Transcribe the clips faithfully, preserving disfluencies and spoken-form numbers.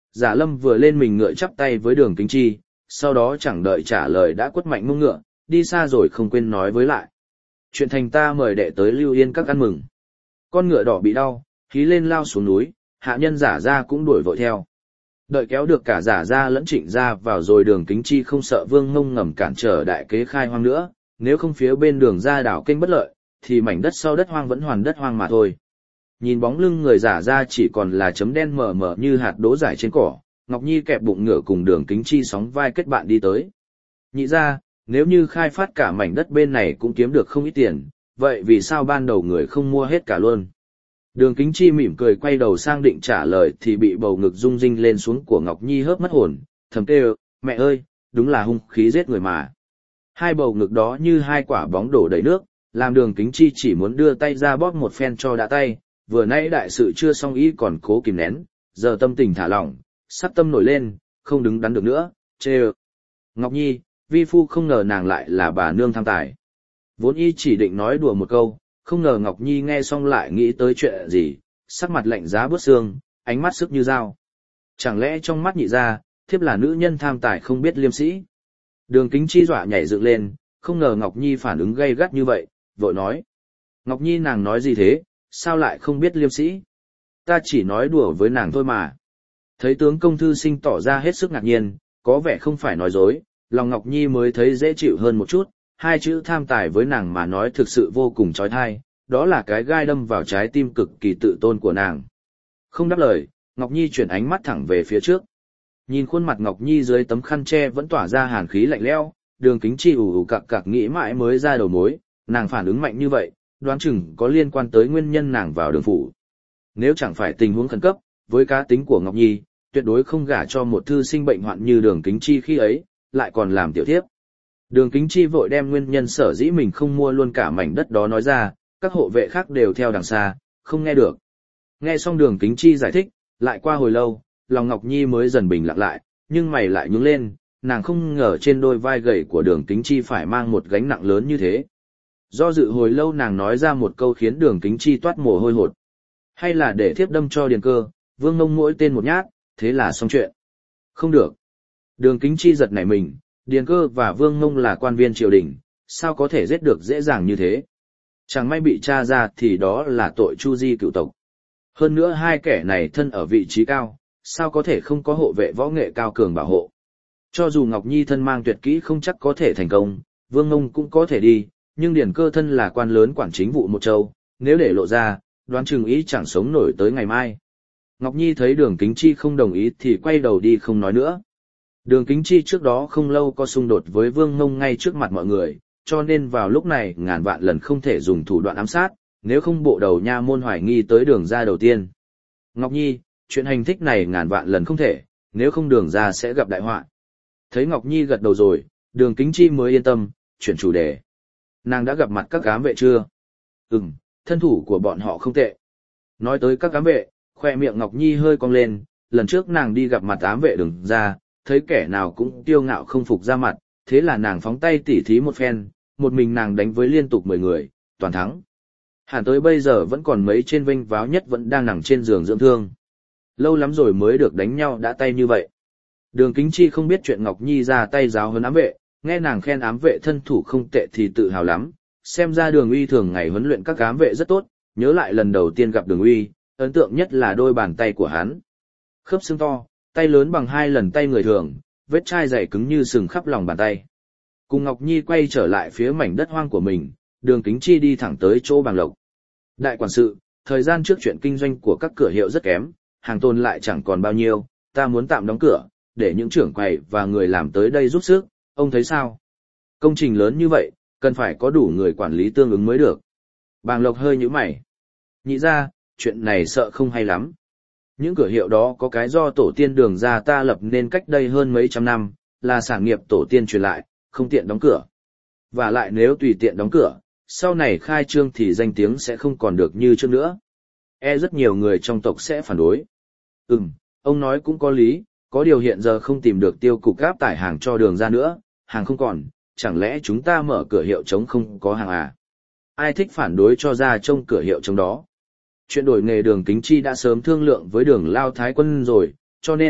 Giả Lâm vừa lên mình ngựa chắp tay với Đường Kính Chi, sau đó chẳng đợi trả lời đã quất mạnh mông ngựa, đi xa rồi không quên nói với lại. Chuyện thành ta mời đệ tới Lưu Yên các ăn mừng. Con ngựa đỏ bị đau, hí lên lao xuống núi, hạ nhân Giả Gia cũng đuổi vội theo. Đợi kéo được cả Giả Gia lẫn Trịnh Gia vào rồi Đường Kính Chi không sợ Vương Mông ngầm cản trở đại kế khai hoang nữa, nếu không phía bên đường ra đảo kênh bất lợi, thì mảnh đất sau đất hoang vẫn hoàn đất hoang mà thôi. Nhìn bóng lưng người Giả Gia chỉ còn là chấm đen mờ mờ như hạt đỗ rải trên cỏ, Ngọc Nhi kẹp bụng ngựa cùng Đường Kính Chi sóng vai kết bạn đi tới. Nhị ra, nếu như khai phát cả mảnh đất bên này cũng kiếm được không ít tiền, vậy vì sao ban đầu người không mua hết cả luôn? Đường Kính Chi mỉm cười quay đầu sang định trả lời thì bị bầu ngực rung rinh lên xuống của Ngọc Nhi hớp mất hồn, thầm kêu, mẹ ơi, đúng là hung khí giết người mà. Hai bầu ngực đó như hai quả bóng đổ đầy nước, làm Đường Kính Chi chỉ muốn đưa tay ra bóp một phen cho đã tay, vừa nãy đại sự chưa xong ý còn cố kìm nén, giờ tâm tình thả lỏng, sắc tâm nổi lên, không đứng đắn được nữa, chê ơ. Ngọc Nhi, vi phu không ngờ nàng lại là bà nương tham tài. Vốn y chỉ định nói đùa một câu, không ngờ Ngọc Nhi nghe xong lại nghĩ tới chuyện gì, sắc mặt lạnh giá bớt xương, ánh mắt sức như dao. Chẳng lẽ trong mắt nhị ra, thiếp là nữ nhân tham tài không biết liêm sĩ? Đường Kính Chi dọa nhảy dựng lên, không ngờ Ngọc Nhi phản ứng gay gắt như vậy, vội nói. Ngọc Nhi nàng nói gì thế, sao lại không biết liêm sĩ? Ta chỉ nói đùa với nàng thôi mà. Thấy tướng công thư sinh tỏ ra hết sức ngạc nhiên, có vẻ không phải nói dối, lòng Ngọc Nhi mới thấy dễ chịu hơn một chút, hai chữ tham tài với nàng mà nói thực sự vô cùng trói thai, đó là cái gai đâm vào trái tim cực kỳ tự tôn của nàng. Không đáp lời, Ngọc Nhi chuyển ánh mắt thẳng về phía trước. Nhìn khuôn mặt Ngọc Nhi dưới tấm khăn che vẫn tỏa ra hàn khí lạnh lẽo, Đường Kính Chi ủ ủ cặc cặc nghĩ mãi mới ra đầu mối, nàng phản ứng mạnh như vậy, đoán chừng có liên quan tới nguyên nhân nàng vào đường phủ. Nếu chẳng phải tình huống khẩn cấp, với cá tính của Ngọc Nhi, tuyệt đối không gả cho một thư sinh bệnh hoạn như Đường Kính Chi khi ấy, lại còn làm tiểu thiếp. Đường Kính Chi vội đem nguyên nhân sở dĩ mình không mua luôn cả mảnh đất đó nói ra, các hộ vệ khác đều theo đằng xa, không nghe được. Nghe xong Đường Kính Chi giải thích, lại qua hồi lâu, lòng Ngọc Nhi mới dần bình lặng lại, nhưng mày lại nhướng lên, nàng không ngờ trên đôi vai gầy của Đường Kính Chi phải mang một gánh nặng lớn như thế. Do dự hồi lâu nàng nói ra một câu khiến Đường Kính Chi toát mồ hôi hột. Hay là để thiếp đâm cho Điền Cơ, Vương Mông mỗi tên một nhát, thế là xong chuyện. Không được. Đường Kính Chi giật nảy mình, Điền Cơ và Vương Mông là quan viên triều đình, sao có thể giết được dễ dàng như thế? Chẳng may bị tra ra thì đó là tội chu di cựu tộc. Hơn nữa hai kẻ này thân ở vị trí cao, sao có thể không có hộ vệ võ nghệ cao cường bảo hộ? Cho dù Ngọc Nhi thân mang tuyệt kỹ không chắc có thể thành công, Vương Mông cũng có thể đi, nhưng Điền Cơ thân là quan lớn quản chính vụ một châu, nếu để lộ ra, đoán chừng ý chẳng sống nổi tới ngày mai. Ngọc Nhi thấy Đường Kính Chi không đồng ý thì quay đầu đi không nói nữa. Đường Kính Chi trước đó không lâu có xung đột với Vương Mông ngay trước mặt mọi người, cho nên vào lúc này ngàn vạn lần không thể dùng thủ đoạn ám sát, nếu không bộ đầu nha môn hoài nghi tới Đường gia đầu tiên. Ngọc Nhi, chuyện hành thích này ngàn vạn lần không thể, nếu không Đường gia sẽ gặp đại họa. Thấy Ngọc Nhi gật đầu rồi, Đường Kính Chi mới yên tâm, chuyển chủ đề. Nàng đã gặp mặt các ám vệ chưa? Ừm, thân thủ của bọn họ không tệ. Nói tới các ám vệ, khoe miệng Ngọc Nhi hơi cong lên, lần trước nàng đi gặp mặt ám vệ Đường gia, thấy kẻ nào cũng kiêu ngạo không phục ra mặt, thế là nàng phóng tay tỉ thí một phen, một mình nàng đánh với liên tục mười người, toàn thắng. Hẳn tới bây giờ vẫn còn mấy trên vinh váo nhất vẫn đang nằm trên giường dưỡng thương. Lâu lắm rồi mới được đánh nhau đã tay như vậy. Đường Kính Chi không biết chuyện Ngọc Nhi ra tay giáo huấn ám vệ, nghe nàng khen ám vệ thân thủ không tệ thì tự hào lắm, xem ra Đường Uy thường ngày huấn luyện các ám vệ rất tốt, nhớ lại lần đầu tiên gặp Đường Uy, ấn tượng nhất là đôi bàn tay của hắn. Khớp xương to, tay lớn bằng hai lần tay người thường, vết chai dày cứng như sừng khắp lòng bàn tay. Cùng Ngọc Nhi quay trở lại phía mảnh đất hoang của mình, Đường Kính Chi đi thẳng tới chỗ Bàng Lộc. Đại quản sự, thời gian trước chuyện kinh doanh của các cửa hiệu rất kém, hàng tồn lại chẳng còn bao nhiêu, ta muốn tạm đóng cửa, để những trưởng quầy và người làm tới đây giúp sức, ông thấy sao? Công trình lớn như vậy, cần phải có đủ người quản lý tương ứng mới được. Bàng Lộc hơi nhíu mày. Nhị ra, chuyện này sợ không hay lắm. Những cửa hiệu đó có cái do tổ tiên Đường gia ta lập nên cách đây hơn mấy trăm năm, là sản nghiệp tổ tiên truyền lại, không tiện đóng cửa. Và lại nếu tùy tiện đóng cửa, sau này khai trương thì danh tiếng sẽ không còn được như trước nữa. E rất nhiều người trong tộc sẽ phản đối. Ừm, ông nói cũng có lý, có điều hiện giờ không tìm được tiêu cục gáp tải hàng cho Đường gia nữa, hàng không còn, chẳng lẽ chúng ta mở cửa hiệu trống không có hàng à? Ai thích phản đối cho ra trông cửa hiệu trống đó? Chuyện đổi nghề Đường Kính Chi đã sớm thương lượng với Đường Lao Thái Quân rồi, cho nên,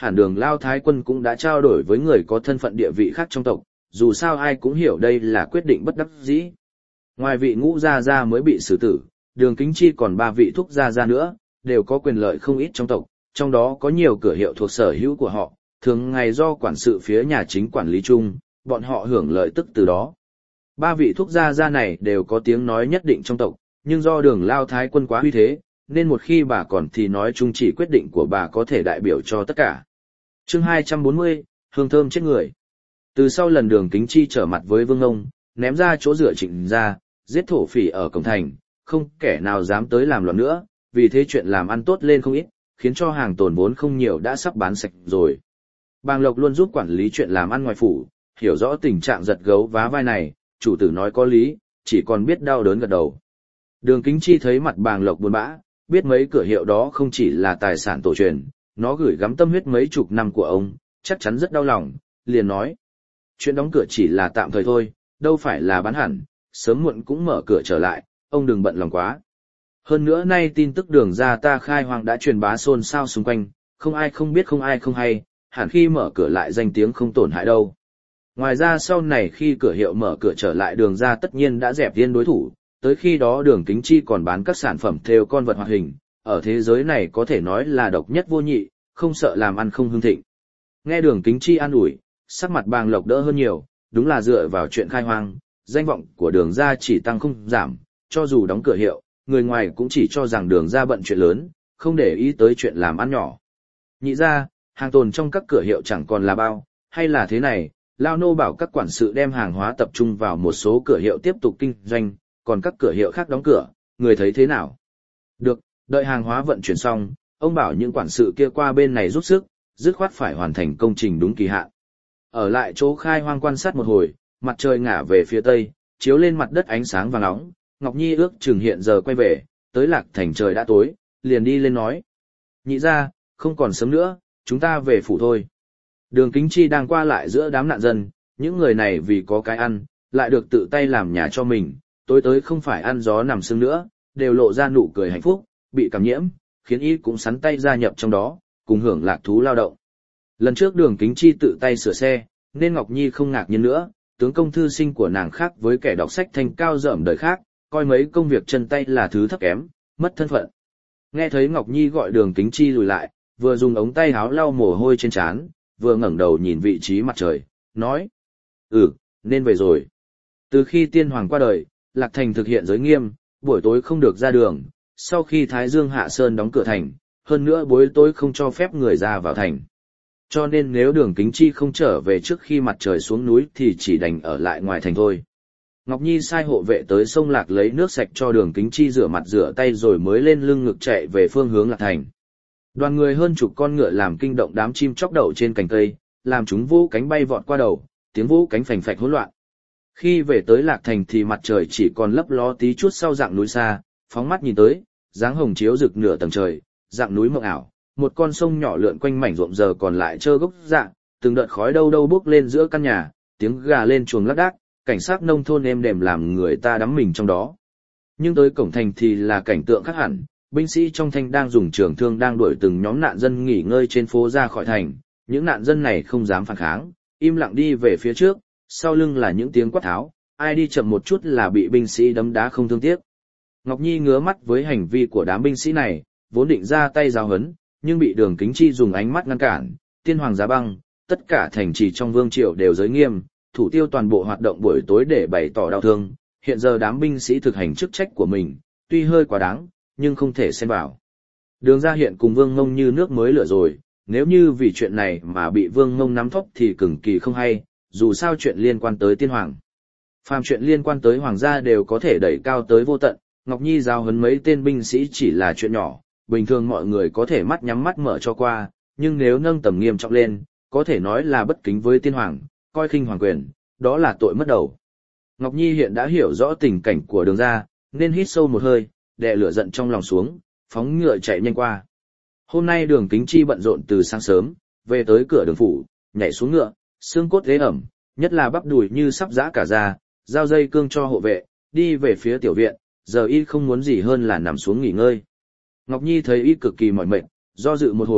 hẳn Đường Lao Thái Quân cũng đã trao đổi với người có thân phận địa vị khác trong tộc, dù sao ai cũng hiểu đây là quyết định bất đắc dĩ. Ngoài vị Ngũ gia gia mới bị xử tử, Đường Kính Chi còn ba vị thúc gia gia nữa, đều có quyền lợi không ít trong tộc, trong đó có nhiều cửa hiệu thuộc sở hữu của họ, thường ngày do quản sự phía nhà chính quản lý chung, bọn họ hưởng lợi tức từ đó. Ba vị thúc gia gia này đều có tiếng nói nhất định trong tộc, nhưng do Đường Lao Thái Quân quá uy thế, nên một khi bà còn thì nói chung chỉ quyết định của bà có thể đại biểu cho tất cả. Chương hai trăm bốn mươi, hương thơm chết người. Từ sau lần Đường Kính Chi trở mặt với Vương Ngông, ném ra chỗ dựa Trịnh gia, giết thổ phỉ ở cổng thành, không kẻ nào dám tới làm loạn nữa, vì thế chuyện làm ăn tốt lên không ít, khiến cho hàng tồn vốn không nhiều đã sắp bán sạch rồi. Bàng Lộc luôn giúp quản lý chuyện làm ăn ngoài phủ, hiểu rõ tình trạng giật gấu vá vai này, chủ tử nói có lý, chỉ còn biết đau đớn gật đầu. Đường Kính Chi thấy mặt Bàng Lộc buồn bã, biết mấy cửa hiệu đó không chỉ là tài sản tổ truyền, nó gửi gắm tâm huyết mấy chục năm của ông, chắc chắn rất đau lòng, liền nói. Chuyện đóng cửa chỉ là tạm thời thôi, đâu phải là bán hẳn, sớm muộn cũng mở cửa trở lại, ông đừng bận lòng quá. Hơn nữa nay tin tức Đường gia ta khai hoang đã truyền bá xôn xao xung quanh, không ai không biết không ai không hay, hẳn khi mở cửa lại danh tiếng không tổn hại đâu. Ngoài ra sau này khi cửa hiệu mở cửa trở lại Đường gia tất nhiên đã dẹp yên đối thủ, tới khi đó Đường Kính Chi còn bán các sản phẩm thêu con vật hoạt hình, ở thế giới này có thể nói là độc nhất vô nhị, không sợ làm ăn không hưng thịnh. Nghe Đường Kính Chi an ủi, sắc mặt Bàng Lộc đỡ hơn nhiều, đúng là dựa vào chuyện khai hoang, danh vọng của Đường gia chỉ tăng không giảm, cho dù đóng cửa hiệu, người ngoài cũng chỉ cho rằng Đường gia bận chuyện lớn, không để ý tới chuyện làm ăn nhỏ. Nhị ra, hàng tồn trong các cửa hiệu chẳng còn là bao, hay là thế này, Lao Nô bảo các quản sự đem hàng hóa tập trung vào một số cửa hiệu tiếp tục kinh doanh, còn các cửa hiệu khác đóng cửa, người thấy thế nào? Được, đợi hàng hóa vận chuyển xong, ông bảo những quản sự kia qua bên này giúp sức, dứt khoát phải hoàn thành công trình đúng kỳ hạn. Ở lại chỗ khai hoang quan sát một hồi, mặt trời ngả về phía tây, chiếu lên mặt đất ánh sáng vàng nóng, Ngọc Nhi ước chừng hiện giờ quay về, tới Lạc Thành trời đã tối, liền đi lên nói. Nhị ra, không còn sớm nữa, chúng ta về phủ thôi. Đường Kính Chi đang qua lại giữa đám nạn dân, những người này vì có cái ăn, lại được tự tay làm nhà cho mình, tối tới không phải ăn gió nằm sương nữa, đều lộ ra nụ cười hạnh phúc, bị cảm nhiễm, khiến y cũng sắn tay gia nhập trong đó, cùng hưởng lạc thú lao động. Lần trước Đường Kính Chi tự tay sửa xe, nên Ngọc Nhi không ngạc nhiên nữa, tướng công thư sinh của nàng khác với kẻ đọc sách thanh cao dởm đời khác, coi mấy công việc chân tay là thứ thấp kém, mất thân phận. Nghe thấy Ngọc Nhi gọi Đường Kính Chi lùi lại, vừa dùng ống tay áo lau mồ hôi trên trán, vừa ngẩng đầu nhìn vị trí mặt trời, nói: "Ừ, nên về rồi." Từ khi tiên hoàng qua đời, Lạc Thành thực hiện giới nghiêm, buổi tối không được ra đường, sau khi Thái Dương hạ sơn đóng cửa thành, hơn nữa buổi tối không cho phép người ra vào thành. Cho nên nếu Đường Kính Chi không trở về trước khi mặt trời xuống núi thì chỉ đành ở lại ngoài thành thôi. Ngọc Nhi sai hộ vệ tới sông Lạc lấy nước sạch cho Đường Kính Chi rửa mặt rửa tay rồi mới lên lưng ngực chạy về phương hướng Lạc Thành. Đoàn người hơn chục con ngựa làm kinh động đám chim chóc đậu trên cành cây, làm chúng vỗ cánh bay vọt qua đầu, tiếng vỗ cánh phành phạch hỗn loạn. Khi về tới Lạc Thành thì mặt trời chỉ còn lấp ló tí chút sau dạng núi xa, phóng mắt nhìn tới, dáng hồng chiếu rực nửa tầng trời, dạng núi mộng ảo, một con sông nhỏ lượn quanh mảnh ruộng giờ còn lại trơ gốc dạng, từng đợt khói đâu đâu bốc lên giữa căn nhà, tiếng gà lên chuồng lác đác, cảnh sát nông thôn êm đềm làm người ta đắm mình trong đó. Nhưng tới cổng thành thì là cảnh tượng khác hẳn, binh sĩ trong thành đang dùng trường thương đang đuổi từng nhóm nạn dân nghỉ ngơi trên phố ra khỏi thành, những nạn dân này không dám phản kháng, im lặng đi về phía trước, sau lưng là những tiếng quát tháo, ai đi chậm một chút là bị binh sĩ đấm đá không thương tiếc. Ngọc Nhi ngứa mắt với hành vi của đám binh sĩ này, vốn định ra tay giáo huấn, nhưng bị Đường Kính Chi dùng ánh mắt ngăn cản. Tiên hoàng giá băng, tất cả thành trì trong vương triều đều giới nghiêm, thủ tiêu toàn bộ hoạt động buổi tối để bày tỏ đau thương. Hiện giờ đám binh sĩ thực hành chức trách của mình, tuy hơi quá đáng, nhưng không thể xen vào. Đường gia hiện cùng Vương Ngông như nước mới lửa rồi, nếu như vì chuyện này mà bị Vương Ngông nắm thóp thì cực kỳ không hay, dù sao chuyện liên quan tới tiên hoàng. Phàm chuyện liên quan tới hoàng gia đều có thể đẩy cao tới vô tận, Ngọc Nhi giao huấn mấy tên binh sĩ chỉ là chuyện nhỏ, bình thường mọi người có thể mắt nhắm mắt mở cho qua, nhưng nếu nâng tầm nghiêm trọng lên, có thể nói là bất kính với tiên hoàng, coi khinh hoàng quyền, đó là tội mất đầu. Ngọc Nhi hiện đã hiểu rõ tình cảnh của Đường gia, nên hít sâu một hơi, đè lửa giận trong lòng xuống, phóng ngựa chạy nhanh qua. Hôm nay Đường Kính Chi bận rộn từ sáng sớm, về tới cửa Đường phủ, nhảy xuống ngựa, xương cốt ghế ẩm, nhất là bắp đùi như sắp giã cả ra, giao dây cương cho hộ vệ, đi về phía tiểu viện, giờ y không muốn gì hơn là nằm xuống nghỉ ngơi. Ngọc Nhi thấy y cực kỳ mỏi mệt, do dự một hồi,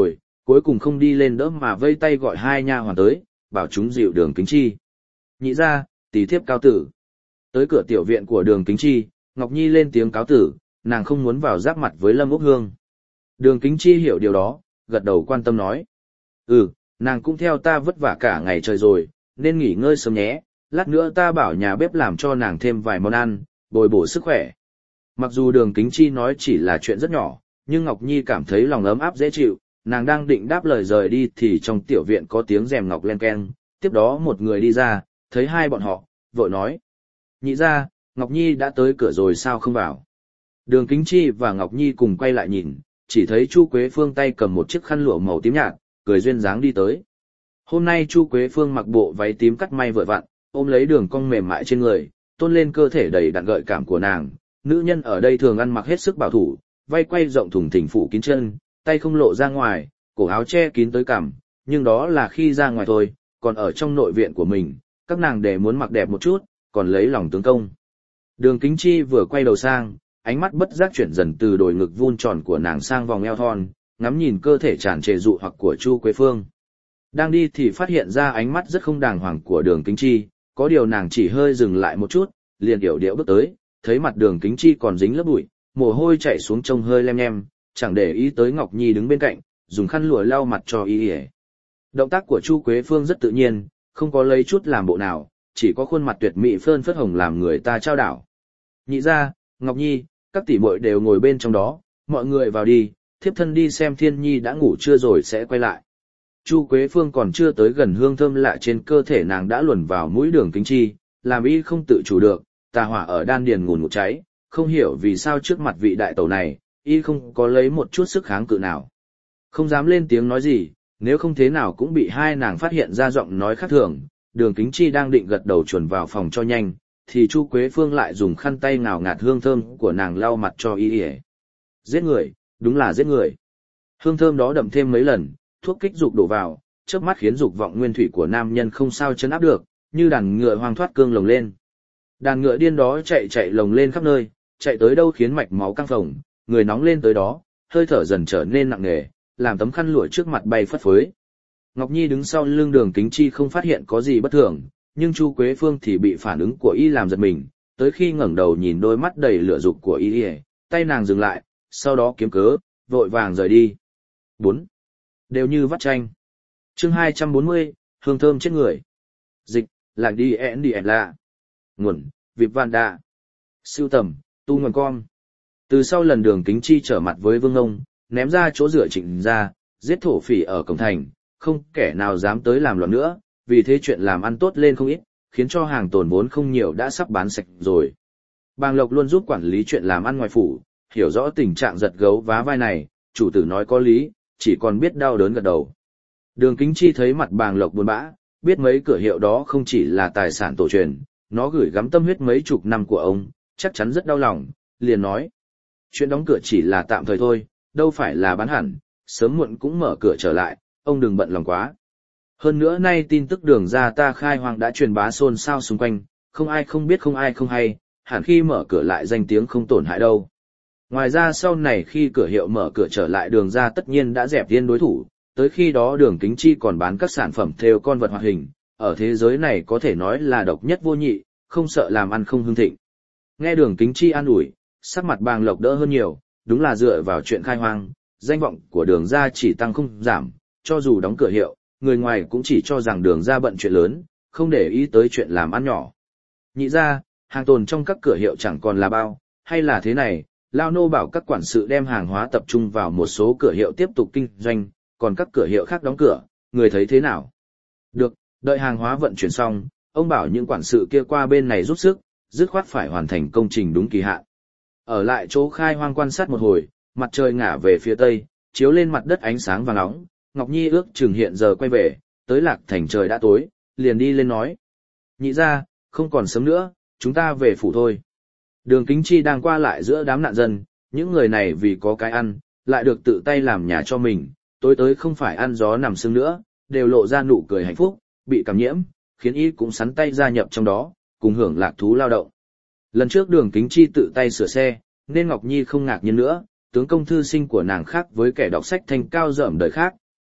cuối cùng không đi lên đỡ mà vây tay gọi hai nha hoàn tới, bảo chúng dịu Đường Kính Chi. Nhị ra, tỷ thiếp cáo tử. Tới cửa tiểu viện của Đường Kính Chi, Ngọc Nhi lên tiếng cáo tử, nàng không muốn vào giáp mặt với Lâm Úc Hương. Đường Kính Chi hiểu điều đó, gật đầu quan tâm nói. Ừ, nàng cũng theo ta vất vả cả ngày trời rồi, nên nghỉ ngơi sớm nhé, lát nữa ta bảo nhà bếp làm cho nàng thêm vài món ăn, bồi bổ sức khỏe. Mặc dù Đường Kính Chi nói chỉ là chuyện rất nhỏ, nhưng Ngọc Nhi cảm thấy lòng ấm áp dễ chịu, nàng đang định đáp lời rời đi thì trong tiểu viện có tiếng rèm ngọc len keng, tiếp đó một người đi ra, thấy hai bọn họ, vội nói. Nhị ra, Ngọc Nhi đã tới cửa rồi sao không vào? Đường Kính Chi và Ngọc Nhi cùng quay lại nhìn, chỉ thấy Chu Quế Phương tay cầm một chiếc khăn lụa màu tím nhạt, cười duyên dáng đi tới. Hôm nay Chu Quế Phương mặc bộ váy tím cắt may vội vặn, ôm lấy đường cong mềm mại trên người, tôn lên cơ thể đầy đặn gợi cảm của nàng. Nữ nhân ở đây thường ăn mặc hết sức bảo thủ, vai quay rộng thùng thình phủ kín chân, tay không lộ ra ngoài, cổ áo che kín tới cằm, nhưng đó là khi ra ngoài thôi, còn ở trong nội viện của mình, các nàng để muốn mặc đẹp một chút, còn lấy lòng tướng công. Đường Kính Chi vừa quay đầu sang, ánh mắt bất giác chuyển dần từ đồi ngực vuông tròn của nàng sang vòng eo thon, ngắm nhìn cơ thể tràn trề dụ hoặc của Chu Quế Phương. Đang đi thì phát hiện ra ánh mắt rất không đàng hoàng của Đường Kính Chi, có điều nàng chỉ hơi dừng lại một chút, liền điệu điệu bước tới, thấy mặt Đường Kính Chi còn dính lớp bụi, mồ hôi chảy xuống trông hơi lem nhem, chẳng để ý tới Ngọc Nhi đứng bên cạnh, dùng khăn lụa lau mặt cho y y. Động tác của Chu Quế Phương rất tự nhiên, không có lấy chút làm bộ nào, chỉ có khuôn mặt tuyệt mỹ phơn phất hồng làm người ta trao đảo. Nhị ra, Ngọc Nhi, các tỷ muội đều ngồi bên trong đó, mọi người vào đi, thiếp thân đi xem Thiên Nhi đã ngủ chưa rồi sẽ quay lại. Chu Quế Phương còn chưa tới gần hương thơm lạ trên cơ thể nàng đã luồn vào mũi Đường Kính Chi, làm y không tự chủ được, tà hỏa ở đan điền ngùn ngụt cháy, không hiểu vì sao trước mặt vị đại tẩu này, y không có lấy một chút sức kháng cự nào. Không dám lên tiếng nói gì, nếu không thế nào cũng bị hai nàng phát hiện ra giọng nói khác thường. Đường Kính Chi đang định gật đầu chuẩn vào phòng cho nhanh, thì Chu Quế Phương lại dùng khăn tay ngào ngạt hương thơm của nàng lau mặt cho y y. Giết người, đúng là giết người. Hương thơm đó đậm thêm mấy lần, thuốc kích dục đổ vào, chớp mắt khiến dục vọng nguyên thủy của nam nhân không sao chấn áp được, như đàn ngựa hoang thoát cương lồng lên. Đàn ngựa điên đó chạy chạy lồng lên khắp nơi, chạy tới đâu khiến mạch máu căng phồng, người nóng lên tới đó, hơi thở dần trở nên nặng nề, làm tấm khăn lụa trước mặt bay phất phới. Ngọc Nhi đứng sau lưng Đường Kính Chi không phát hiện có gì bất thường, nhưng Chu Quế Phương thì bị phản ứng của y làm giật mình, tới khi ngẩng đầu nhìn đôi mắt đầy lửa dục của y, tay nàng dừng lại, sau đó kiếm cớ, vội vàng rời đi. bốn. Đều như vắt chanh. Chương hai trăm bốn mươi, hương thơm chết người. Dịch, lạc đi en đi en lạ. Nguồn, Vịp Vạn Đạ. Sưu tầm, Tu Nguồn Con. Từ sau lần Đường Kính Chi trở mặt với Vương Ông, ném ra chỗ rửa Trịnh ra, giết thổ phỉ ở cổng thành, không kẻ nào dám tới làm loạn nữa, vì thế chuyện làm ăn tốt lên không ít, khiến cho hàng tồn vốn không nhiều đã sắp bán sạch rồi. Bàng Lộc luôn giúp quản lý chuyện làm ăn ngoài phủ, hiểu rõ tình trạng giật gấu vá vai này, chủ tử nói có lý, chỉ còn biết đau đớn gật đầu. Đường Kính Chi thấy mặt Bàng Lộc buồn bã, biết mấy cửa hiệu đó không chỉ là tài sản tổ truyền, nó gửi gắm tâm huyết mấy chục năm của ông, chắc chắn rất đau lòng, liền nói. Chuyện đóng cửa chỉ là tạm thời thôi, đâu phải là bán hẳn, sớm muộn cũng mở cửa trở lại, ông đừng bận lòng quá. Hơn nữa nay tin tức Đường ra ta khai hoang đã truyền bá xôn xao xung quanh, không ai không biết không ai không hay, hẳn khi mở cửa lại danh tiếng không tổn hại đâu. Ngoài ra sau này khi cửa hiệu mở cửa trở lại Đường ra tất nhiên đã dẹp yên đối thủ, tới khi đó Đường Kính Chi còn bán các sản phẩm thêu con vật hoạt hình, ở thế giới này có thể nói là độc nhất vô nhị, không sợ làm ăn không hưng thịnh. Nghe Đường Kính Chi an ủi, sắc mặt Bàng Lộc đỡ hơn nhiều, đúng là dựa vào chuyện khai hoang, danh vọng của Đường ra chỉ tăng không giảm, cho dù đóng cửa hiệu, người ngoài cũng chỉ cho rằng Đường ra bận chuyện lớn, không để ý tới chuyện làm ăn nhỏ. Nhị ra, hàng tồn trong các cửa hiệu chẳng còn là bao, hay là thế này, Lao Nô bảo các quản sự đem hàng hóa tập trung vào một số cửa hiệu tiếp tục kinh doanh, còn các cửa hiệu khác đóng cửa, người thấy thế nào? Được, đợi hàng hóa vận chuyển xong, ông bảo những quản sự kia qua bên này giúp sức, dứt khoát phải hoàn thành công trình đúng kỳ hạn. Ở lại chỗ khai hoang quan sát một hồi, mặt trời ngả về phía tây, chiếu lên mặt đất ánh sáng vàng óng, Ngọc Nhi ước chừng hiện giờ quay về, tới Lạc Thành trời đã tối, liền đi lên nói. Nhị ra, không còn sớm nữa, chúng ta về phủ thôi. Đường Kính Chi đang qua lại giữa đám nạn dân, những người này vì có cái ăn, lại được tự tay làm nhà cho mình, tối tới không phải ăn gió nằm sương nữa, đều lộ ra nụ cười hạnh phúc, bị cảm nhiễm, khiến y cũng sắn tay gia nhập trong đó, cùng hưởng lạc thú lao động. Lần trước Đường Kính Chi tự tay sửa xe, nên Ngọc Nhi không ngạc nhiên nữa, tướng công thư sinh của nàng khác với kẻ đọc sách thanh cao dởm đời khác,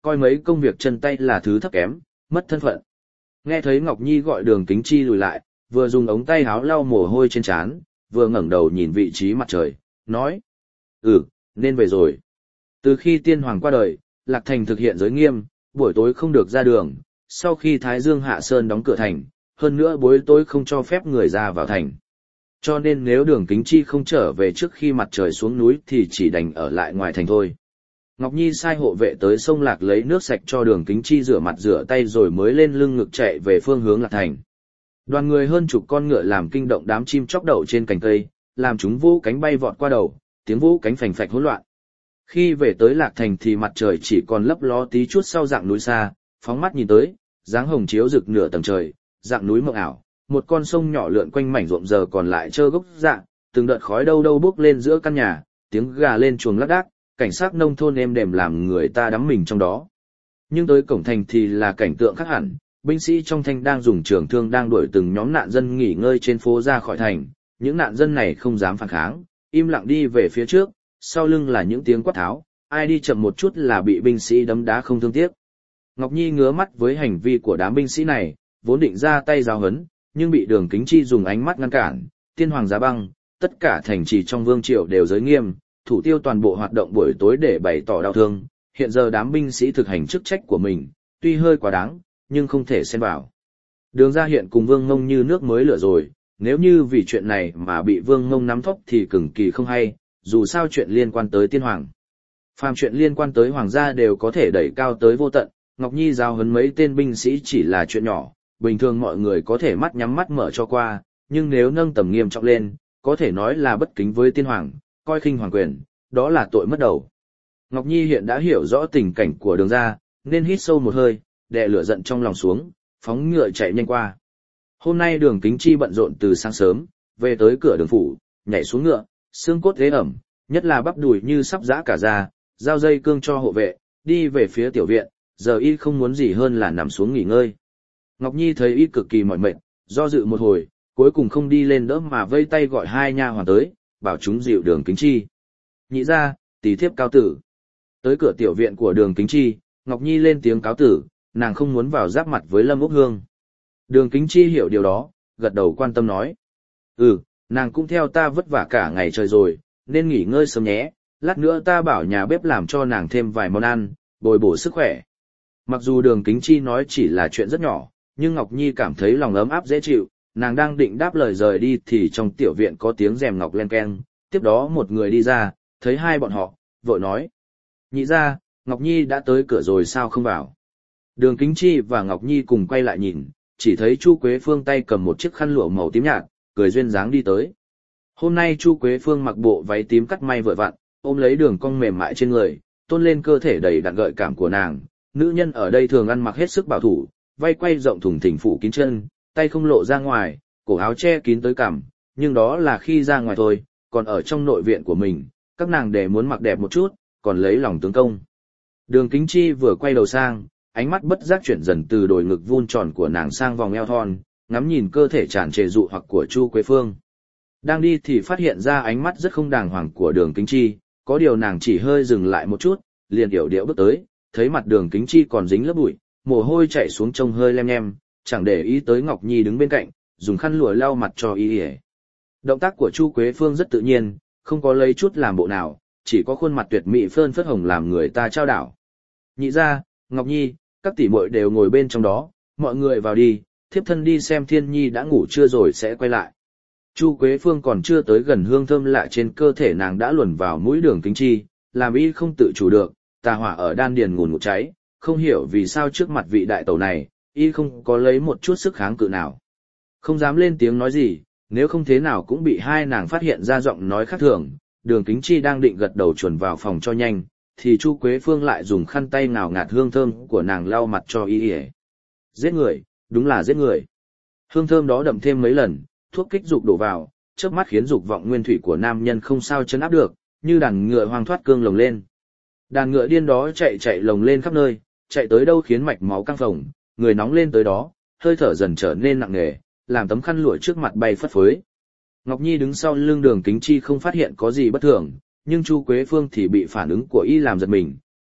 coi mấy công việc chân tay là thứ thấp kém, mất thân phận. Nghe thấy Ngọc Nhi gọi Đường Kính Chi lùi lại, vừa dùng ống tay áo lau mồ hôi trên trán, vừa ngẩng đầu nhìn vị trí mặt trời, nói: "Ừ, nên về rồi." Từ khi tiên hoàng qua đời, Lạc Thành thực hiện giới nghiêm, buổi tối không được ra đường, sau khi Thái Dương hạ sơn đóng cửa thành, hơn nữa buổi tối không cho phép người ra vào thành. Cho nên nếu Đường Kính Chi không trở về trước khi mặt trời xuống núi thì chỉ đành ở lại ngoài thành thôi. Ngọc Nhi sai hộ vệ tới sông Lạc lấy nước sạch cho Đường Kính Chi rửa mặt rửa tay rồi mới lên lưng ngực chạy về phương hướng Lạc Thành. Đoàn người hơn chục con ngựa làm kinh động đám chim chóc đậu trên cành cây, làm chúng vỗ cánh bay vọt qua đầu, tiếng vỗ cánh phành phạch hỗn loạn. Khi về tới Lạc Thành thì mặt trời chỉ còn lấp ló tí chút sau dạng núi xa, phóng mắt nhìn tới, dáng hồng chiếu rực nửa tầng trời, dạng núi mộng ảo, một con sông nhỏ lượn quanh mảnh ruộng giờ còn lại trơ gốc dạng, từng đợt khói đâu đâu bốc lên giữa căn nhà, tiếng gà lên chuồng lác đác, cảnh sát nông thôn êm đềm làm người ta đắm mình trong đó. Nhưng tới cổng thành thì là cảnh tượng khác hẳn, binh sĩ trong thành đang dùng trường thương đang đuổi từng nhóm nạn dân nghỉ ngơi trên phố ra khỏi thành, những nạn dân này không dám phản kháng, im lặng đi về phía trước, sau lưng là những tiếng quát tháo, ai đi chậm một chút là bị binh sĩ đấm đá không thương tiếc. Ngọc Nhi ngứa mắt với hành vi của đám binh sĩ này, vốn định ra tay giáo huấn, nhưng bị Đường Kính Chi dùng ánh mắt ngăn cản. Tiên hoàng giá băng, tất cả thành trì trong vương triều đều giới nghiêm, thủ tiêu toàn bộ hoạt động buổi tối để bày tỏ đau thương. Hiện giờ đám binh sĩ thực hành chức trách của mình, tuy hơi quá đáng, nhưng không thể xen vào. Đường ra hiện cùng Vương Ngông như nước mới lửa rồi, nếu như vì chuyện này mà bị Vương Ngông nắm thóp thì cực kỳ không hay, dù sao chuyện liên quan tới tiên hoàng. Phàm chuyện liên quan tới hoàng gia đều có thể đẩy cao tới vô tận, Ngọc Nhi giao huấn mấy tên binh sĩ chỉ là chuyện nhỏ, bình thường mọi người có thể mắt nhắm mắt mở cho qua, nhưng nếu nâng tầm nghiêm trọng lên, có thể nói là bất kính với tiên hoàng, coi khinh hoàng quyền, đó là tội mất đầu. Ngọc Nhi hiện đã hiểu rõ tình cảnh của Đường gia, nên hít sâu một hơi, đè lửa giận trong lòng xuống, phóng ngựa chạy nhanh qua. Hôm nay Đường Kính Chi bận rộn từ sáng sớm, về tới cửa Đường phủ, nhảy xuống ngựa, xương cốt ghế ẩm, nhất là bắp đùi như sắp giã cả ra, giao dây cương cho hộ vệ, đi về phía tiểu viện, giờ y không muốn gì hơn là nằm xuống nghỉ ngơi. Ngọc Nhi thấy y cực kỳ mỏi mệt, do dự một hồi, cuối cùng không đi lên đỡ mà vây tay gọi hai nha hoàn tới, bảo chúng dịu Đường Kính Chi. Nhị ra, tỷ thiếp cáo tử. Tới cửa tiểu viện của Đường Kính Chi, Ngọc Nhi lên tiếng cáo tử, nàng không muốn vào giáp mặt với Lâm Úc Hương. Đường Kính Chi hiểu điều đó, gật đầu quan tâm nói. Ừ, nàng cũng theo ta vất vả cả ngày trời rồi, nên nghỉ ngơi sớm nhé, lát nữa ta bảo nhà bếp làm cho nàng thêm vài món ăn, bồi bổ sức khỏe. Mặc dù Đường Kính Chi nói chỉ là chuyện rất nhỏ, nhưng Ngọc Nhi cảm thấy lòng ấm áp dễ chịu, nàng đang định đáp lời rời đi thì trong tiểu viện có tiếng rèm ngọc len keng, tiếp đó một người đi ra, thấy hai bọn họ, vội nói. Nhị ra, Ngọc Nhi đã tới cửa rồi sao không vào? Đường Kính Chi và Ngọc Nhi cùng quay lại nhìn, chỉ thấy Chu Quế Phương tay cầm một chiếc khăn lụa màu tím nhạt, cười duyên dáng đi tới. Hôm nay Chu Quế Phương mặc bộ váy tím cắt may vội vặn, ôm lấy đường cong mềm mại trên người, tôn lên cơ thể đầy đặn gợi cảm của nàng. Nữ nhân ở đây thường ăn mặc hết sức bảo thủ, vai quay rộng thùng thình phủ kín chân, tay không lộ ra ngoài, cổ áo che kín tới cằm, nhưng đó là khi ra ngoài thôi, còn ở trong nội viện của mình, các nàng để muốn mặc đẹp một chút, còn lấy lòng tướng công. Đường Kính Chi vừa quay đầu sang, ánh mắt bất giác chuyển dần từ đồi ngực vun tròn của nàng sang vòng eo thon, ngắm nhìn cơ thể tràn trề dụ hoặc của Chu Quế Phương. Đang đi thì phát hiện ra ánh mắt rất không đàng hoàng của Đường Kính Chi, có điều nàng chỉ hơi dừng lại một chút, liền điệu điệu bước tới, thấy mặt Đường Kính Chi còn dính lớp bụi, mồ hôi chảy xuống trông hơi lem nhem, chẳng để ý tới Ngọc Nhi đứng bên cạnh, dùng khăn lụa lau mặt cho y. Động tác của Chu Quế Phương rất tự nhiên, không có lấy chút làm bộ nào, chỉ có khuôn mặt tuyệt mỹ phơn phất hồng làm người ta trao đảo. Nhị ra, Ngọc Nhi, các tỷ muội đều ngồi bên trong đó, mọi người vào đi, thiếp thân đi xem Thiên Nhi đã ngủ chưa rồi sẽ quay lại. Chu Quế Phương còn chưa tới gần hương thơm lạ trên cơ thể nàng đã luồn vào mũi Đường Kính Chi, làm y không tự chủ được, tà hỏa ở đan điền ngùn ngụt cháy, không hiểu vì sao trước mặt vị đại tẩu này, y không có lấy một chút sức kháng cự nào. Không dám lên tiếng nói gì, nếu không thế nào cũng bị hai nàng phát hiện ra giọng nói khác thường. Đường Kính Chi đang định gật đầu chuẩn vào phòng cho nhanh, thì Chu Quế Phương lại dùng khăn tay nào ngạt hương thơm của nàng lau mặt cho y. Giết người, đúng là giết người. Hương thơm đó đậm thêm mấy lần, thuốc kích dục đổ vào, chớp mắt khiến dục vọng nguyên thủy của nam nhân không sao chấn áp được, như đàn ngựa hoang thoát cương lồng lên. Đàn ngựa điên đó chạy chạy lồng lên khắp nơi, chạy tới đâu khiến mạch máu căng phồng, người nóng lên tới đó, hơi thở dần trở nên nặng nề, làm tấm khăn lụa trước mặt bay phất phới. Ngọc Nhi đứng sau lưng Đường Kính Chi không phát hiện có gì bất thường, nhưng Chu Quế Phương thì bị phản ứng của y làm giật mình,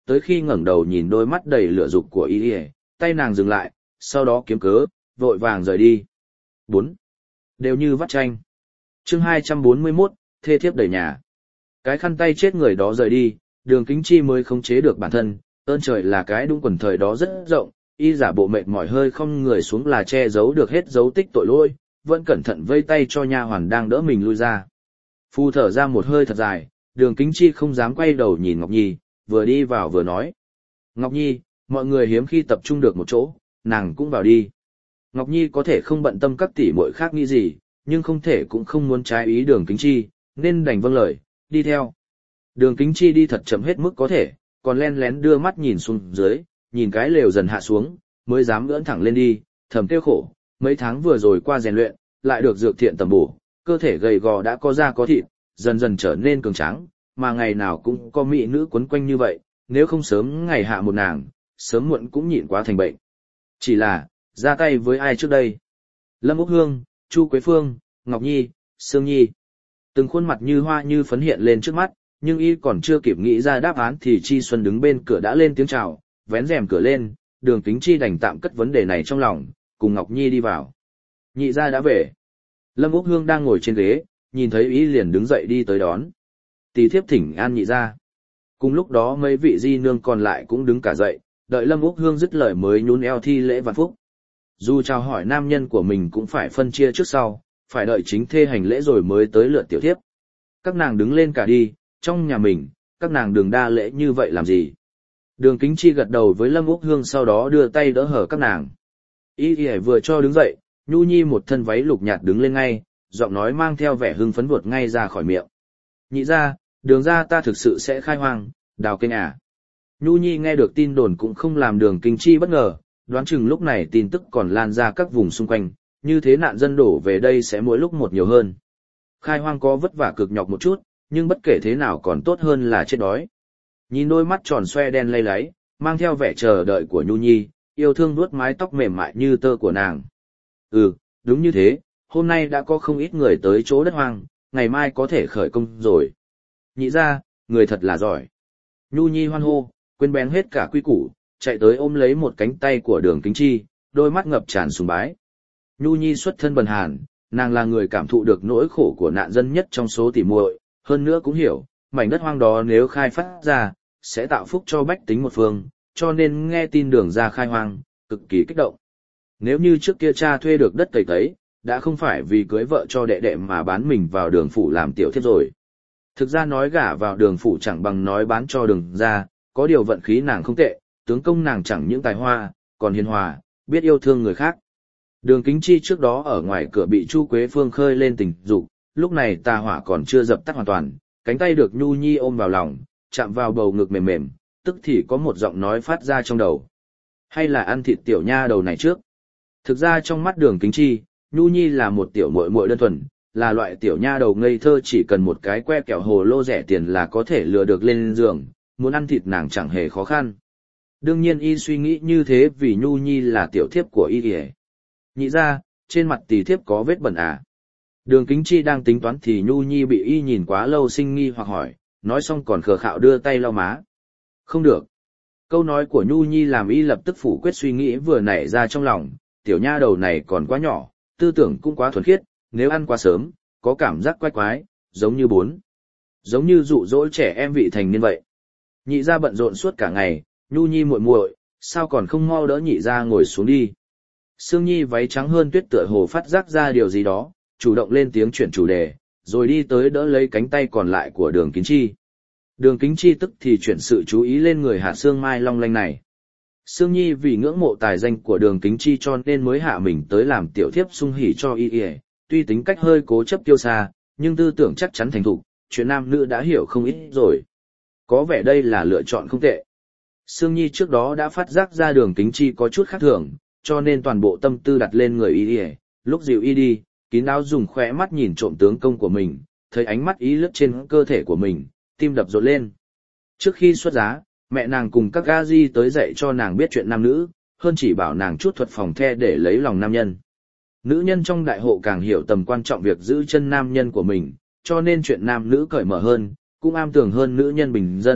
tới khi ngẩng đầu nhìn đôi mắt đầy lửa dục của y, tay nàng dừng lại, sau đó kiếm cớ, vội vàng rời đi. Bốn. Đều như vắt chanh. Chương hai trăm bốn mươi mốt, thê thiếp đầy nhà. Cái khăn tay chết người đó rời đi, Đường Kính Chi mới khống chế được bản thân, ơn trời là cái đúng quần thời đó rất rộng, y giả bộ mệt mỏi hơi không người xuống là che giấu được hết dấu tích tội lỗi, vẫn cẩn thận vây tay cho nha hoàn đang đỡ mình lui ra. Phu thở ra một hơi thật dài, Đường Kính Chi không dám quay đầu nhìn Ngọc Nhi, vừa đi vào vừa nói. Ngọc Nhi, mọi người hiếm khi tập trung được một chỗ, nàng cũng vào đi. Ngọc Nhi có thể không bận tâm các tỷ muội khác nghĩ gì, nhưng không thể cũng không muốn trái ý Đường Kính Chi, nên đành vâng lời, đi theo. Đường Kính Chi đi thật chậm hết mức có thể, còn len lén đưa mắt nhìn xuống dưới, nhìn cái lều dần hạ xuống, mới dám ưỡn thẳng lên đi, thầm tiêu khổ, mấy tháng vừa rồi qua rèn luyện, lại được dược thiện tầm bổ, cơ thể gầy gò đã có da có thịt, dần dần trở nên cường tráng, mà ngày nào cũng có mỹ nữ quấn quanh như vậy, nếu không sớm ngày hạ một nàng, sớm muộn cũng nhịn quá thành bệnh. Chỉ là, ra tay với ai trước đây? Lâm Úc Hương, Chu Quế Phương, Ngọc Nhi, Sương Nhi. Từng khuôn mặt như hoa như phấn hiện lên trước mắt, nhưng y còn chưa kịp nghĩ ra đáp án thì Chi Xuân đứng bên cửa đã lên tiếng chào, vén rèm cửa lên, Đường Kính Chi đành tạm cất vấn đề này trong lòng, cùng Ngọc Nhi đi vào. Nhị gia đã về. Lâm Úc Hương đang ngồi trên ghế, nhìn thấy y liền đứng dậy đi tới đón. Tỷ thiếp thỉnh an nhị gia. Cùng lúc đó mấy vị di nương còn lại cũng đứng cả dậy, đợi Lâm Úc Hương dứt lời mới nhún eo thi lễ vạn phúc. Dù chào hỏi nam nhân của mình cũng phải phân chia trước sau, phải đợi chính thê hành lễ rồi mới tới lượt tiểu thiếp. Các nàng đứng lên cả đi, trong nhà mình, các nàng đừng đa lễ như vậy làm gì. Đường Kính Chi gật đầu với Lâm Úc Hương sau đó đưa tay đỡ hở các nàng. Y Y vừa cho đứng dậy, Nhu Nhi một thân váy lục nhạt đứng lên ngay, giọng nói mang theo vẻ hưng phấn vụt ngay ra khỏi miệng. Nhị ra, Đường ra ta thực sự sẽ khai hoang, đào kênh à. Nhu Nhi nghe được tin đồn cũng không làm Đường Kính Chi bất ngờ, đoán chừng lúc này tin tức còn lan ra các vùng xung quanh, như thế nạn dân đổ về đây sẽ mỗi lúc một nhiều hơn. Khai hoang có vất vả cực nhọc một chút, nhưng bất kể thế nào còn tốt hơn là chết đói. Nhìn đôi mắt tròn xoe đen lay láy, mang theo vẻ chờ đợi của Nhu Nhi, yêu thương vuốt mái tóc mềm mại như tơ của nàng. Ừ, đúng như thế, hôm nay đã có không ít người tới chỗ đất hoang, ngày mai có thể khởi công rồi. Nhị ra, người thật là giỏi. Nhu Nhi hoan hô, quên bén hết cả quy củ, chạy tới ôm lấy một cánh tay của Đường Kính Chi, đôi mắt ngập tràn sùng bái. Nhu Nhi xuất thân bần hàn, nàng là người cảm thụ được nỗi khổ của nạn dân nhất trong số tỷ muội, hơn nữa cũng hiểu, mảnh đất hoang đó nếu khai phát ra, sẽ tạo phúc cho bách tính một phương, cho nên nghe tin Đường ra khai hoang, cực kỳ kích động. Nếu như trước kia cha thuê được đất cày cấy, đã không phải vì cưới vợ cho đệ đệ mà bán mình vào Đường phủ làm tiểu thiếp rồi. Thực ra nói gả vào Đường phủ chẳng bằng nói bán cho Đường ra, có điều vận khí nàng không tệ, tướng công nàng chẳng những tài hoa, còn hiền hòa, biết yêu thương người khác. Đường Kính Chi trước đó ở ngoài cửa bị Chu Quế Phương khơi lên tình dục, lúc này tà hỏa còn chưa dập tắt hoàn toàn, cánh tay được Nhu Nhi ôm vào lòng, chạm vào bầu ngực mềm mềm, tức thì có một giọng nói phát ra trong đầu. Hay là ăn thịt tiểu nha đầu này trước? Thực ra trong mắt Đường Kính Chi, Nhu Nhi là một tiểu muội muội đơn thuần, là loại tiểu nha đầu ngây thơ chỉ cần một cái que kẹo hồ lô rẻ tiền là có thể lừa được lên giường, muốn ăn thịt nàng chẳng hề khó khăn. Đương nhiên y suy nghĩ như thế vì Nhu Nhi là tiểu thiếp của y kìa. Nhị ra, trên mặt tỷ thiếp có vết bẩn à? Đường Kính Chi đang tính toán thì Nhu Nhi bị y nhìn quá lâu sinh nghi hoặc hỏi, nói xong còn khờ khạo đưa tay lau má. Không được. Câu nói của Nhu Nhi làm y lập tức phủ quyết suy nghĩ vừa nảy ra trong lòng, tiểu nha đầu này còn quá nhỏ, tư tưởng cũng quá thuần khiết, nếu ăn quá sớm, có cảm giác quái quái, giống như bốn. Giống như dụ dỗ trẻ em vị thành niên vậy. Nhị ra bận rộn suốt cả ngày, Nhu Nhi muội muội, sao còn không mau đỡ nhị ra ngồi xuống đi. Sương Nhi váy trắng hơn tuyết tựa hồ phát giác ra điều gì đó, chủ động lên tiếng chuyển chủ đề, rồi đi tới đỡ lấy cánh tay còn lại của Đường Kính Chi. Đường Kính Chi tức thì chuyển sự chú ý lên người hạ Sương Mai long lanh này. Sương Nhi vì ngưỡng mộ tài danh của Đường Kính Chi cho nên mới hạ mình tới làm tiểu thiếp sung hỉ cho y y, tuy tính cách hơi cố chấp tiêu xa, nhưng tư tưởng chắc chắn thành thục, chuyện nam nữ đã hiểu không ít rồi. Có vẻ đây là lựa chọn không tệ. Sương Nhi trước đó đã phát giác ra Đường Kính Chi có chút khác thường, cho nên toàn bộ tâm tư đặt lên người y y, lúc dịu y đi, kín đáo dùng khóe mắt nhìn trộm tướng công của mình, thấy ánh mắt ý lướt trên cơ thể của mình, tim đập rộn lên. Trước khi xuất giá, mẹ nàng cùng các ga di tới dạy cho nàng biết chuyện nam nữ, hơn chỉ bảo nàng chút thuật phòng the để lấy lòng nam nhân. Nữ nhân trong đại hộ càng hiểu tầm quan trọng việc giữ chân nam nhân của mình, cho nên chuyện nam nữ cởi mở hơn, cũng am tường hơn nữ nhân bình dân,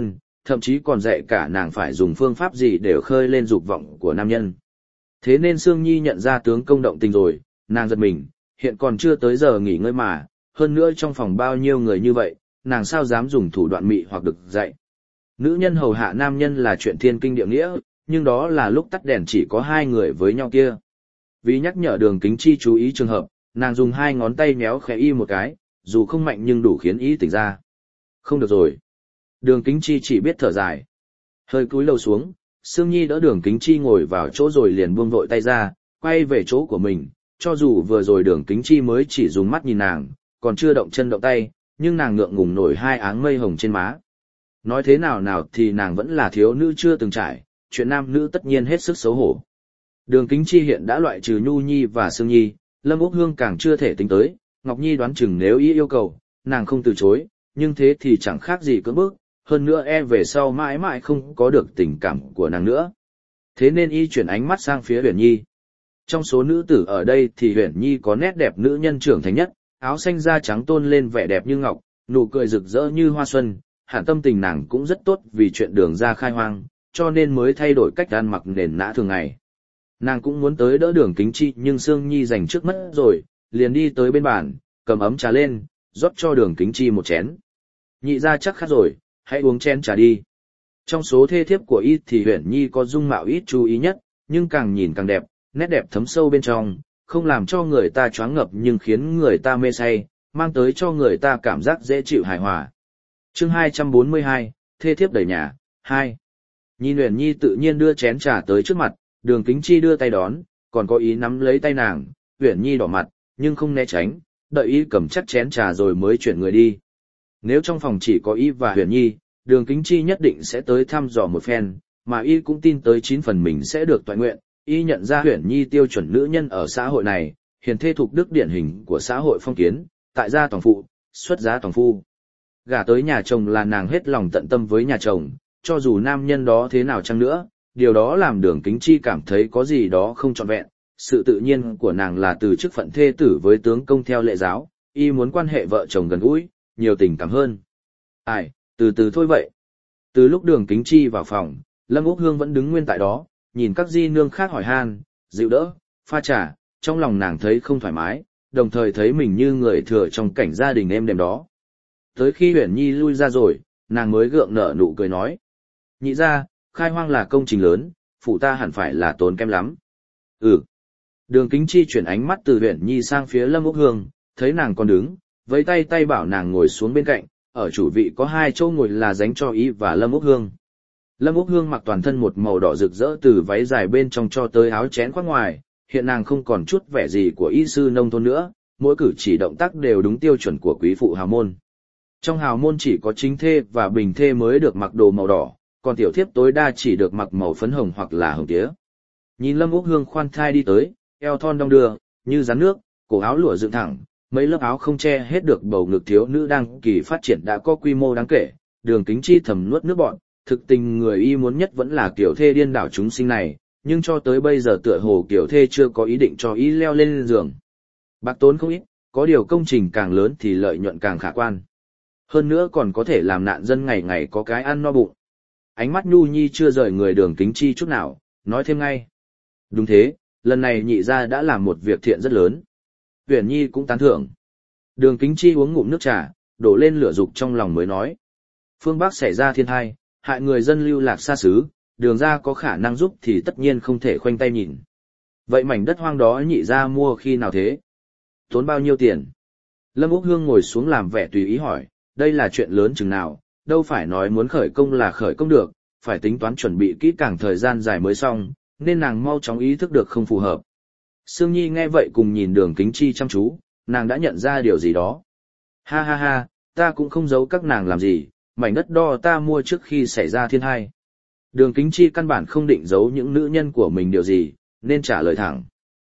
thậm chí còn dạy cả nàng phải dùng phương pháp gì để khơi lên dục vọng của nam nhân. Thế nên Sương Nhi nhận ra tướng công động tình rồi, nàng giật mình, hiện còn chưa tới giờ nghỉ ngơi mà, hơn nữa trong phòng bao nhiêu người như vậy, nàng sao dám dùng thủ đoạn mị hoặc được dạy. Nữ nhân hầu hạ nam nhân là chuyện thiên kinh địa nghĩa, nhưng đó là lúc tắt đèn chỉ có hai người với nhau kia. Vì nhắc nhở Đường Kính Chi chú ý trường hợp, nàng dùng hai ngón tay méo khẽ y một cái, dù không mạnh nhưng đủ khiến y tỉnh ra. Không được rồi. Đường Kính Chi chỉ biết thở dài. Hơi cúi đầu xuống, Sương Nhi đỡ Đường Kính Chi ngồi vào chỗ rồi liền buông vội tay ra, quay về chỗ của mình, cho dù vừa rồi Đường Kính Chi mới chỉ dùng mắt nhìn nàng, còn chưa động chân động tay, nhưng nàng ngượng ngùng nổi hai áng mây hồng trên má. Nói thế nào nào thì nàng vẫn là thiếu nữ chưa từng trải, chuyện nam nữ tất nhiên hết sức xấu hổ. Đường Kính Chi hiện đã loại trừ Nhu Nhi và Sương Nhi, Lâm Úc Hương càng chưa thể tính tới, Ngọc Nhi đoán chừng nếu y yêu cầu, nàng không từ chối, nhưng thế thì chẳng khác gì cưỡng bức, hơn nữa e về sau mãi mãi không có được tình cảm của nàng nữa. Thế nên y chuyển ánh mắt sang phía Huyền Nhi. Trong số nữ tử ở đây thì Huyền Nhi có nét đẹp nữ nhân trưởng thành nhất, áo xanh da trắng tôn lên vẻ đẹp như ngọc, nụ cười rực rỡ như hoa xuân, hẳn tâm tình nàng cũng rất tốt vì chuyện đường ra khai hoang, cho nên mới thay đổi cách ăn mặc nền nã thường ngày. Nàng cũng muốn tới đỡ Đường Kính Chi nhưng Sương Nhi giành trước mất rồi, liền đi tới bên bàn, cầm ấm trà lên, rót cho Đường Kính Chi một chén. Nhị ra chắc khát rồi, hãy uống chén trà đi. Trong số thê thiếp của y thì Huyền Nhi có dung mạo ít chú ý nhất, nhưng càng nhìn càng đẹp, nét đẹp thấm sâu bên trong, không làm cho người ta choáng ngợp nhưng khiến người ta mê say, mang tới cho người ta cảm giác dễ chịu hài hòa. Chương hai trăm bốn mươi hai, thê thiếp đầy nhà, hai. Nhìn Huyền Nhi tự nhiên đưa chén trà tới trước mặt, Đường Kính Chi đưa tay đón, còn có ý nắm lấy tay nàng, Huyền Nhi đỏ mặt, nhưng không né tránh, đợi y cầm chắc chén trà rồi mới chuyển người đi. Nếu trong phòng chỉ có y và Huyền Nhi, Đường Kính Chi nhất định sẽ tới thăm dò một phen, mà y cũng tin tới chín phần mình sẽ được toại nguyện. Y nhận ra Huyền Nhi tiêu chuẩn nữ nhân ở xã hội này, hiền thê thục đức điển hình của xã hội phong kiến, tại gia toàn phụ, xuất giá toàn phu. Gả tới nhà chồng là nàng hết lòng tận tâm với nhà chồng, cho dù nam nhân đó thế nào chăng nữa, điều đó làm Đường Kính Chi cảm thấy có gì đó không trọn vẹn. Sự tự nhiên của nàng là từ chức phận thê tử với tướng công theo lệ giáo, y muốn quan hệ vợ chồng gần gũi, nhiều tình cảm hơn. Ai, từ từ thôi vậy. Từ lúc Đường Kính Chi vào phòng, Lâm Úc Hương vẫn đứng nguyên tại đó, nhìn các di nương khác hỏi han, dịu đỡ, pha trà, trong lòng nàng thấy không thoải mái, đồng thời thấy mình như người thừa trong cảnh gia đình êm đềm đó. Tới khi Huyền Nhi lui ra rồi, nàng mới gượng nở nụ cười nói. Nhị ra, khai hoang là công trình lớn, phụ ta hẳn phải là tốn kém lắm. Ừ. Đường Kính Chi chuyển ánh mắt từ Huyền Nhi sang phía Lâm Úc Hương, thấy nàng còn đứng, với tay tay bảo nàng ngồi xuống bên cạnh, ở chủ vị có hai chỗ ngồi là dành cho y và Lâm Úc Hương. Lâm Úc Hương mặc toàn thân một màu đỏ rực rỡ từ váy dài bên trong cho tới áo chén khoác ngoài, hiện nàng không còn chút vẻ gì của y sư nông thôn nữa, mỗi cử chỉ động tác đều đúng tiêu chuẩn của quý phụ hào môn. Trong hào môn chỉ có chính thê và bình thê mới được mặc đồ màu đỏ, còn tiểu thiếp tối đa chỉ được mặc màu phấn hồng hoặc là hồng tía. Nhìn Lâm Úc Hương khoan thai đi tới, eo thon đong đưa, như rắn nước, cổ áo lụa dựng thẳng, mấy lớp áo không che hết được bầu ngực thiếu nữ đang kỳ phát triển đã có quy mô đáng kể. Đường Kính Chi thầm nuốt nước bọt, thực tình người y muốn nhất vẫn là kiểu thê điên đảo chúng sinh này, nhưng cho tới bây giờ tựa hồ kiểu thê chưa có ý định cho y leo lên giường. Bạc tốn không ít, có điều công trình càng lớn thì lợi nhuận càng khả quan. Hơn nữa còn có thể làm nạn dân ngày ngày có cái ăn no bụng. Ánh mắt Nhu Nhi chưa rời người Đường Kính Chi chút nào, nói thêm ngay. Đúng thế, lần này nhị gia đã làm một việc thiện rất lớn. Huyền Nhi cũng tán thưởng. Đường Kính Chi uống ngụm nước trà, đổ lên lửa dục trong lòng mới nói. Phương Bắc xảy ra thiên tai, hại người dân lưu lạc xa xứ, đường ra có khả năng giúp thì tất nhiên không thể khoanh tay nhìn. Vậy mảnh đất hoang đó nhị gia mua khi nào thế? Tốn bao nhiêu tiền? Lâm Úc Hương ngồi xuống làm vẻ tùy ý hỏi, đây là chuyện lớn chừng nào, đâu phải nói muốn khởi công là khởi công được, phải tính toán chuẩn bị kỹ càng thời gian dài mới xong, nên nàng mau chóng ý thức được không phù hợp. Sương Nhi nghe vậy cùng nhìn Đường Kính Chi chăm chú, nàng đã nhận ra điều gì đó. Ha ha ha, ta cũng không giấu các nàng làm gì, mảnh đất đo ta mua trước khi xảy ra thiên tai. Đường Kính Chi căn bản không định giấu những nữ nhân của mình điều gì, nên trả lời thẳng.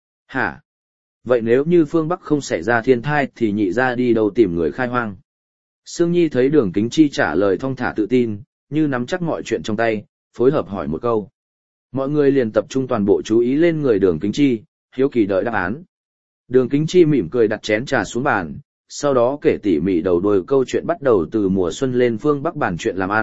Hả? Vậy nếu như phương Bắc không xảy ra thiên tai thì nhị ra đi đâu tìm người khai hoang? Sương Nhi thấy Đường Kính Chi trả lời thong thả tự tin, như nắm chắc mọi chuyện trong tay, phối hợp hỏi một câu. Mọi người liền tập trung toàn bộ chú ý lên người Đường Kính Chi, hiếu kỳ đợi đáp án. Đường Kính Chi mỉm cười đặt chén trà xuống bàn, sau đó kể tỉ mỉ đầu đuôi câu chuyện bắt đầu từ mùa xuân lên phương Bắc bàn chuyện làm ăn,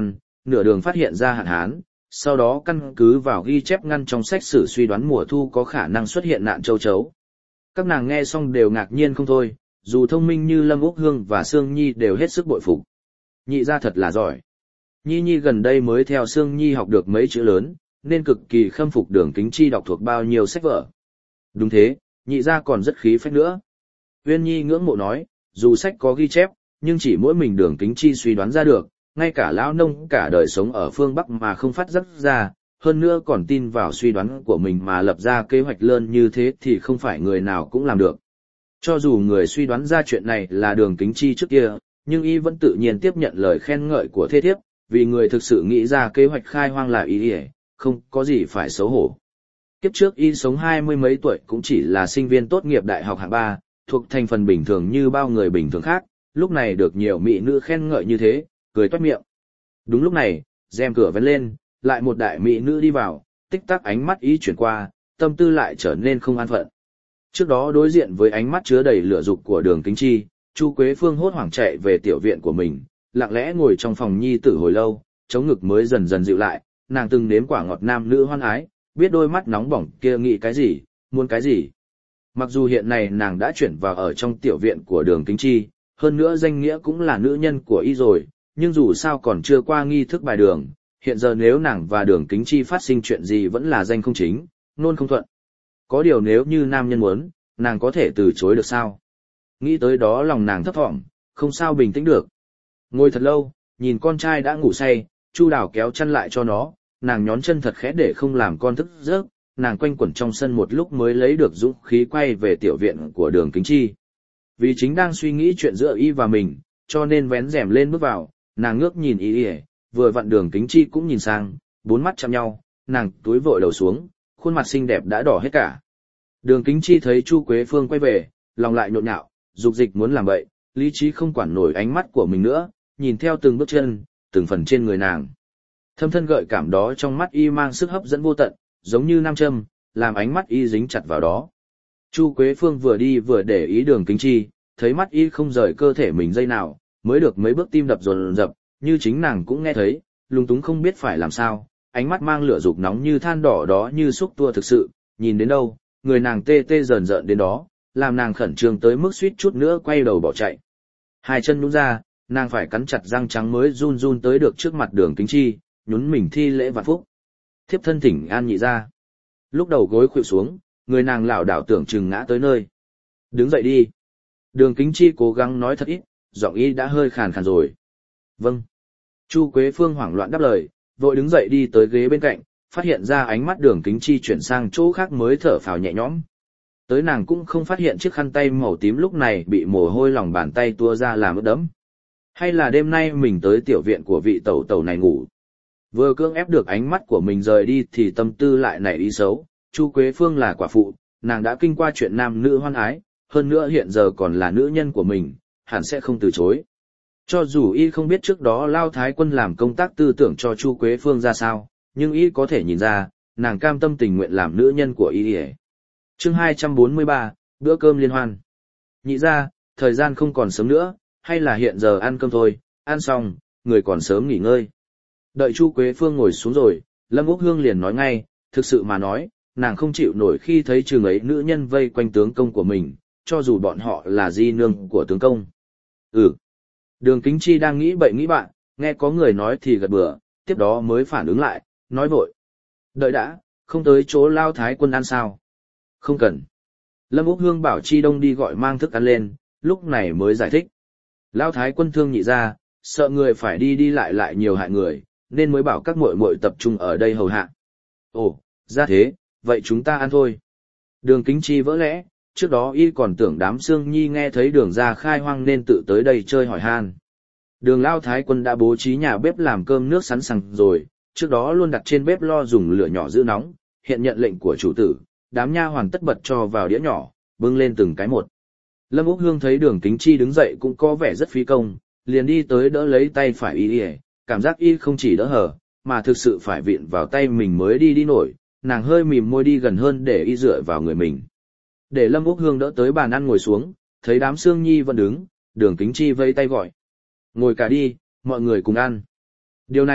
nửa đường phát hiện ra hạn hán, sau đó căn cứ vào ghi chép ngăn trong sách sử suy đoán mùa thu có khả năng xuất hiện nạn châu chấu. Các nàng nghe xong đều ngạc nhiên không thôi, dù thông minh như Lâm Úc Hương và Sương Nhi đều hết sức bội phục. Nhị gia thật là giỏi. Nhi Nhi gần đây mới theo Sương Nhi học được mấy chữ lớn, nên cực kỳ khâm phục Đường Kính Chi đọc thuộc bao nhiêu sách vở. Đúng thế, nhị gia còn rất khí phách nữa. Uyên Nhi ngưỡng mộ nói, dù sách có ghi chép, nhưng chỉ mỗi mình Đường Kính Chi suy đoán ra được, ngay cả lão nông cả đời sống ở phương Bắc mà không phát giác ra, hơn nữa còn tin vào suy đoán của mình mà lập ra kế hoạch lớn như thế thì không phải người nào cũng làm được. Cho dù người suy đoán ra chuyện này là Đường Kính Chi trước kia, nhưng y vẫn tự nhiên tiếp nhận lời khen ngợi của thê thiếp, vì người thực sự nghĩ ra kế hoạch khai hoang là y, không có gì phải xấu hổ. Kiếp trước y sống hai mươi mấy tuổi cũng chỉ là sinh viên tốt nghiệp đại học hạng ba, thuộc thành phần bình thường như bao người bình thường khác, lúc này được nhiều mỹ nữ khen ngợi như thế, cười toét miệng. Đúng lúc này, rèm cửa vén lên, lại một đại mỹ nữ đi vào, tích tắc ánh mắt y chuyển qua, tâm tư lại trở nên không an phận. Trước đó đối diện với ánh mắt chứa đầy lửa dục của Đường Kính Chi, Chu Quế Phương hốt hoảng chạy về tiểu viện của mình, lặng lẽ ngồi trong phòng nhi tử hồi lâu, chống ngực mới dần dần dịu lại, nàng từng nếm quả ngọt nam nữ hoan ái, biết đôi mắt nóng bỏng kia nghĩ cái gì, muốn cái gì. Mặc dù hiện nay nàng đã chuyển vào ở trong tiểu viện của Đường Kính Chi, hơn nữa danh nghĩa cũng là nữ nhân của y rồi, nhưng dù sao còn chưa qua nghi thức bài đường, hiện giờ nếu nàng và Đường Kính Chi phát sinh chuyện gì vẫn là danh không chính, nôn không thuận. Có điều nếu như nam nhân muốn, nàng có thể từ chối được sao? Nghĩ tới đó lòng nàng thấp thỏm, không sao bình tĩnh được. Ngồi thật lâu, nhìn con trai đã ngủ say, Chu Đào kéo chăn lại cho nó, nàng nhón chân thật khẽ để không làm con thức giấc, nàng quanh quẩn trong sân một lúc mới lấy được dũng khí quay về tiểu viện của Đường Kính Chi. Vì chính đang suy nghĩ chuyện giữa y và mình, cho nên vén rèm lên bước vào, nàng ngước nhìn y y, vừa vặn Đường Kính Chi cũng nhìn sang, bốn mắt chạm nhau, nàng túi vội đầu xuống, khuôn mặt xinh đẹp đã đỏ hết cả. Đường Kính Chi thấy Chu Quế Phương quay về, lòng lại nhộn nhạo, dục dịch muốn làm vậy, lý trí không quản nổi ánh mắt của mình nữa, nhìn theo từng bước chân, từng phần trên người nàng. Thâm thân gợi cảm đó trong mắt y mang sức hấp dẫn vô tận, giống như nam châm, làm ánh mắt y dính chặt vào đó. Chu Quế Phương vừa đi vừa để ý Đường Kính Chi, thấy mắt y không rời cơ thể mình giây nào, mới được mấy bước tim đập dồn dập, như chính nàng cũng nghe thấy, lung túng không biết phải làm sao, ánh mắt mang lửa dục nóng như than đỏ đó như xúc tua thực sự, nhìn đến đâu, người nàng tê tê rờn rợn đến đó, làm nàng khẩn trương tới mức suýt chút nữa quay đầu bỏ chạy. Hai chân nhún ra, nàng phải cắn chặt răng trắng mới run run tới được trước mặt Đường Kính Chi, nhún mình thi lễ vạn phúc. Thiếp thân thỉnh an nhị ra. Lúc đầu gối khuỵu xuống, người nàng lảo đảo tưởng chừng ngã tới nơi. Đứng dậy đi. Đường Kính Chi cố gắng nói thật ít, giọng y đã hơi khàn khàn rồi. Vâng. Chu Quế Phương hoảng loạn đáp lời, vội đứng dậy đi tới ghế bên cạnh, phát hiện ra ánh mắt Đường Kính Chi chuyển sang chỗ khác mới thở phào nhẹ nhõm. Tới nàng cũng không phát hiện chiếc khăn tay màu tím lúc này bị mồ hôi lòng bàn tay tua ra làm ướt đẫm. Hay là đêm nay mình tới tiểu viện của vị tẩu tẩu này ngủ. Vừa cưỡng ép được ánh mắt của mình rời đi thì tâm tư lại nảy ý xấu, Chu Quế Phương là quả phụ, nàng đã kinh qua chuyện nam nữ hoan ái, hơn nữa hiện giờ còn là nữ nhân của mình, hẳn sẽ không từ chối. Cho dù y không biết trước đó Lao Thái Quân làm công tác tư tưởng cho Chu Quế Phương ra sao, nhưng y có thể nhìn ra, nàng cam tâm tình nguyện làm nữ nhân của y. Chương hai trăm bốn mươi ba, bữa cơm liên hoan. Nhị ra, thời gian không còn sớm nữa, hay là hiện giờ ăn cơm thôi, ăn xong, người còn sớm nghỉ ngơi. Đợi Chu Quế Phương ngồi xuống rồi, Lâm Úc Hương liền nói ngay, thực sự mà nói, nàng không chịu nổi khi thấy chừng ấy nữ nhân vây quanh tướng công của mình, cho dù bọn họ là di nương của tướng công. Ừ. Đường Kính Chi đang nghĩ bậy nghĩ bạn, nghe có người nói thì gật bừa, tiếp đó mới phản ứng lại, nói vội. Đợi đã, không tới chỗ Lao Thái Quân ăn sao? Không cần. Lâm Úc Hương bảo Chi Đông đi gọi mang thức ăn lên, lúc này mới giải thích. Lao Thái Quân thương nhị ra, sợ người phải đi đi lại lại nhiều hại người, nên mới bảo các muội muội tập trung ở đây hầu hạ. Ồ, ra thế, vậy chúng ta ăn thôi. Đường Kính Chi vỡ lẽ, trước đó y còn tưởng đám Sương Nhi nghe thấy đường ra khai hoang nên tự tới đây chơi hỏi han. Đường Lao Thái Quân đã bố trí nhà bếp làm cơm nước sẵn sàng rồi, trước đó luôn đặt trên bếp lo dùng lửa nhỏ giữ nóng, hiện nhận lệnh của chủ tử, đám nha hoàn tất bật cho vào đĩa nhỏ, bưng lên từng cái một. Lâm Úc Hương thấy Đường Kính Chi đứng dậy cũng có vẻ rất phí công, liền đi tới đỡ lấy tay phải y y, cảm giác y không chỉ đỡ hở, mà thực sự phải vịn vào tay mình mới đi đi nổi, nàng hơi mỉm môi đi gần hơn để y dựa vào người mình. Để Lâm Úc Hương đỡ tới bàn ăn ngồi xuống, thấy đám Sương Nhi vẫn đứng, Đường Kính Chi vẫy tay gọi. Ngồi cả đi, mọi người cùng ăn. Điều này,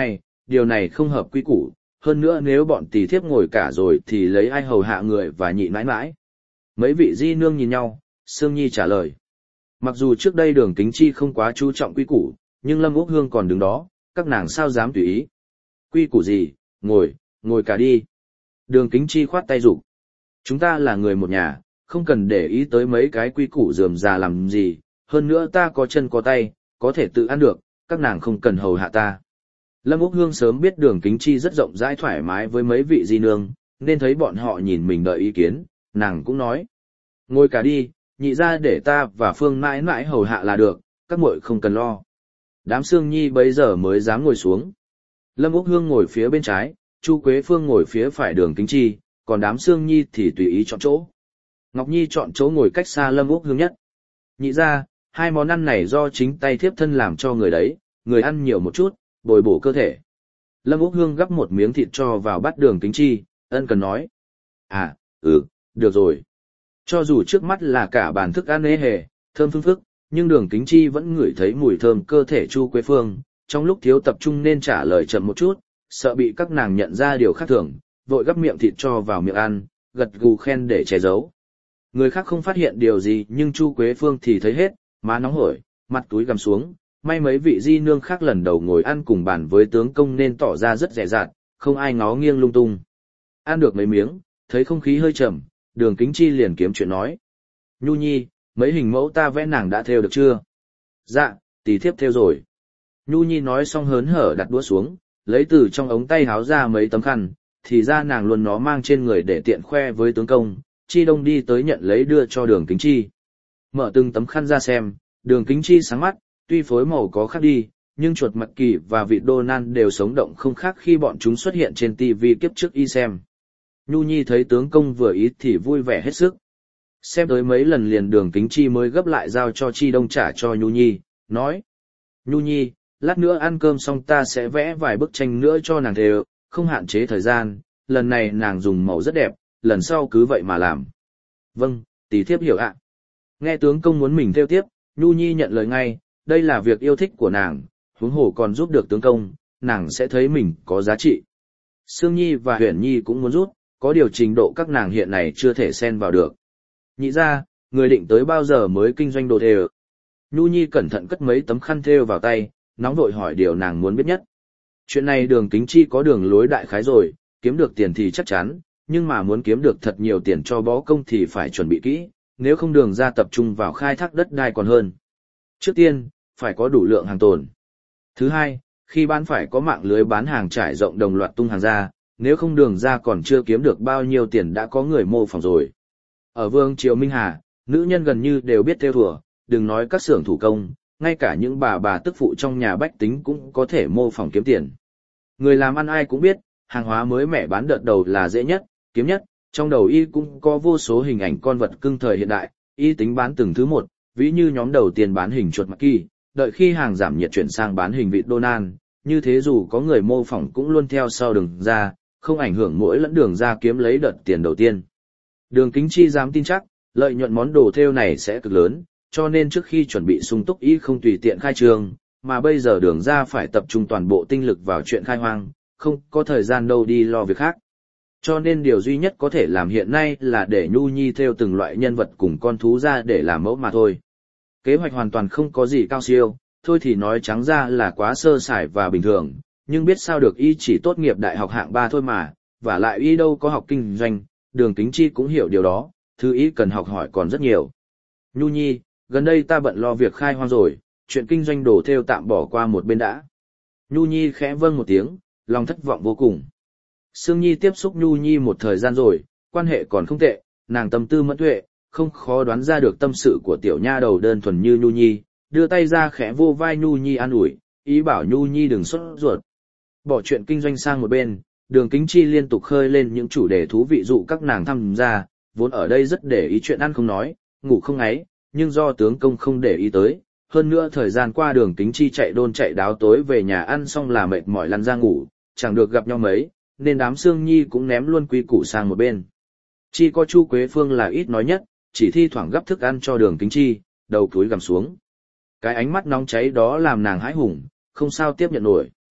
điều này không hợp quy củ, hơn nữa nếu bọn tỷ thiếp ngồi cả rồi thì lấy ai hầu hạ người và nhị mãi mãi. Mấy vị di nương nhìn nhau, Sương Nhi trả lời. Mặc dù trước đây Đường Kính Chi không quá chú trọng quy củ, nhưng Lâm Úc Hương còn đứng đó, các nàng sao dám tùy ý. Quy củ gì, ngồi, ngồi cả đi. Đường Kính Chi khoát tay rủ. Chúng ta là người một nhà, không cần để ý tới mấy cái quy củ rườm rà làm gì, hơn nữa ta có chân có tay, có thể tự ăn được, các nàng không cần hầu hạ ta. Lâm Úc Hương sớm biết Đường Kính Chi rất rộng rãi thoải mái với mấy vị di nương, nên thấy bọn họ nhìn mình đợi ý kiến, nàng cũng nói. Ngồi cả đi, nhị ra để ta và Phương mãi mãi hầu hạ là được, các muội không cần lo. Đám Sương Nhi bấy giờ mới dám ngồi xuống. Lâm Úc Hương ngồi phía bên trái, Chu Quế Phương ngồi phía phải Đường Kính Chi, còn đám Sương Nhi thì tùy ý chọn chỗ. Ngọc Nhi chọn chỗ ngồi cách xa Lâm Úc Hương nhất. Nhị ra, hai món ăn này do chính tay thiếp thân làm cho người đấy, người ăn nhiều một chút, bồi bổ cơ thể. Lâm Úc Hương gắp một miếng thịt cho vào bát Đường Kính Chi, ân cần nói. À, ừ, được rồi. Cho dù trước mắt là cả bàn thức ăn ế hề, thơm phức phức, nhưng Đường Kính Chi vẫn ngửi thấy mùi thơm cơ thể Chu Quế Phương, trong lúc thiếu tập trung nên trả lời chậm một chút, sợ bị các nàng nhận ra điều khác thường, vội gắp miệng thịt cho vào miệng ăn, gật gù khen để che giấu. Người khác không phát hiện điều gì nhưng Chu Quế Phương thì thấy hết, má nóng hổi, mặt túi gằm xuống, may mấy vị di nương khác lần đầu ngồi ăn cùng bàn với tướng công nên tỏ ra rất dè dặt, không ai ngó nghiêng lung tung. Ăn được mấy miếng, thấy không khí hơi trầm, Đường Kính Chi liền kiếm chuyện nói. Nhu Nhi, mấy hình mẫu ta vẽ nàng đã thêu được chưa? Dạ, tỷ thiếp thêu rồi. Nhu Nhi nói xong hớn hở đặt đũa xuống, lấy từ trong ống tay háo ra mấy tấm khăn, thì ra nàng luôn nó mang trên người để tiện khoe với tướng công. Chi Đông đi tới nhận lấy đưa cho Đường Kính Chi. Mở từng tấm khăn ra xem, Đường Kính Chi sáng mắt, tuy phối màu có khác đi, nhưng chuột mặt kỳ và vịt Donald đều sống động không khác khi bọn chúng xuất hiện trên ti vi kiếp trước y xem. Nhu Nhi thấy tướng công vừa ý thì vui vẻ hết sức. Xem tới mấy lần liền Đường Kính Chi mới gấp lại giao cho Chi Đông trả cho Nhu Nhi, nói. Nhu Nhi, lát nữa ăn cơm xong ta sẽ vẽ vài bức tranh nữa cho nàng thêu, không hạn chế thời gian, lần này nàng dùng màu rất đẹp, lần sau cứ vậy mà làm. Vâng, tỷ thiếp hiểu ạ. Nghe tướng công muốn mình theo tiếp, Nhu Nhi nhận lời ngay, đây là việc yêu thích của nàng, huống hồ còn giúp được tướng công, nàng sẽ thấy mình có giá trị. Sương Nhi và Huyền Nhi cũng muốn giúp, có điều trình độ các nàng hiện này chưa thể xen vào được. Nhị ra, người định tới bao giờ mới kinh doanh đồ thêu? Nhu Nhi cẩn thận cất mấy tấm khăn thêu vào tay, nóng vội hỏi điều nàng muốn biết nhất. Chuyện này Đường Kính Chi có đường lối đại khái rồi, kiếm được tiền thì chắc chắn, nhưng mà muốn kiếm được thật nhiều tiền cho bó công thì phải chuẩn bị kỹ, nếu không Đường ra tập trung vào khai thác đất đai còn hơn. Trước tiên, phải có đủ lượng hàng tồn. Thứ hai, khi bán phải có mạng lưới bán hàng trải rộng đồng loạt tung hàng ra, nếu không Đường ra còn chưa kiếm được bao nhiêu tiền đã có người mô phỏng rồi. Ở Vương Triều Minh Hà, nữ nhân gần như đều biết thêu thùa, đừng nói các xưởng thủ công, ngay cả những bà bà tức phụ trong nhà bách tính cũng có thể mô phỏng kiếm tiền. Người làm ăn ai cũng biết, hàng hóa mới mẻ bán đợt đầu là dễ nhất, kiếm nhất, trong đầu y cũng có vô số hình ảnh con vật cưng thời hiện đại, y tính bán từng thứ một, ví như nhóm đầu tiên bán hình chuột Mickey, đợi khi hàng giảm nhiệt chuyển sang bán hình vịt Donald, như thế dù có người mô phỏng cũng luôn theo sau Đường ra, không ảnh hưởng mỗi lẫn Đường ra kiếm lấy đợt tiền đầu tiên. Đường Kính Chi dám tin chắc, lợi nhuận món đồ thêu này sẽ cực lớn, cho nên trước khi chuẩn bị sung túc y không tùy tiện khai trương, mà bây giờ Đường ra phải tập trung toàn bộ tinh lực vào chuyện khai hoang, không có thời gian đâu đi lo việc khác. Cho nên điều duy nhất có thể làm hiện nay là để Nhu Nhi theo từng loại nhân vật cùng con thú ra để làm mẫu mà thôi. Kế hoạch hoàn toàn không có gì cao siêu, thôi thì nói trắng ra là quá sơ sài và bình thường, nhưng biết sao được y chỉ tốt nghiệp đại học hạng ba thôi mà, và lại y đâu có học kinh doanh, Đường Kính Chi cũng hiểu điều đó, thứ y cần học hỏi còn rất nhiều. Nhu Nhi, gần đây ta bận lo việc khai hoang rồi, chuyện kinh doanh đồ thêu tạm bỏ qua một bên đã. Nhu Nhi khẽ vâng một tiếng, lòng thất vọng vô cùng. Sương Nhi tiếp xúc Nhu Nhi một thời gian rồi, quan hệ còn không tệ, nàng tâm tư mẫn tuệ, không khó đoán ra được tâm sự của tiểu nha đầu đơn thuần như Nhu Nhi, đưa tay ra khẽ vô vai Nhu Nhi an ủi, ý bảo Nhu Nhi đừng sốt ruột. Bỏ chuyện kinh doanh sang một bên, Đường Kính Chi liên tục khơi lên những chủ đề thú vị dụ các nàng tham gia, vốn ở đây rất để ý chuyện ăn không nói, ngủ không ngáy, nhưng do tướng công không để ý tới, hơn nữa thời gian qua Đường Kính Chi chạy đôn chạy đáo tối về nhà ăn xong là mệt mỏi lăn ra ngủ, chẳng được gặp nhau mấy, nên đám Sương Nhi cũng ném luôn quy củ sang một bên. Chỉ có Chu Quế Phương là ít nói nhất, chỉ thi thoảng gấp thức ăn cho Đường Kính Chi, đầu cúi gằm xuống. Cái ánh mắt nóng cháy đó làm nàng hãi hùng, không sao tiếp nhận nổi.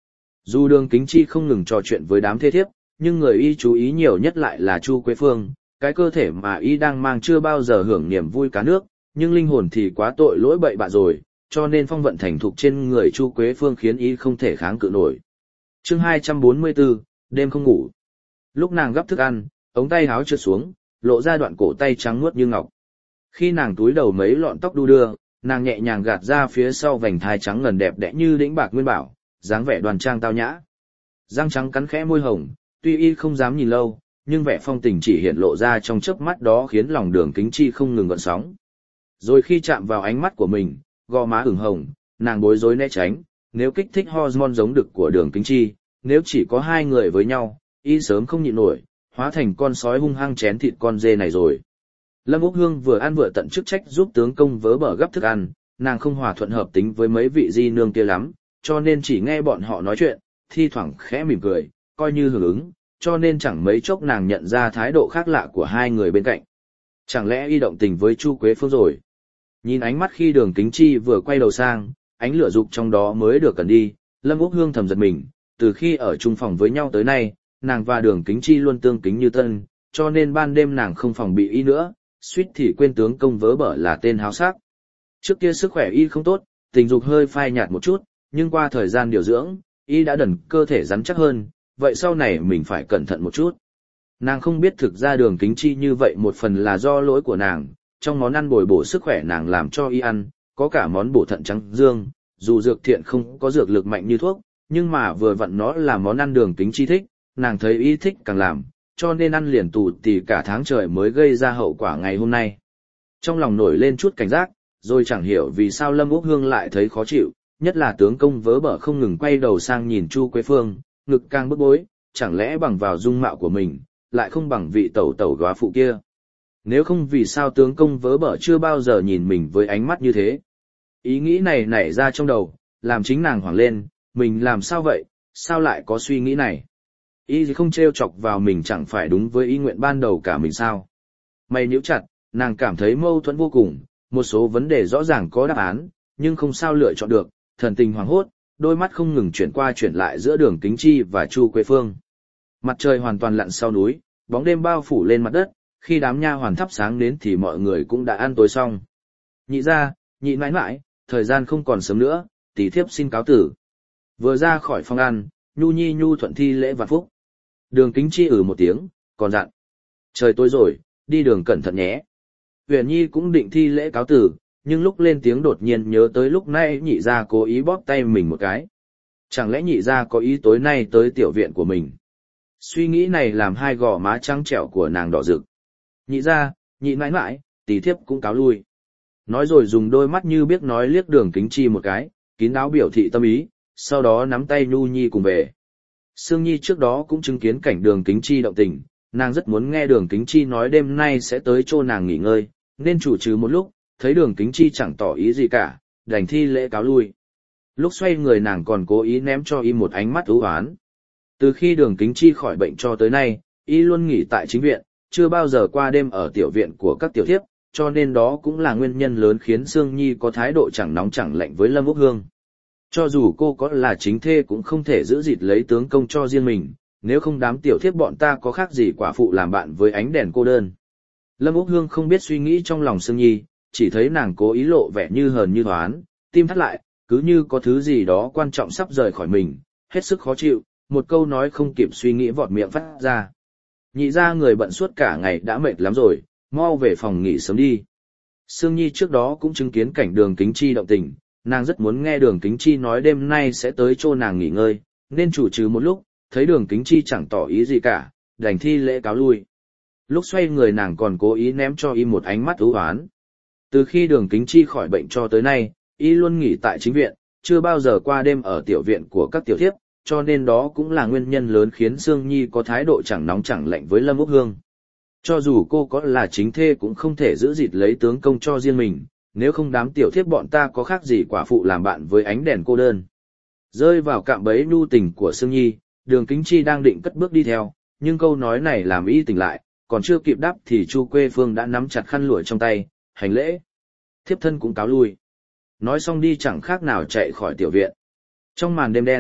Dù Đường Kính Chi không ngừng trò chuyện với đám thế thiếp, nhưng người y chú ý nhiều nhất lại là Chu Quế Phương, cái cơ thể mà y đang mang chưa bao giờ hưởng niềm vui cá nước, nhưng linh hồn thì quá tội lỗi bậy bạ rồi, cho nên phong vận thành thục trên người Chu Quế Phương khiến y không thể kháng cự nổi. Chương hai trăm bốn mươi bốn, đêm không ngủ. Lúc nàng gắp thức ăn, ống tay háo trượt xuống, lộ ra đoạn cổ tay trắng muốt như ngọc. Khi nàng túi đầu mấy lọn tóc đu đưa, nàng nhẹ nhàng gạt ra phía sau vành thai trắng ngần đẹp đẽ như đĩnh bạc nguyên bảo, dáng vẻ đoan trang tao nhã. Răng trắng cắn khẽ môi hồng, tuy y không dám nhìn lâu, nhưng vẻ phong tình chỉ hiện lộ ra trong chớp mắt đó khiến lòng Đường Kính Chi không ngừng gợn sóng. Rồi khi chạm vào ánh mắt của mình, gò má ửng hồng, nàng bối rối né tránh, nếu kích thích hormone giống đực của Đường Kính Chi, nếu chỉ có hai người với nhau, y sớm không nhịn nổi, hóa thành con sói hung hăng chén thịt con dê này rồi. Lâm Úc Hương vừa ăn vừa tận chức trách giúp tướng công vớ bở gấp thức ăn, nàng không hòa thuận hợp tính với mấy vị di nương kia lắm, cho nên chỉ nghe bọn họ nói chuyện, thi thoảng khẽ mỉm cười, coi như hưởng ứng, cho nên chẳng mấy chốc nàng nhận ra thái độ khác lạ của hai người bên cạnh. Chẳng lẽ y động tình với Chu Quế Phương rồi? Nhìn ánh mắt khi Đường Kính Chi vừa quay đầu sang, ánh lửa dục trong đó mới được cần đi, Lâm Úc Hương thầm giật mình, từ khi ở chung phòng với nhau tới nay, nàng và Đường Kính Chi luôn tương kính như tân, cho nên ban đêm nàng không phòng bị y nữa, suýt thì quên tướng công vớ bở là tên háo sắc. Trước kia sức khỏe y không tốt, tình dục hơi phai nhạt một chút, nhưng qua thời gian điều dưỡng, y đã đần cơ thể rắn chắc hơn, vậy sau này mình phải cẩn thận một chút. Nàng không biết thực ra Đường Kính Chi như vậy một phần là do lỗi của nàng, trong món ăn bồi bổ sức khỏe nàng làm cho y ăn, có cả món bổ thận trắng dương, dù dược thiện không có dược lực mạnh như thuốc, nhưng mà vừa vặn nó là món ăn Đường Kính Chi thích, nàng thấy y thích càng làm, cho nên ăn liền tù tì cả tháng trời mới gây ra hậu quả ngày hôm nay. Trong lòng nổi lên chút cảnh giác, rồi chẳng hiểu vì sao Lâm Úc Hương lại thấy khó chịu, nhất là tướng công vớ bở không ngừng quay đầu sang nhìn Chu Quế Phương, ngực càng bức bối, chẳng lẽ bằng vào dung mạo của mình, lại không bằng vị tẩu tẩu góa phụ kia. Nếu không vì sao tướng công vớ bở chưa bao giờ nhìn mình với ánh mắt như thế. Ý nghĩ này nảy ra trong đầu, làm chính nàng hoảng lên, mình làm sao vậy, sao lại có suy nghĩ này. Y không trêu chọc vào mình chẳng phải đúng với ý nguyện ban đầu cả mình sao. Mày nhíu chặt, nàng cảm thấy mâu thuẫn vô cùng, một số vấn đề rõ ràng có đáp án, nhưng không sao lựa chọn được, thần tình hoảng hốt, đôi mắt không ngừng chuyển qua chuyển lại giữa Đường Kính Chi và Chu Quế Phương. Mặt trời hoàn toàn lặn sau núi, bóng đêm bao phủ lên mặt đất, khi đám nha hoàn thắp sáng đến thì mọi người cũng đã ăn tối xong. Nhị ra, nhị mãi mãi, thời gian không còn sớm nữa, tỷ thiếp xin cáo tử. Vừa ra khỏi phòng ăn, Nhu Nhi nhu thuận thi lễ vạn phúc. Đường Kính Chi ừ một tiếng, còn dặn. Trời tối rồi, đi đường cẩn thận nhé. Huyền Nhi cũng định thi lễ cáo tử, nhưng lúc lên tiếng đột nhiên nhớ tới lúc nãy nhị gia cố ý bóp tay mình một cái. Chẳng lẽ nhị gia có ý tối nay tới tiểu viện của mình? Suy nghĩ này làm hai gò má trắng trẻo của nàng đỏ rực. Nhị gia, nhị mãi mãi, tỷ thiếp cũng cáo lui. Nói rồi dùng đôi mắt như biết nói liếc Đường Kính Chi một cái, kín đáo biểu thị tâm ý, sau đó nắm tay Nhu Nhi cùng về. Sương Nhi trước đó cũng chứng kiến cảnh Đường Kính Chi động tình, nàng rất muốn nghe Đường Kính Chi nói đêm nay sẽ tới chỗ nàng nghỉ ngơi, nên chủ trừ một lúc, thấy Đường Kính Chi chẳng tỏ ý gì cả, đành thi lễ cáo lui. Lúc xoay người nàng còn cố ý ném cho y một ánh mắt ưu oán. Từ khi Đường Kính Chi khỏi bệnh cho tới nay, y luôn nghỉ tại chính viện, chưa bao giờ qua đêm ở tiểu viện của các tiểu thiếp, cho nên đó cũng là nguyên nhân lớn khiến Sương Nhi có thái độ chẳng nóng chẳng lạnh với Lâm Úc Hương. Cho dù cô có là chính thê cũng không thể giữ dịt lấy tướng công cho riêng mình, nếu không đám tiểu thiếp bọn ta có khác gì quả phụ làm bạn với ánh đèn cô đơn. Lâm Úc Hương không biết suy nghĩ trong lòng Sương Nhi, chỉ thấy nàng cố ý lộ vẻ như hờn như hoán, tim thắt lại, cứ như có thứ gì đó quan trọng sắp rời khỏi mình, hết sức khó chịu, một câu nói không kịp suy nghĩ vọt miệng phát ra. Nhị ra người bận suốt cả ngày đã mệt lắm rồi, mau về phòng nghỉ sớm đi. Sương Nhi trước đó cũng chứng kiến cảnh Đường Kính Chi động tình, nàng rất muốn nghe Đường Kính Chi nói đêm nay sẽ tới chỗ nàng nghỉ ngơi, nên chủ trừ một lúc, thấy Đường Kính Chi chẳng tỏ ý gì cả, đành thi lễ cáo lui. Lúc xoay người nàng còn cố ý ném cho y một ánh mắt ưu oán. Từ khi Đường Kính Chi khỏi bệnh cho tới nay, y luôn nghỉ tại chính viện, chưa bao giờ qua đêm ở tiểu viện của các tiểu thiếp, cho nên đó cũng là nguyên nhân lớn khiến Sương Nhi có thái độ chẳng nóng chẳng lạnh với Lâm Úc Hương. Cho dù cô có là chính thê cũng không thể giữ dịt lấy tướng công cho riêng mình, nếu không đám tiểu thiếp bọn ta có khác gì quả phụ làm bạn với ánh đèn cô đơn. Rơi vào cạm bẫy nhu tình của Sương Nhi, Đường Kính Chi đang định cất bước đi theo, nhưng câu nói này làm y tỉnh lại, còn chưa kịp đáp thì Chu Quế Phương đã nắm chặt khăn lụa trong tay, hành lễ. Thiếp thân cũng cáo lui. Nói xong đi chẳng khác nào chạy khỏi tiểu viện. Trong màn đêm đen,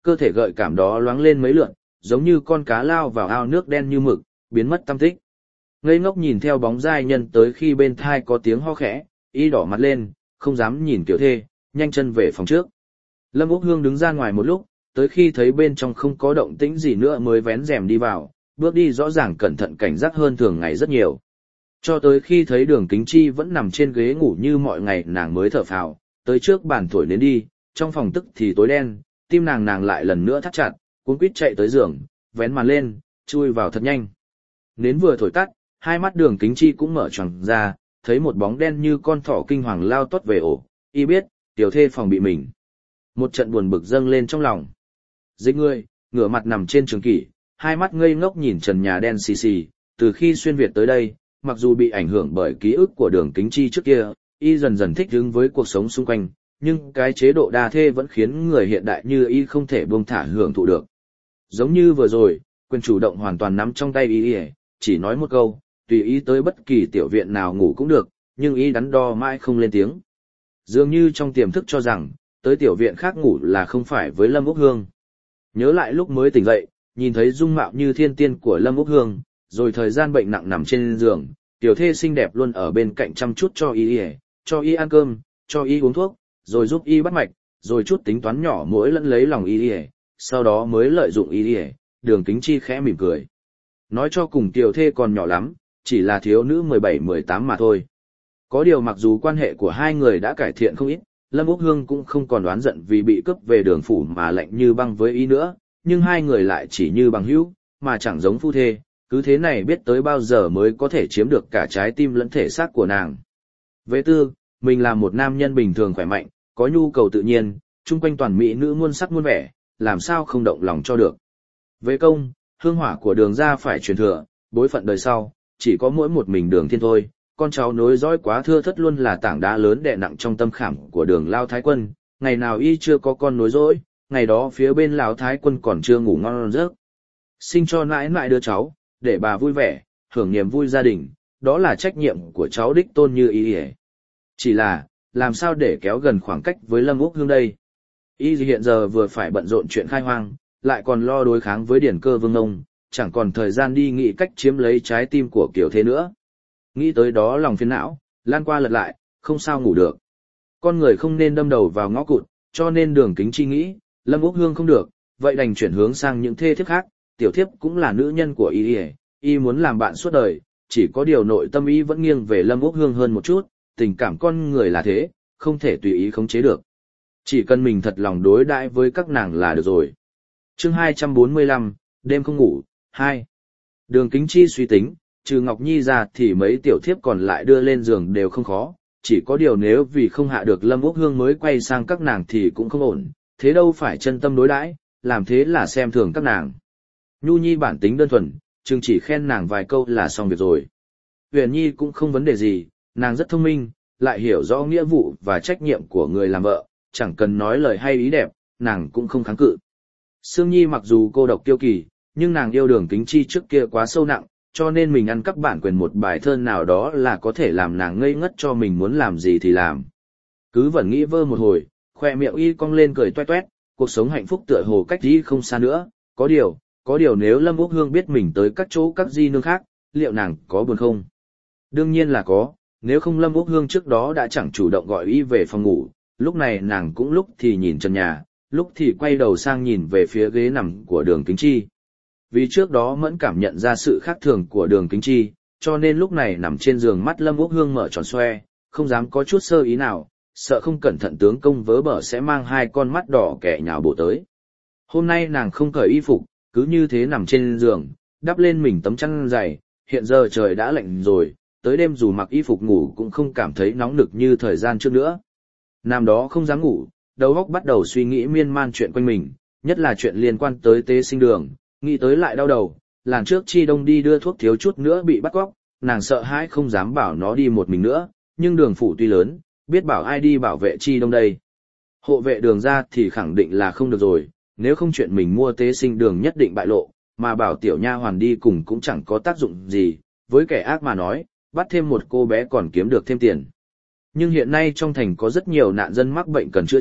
cơ thể gợi cảm đó loáng lên mấy lượn, giống như con cá lao vào ao nước đen như mực, biến mất tăm tích. Ngây ngốc nhìn theo bóng giai nhân tới khi bên thai có tiếng ho khẽ, y đỏ mặt lên, không dám nhìn Tiểu Thê, nhanh chân về phòng trước. Lâm Úc Hương đứng ra ngoài một lúc, tới khi thấy bên trong không có động tĩnh gì nữa mới vén rèm đi vào, bước đi rõ ràng cẩn thận cảnh giác hơn thường ngày rất nhiều. Cho tới khi thấy Đường Kính Chi vẫn nằm trên ghế ngủ như mọi ngày nàng mới thở phào, tới trước bàn thổi nến đi, trong phòng tức thì tối đen, tim nàng nàng lại lần nữa thắt chặt, cuống quýt chạy tới giường, vén màn lên, chui vào thật nhanh. Nến vừa thổi tắt, hai mắt Đường Kính Chi cũng mở choàng ra, thấy một bóng đen như con thỏ kinh hoàng lao tót về ổ, y biết, Tiểu Thê phòng bị mình. Một trận buồn bực dâng lên trong lòng. Dịch người, ngửa mặt nằm trên trường kỷ, hai mắt ngây ngốc nhìn trần nhà đen xì xì, từ khi xuyên Việt tới đây, mặc dù bị ảnh hưởng bởi ký ức của Đường Kính Chi trước kia, y dần dần thích ứng với cuộc sống xung quanh, nhưng cái chế độ đa thê vẫn khiến người hiện đại như y không thể buông thả hưởng thụ được. Giống như vừa rồi, quyền chủ động hoàn toàn nắm trong tay y, chỉ nói một câu, tùy ý tới bất kỳ tiểu viện nào ngủ cũng được, nhưng y đắn đo mãi không lên tiếng. Dường như trong tiềm thức cho rằng, tới tiểu viện khác ngủ là không phải với Lâm Úc Hương. Nhớ lại lúc mới tỉnh dậy, nhìn thấy dung mạo như thiên tiên của Lâm Úc Hương, rồi thời gian bệnh nặng nằm trên giường, Tiểu Thê xinh đẹp luôn ở bên cạnh chăm chút cho y, cho y ăn cơm, cho y uống thuốc, rồi giúp y bắt mạch, rồi chút tính toán nhỏ mỗi lẫn lấy lòng y, sau đó mới lợi dụng y. Đường Kính Chi khẽ mỉm cười. Nói cho cùng Tiểu Thê còn nhỏ lắm, chỉ là thiếu nữ mười bảy mười tám mà thôi. Có điều mặc dù quan hệ của hai người đã cải thiện không ít, Lâm Úc Hương cũng không còn đoán giận vì bị cướp về Đường phủ mà lạnh như băng với y nữa, nhưng hai người lại chỉ như bằng hữu, mà chẳng giống phu thê, cứ thế này biết tới bao giờ mới có thể chiếm được cả trái tim lẫn thể xác của nàng. Về tư, mình là một nam nhân bình thường khỏe mạnh, có nhu cầu tự nhiên, chung quanh toàn mỹ nữ muôn sắc muôn vẻ, làm sao không động lòng cho được. Về công, hương hỏa của Đường gia phải truyền thừa, bối phận đời sau, chỉ có mỗi một mình Đường Thiên thôi, con cháu nối dõi quá thưa thất luôn là tảng đá lớn đè nặng trong tâm khảm của Đường Lao Thái Quân, ngày nào y chưa có con nối dõi, ngày đó phía bên Lão Thái Quân còn chưa ngủ ngon giấc. Sinh cho nãi nãi đứa cháu, để bà vui vẻ, hưởng niềm vui gia đình, đó là trách nhiệm của cháu đích tôn như y. Chỉ là, làm sao để kéo gần khoảng cách với Lâm Úc Hương đây? Y hiện giờ vừa phải bận rộn chuyện khai hoang, lại còn lo đối kháng với Điển Cơ Vương Nông, chẳng còn thời gian đi nghĩ cách chiếm lấy trái tim của Kiều Thế nữa. Nghĩ tới đó lòng phiền não, lan qua lật lại, không sao ngủ được. Con người không nên đâm đầu vào ngõ cụt, cho nên Đường Kính Chi nghĩ, Lâm Úc Hương không được, vậy đành chuyển hướng sang những thê thiếp khác, tiểu thiếp cũng là nữ nhân của y, y muốn làm bạn suốt đời, chỉ có điều nội tâm y vẫn nghiêng về Lâm Úc Hương hơn một chút, tình cảm con người là thế, không thể tùy ý khống chế được. Chỉ cần mình thật lòng đối đãi với các nàng là được rồi. Chương hai trăm bốn mươi lăm, đêm không ngủ, hai. Đường Kính Chi suy tính, trừ Ngọc Nhi ra thì mấy tiểu thiếp còn lại đưa lên giường đều không khó, chỉ có điều nếu vì không hạ được Lâm Úc Hương mới quay sang các nàng thì cũng không ổn, thế đâu phải chân tâm đối đãi, làm thế là xem thường các nàng. Nhu Nhi bản tính đơn thuần, chừng chỉ khen nàng vài câu là xong việc rồi. Huyền Nhi cũng không vấn đề gì, nàng rất thông minh, lại hiểu rõ nghĩa vụ và trách nhiệm của người làm vợ, chẳng cần nói lời hay ý đẹp, nàng cũng không kháng cự. Sương Nhi mặc dù cô độc kiêu kỳ, nhưng nàng yêu Đường Kính Chi trước kia quá sâu nặng, cho nên mình ăn cắp bản quyền một bài thơ nào đó là có thể làm nàng ngây ngất cho mình muốn làm gì thì làm. Cứ vẫn nghĩ vơ một hồi, khoe miệng y cong lên cười toét toét, cuộc sống hạnh phúc tựa hồ cách đi không xa nữa, có điều, có điều nếu Lâm Úc Hương biết mình tới các chỗ các di nương khác, liệu nàng có buồn không? Đương nhiên là có, nếu không Lâm Úc Hương trước đó đã chẳng chủ động gọi y về phòng ngủ, lúc này nàng cũng lúc thì nhìn trần nhà, lúc thì quay đầu sang nhìn về phía ghế nằm của Đường Kính Chi. Vì trước đó Mẫn cảm nhận ra sự khác thường của Đường Kính Chi, cho nên lúc này nằm trên giường mắt Lâm Úc Hương mở tròn xoe, không dám có chút sơ ý nào, sợ không cẩn thận tướng công vớ bở sẽ mang hai con mắt đỏ kẻ nhào bổ tới. Hôm nay nàng không cởi y phục, cứ như thế nằm trên giường, đắp lên mình tấm chăn dày, hiện giờ trời đã lạnh rồi, tới đêm dù mặc y phục ngủ cũng không cảm thấy nóng nực như thời gian trước nữa. Nam đó không dám ngủ, đầu óc bắt đầu suy nghĩ miên man chuyện quanh mình, nhất là chuyện liên quan tới Tế Sinh Đường, nghĩ tới lại đau đầu, làng trước Chi Đông đi đưa thuốc thiếu chút nữa bị bắt cóc, nàng sợ hãi không dám bảo nó đi một mình nữa, nhưng Đường phủ tuy lớn, biết bảo ai đi bảo vệ Chi Đông đây. Hộ vệ Đường ra thì khẳng định là không được rồi, nếu không chuyện mình mua Tế Sinh Đường nhất định bại lộ, mà bảo tiểu nha hoàn đi cùng cũng chẳng có tác dụng gì, với kẻ ác mà nói, bắt thêm một cô bé còn kiếm được thêm tiền. Nhưng hiện nay trong thành có rất nhiều nạn dân mắc bệnh cần chữa trị,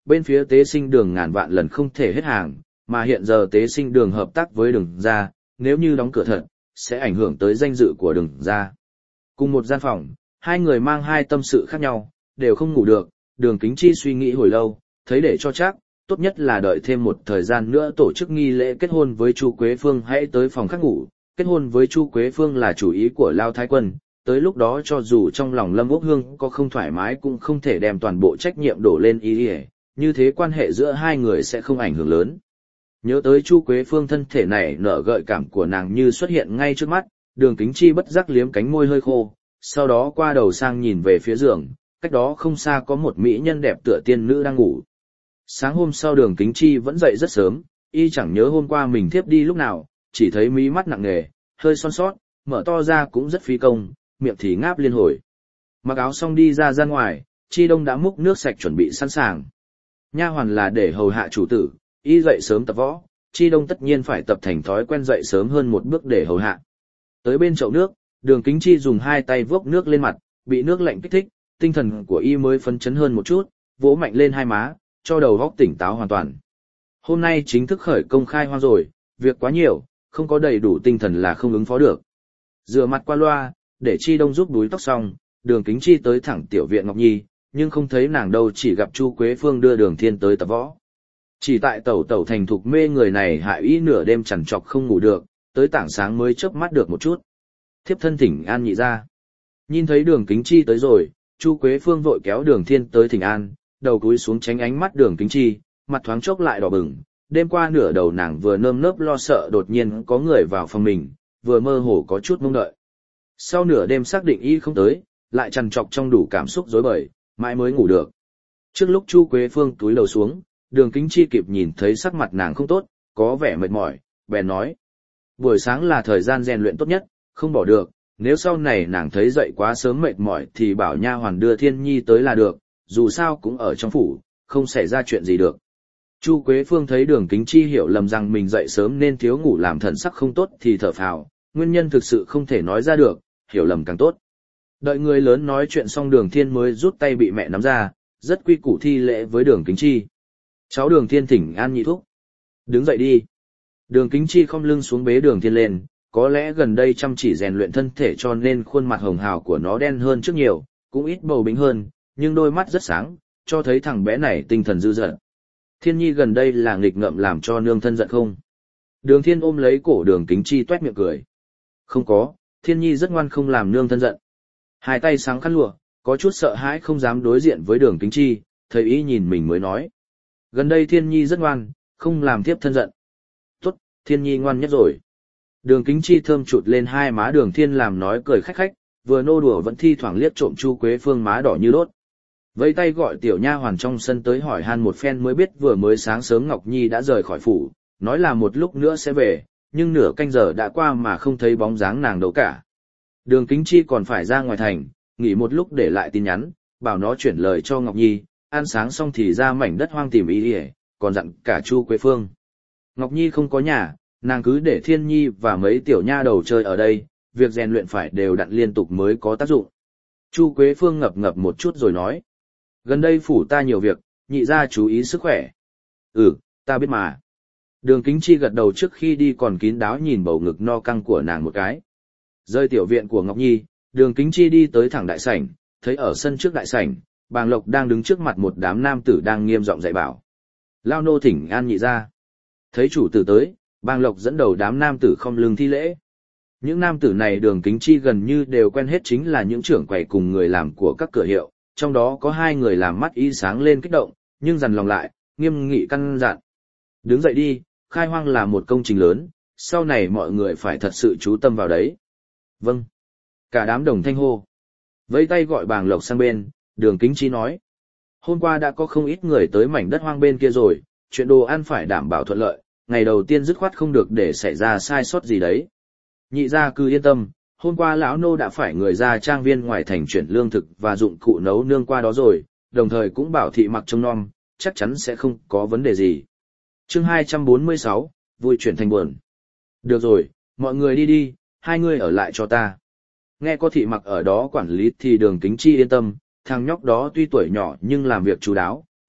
bên phía tế sinh đường ngàn vạn lần không thể hết hàng, mà hiện giờ tế sinh đường hợp tác với đường ra, nếu như đóng cửa thật, sẽ ảnh hưởng tới danh dự của đường ra. Cùng một gian phòng, hai người mang hai tâm sự khác nhau, đều không ngủ được, Đường Kính Chi suy nghĩ hồi lâu, thấy để cho chắc, tốt nhất là đợi thêm một thời gian nữa tổ chức nghi lễ kết hôn với Chu Quế Phương, hãy tới phòng khác ngủ, kết hôn với Chu Quế Phương là chủ ý của Lao Thái Quân, tới lúc đó cho dù trong lòng Lâm Úc Hương có không thoải mái cũng không thể đem toàn bộ trách nhiệm đổ lên y, như thế quan hệ giữa hai người sẽ không ảnh hưởng lớn. Nhớ tới Chu Quế Phương thân thể này nở gợi cảm của nàng như xuất hiện ngay trước mắt, Đường Kính Chi bất giác liếm cánh môi hơi khô, sau đó qua đầu sang nhìn về phía giường, cách đó không xa có một mỹ nhân đẹp tựa tiên nữ đang ngủ. Sáng hôm sau Đường Kính Chi vẫn dậy rất sớm, y chẳng nhớ hôm qua mình thiếp đi lúc nào, chỉ thấy mí mắt nặng nề, hơi son sót, mở to ra cũng rất phí công, miệng thì ngáp liên hồi. Mặc áo xong đi ra ra ngoài, Chi Đông đã múc nước sạch chuẩn bị sẵn sàng. Nha hoàn là để hầu hạ chủ tử, y dậy sớm tập võ, Chi Đông tất nhiên phải tập thành thói quen dậy sớm hơn một bước để hầu hạ. Tới bên chậu nước, Đường Kính Chi dùng hai tay vốc nước lên mặt, bị nước lạnh kích thích, tinh thần của y mới phấn chấn hơn một chút, vỗ mạnh lên hai má, cho đầu óc tỉnh táo hoàn toàn. Hôm nay chính thức khởi công khai hoang rồi, việc quá nhiều, không có đầy đủ tinh thần là không ứng phó được. Rửa mặt qua loa, để Chi Đông giúp đuối tóc xong, Đường Kính Chi tới thẳng tiểu viện Ngọc Nhi, nhưng không thấy nàng đâu, chỉ gặp Chu Quế Phương đưa Đường Thiên tới tập võ. Chỉ tại tẩu tẩu thành thục mê người này hại ý nửa đêm chằn trọc không ngủ được, tới tảng sáng mới chớp mắt được một chút. Thiếp thân thỉnh an nhị ra. Nhìn thấy Đường Kính Chi tới rồi, Chu Quế Phương vội kéo Đường Thiên tới thỉnh an, đầu cúi xuống tránh ánh mắt Đường Kính Chi, mặt thoáng chốc lại đỏ bừng. Đêm qua nửa đầu nàng vừa nơm nớp lo sợ đột nhiên có người vào phòng mình, vừa mơ hồ có chút mong đợi. Sau nửa đêm xác định y không tới, lại trằn trọc trong đủ cảm xúc rối bời, mãi mới ngủ được. Trước lúc Chu Quế Phương túi đầu xuống, Đường Kính Chi kịp nhìn thấy sắc mặt nàng không tốt, có vẻ mệt mỏi, bèn nói. Buổi sáng là thời gian rèn luyện tốt nhất, không bỏ được, nếu sau này nàng thấy dậy quá sớm mệt mỏi thì bảo nha hoàn đưa Thiên Nhi tới là được, dù sao cũng ở trong phủ, không xảy ra chuyện gì được. Chu Quế Phương thấy Đường Kính Chi hiểu lầm rằng mình dậy sớm nên thiếu ngủ làm thần sắc không tốt thì thở phào, nguyên nhân thực sự không thể nói ra được, hiểu lầm càng tốt. Đợi người lớn nói chuyện xong Đường Thiên mới rút tay bị mẹ nắm ra, rất quy củ thi lễ với Đường Kính Chi. Cháu Đường Thiên thỉnh an nhị thúc. Đứng dậy đi. Đường Kính Chi khom lưng xuống bế Đường Thiên lên, có lẽ gần đây chăm chỉ rèn luyện thân thể cho nên khuôn mặt hồng hào của nó đen hơn trước nhiều, cũng ít bầu bĩnh hơn, nhưng đôi mắt rất sáng, cho thấy thằng bé này tinh thần dư dật. Thiên Nhi gần đây là nghịch ngợm làm cho nương thân giận không? Đường Thiên ôm lấy cổ Đường Kính Chi toét miệng cười. Không có, Thiên Nhi rất ngoan không làm nương thân giận. Hai tay sáng khăn lụa, có chút sợ hãi không dám đối diện với Đường Kính Chi, thấy ý nhìn mình mới nói. Gần đây Thiên Nhi rất ngoan, không làm thiếp thân giận. Tốt, Thiên Nhi ngoan nhất rồi. Đường Kính Chi thơm chụt lên hai má Đường Thiên làm nói cười khách khách, vừa nô đùa vẫn thi thoảng liếc trộm Chu Quế Phương má đỏ như đốt. Vẫy tay gọi tiểu nha hoàn trong sân tới hỏi han một phen mới biết vừa mới sáng sớm Ngọc Nhi đã rời khỏi phủ, nói là một lúc nữa sẽ về, nhưng nửa canh giờ đã qua mà không thấy bóng dáng nàng đâu cả. Đường Kính Chi còn phải ra ngoài thành, nghỉ một lúc để lại tin nhắn, bảo nó chuyển lời cho Ngọc Nhi, ăn sáng xong thì ra mảnh đất hoang tìm ý ỉa, còn dặn cả Chu Quế Phương. Ngọc Nhi không có nhà, nàng cứ để Thiên Nhi và mấy tiểu nha đầu chơi ở đây, việc rèn luyện phải đều đặn liên tục mới có tác dụng. Chu Quế Phương ngập ngập một chút rồi nói. Gần đây phủ ta nhiều việc, nhị ra chú ý sức khỏe. Ừ, ta biết mà. Đường Kính Chi gật đầu trước khi đi còn kín đáo nhìn bầu ngực no căng của nàng một cái. Rơi tiểu viện của Ngọc Nhi, Đường Kính Chi đi tới thẳng đại sảnh, thấy ở sân trước đại sảnh, Bàng Lộc đang đứng trước mặt một đám nam tử đang nghiêm giọng dạy bảo. Lao nô thỉnh an nhị ra. Thấy chủ tử tới, Bàng Lộc dẫn đầu đám nam tử không lưng thi lễ. Những nam tử này Đường Kính Chi gần như đều quen hết, chính là những trưởng quầy cùng người làm của các cửa hiệu, trong đó có hai người làm mắt y sáng lên kích động, nhưng dằn lòng lại, nghiêm nghị căn dặn. Đứng dậy đi, khai hoang là một công trình lớn, sau này mọi người phải thật sự chú tâm vào đấy. Vâng. Cả đám đồng thanh hô. Vẫy tay gọi Bàng Lộc sang bên, Đường Kính Chi nói. Hôm qua đã có không ít người tới mảnh đất hoang bên kia rồi, chuyện đồ ăn phải đảm bảo thuận lợi, ngày đầu tiên dứt khoát không được để xảy ra sai sót gì đấy. Nhị gia cứ yên tâm, hôm qua lão nô đã phải người ra trang viên ngoài thành chuyển lương thực và dụng cụ nấu nương qua đó rồi, đồng thời cũng bảo thị mặc trông nom, chắc chắn sẽ không có vấn đề gì. Chương hai trăm bốn mươi sáu, vui chuyển thành buồn. Được rồi, mọi người đi đi, hai người ở lại cho ta. Nghe có thị mặc ở đó quản lý thì Đường Kính Chi yên tâm, thằng nhóc đó tuy tuổi nhỏ nhưng làm việc chú đáo,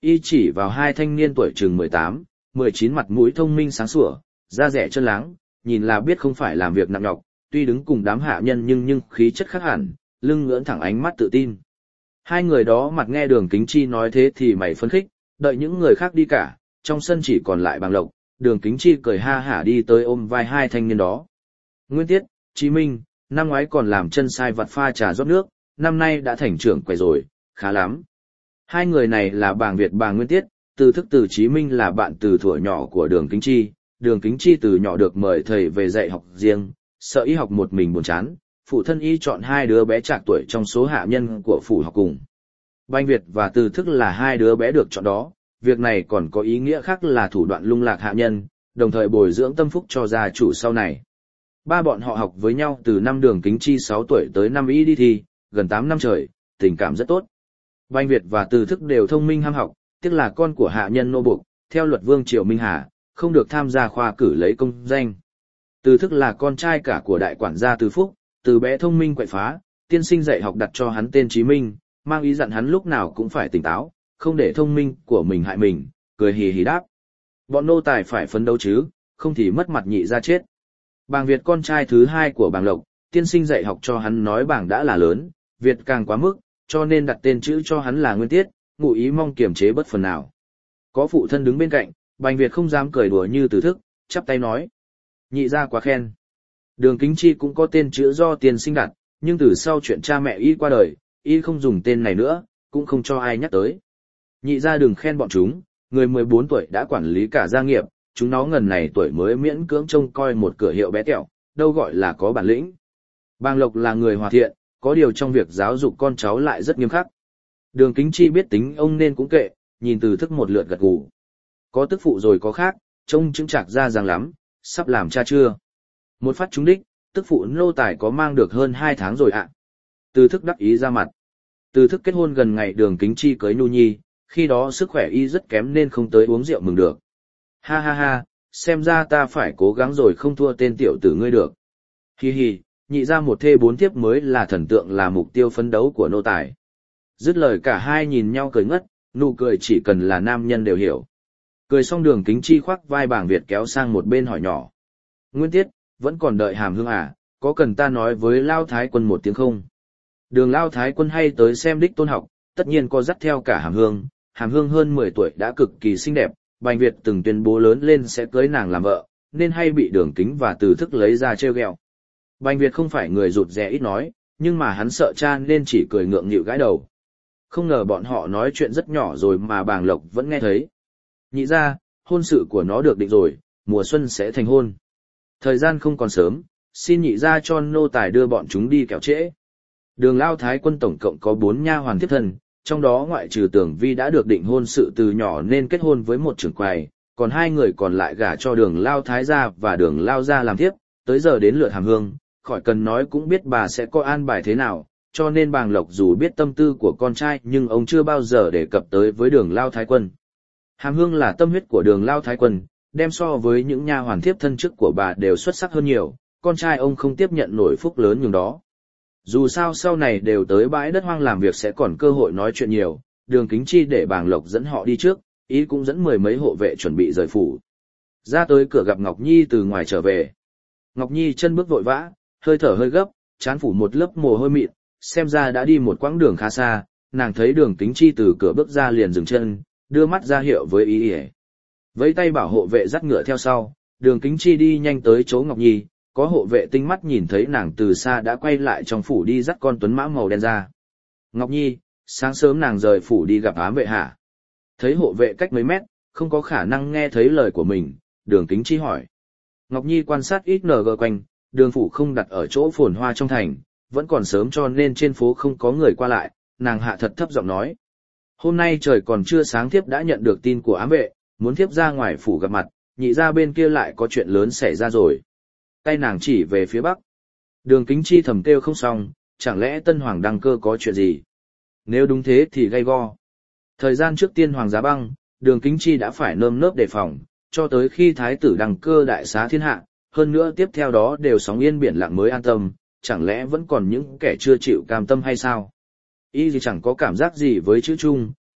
Y chỉ vào hai thanh niên tuổi chừng mười tám, mười chín mặt mũi thông minh sáng sủa, da rẻ chân láng, nhìn là biết không phải làm việc nặng nhọc, tuy đứng cùng đám hạ nhân nhưng nhưng khí chất khác hẳn, lưng ngưỡng thẳng ánh mắt tự tin. Hai người đó mặt nghe Đường Kính Chi nói thế thì mày phấn khích, đợi những người khác đi cả, trong sân chỉ còn lại Bàng Lộc, Đường Kính Chi cười ha hả đi tới ôm vai hai thanh niên đó. Nguyên Tiết, Chí Minh, năm ngoái còn làm chân sai vặt pha trà rót nước, năm nay đã thành trưởng quầy rồi, khá lắm. Hai người này là Bàng Việt Bàng Nguyên Tiết, Từ Thức Từ Chí Minh là bạn từ thuở nhỏ của Đường Kính Chi, Đường Kính Chi từ nhỏ được mời thầy về dạy học riêng, sợ y học một mình buồn chán, phụ thân y chọn hai đứa bé trạc tuổi trong số hạ nhân của phủ học cùng. Bàng Việt và Từ Thức là hai đứa bé được chọn đó, việc này còn có ý nghĩa khác là thủ đoạn lung lạc hạ nhân, đồng thời bồi dưỡng tâm phúc cho gia chủ sau này. Ba bọn họ học với nhau từ năm Đường Kính Chi sáu tuổi tới năm y đi thi, gần tám năm trời, tình cảm rất tốt. Bàng Việt và Từ Thức đều thông minh ham học, tiếc là con của hạ nhân nô buộc, theo luật Vương Triều Minh Hà, không được tham gia khoa cử lấy công danh. Từ Thức là con trai cả của đại quản gia Từ Phúc, từ bé thông minh quậy phá, tiên sinh dạy học đặt cho hắn tên Chí Minh, mang ý dặn hắn lúc nào cũng phải tỉnh táo, không để thông minh của mình hại mình, cười hì hì đáp. Bọn nô tài phải phấn đấu chứ, không thì mất mặt nhị ra chết. Bàng Việt con trai thứ hai của Bàng Lộc, tiên sinh dạy học cho hắn nói Bàng đã là lớn, Việt càng quá mức, cho nên đặt tên chữ cho hắn là Nguyên Tiết, ngụ ý mong kiềm chế bất phần nào. Có phụ thân đứng bên cạnh, Bàng Việt không dám cười đùa như Từ Thức, chắp tay nói. Nhị ra quá khen. Đường Kính Chi cũng có tên chữ do tiên sinh đặt, nhưng từ sau chuyện cha mẹ y qua đời, y không dùng tên này nữa, cũng không cho ai nhắc tới. Nhị ra đừng khen bọn chúng, người mười bốn tuổi đã quản lý cả gia nghiệp, chúng nó ngần này tuổi mới miễn cưỡng trông coi một cửa hiệu bé tẹo, đâu gọi là có bản lĩnh. Bàng Lộc là người hòa thiện, có điều trong việc giáo dục con cháu lại rất nghiêm khắc. Đường Kính Chi biết tính ông nên cũng kệ, nhìn Từ Thức một lượt gật gù. Có tức phụ rồi có khác, trông chứng chạc ra ràng lắm, sắp làm cha chưa? Một phát trúng đích, tức phụ nô tài có mang được hơn hai tháng rồi ạ. À. Từ Thức đắc ý ra mặt. Từ Thức kết hôn gần ngày Đường Kính Chi cưới Nhu Nhi, khi đó sức khỏe y rất kém nên không tới uống rượu mừng được. Ha ha ha, xem ra ta phải cố gắng rồi không thua tên tiểu tử ngươi được. Hi hi, nhị ra một thê bốn thiếp mới là thần tượng là mục tiêu phấn đấu của nô tài. Dứt lời cả hai nhìn nhau cười ngất, nụ cười chỉ cần là nam nhân đều hiểu. Cười xong Đường Kính Chi khoác vai Bàng Việt kéo sang một bên hỏi nhỏ. Nguyên Tiết, vẫn còn đợi Hàm Hương à, có cần ta nói với Lao Thái Quân một tiếng không? Đường Lao Thái Quân hay tới xem đích tôn học, tất nhiên có dắt theo cả Hàm Hương. Hàm Hương hơn mười tuổi đã cực kỳ xinh đẹp, Bàng Việt từng tuyên bố lớn lên sẽ cưới nàng làm vợ, nên hay bị Đường Kính và Từ Thức lấy ra trêu ghẹo. Bàng Việt không phải người rụt rè ít nói, nhưng mà hắn sợ cha nên chỉ cười ngượng nghịu gãi đầu. Không ngờ bọn họ nói chuyện rất nhỏ rồi mà Bàng Lộc vẫn nghe thấy. Nhị ra, hôn sự của nó được định rồi, mùa xuân sẽ thành hôn. Thời gian không còn sớm, xin nhị ra cho nô tài đưa bọn chúng đi kẻo trễ. Đường Lao Thái Quân tổng cộng có bốn nha hoàn thiếp thân, trong đó ngoại trừ Tưởng Vi đã được định hôn sự từ nhỏ nên kết hôn với một trưởng quầy, còn hai người còn lại gả cho Đường Lao Thái gia và Đường Lao gia làm thiếp, tới giờ đến lượt Hàm Hương, khỏi cần nói cũng biết bà sẽ có an bài thế nào, cho nên Bàng Lộc dù biết tâm tư của con trai nhưng ông chưa bao giờ đề cập tới với Đường Lao Thái Quân. Hàm Hương là tâm huyết của Đường Lao Thái Quân, đem so với những nha hoàn thiếp thân trước của bà đều xuất sắc hơn nhiều, con trai ông không tiếp nhận nổi phúc lớn nhường đó. Dù sao sau này đều tới bãi đất hoang làm việc sẽ còn cơ hội nói chuyện nhiều, Đường Kính Chi để Bàng Lộc dẫn họ đi trước, ý cũng dẫn mười mấy hộ vệ chuẩn bị rời phủ. Ra tới cửa gặp Ngọc Nhi từ ngoài trở về. Ngọc Nhi chân bước vội vã, hơi thở hơi gấp, trán phủ một lớp mồ hôi mịn, xem ra đã đi một quãng đường khá xa, nàng thấy Đường Kính Chi từ cửa bước ra liền dừng chân, đưa mắt ra hiệu với ý ỉa. Với tay bảo hộ vệ dắt ngựa theo sau, Đường Kính Chi đi nhanh tới chỗ Ngọc Nhi, có hộ vệ tinh mắt nhìn thấy nàng từ xa đã quay lại trong phủ đi dắt con tuấn mã màu đen ra. Ngọc Nhi, sáng sớm nàng rời phủ đi gặp ám vệ hả? Thấy hộ vệ cách mấy mét, không có khả năng nghe thấy lời của mình, Đường Kính Chi hỏi. Ngọc Nhi quan sát ít nờ gờ quanh, đường phủ không đặt ở chỗ phồn hoa trong thành, vẫn còn sớm cho nên trên phố không có người qua lại, nàng hạ thật thấp giọng nói. Hôm nay trời còn chưa sáng thiếp đã nhận được tin của ám vệ, muốn thiếp ra ngoài phủ gặp mặt, nhị ra bên kia lại có chuyện lớn xảy ra rồi. Tay nàng chỉ về phía bắc. Đường Kính Chi thầm kêu không xong, chẳng lẽ tân hoàng đăng cơ có chuyện gì? Nếu đúng thế thì gay go. Thời gian trước tiên hoàng giá băng, Đường Kính Chi đã phải nơm nớp đề phòng, cho tới khi thái tử đăng cơ đại xá thiên hạ, hơn nữa tiếp theo đó đều sóng yên biển lặng mới an tâm, chẳng lẽ vẫn còn những kẻ chưa chịu cam tâm hay sao? Y gì chẳng có cảm giác gì với chữ chung,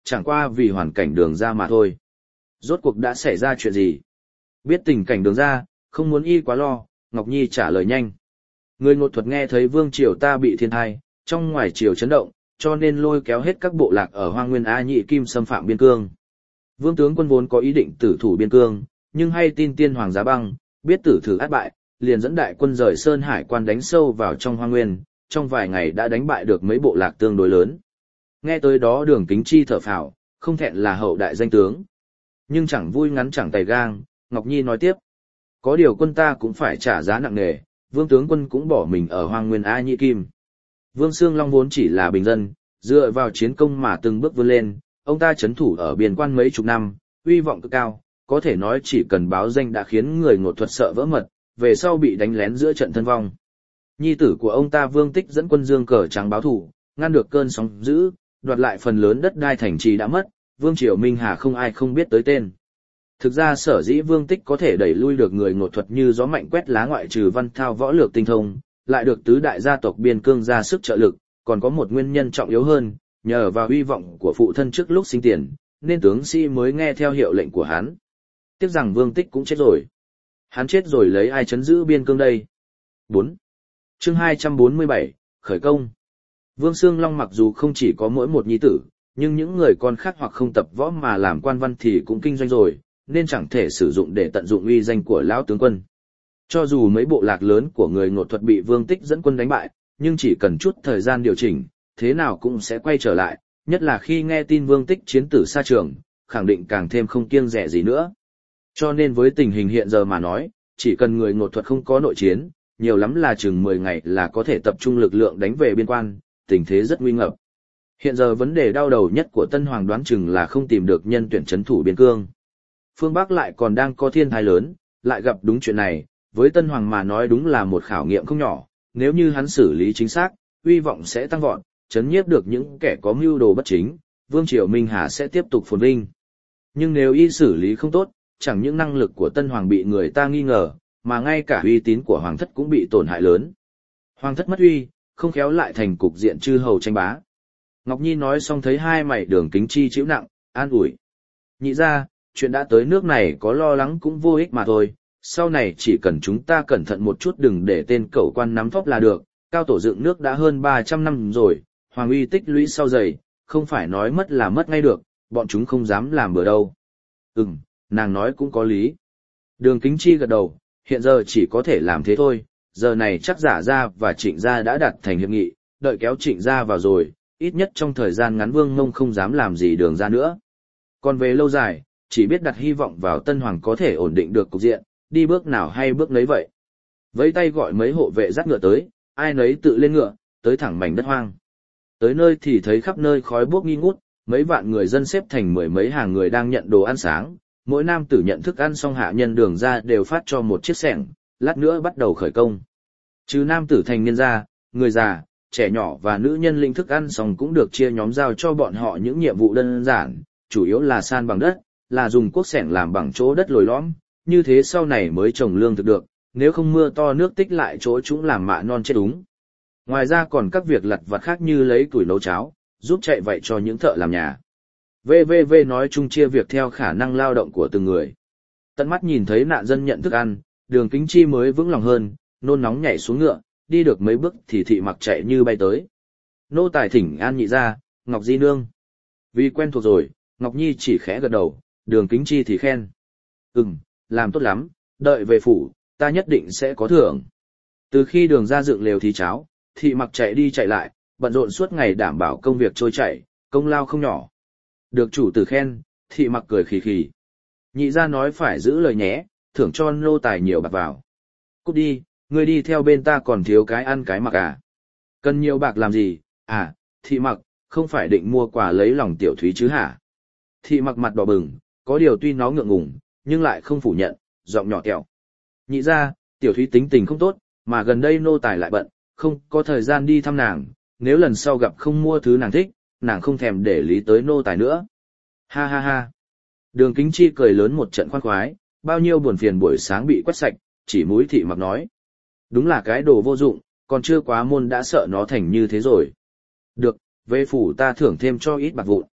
chẳng qua vì hoàn cảnh đường ra mà thôi. Rốt cuộc đã xảy ra chuyện gì? Biết tình cảnh đường ra, không muốn y quá lo, Ngọc Nhi trả lời nhanh. Người ngột thuật nghe thấy vương triều ta bị thiên thai, trong ngoài triều chấn động, cho nên lôi kéo hết các bộ lạc ở Hoang Nguyên A Nhị Kim xâm phạm biên cương. Vương tướng quân vốn có ý định tử thủ biên cương, nhưng hay tin tiên hoàng Giá Băng, biết tử thử át bại, liền dẫn đại quân rời Sơn Hải quan đánh sâu vào trong Hoang Nguyên, trong vài ngày đã đánh bại được mấy bộ lạc tương đối lớn. Nghe tới đó Đường Kính Chi thở phào, không thẹn là hậu đại danh tướng. Nhưng chẳng vui ngắn chẳng tay gang, Ngọc Nhi nói tiếp. Có điều quân ta cũng phải trả giá nặng nề, vương tướng quân cũng bỏ mình ở Hoang Nguyên A Nhị Kim. Vương Sương Long vốn chỉ là bình dân, dựa vào chiến công mà từng bước vươn lên, ông ta chấn thủ ở biên quan mấy chục năm, uy vọng cực cao, có thể nói chỉ cần báo danh đã khiến người ngột thuật sợ vỡ mật, về sau bị đánh lén giữa trận thân vong. Nhi tử của ông ta Vương Tích dẫn quân dương cờ trắng báo thù, ngăn được cơn sóng dữ, đoạt lại phần lớn đất đai thành trì đã mất, Vương Triều Minh Hà không ai không biết tới tên. Thực ra sở dĩ Vương Tích có thể đẩy lui được người ngột thuật như gió mạnh quét lá ngoại trừ văn thao võ lược tinh thông, lại được tứ đại gia tộc biên cương ra sức trợ lực, còn có một nguyên nhân trọng yếu hơn, nhờ vào hy vọng của phụ thân trước lúc sinh tiền, nên tướng sĩ mới nghe theo hiệu lệnh của hắn. Tiếc rằng Vương Tích cũng chết rồi. Hắn chết rồi lấy ai trấn giữ biên cương đây? bốn. Chương hai trăm bốn mươi bảy, khởi công. Vương Sương Long mặc dù không chỉ có mỗi một nhi tử, nhưng những người con khác hoặc không tập võ mà làm quan văn thì cũng kinh doanh rồi, nên chẳng thể sử dụng để tận dụng uy danh của lão tướng quân. Cho dù mấy bộ lạc lớn của người ngột thuật bị Vương Tích dẫn quân đánh bại, nhưng chỉ cần chút thời gian điều chỉnh, thế nào cũng sẽ quay trở lại, nhất là khi nghe tin Vương Tích chiến tử xa trường, khẳng định càng thêm không kiêng dè gì nữa. Cho nên với tình hình hiện giờ mà nói, chỉ cần người ngột thuật không có nội chiến, nhiều lắm là chừng mười ngày là có thể tập trung lực lượng đánh về biên quan, tình thế rất nguy ngập. Hiện giờ vấn đề đau đầu nhất của Tân Hoàng đoán chừng là không tìm được nhân tuyển trấn thủ biên cương. Phương Bắc lại còn đang có thiên tai lớn, lại gặp đúng chuyện này, với Tân Hoàng mà nói đúng là một khảo nghiệm không nhỏ, nếu như hắn xử lý chính xác, uy vọng sẽ tăng vọt, chấn nhiếp được những kẻ có mưu đồ bất chính, Vương Triều Minh Hà sẽ tiếp tục phồn vinh. Nhưng nếu y xử lý không tốt, chẳng những năng lực của Tân Hoàng bị người ta nghi ngờ, mà ngay cả uy tín của Hoàng thất cũng bị tổn hại lớn. Hoàng thất mất uy, không khéo lại thành cục diện chư hầu tranh bá. Ngọc Nhi nói xong thấy hai mày Đường Kính Chi chịu nặng, an ủi. Nhị ra, chuyện đã tới nước này có lo lắng cũng vô ích mà thôi, sau này chỉ cần chúng ta cẩn thận một chút đừng để tên cẩu quan nắm thóp là được, cao tổ dựng nước đã hơn ba trăm năm rồi, hoàng uy tích lũy sau dày, không phải nói mất là mất ngay được, bọn chúng không dám làm bừa đâu. Ừm, nàng nói cũng có lý. Đường Kính Chi gật đầu, hiện giờ chỉ có thể làm thế thôi, giờ này chắc Giả Gia và Trịnh Gia đã đạt thành hiệp nghị, đợi kéo Trịnh Gia vào rồi, ít nhất trong thời gian ngắn Vương Mông không dám làm gì Đường ra nữa. Còn về lâu dài, chỉ biết đặt hy vọng vào Tân Hoàng có thể ổn định được cục diện, đi bước nào hay bước nấy vậy. Vẫy tay gọi mấy hộ vệ dắt ngựa tới, ai nấy tự lên ngựa, tới thẳng mảnh đất hoang. Tới nơi thì thấy khắp nơi khói bốc nghi ngút, mấy vạn người dân xếp thành mười mấy hàng người đang nhận đồ ăn sáng, mỗi nam tử nhận thức ăn xong hạ nhân Đường ra đều phát cho một chiếc xẻng, lát nữa bắt đầu khởi công. Trừ nam tử thành niên ra, người già, trẻ nhỏ và nữ nhân linh thức ăn xong cũng được chia nhóm giao cho bọn họ những nhiệm vụ đơn giản, chủ yếu là san bằng đất, là dùng cuốc xẻng làm bằng chỗ đất lồi lõm, như thế sau này mới trồng lương thực được, nếu không mưa to nước tích lại chỗ chúng làm mạ non chết úng. Ngoài ra còn các việc lặt vặt khác như lấy củi nấu cháo, giúp chạy vậy cho những thợ làm nhà. vê vê vê nói chung chia việc theo khả năng lao động của từng người. Tận mắt nhìn thấy nạn dân nhận thức ăn, Đường Kính Chi mới vững lòng hơn, nôn nóng nhảy xuống ngựa, đi được mấy bước thì Thị Mặc chạy như bay tới. Nô tài thỉnh an nhị ra, Ngọc Di Nương. Vì quen thuộc rồi, Ngọc Nhi chỉ khẽ gật đầu, Đường Kính Chi thì khen. Ừm, làm tốt lắm, đợi về phủ, ta nhất định sẽ có thưởng. Từ khi Đường ra dựng lều thí cháo, Thị Mặc chạy đi chạy lại, bận rộn suốt ngày đảm bảo công việc trôi chảy, công lao không nhỏ. Được chủ tử khen, Thị Mặc cười khì khì. Nhị ra nói phải giữ lời nhé, thưởng cho nô tài nhiều bạc vào. Cút đi, ngươi đi theo bên ta còn thiếu cái ăn cái mặc à. Cần nhiều bạc làm gì, à, Thị Mặc, không phải định mua quà lấy lòng Tiểu Thúy chứ hả? Thị Mặc mặt đỏ bừng, có điều tuy nó ngượng ngùng, nhưng lại không phủ nhận, giọng nhỏ kẹo. Nhị ra, Tiểu Thúy tính tình không tốt, mà gần đây nô tài lại bận, không có thời gian đi thăm nàng, nếu lần sau gặp không mua thứ nàng thích, nàng không thèm để lý tới nô tài nữa. Ha ha ha. Đường Kính Chi cười lớn một trận khoan khoái, bao nhiêu buồn phiền buổi sáng bị quét sạch, chỉ mũi Thị Mặc nói. Đúng là cái đồ vô dụng, còn chưa quá môn đã sợ nó thành như thế rồi. Được, về phủ ta thưởng thêm cho ít bạc vụn.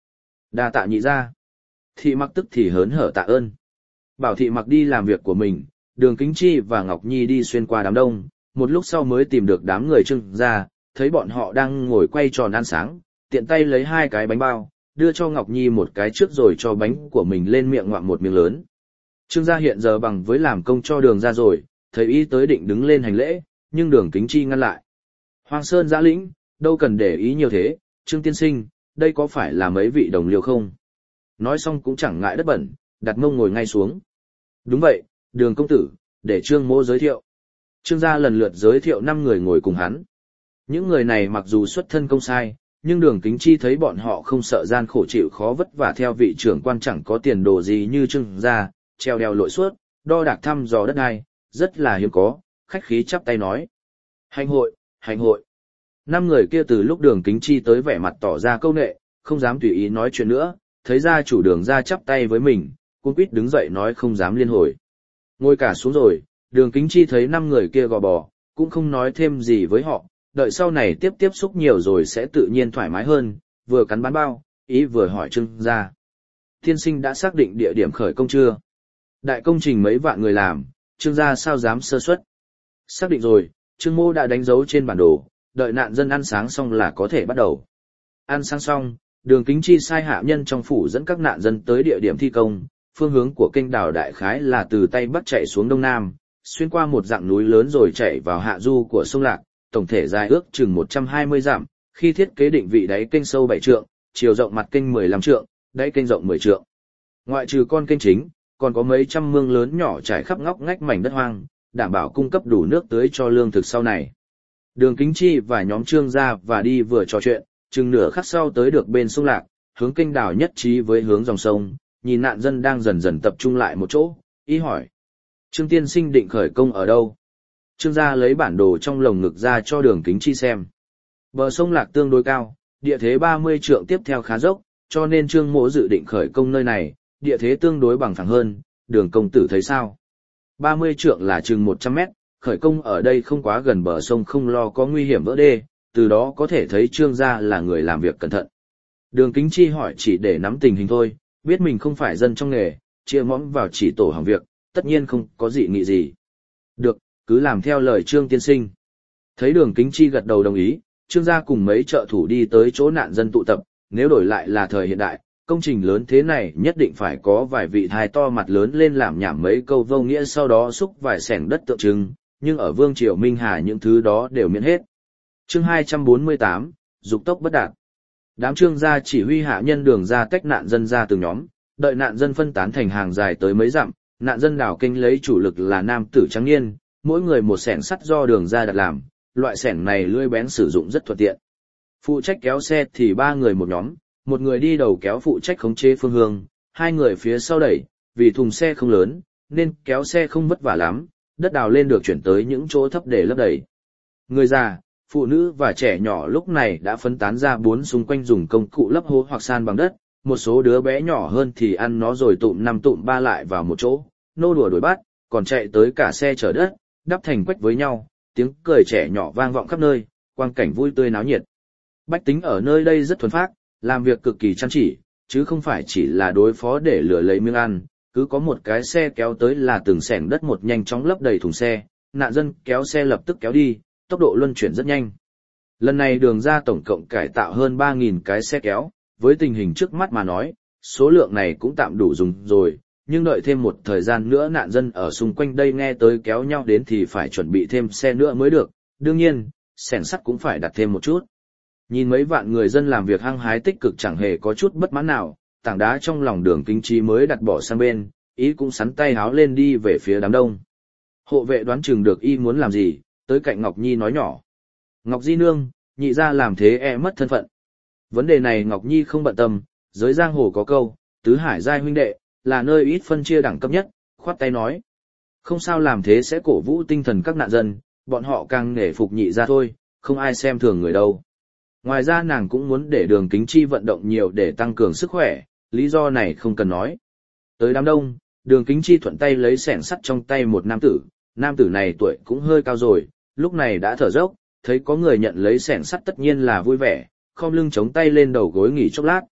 Đa tạ nhị gia. Thị mặc tức thì hớn hở tạ ơn. Bảo thị mặc đi làm việc của mình, Đường Kính Chi và Ngọc Nhi đi xuyên qua đám đông, một lúc sau mới tìm được đám người Trương gia, thấy bọn họ đang ngồi quay tròn ăn sáng, tiện tay lấy hai cái bánh bao, đưa cho Ngọc Nhi một cái trước rồi cho bánh của mình lên miệng ngoạm một miếng lớn. Trương gia hiện giờ bằng với làm công cho Đường gia rồi, thấy ý tới định đứng lên hành lễ, nhưng Đường Kính Chi ngăn lại. Hoàng Sơn giã lĩnh, đâu cần để ý nhiều thế, Trương tiên sinh, đây có phải là mấy vị đồng liêu không? Nói xong cũng chẳng ngại đất bẩn, đặt mông ngồi ngay xuống. Đúng vậy, Đường công tử, để Trương mỗ giới thiệu. Trương gia lần lượt giới thiệu năm người ngồi cùng hắn. Những người này mặc dù xuất thân công sai, nhưng Đường Kính Chi thấy bọn họ không sợ gian khổ chịu khó vất vả theo vị trưởng quan chẳng có tiền đồ gì như Trương gia, treo đèo lội suốt, đo đạc thăm dò đất đai, rất là hiếm có, khách khí chắp tay nói. Hành hội, hành hội. Năm người kia từ lúc Đường Kính Chi tới vẻ mặt tỏ ra câu nệ, không dám tùy ý nói chuyện nữa, thấy gia chủ Đường gia chắp tay với mình, cuống quýt đứng dậy nói không dám liên hồi. Ngồi cả xuống rồi, Đường Kính Chi thấy năm người kia gò bò, cũng không nói thêm gì với họ, đợi sau này tiếp tiếp xúc nhiều rồi sẽ tự nhiên thoải mái hơn, vừa cắn bán bao, ý vừa hỏi Trương gia. Tiên sinh đã xác định địa điểm khởi công chưa? Đại công trình mấy vạn người làm, Trương gia sao dám sơ suất? Xác định rồi, Trương mô đã đánh dấu trên bản đồ, đợi nạn dân ăn sáng xong là có thể bắt đầu. Ăn sáng xong, Đường Kính Chi sai hạ nhân trong phủ dẫn các nạn dân tới địa điểm thi công, phương hướng của kênh đào đại khái là từ Tây Bắc chạy xuống Đông Nam, xuyên qua một dặm núi lớn rồi chạy vào hạ du của sông Lạc, tổng thể dài ước chừng một trăm hai mươi dặm, khi thiết kế định vị đáy kênh sâu bảy trượng, chiều rộng mặt kênh mười lăm trượng, đáy kênh rộng mười trượng. Ngoại trừ con kênh chính, còn có mấy trăm mương lớn nhỏ trải khắp ngóc ngách mảnh đất hoang, đảm bảo cung cấp đủ nước tưới cho lương thực sau này. Đường Kính Chi và nhóm Trương gia và đi vừa trò chuyện, chừng nửa khắc sau tới được bên sông Lạc, hướng kênh đào nhất trí với hướng dòng sông, nhìn nạn dân đang dần dần tập trung lại một chỗ, ý hỏi. Trương tiên sinh định khởi công ở đâu? Trương gia lấy bản đồ trong lồng ngực ra cho Đường Kính Chi xem. Bờ sông Lạc tương đối cao, địa thế ba mươi trượng tiếp theo khá dốc, cho nên Trương mỗ dự định khởi công nơi này, địa thế tương đối bằng phẳng hơn, Đường công tử thấy sao? ba mươi trượng là chừng một trăm mét, khởi công ở đây không quá gần bờ sông không lo có nguy hiểm vỡ đê, từ đó có thể thấy Trương gia là người làm việc cẩn thận. Đường Kính Chi hỏi chỉ để nắm tình hình thôi, biết mình không phải dân trong nghề, chia mõm vào chỉ tổ hỏng việc, tất nhiên không có dị nghị gì. Được, cứ làm theo lời Trương tiên sinh. Thấy Đường Kính Chi gật đầu đồng ý, Trương gia cùng mấy trợ thủ đi tới chỗ nạn dân tụ tập, nếu đổi lại là thời hiện đại, công trình lớn thế này nhất định phải có vài vị thái to mặt lớn lên làm nhảm mấy câu vô nghĩa sau đó xúc vài xẻng đất tượng trưng, nhưng ở Vương Triều Minh Hà những thứ đó đều miễn hết. Chương hai trăm bốn mươi tám, dục tốc bất đạt. Đám Trương gia chỉ huy hạ nhân Đường ra tách nạn dân ra từng nhóm, đợi nạn dân phân tán thành hàng dài tới mấy dặm, nạn dân đào kênh lấy chủ lực là nam tử trắng niên, mỗi người một xẻng sắt do Đường ra đặt làm, loại xẻng này lưỡi bén sử dụng rất thuận tiện. Phụ trách kéo xe thì ba người một nhóm, một người đi đầu kéo phụ trách khống chế phương hướng, hai người phía sau đẩy, vì thùng xe không lớn, nên kéo xe không vất vả lắm, đất đào lên được chuyển tới những chỗ thấp để lấp đầy. Người già, phụ nữ và trẻ nhỏ lúc này đã phân tán ra bốn xung quanh dùng công cụ lấp hố hoặc san bằng đất, một số đứa bé nhỏ hơn thì ăn nó rồi tụm năm tụm ba lại vào một chỗ, nô đùa đuổi bắt, còn chạy tới cả xe chở đất, đắp thành quách với nhau, tiếng cười trẻ nhỏ vang vọng khắp nơi, quang cảnh vui tươi náo nhiệt. Bách tính ở nơi đây rất thuần phác, làm việc cực kỳ chăm chỉ, chứ không phải chỉ là đối phó để lừa lấy miếng ăn, cứ có một cái xe kéo tới là từng xẻng đất một nhanh chóng lấp đầy thùng xe, nạn dân kéo xe lập tức kéo đi, tốc độ luân chuyển rất nhanh. Lần này Đường ra tổng cộng cải tạo hơn ba nghìn cái xe kéo, với tình hình trước mắt mà nói, số lượng này cũng tạm đủ dùng rồi, nhưng đợi thêm một thời gian nữa nạn dân ở xung quanh đây nghe tới kéo nhau đến thì phải chuẩn bị thêm xe nữa mới được, đương nhiên, xẻng sắt cũng phải đặt thêm một chút. Nhìn mấy vạn người dân làm việc hăng hái tích cực chẳng hề có chút bất mãn nào, tảng đá trong lòng Đường Kính Chi mới đặt bỏ sang bên, ý cũng sắn tay háo lên đi về phía đám đông. Hộ vệ đoán chừng được y muốn làm gì, tới cạnh Ngọc Nhi nói nhỏ. Ngọc Di nương, nhị ra làm thế e mất thân phận. Vấn đề này Ngọc Nhi không bận tâm, giới giang hồ có câu, tứ hải giai huynh đệ, là nơi ít phân chia đẳng cấp nhất, khoát tay nói. Không sao làm thế sẽ cổ vũ tinh thần các nạn dân, bọn họ càng nể phục nhị ra thôi, không ai xem thường người đâu. Ngoài ra nàng cũng muốn để Đường Kính Chi vận động nhiều để tăng cường sức khỏe, lý do này không cần nói. Tới đám đông, Đường Kính Chi thuận tay lấy xẻng sắt trong tay một nam tử, nam tử này tuổi cũng hơi cao rồi, lúc này đã thở dốc, thấy có người nhận lấy xẻng sắt tất nhiên là vui vẻ, khom lưng chống tay lên đầu gối nghỉ chốc lát.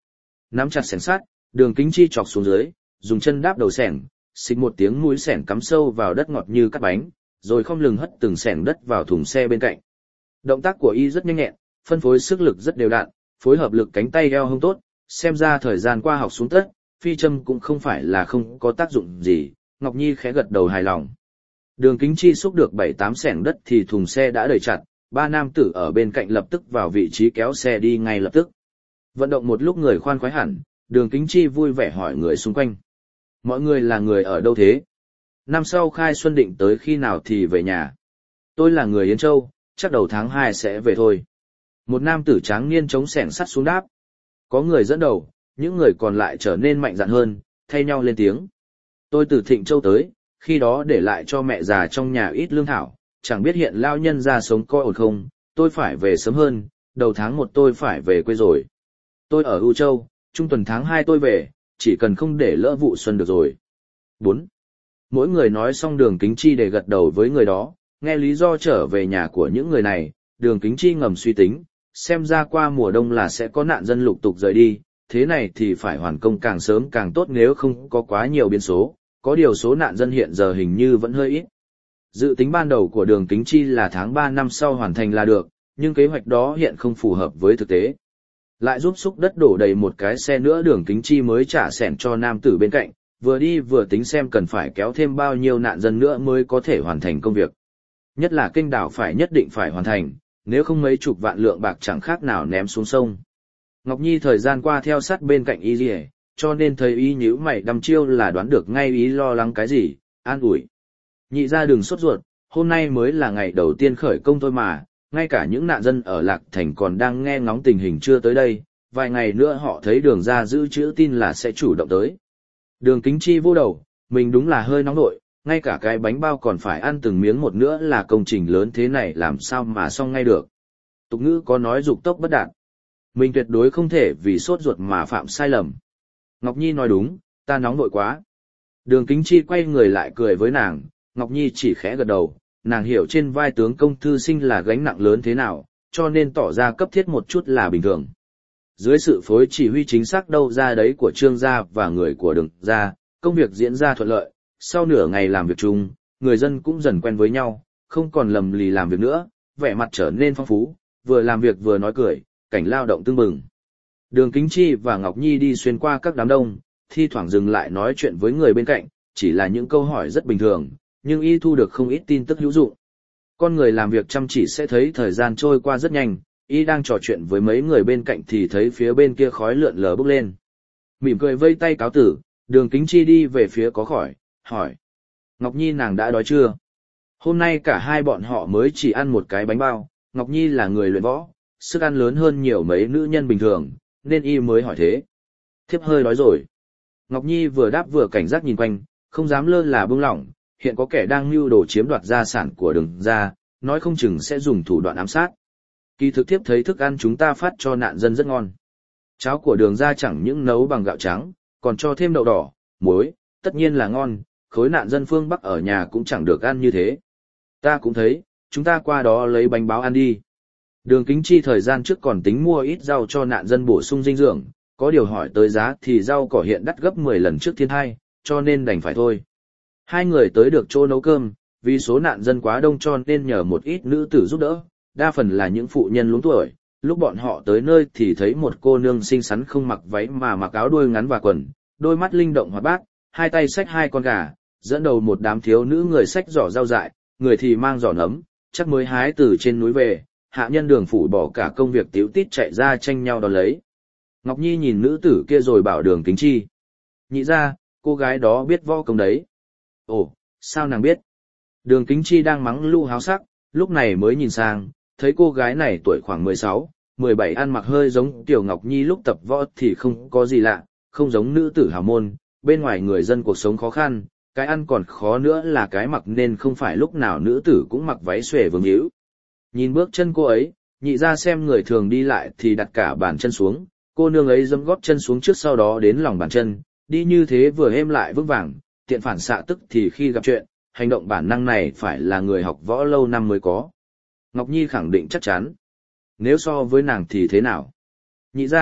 Nắm chặt xẻng sắt, Đường Kính Chi chọc xuống dưới, dùng chân đáp đầu xẻng, xịch một tiếng mũi xẻng cắm sâu vào đất ngọt như cắt bánh, rồi không lừng hất từng xẻng đất vào thùng xe bên cạnh. Động tác của y rất nhanh nhẹn, phân phối sức lực rất đều đặn, phối hợp lực cánh tay eo hông tốt, xem ra thời gian qua học xuống tất, phi châm cũng không phải là không có tác dụng gì, Ngọc Nhi khẽ gật đầu hài lòng. Đường Kính Chi xúc được bảy tám xẻng đất thì thùng xe đã đầy chặt, ba nam tử ở bên cạnh lập tức vào vị trí kéo xe đi ngay lập tức. Vận động một lúc người khoan khoái hẳn, Đường Kính Chi vui vẻ hỏi người xung quanh. Mọi người là người ở đâu thế? Năm sau khai xuân định tới khi nào thì về nhà? Tôi là người Yên Châu, chắc đầu tháng hai sẽ về thôi. Một nam tử tráng niên chống xẻng sắt xuống đáp. Có người dẫn đầu, những người còn lại trở nên mạnh dạn hơn, thay nhau lên tiếng. Tôi từ Thịnh Châu tới, khi đó để lại cho mẹ già trong nhà ít lương thảo, chẳng biết hiện lao nhân ra sống có ổn không, tôi phải về sớm hơn, đầu tháng một tôi phải về quê rồi. Tôi ở U Châu, trung tuần tháng hai tôi về, chỉ cần không để lỡ vụ xuân được rồi. bốn. Mỗi người nói xong Đường Kính Chi để gật đầu với người đó, nghe lý do trở về nhà của những người này, Đường Kính Chi ngầm suy tính, xem ra qua mùa đông là sẽ có nạn dân lục tục rời đi, thế này thì phải hoàn công càng sớm càng tốt nếu không có quá nhiều biến số, có điều số nạn dân hiện giờ hình như vẫn hơi ít. Dự tính ban đầu của Đường Kính Chi là tháng ba năm sau hoàn thành là được, nhưng kế hoạch đó hiện không phù hợp với thực tế. Lại giúp xúc đất đổ đầy một cái xe nữa Đường Kính Chi mới trả xẻng cho nam tử bên cạnh, vừa đi vừa tính xem cần phải kéo thêm bao nhiêu nạn dân nữa mới có thể hoàn thành công việc. Nhất là kênh đảo phải nhất định phải hoàn thành, nếu không mấy chục vạn lượng bạc chẳng khác nào ném xuống sông. Ngọc Nhi thời gian qua theo sát bên cạnh y rìa, cho nên thấy y nhíu mày đăm chiêu là đoán được ngay ý lo lắng cái gì, an ủi. Nhị ra đừng sốt ruột, hôm nay mới là ngày đầu tiên khởi công thôi mà, ngay cả những nạn dân ở Lạc Thành còn đang nghe ngóng tình hình chưa tới đây, vài ngày nữa họ thấy Đường ra giữ chữ tin là sẽ chủ động tới. Đường Kính Chi vô đầu, mình đúng là hơi nóng nội, ngay cả cái bánh bao còn phải ăn từng miếng một nữa là công trình lớn thế này làm sao mà xong ngay được. Tục ngữ có nói dục tốc bất đạt. Mình tuyệt đối không thể vì sốt ruột mà phạm sai lầm. Ngọc Nhi nói đúng, ta nóng nội quá. Đường Kính Chi quay người lại cười với nàng, Ngọc Nhi chỉ khẽ gật đầu, nàng hiểu trên vai tướng công thư sinh là gánh nặng lớn thế nào, cho nên tỏ ra cấp thiết một chút là bình thường. Dưới sự phối chỉ huy chính xác đâu ra đấy của Trương gia và người của Đường gia, công việc diễn ra thuận lợi, sau nửa ngày làm việc chung, người dân cũng dần quen với nhau, không còn lầm lì làm việc nữa, vẻ mặt trở nên phong phú, vừa làm việc vừa nói cười, cảnh lao động tưng bừng. Đường Kính Chi và Ngọc Nhi đi xuyên qua các đám đông, thi thoảng dừng lại nói chuyện với người bên cạnh, chỉ là những câu hỏi rất bình thường, nhưng y thu được không ít tin tức hữu dụng. Con người làm việc chăm chỉ sẽ thấy thời gian trôi qua rất nhanh, y đang trò chuyện với mấy người bên cạnh thì thấy phía bên kia khói lượn lờ bốc lên. Mỉm cười vây tay cáo tử, Đường Kính Chi đi về phía có khỏi, hỏi. Ngọc Nhi nàng đã đói chưa? Hôm nay cả hai bọn họ mới chỉ ăn một cái bánh bao, Ngọc Nhi là người luyện võ, sức ăn lớn hơn nhiều mấy nữ nhân bình thường, nên y mới hỏi thế. Thiếp hơi đói rồi. Ngọc Nhi vừa đáp vừa cảnh giác nhìn quanh, không dám lơ là buông lỏng, hiện có kẻ đang mưu đồ chiếm đoạt gia sản của Đường gia, nói không chừng sẽ dùng thủ đoạn ám sát. Kỳ thực thiếp thấy thức ăn chúng ta phát cho nạn dân rất ngon. Cháo của Đường gia chẳng những nấu bằng gạo trắng, còn cho thêm đậu đỏ, muối, tất nhiên là ngon, khối nạn dân phương Bắc ở nhà cũng chẳng được ăn như thế. Ta cũng thấy, chúng ta qua đó lấy bánh báo ăn đi. Đường Kính Chi thời gian trước còn tính mua ít rau cho nạn dân bổ sung dinh dưỡng, có điều hỏi tới giá thì rau cỏ hiện đắt gấp mười lần trước thiên hai, cho nên đành phải thôi. Hai người tới được chỗ nấu cơm, vì số nạn dân quá đông cho nên nhờ một ít nữ tử giúp đỡ, đa phần là những phụ nhân luống tuổi. Lúc bọn họ tới nơi thì thấy một cô nương xinh xắn không mặc váy mà mặc áo đuôi ngắn và quần, đôi mắt linh động hoạt bát, hai tay xách hai con gà, dẫn đầu một đám thiếu nữ người xách giỏ rau dại, người thì mang giỏ nấm, chắc mới hái từ trên núi về, hạ nhân Đường phủ bỏ cả công việc tíu tít chạy ra tranh nhau đón lấy. Ngọc Nhi nhìn nữ tử kia rồi bảo Đường Kính Chi. Nhị ra, cô gái đó biết võ công đấy. Ồ, sao nàng biết? Đường Kính Chi đang mắng lu háo sắc, lúc này mới nhìn sang, thấy cô gái này tuổi khoảng mười sáu, mười bảy ăn mặc hơi giống Tiểu Ngọc Nhi lúc tập võ thì không có gì lạ, không giống nữ tử hào môn, bên ngoài người dân cuộc sống khó khăn, cái ăn còn khó nữa là cái mặc nên không phải lúc nào nữ tử cũng mặc váy xuề vương hữu. Nhìn bước chân cô ấy, nhị ra xem người thường đi lại thì đặt cả bàn chân xuống, cô nương ấy giẫm gót chân xuống trước sau đó đến lòng bàn chân, đi như thế vừa êm lại vững vàng, tiện phản xạ tức thì khi gặp chuyện, hành động bản năng này phải là người học võ lâu năm mới có. Ngọc Nhi khẳng định chắc chắn. Nếu so với nàng thì thế nào? Nhị ra,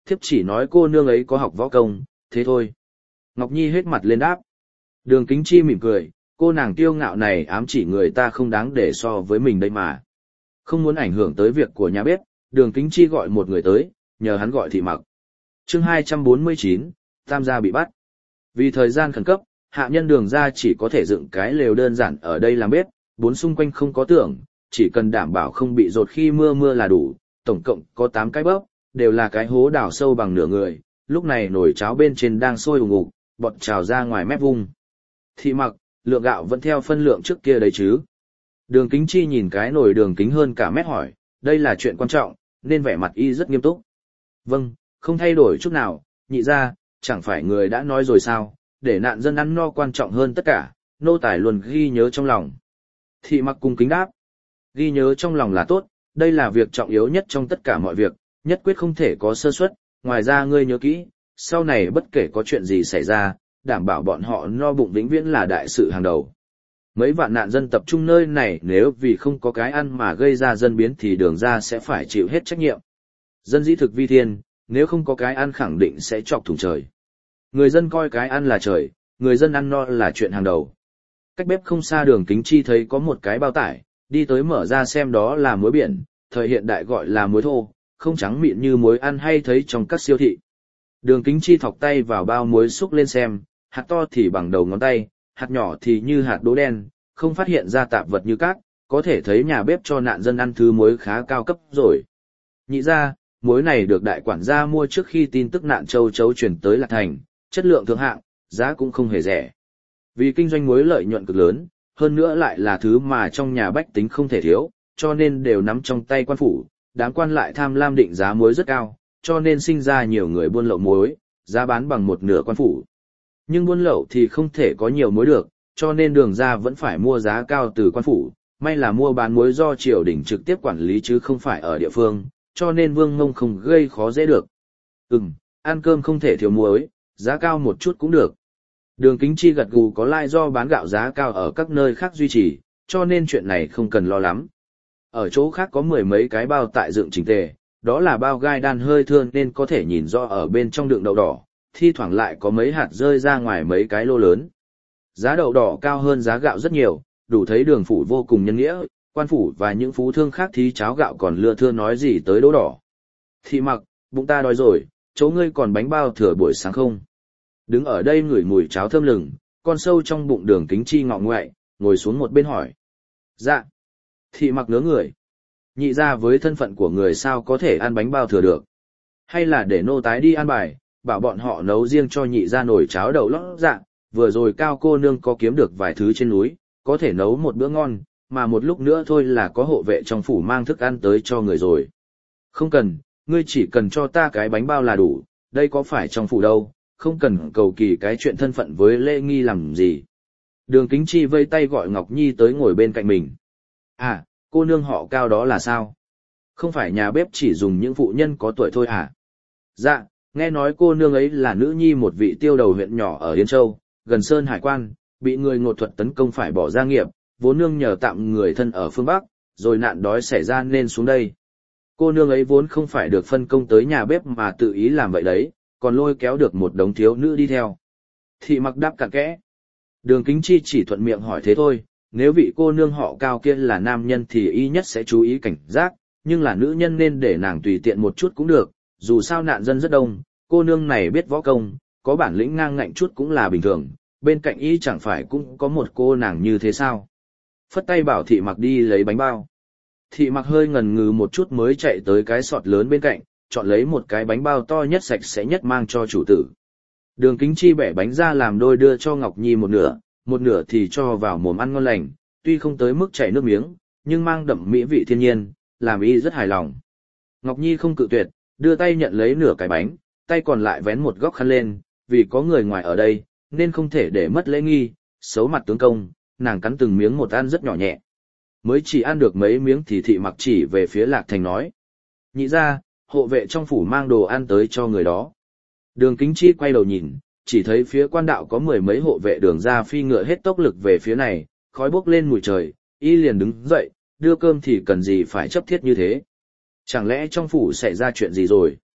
thiếp chỉ nói cô nương ấy có học võ công, thế thôi. Ngọc Nhi hết mặt lên đáp. Đường Kính Chi mỉm cười, cô nàng kiêu ngạo này ám chỉ người ta không đáng để so với mình đây mà. Không muốn ảnh hưởng tới việc của nhà bếp, Đường Kính Chi gọi một người tới, nhờ hắn gọi Thị Mặc. Chương hai trăm bốn mươi chín, Tam gia bị bắt. Vì thời gian khẩn cấp, hạ nhân Đường gia chỉ có thể dựng cái lều đơn giản ở đây làm bếp, bốn xung quanh không có tường, chỉ cần đảm bảo không bị dột khi mưa mưa là đủ, tổng cộng có tám cái bếp, đều là cái hố đào sâu bằng nửa người, lúc này nồi cháo bên trên đang sôi ùng ục, bọt trào ra ngoài mép vung. Thị Mặc, lượng gạo vẫn theo phân lượng trước kia đấy chứ? Đường Kính Chi nhìn cái nồi đường kính hơn cả mét hỏi, đây là chuyện quan trọng, nên vẻ mặt y rất nghiêm túc. Vâng, không thay đổi chút nào, nhị ra, chẳng phải người đã nói rồi sao, để nạn dân ăn no quan trọng hơn tất cả, nô tài luôn ghi nhớ trong lòng. Thị Mặc cung kính đáp, ghi nhớ trong lòng là tốt, đây là việc trọng yếu nhất trong tất cả mọi việc, nhất quyết không thể có sơ suất, ngoài ra ngươi nhớ kỹ, sau này bất kể có chuyện gì xảy ra, đảm bảo bọn họ no bụng vĩnh viễn là đại sự hàng đầu. Mấy vạn nạn dân tập trung nơi này nếu vì không có cái ăn mà gây ra dân biến thì Đường ra sẽ phải chịu hết trách nhiệm. Dân dĩ thực vi thiên, nếu không có cái ăn khẳng định sẽ chọc thủng trời. Người dân coi cái ăn là trời, người dân ăn no là chuyện hàng đầu. Cách bếp không xa Đường Kính Chi thấy có một cái bao tải, đi tới mở ra xem đó là muối biển, thời hiện đại gọi là muối thô, không trắng mịn như muối ăn hay thấy trong các siêu thị. Đường Kính Chi thọc tay vào bao muối xúc lên xem, hạt to thì bằng đầu ngón tay, hạt nhỏ thì như hạt đỗ đen, không phát hiện ra tạp vật như cát, có thể thấy nhà bếp cho nạn dân ăn thứ muối khá cao cấp rồi. Nhị ra, muối này được đại quản gia mua trước khi tin tức nạn châu chấu chuyển tới Lạc Thành, chất lượng thượng hạng, giá cũng không hề rẻ. Vì kinh doanh muối lợi nhuận cực lớn, hơn nữa lại là thứ mà trong nhà bách tính không thể thiếu, cho nên đều nắm trong tay quan phủ, đám quan lại tham lam định giá muối rất cao, cho nên sinh ra nhiều người buôn lậu muối, giá bán bằng một nửa quan phủ. Nhưng buôn lậu thì không thể có nhiều muối được, cho nên Đường ra vẫn phải mua giá cao từ quan phủ, may là mua bán muối do triều đình trực tiếp quản lý chứ không phải ở địa phương, cho nên Vương Ngông không gây khó dễ được. Ừm, ăn cơm không thể thiếu muối, giá cao một chút cũng được. Đường Kính Chi gật gù, có lai do bán gạo giá cao ở các nơi khác duy trì, cho nên chuyện này không cần lo lắm. Ở chỗ khác có mười mấy cái bao tại dựng chỉnh tề, đó là bao gai đan hơi thưa nên có thể nhìn rõ ở bên trong đựng đậu đỏ, thi thoảng lại có mấy hạt rơi ra ngoài mấy cái lô lớn. Giá đậu đỏ cao hơn giá gạo rất nhiều, đủ thấy Đường phủ vô cùng nhân nghĩa, quan phủ và những phú thương khác thí cháo gạo còn lưa thưa nói gì tới đỗ đỏ. Thị Mặc, bụng ta đói rồi, chỗ ngươi còn bánh bao thừa buổi sáng không? Đứng ở đây ngửi mùi cháo thơm lừng, con sâu trong bụng Đường Kính Chi ngọ ngoại, ngồi xuống một bên hỏi. Dạ. Thị Mặc ngớ người. Nhị ra với thân phận của người sao có thể ăn bánh bao thừa được? Hay là để nô tái đi ăn bài, bảo bọn họ nấu riêng cho nhị ra nồi cháo đậu lót dạ, vừa rồi Cao cô nương có kiếm được vài thứ trên núi, có thể nấu một bữa ngon, mà một lúc nữa thôi là có hộ vệ trong phủ mang thức ăn tới cho người rồi. Không cần, ngươi chỉ cần cho ta cái bánh bao là đủ, đây có phải trong phủ đâu, không cần cầu kỳ cái chuyện thân phận với lễ nghi làm gì. Đường Kính Chi vây tay gọi Ngọc Nhi tới ngồi bên cạnh mình. À, cô nương họ Cao đó là sao? Không phải nhà bếp chỉ dùng những phụ nhân có tuổi thôi à? Dạ, nghe nói cô nương ấy là nữ nhi một vị tiêu đầu huyện nhỏ ở Yên Châu, gần Sơn Hải Quan, bị người ngột thuật tấn công phải bỏ gia nghiệp, vốn nương nhờ tạm người thân ở phương Bắc, rồi nạn đói xảy ra nên xuống đây. Cô nương ấy vốn không phải được phân công tới nhà bếp mà tự ý làm vậy đấy, còn lôi kéo được một đống thiếu nữ đi theo. Thị Mặc đáp cặn kẽ. Đường Kính Chi chỉ thuận miệng hỏi thế thôi, nếu vị cô nương họ Cao kia là nam nhân thì y nhất sẽ chú ý cảnh giác, nhưng là nữ nhân nên để nàng tùy tiện một chút cũng được, dù sao nạn dân rất đông, cô nương này biết võ công, có bản lĩnh ngang ngạnh chút cũng là bình thường, bên cạnh y chẳng phải cũng có một cô nàng như thế sao. Phất tay bảo Thị Mặc đi lấy bánh bao. Thị Mặc hơi ngần ngừ một chút mới chạy tới cái sọt lớn bên cạnh, chọn lấy một cái bánh bao to nhất sạch sẽ nhất mang cho chủ tử. Đường Kính Chi bẻ bánh ra làm đôi đưa cho Ngọc Nhi một nửa, một nửa thì cho vào mồm ăn ngon lành, tuy không tới mức chảy nước miếng, nhưng mang đậm mỹ vị thiên nhiên, làm y rất hài lòng. Ngọc Nhi không cự tuyệt, đưa tay nhận lấy nửa cái bánh, tay còn lại vén một góc khăn lên, vì có người ngoài ở đây, nên không thể để mất lễ nghi, xấu mặt tướng công, nàng cắn từng miếng một ăn rất nhỏ nhẹ. Mới chỉ ăn được mấy miếng thì Thị Mặc chỉ về phía Lạc Thành nói. Nhị ra, hộ vệ trong phủ mang đồ ăn tới cho người đó. Đường Kính Chi quay đầu nhìn, chỉ thấy phía quan đạo có mười mấy hộ vệ Đường ra phi ngựa hết tốc lực về phía này, khói bốc lên mùi trời, y liền đứng dậy, đưa cơm thì cần gì phải chấp thiết như thế. Chẳng lẽ trong phủ xảy ra chuyện gì rồi?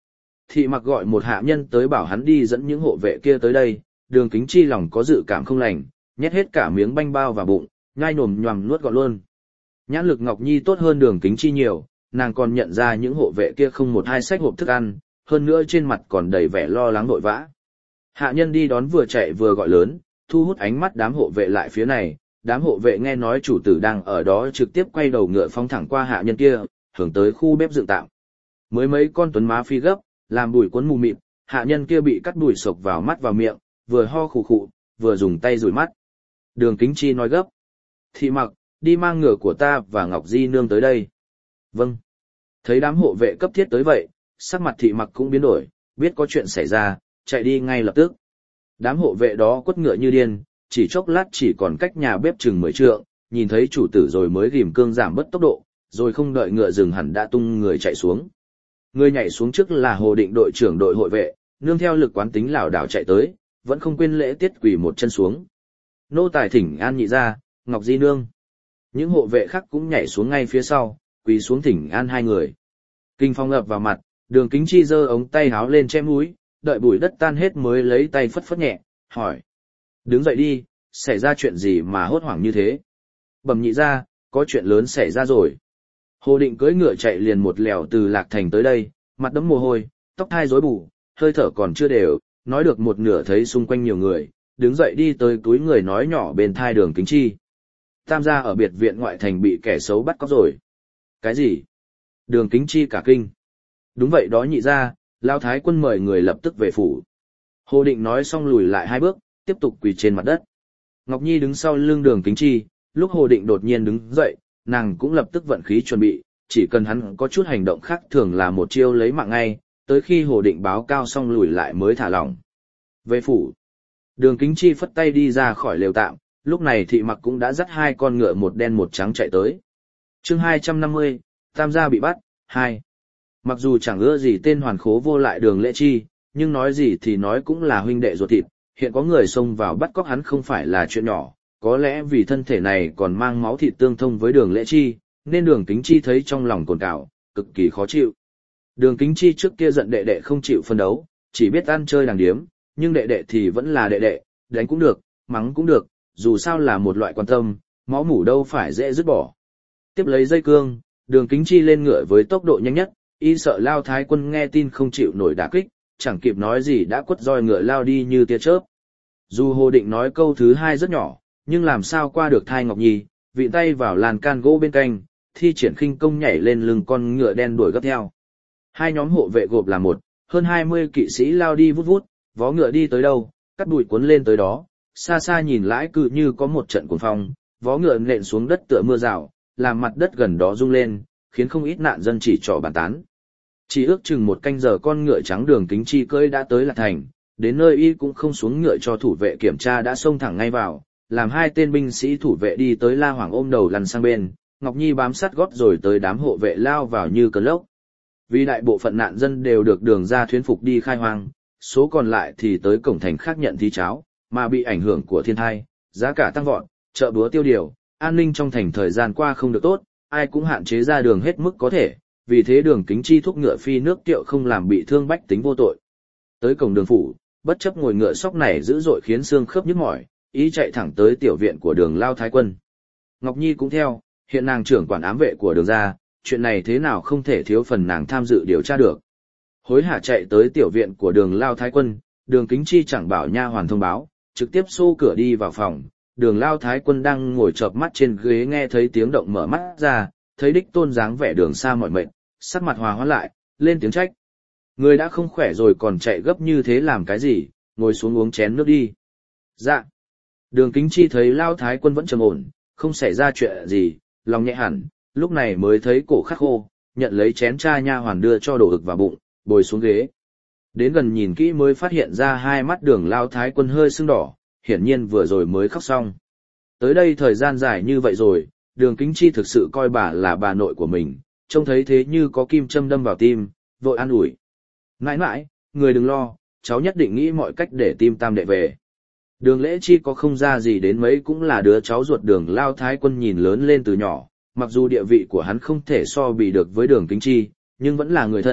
Thị Mặc gọi một hạ nhân tới bảo hắn đi dẫn những hộ vệ kia tới đây, Đường Kính Chi lòng có dự cảm không lành, nhét hết cả miếng banh bao vào bụng, nhai nhồm nhoằm nuốt gọn luôn. Nhãn lực Ngọc Nhi tốt hơn Đường Kính Chi nhiều, nàng còn nhận ra những hộ vệ kia không một hai xách hộp thức ăn, hơn nữa trên mặt còn đầy vẻ lo lắng vội vã. Hạ nhân đi đón vừa chạy vừa gọi lớn, thu hút ánh mắt đám hộ vệ lại phía này, đám hộ vệ nghe nói chủ tử đang ở đó trực tiếp quay đầu ngựa phóng thẳng qua hạ nhân kia, hướng tới khu bếp dựng tạm. Mới mấy con tuấn má phi gấp, làm bụi cuốn mù mịt, hạ nhân kia bị cắt đùi sộc vào mắt vào miệng, vừa ho khụ khụ, vừa dùng tay dụi mắt. Đường Kính Chi nói gấp. Thị Mặc, đi mang ngựa của ta và Ngọc Di Nương tới đây. Vâng. Thấy đám hộ vệ cấp thiết tới vậy, sắc mặt Thị Mặc cũng biến đổi, biết có chuyện xảy ra, chạy đi ngay lập tức. Đám hộ vệ đó quất ngựa như điên, chỉ chốc lát chỉ còn cách nhà bếp chừng mười trượng, nhìn thấy chủ tử rồi mới ghim cương giảm bớt tốc độ, rồi không đợi ngựa dừng hẳn đã tung người chạy xuống. Người nhảy xuống trước là Hồ Định đội trưởng đội hội vệ, nương theo lực quán tính lảo đảo chạy tới, vẫn không quên lễ tiết quỳ một chân xuống. Nô tài thỉnh an nhị gia, Ngọc Di Nương. Những hộ vệ khác cũng nhảy xuống ngay phía sau, quỳ xuống thỉnh an hai người. Kinh phong ập vào mặt, Đường Kính Chi giơ ống tay háo lên che mũi, đợi bụi đất tan hết mới lấy tay phất phất nhẹ, hỏi. Đứng dậy đi, xảy ra chuyện gì mà hốt hoảng như thế? Bẩm nhị gia, có chuyện lớn xảy ra rồi. Hồ Định cưỡi ngựa chạy liền một lèo từ Lạc Thành tới đây, mặt đẫm mồ hôi, tóc thai rối bù, hơi thở còn chưa đều, nói được một nửa thấy xung quanh nhiều người, đứng dậy đi tới túi người nói nhỏ bên thai Đường Kính Chi. Tam gia ở biệt viện ngoại thành bị kẻ xấu bắt cóc rồi. Cái gì? Đường Kính Chi cả kinh. Đúng vậy đó nhị gia, Lão Thái Quân mời người lập tức về phủ. Hồ Định nói xong lùi lại hai bước, tiếp tục quỳ trên mặt đất. Ngọc Nhi đứng sau lưng Đường Kính Chi, lúc Hồ Định đột nhiên đứng dậy, nàng cũng lập tức vận khí chuẩn bị, chỉ cần hắn có chút hành động khác thường là một chiêu lấy mạng ngay, tới khi Hồ Định báo cao xong lùi lại mới thả lỏng. Về phủ. Đường Kính Chi phất tay đi ra khỏi lều tạm, lúc này Thị Mặc cũng đã dắt hai con ngựa một đen một trắng chạy tới. Chương hai trăm năm mươi, Tam gia bị bắt, hai. Mặc dù chẳng ưa gì tên hoàn khố vô lại Đường Lễ Chi, nhưng nói gì thì nói cũng là huynh đệ ruột thịt, hiện có người xông vào bắt cóc hắn không phải là chuyện nhỏ, có lẽ vì thân thể này còn mang máu thịt tương thông với Đường Lễ Chi, nên Đường Kính Chi thấy trong lòng cồn cào, cực kỳ khó chịu. Đường Kính Chi trước kia giận đệ đệ không chịu phân đấu, chỉ biết ăn chơi đàng điếm, nhưng đệ đệ thì vẫn là đệ đệ, đánh cũng được, mắng cũng được, dù sao là một loại quan tâm, máu mủ đâu phải dễ dứt bỏ. Tiếp lấy dây cương, Đường Kính Chi lên ngựa với tốc độ nhanh nhất, y sợ Lao Thái Quân nghe tin không chịu nổi đả kích, chẳng kịp nói gì đã quất roi ngựa lao đi như tia chớp. Dù Hồ Định nói câu thứ hai rất nhỏ, nhưng làm sao qua được thai Ngọc Nhi, vịn tay vào lan can gỗ bên cạnh, thi triển khinh công nhảy lên lưng con ngựa đen đuổi gấp theo. Hai nhóm hộ vệ gộp là một, hơn hai mươi kỵ sĩ lao đi vút vút, vó ngựa đi tới đâu, cắt bụi cuốn lên tới đó, xa xa nhìn lãi cứ như có một trận cuồng phong, vó ngựa nện xuống đất tựa mưa rào, làm mặt đất gần đó rung lên, khiến không ít nạn dân chỉ trỏ bàn tán. Chỉ ước chừng một canh giờ con ngựa trắng Đường Kính Chi cưỡi đã tới Lạc Thành, đến nơi y cũng không xuống ngựa cho thủ vệ kiểm tra đã xông thẳng ngay vào, làm hai tên binh sĩ thủ vệ đi tới la hoảng ôm đầu lăn sang bên, Ngọc Nhi bám sát gót rồi tới đám hộ vệ lao vào như cơn lốc. Vì đại bộ phận nạn dân đều được đường ra thuyến phục đi khai hoang, số còn lại thì tới cổng thành khác nhận thí cháo, mà bị ảnh hưởng của thiên tai, giá cả tăng vọt, chợ búa tiêu điều, an ninh trong thành thời gian qua không được tốt, ai cũng hạn chế ra đường hết mức có thể, vì thế Đường Kính Chi thúc ngựa phi nước tiệu không làm bị thương bách tính vô tội. Tới cổng đường phủ, bất chấp ngồi ngựa sóc này dữ dội khiến xương khớp nhức mỏi, ý chạy thẳng tới tiểu viện của Đường Lao Thái Quân. Ngọc Nhi cũng theo, hiện nàng trưởng quản ám vệ của Đường gia, chuyện này thế nào không thể thiếu phần nàng tham dự điều tra được. Hối hả chạy tới tiểu viện của Đường Lao Thái Quân, Đường Kính Chi chẳng bảo nha hoàn thông báo, trực tiếp xô cửa đi vào phòng. Đường Lao Thái Quân đang ngồi chợp mắt trên ghế nghe thấy tiếng động mở mắt ra, thấy đích tôn dáng vẻ Đường xa mỏi mệt, sắc mặt hòa hoãn lại, lên tiếng trách. Người đã không khỏe rồi còn chạy gấp như thế làm cái gì, ngồi xuống uống chén nước đi. Dạ. Đường Kính Chi thấy Lao Thái Quân vẫn trầm ổn, không xảy ra chuyện gì, lòng nhẹ hẳn, lúc này mới thấy cổ khắc khô, nhận lấy chén cha nha hoàn đưa cho đồ ực vào bụng, bồi xuống ghế. Đến gần nhìn kỹ mới phát hiện ra hai mắt Đường Lao Thái Quân hơi sưng đỏ, hiển nhiên vừa rồi mới khóc xong. Tới đây thời gian dài như vậy rồi, Đường Kính Chi thực sự coi bà là bà nội của mình, trông thấy thế như có kim châm đâm vào tim, vội an ủi. Mãi mãi, người đừng lo, cháu nhất định nghĩ mọi cách để tìm Tam đệ về. Đường Lễ Chi có không ra gì đến mấy cũng là đứa cháu ruột Đường Lao Thái Quân nhìn lớn lên từ nhỏ, mặc dù địa vị của hắn không thể so bì được với Đường Kính Chi, nhưng vẫn là người thân,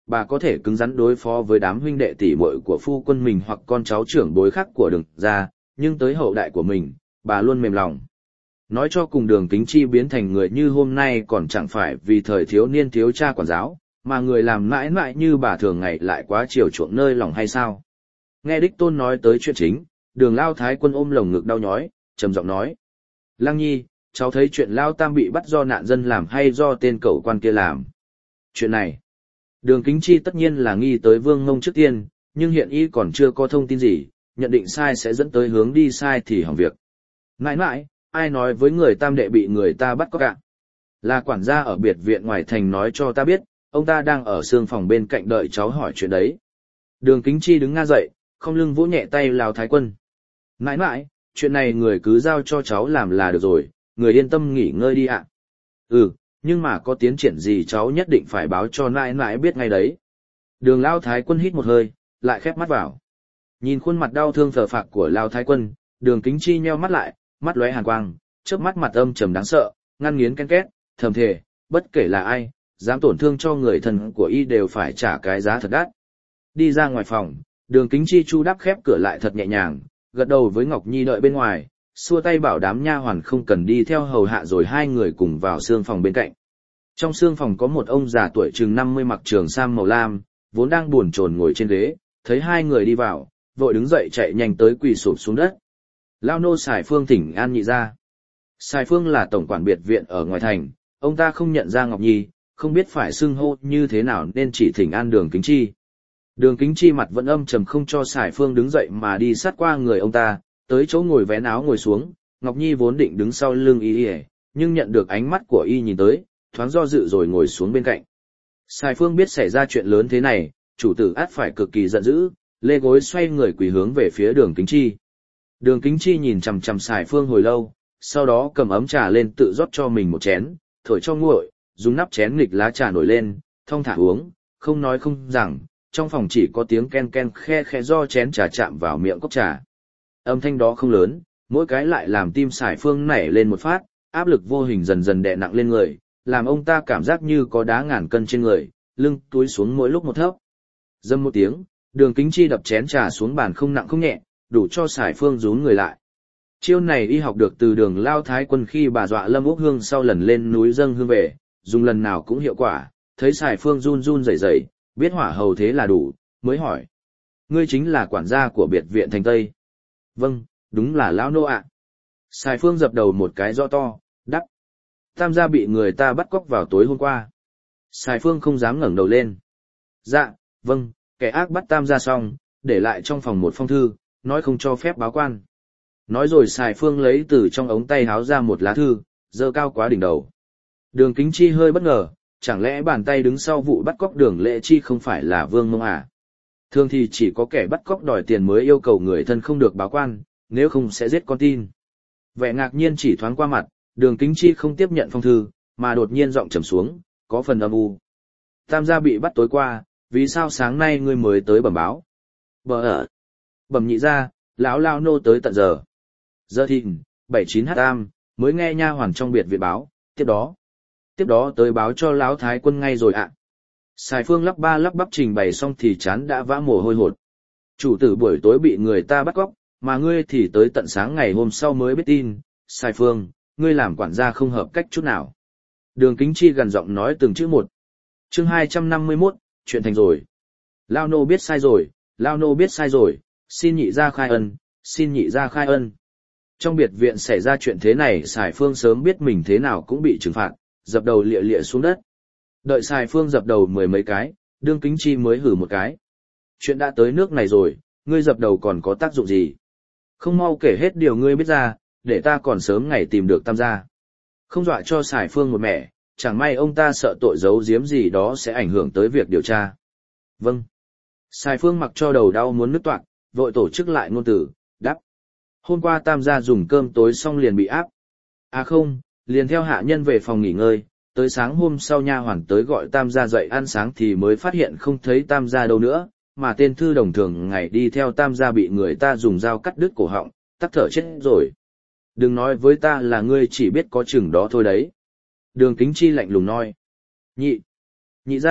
bà có thể cứng rắn đối phó với đám huynh đệ tỷ muội của phu quân mình hoặc con cháu trưởng bối khác của Đường gia, nhưng tới hậu đại của mình, bà luôn mềm lòng. Nói cho cùng Đường Kính Chi biến thành người như hôm nay còn chẳng phải vì thời thiếu niên thiếu cha quản giáo, mà người làm mãi mãi như bà thường ngày lại quá chiều chuộng nơi lòng hay sao. Nghe đích tôn nói tới chuyện chính, Đường Lao Thái Quân ôm lồng ngực đau nhói, trầm giọng nói. Lăng Nhi, cháu thấy chuyện Lao Tam bị bắt do nạn dân làm hay do tên cẩu quan kia làm? Chuyện này, Đường Kính Chi tất nhiên là nghi tới Vương Ngông trước tiên, nhưng hiện y còn chưa có thông tin gì, nhận định sai sẽ dẫn tới hướng đi sai thì hỏng việc. Mãi mãi, ai nói với người Tam đệ bị người ta bắt cóc ạ? Là quản gia ở biệt viện ngoài thành nói cho ta biết, ông ta đang ở xương phòng bên cạnh đợi cháu hỏi chuyện đấy. Đường Kính Chi đứng nga dậy, không lưng vỗ nhẹ tay Lão Thái Quân. Mãi mãi, chuyện này người cứ giao cho cháu làm là được rồi, người yên tâm nghỉ ngơi đi ạ. Ừ, nhưng mà có tiến triển gì cháu nhất định phải báo cho nãi nãi biết ngay đấy. Đường Lão Thái Quân hít một hơi, lại khép mắt vào. Nhìn khuôn mặt đau thương phờ phạc của Lão Thái Quân, Đường Kính Chi nheo mắt lại, mắt lóe hàn quang, chớp mắt mặt âm trầm đáng sợ, ngăn nghiến ken két, thầm thề, bất kể là ai, dám tổn thương cho người thân của y đều phải trả cái giá thật đắt. Đi ra ngoài phòng, Đường Kính Chi chu đắp khép cửa lại thật nhẹ nhàng, gật đầu với Ngọc Nhi đợi bên ngoài, xua tay bảo đám nha hoàn không cần đi theo hầu hạ rồi hai người cùng vào xương phòng bên cạnh. Trong xương phòng có một ông già tuổi chừng năm mươi mặc trường sam màu lam, vốn đang buồn chồn ngồi trên ghế, thấy hai người đi vào, vội đứng dậy chạy nhanh tới quỳ sụp xuống đất. Lao nô Sài Phương thỉnh an nhị ra. Sài Phương là tổng quản biệt viện ở ngoài thành, ông ta không nhận ra Ngọc Nhi, không biết phải xưng hô như thế nào nên chỉ thỉnh an Đường Kính Chi. Đường Kính Chi mặt vẫn âm trầm không cho Sài Phương đứng dậy mà đi sát qua người ông ta, tới chỗ ngồi vén áo ngồi xuống. Ngọc Nhi vốn định đứng sau lưng y y, nhưng nhận được ánh mắt của y nhìn tới, thoáng do dự rồi ngồi xuống bên cạnh. Sài Phương biết xảy ra chuyện lớn thế này, chủ tử ắt phải cực kỳ giận dữ, lê gối xoay người quỳ hướng về phía Đường Kính Chi. Đường Kính Chi nhìn chằm chằm Sài Phương hồi lâu, sau đó cầm ấm trà lên tự rót cho mình một chén, thổi cho nguội, dùng nắp chén nghịch lá trà nổi lên, thong thả uống, không nói không rằng, trong phòng chỉ có tiếng ken ken khe khe do chén trà chạm vào miệng cốc trà. Âm thanh đó không lớn, mỗi cái lại làm tim Sài Phương nảy lên một phát, áp lực vô hình dần dần đè nặng lên người, làm ông ta cảm giác như có đá ngàn cân trên người, lưng túi xuống mỗi lúc một thấp. Dâm một tiếng, Đường Kính Chi đập chén trà xuống bàn không nặng không nhẹ, đủ cho Sài Phương rún người lại. Chiêu này y học được từ Đường Lao Thái Quân khi bà dọa Lâm Úc Hương sau lần lên núi dâng hương về, dùng lần nào cũng hiệu quả, thấy Sài Phương run run rẩy rẩy, biết hỏa hầu thế là đủ, mới hỏi. Ngươi chính là quản gia của biệt viện thành Tây. Vâng, đúng là lão nô ạ. Sài Phương dập đầu một cái rõ to, đắp. Tam gia bị người ta bắt cóc vào tối hôm qua. Sài Phương không dám ngẩng đầu lên. Dạ, vâng, kẻ ác bắt Tam gia xong, để lại trong phòng một phong thư, nói không cho phép báo quan. Nói rồi Sài Phương lấy từ trong ống tay háo ra một lá thư, dơ cao quá đỉnh đầu. Đường Kính Chi hơi bất ngờ, chẳng lẽ bàn tay đứng sau vụ bắt cóc Đường Lệ Chi không phải là Vương Mông à? Thường thì chỉ có kẻ bắt cóc đòi tiền mới yêu cầu người thân không được báo quan, nếu không sẽ giết con tin. Vẻ ngạc nhiên chỉ thoáng qua mặt, Đường Kính Chi không tiếp nhận phong thư, mà đột nhiên giọng trầm xuống, có phần âm u. Tam gia bị bắt tối qua, vì sao sáng nay ngươi mới tới bẩm báo? Bờ ở. Bẩm nhị gia, lão lao nô tới tận giờ. Giờ thìn, bảy chín h tam, mới nghe nha hoàn trong biệt viện báo, tiếp đó. Tiếp đó tới báo cho lão Thái Quân ngay rồi ạ. À. Sài Phương lắp ba lắp bắp trình bày xong thì chán đã vã mồ hôi hột. Chủ tử buổi tối bị người ta bắt cóc, mà ngươi thì tới tận sáng ngày hôm sau mới biết tin. Sài Phương, ngươi làm quản gia không hợp cách chút nào. Đường Kính Chi gần giọng nói từng chữ một. Chương hai trăm năm mươi mốt, chuyện thành rồi. Lao nô biết sai rồi, Lao nô biết sai rồi, xin nhị gia khai ân, xin nhị gia khai ân. Trong biệt viện xảy ra chuyện thế này, Sài Phương sớm biết mình thế nào cũng bị trừng phạt, dập đầu lịa lịa xuống đất. Đợi Sài Phương dập đầu mười mấy cái, Đường Kính Chi mới hử một cái. Chuyện đã tới nước này rồi, ngươi dập đầu còn có tác dụng gì? Không mau kể hết điều ngươi biết ra, để ta còn sớm ngày tìm được Tam gia. Không dọa cho Sài Phương một mẻ, chẳng may ông ta sợ tội giấu giếm gì đó sẽ ảnh hưởng tới việc điều tra. Vâng. Sài Phương mặc cho đầu đau muốn nứt toạc, vội tổ chức lại ngôn từ, đáp. Hôm qua Tam gia dùng cơm tối xong liền bị áp. À không, liền theo hạ nhân về phòng nghỉ ngơi, tới sáng hôm sau nha hoàn tới gọi Tam gia dậy ăn sáng thì mới phát hiện không thấy Tam gia đâu nữa, mà tên thư đồng thường ngày đi theo Tam gia bị người ta dùng dao cắt đứt cổ họng, tắc thở chết rồi. Đừng nói với ta là ngươi chỉ biết có chừng đó thôi đấy. Đường Kính Chi lạnh lùng nói. Nhị, nhị gia,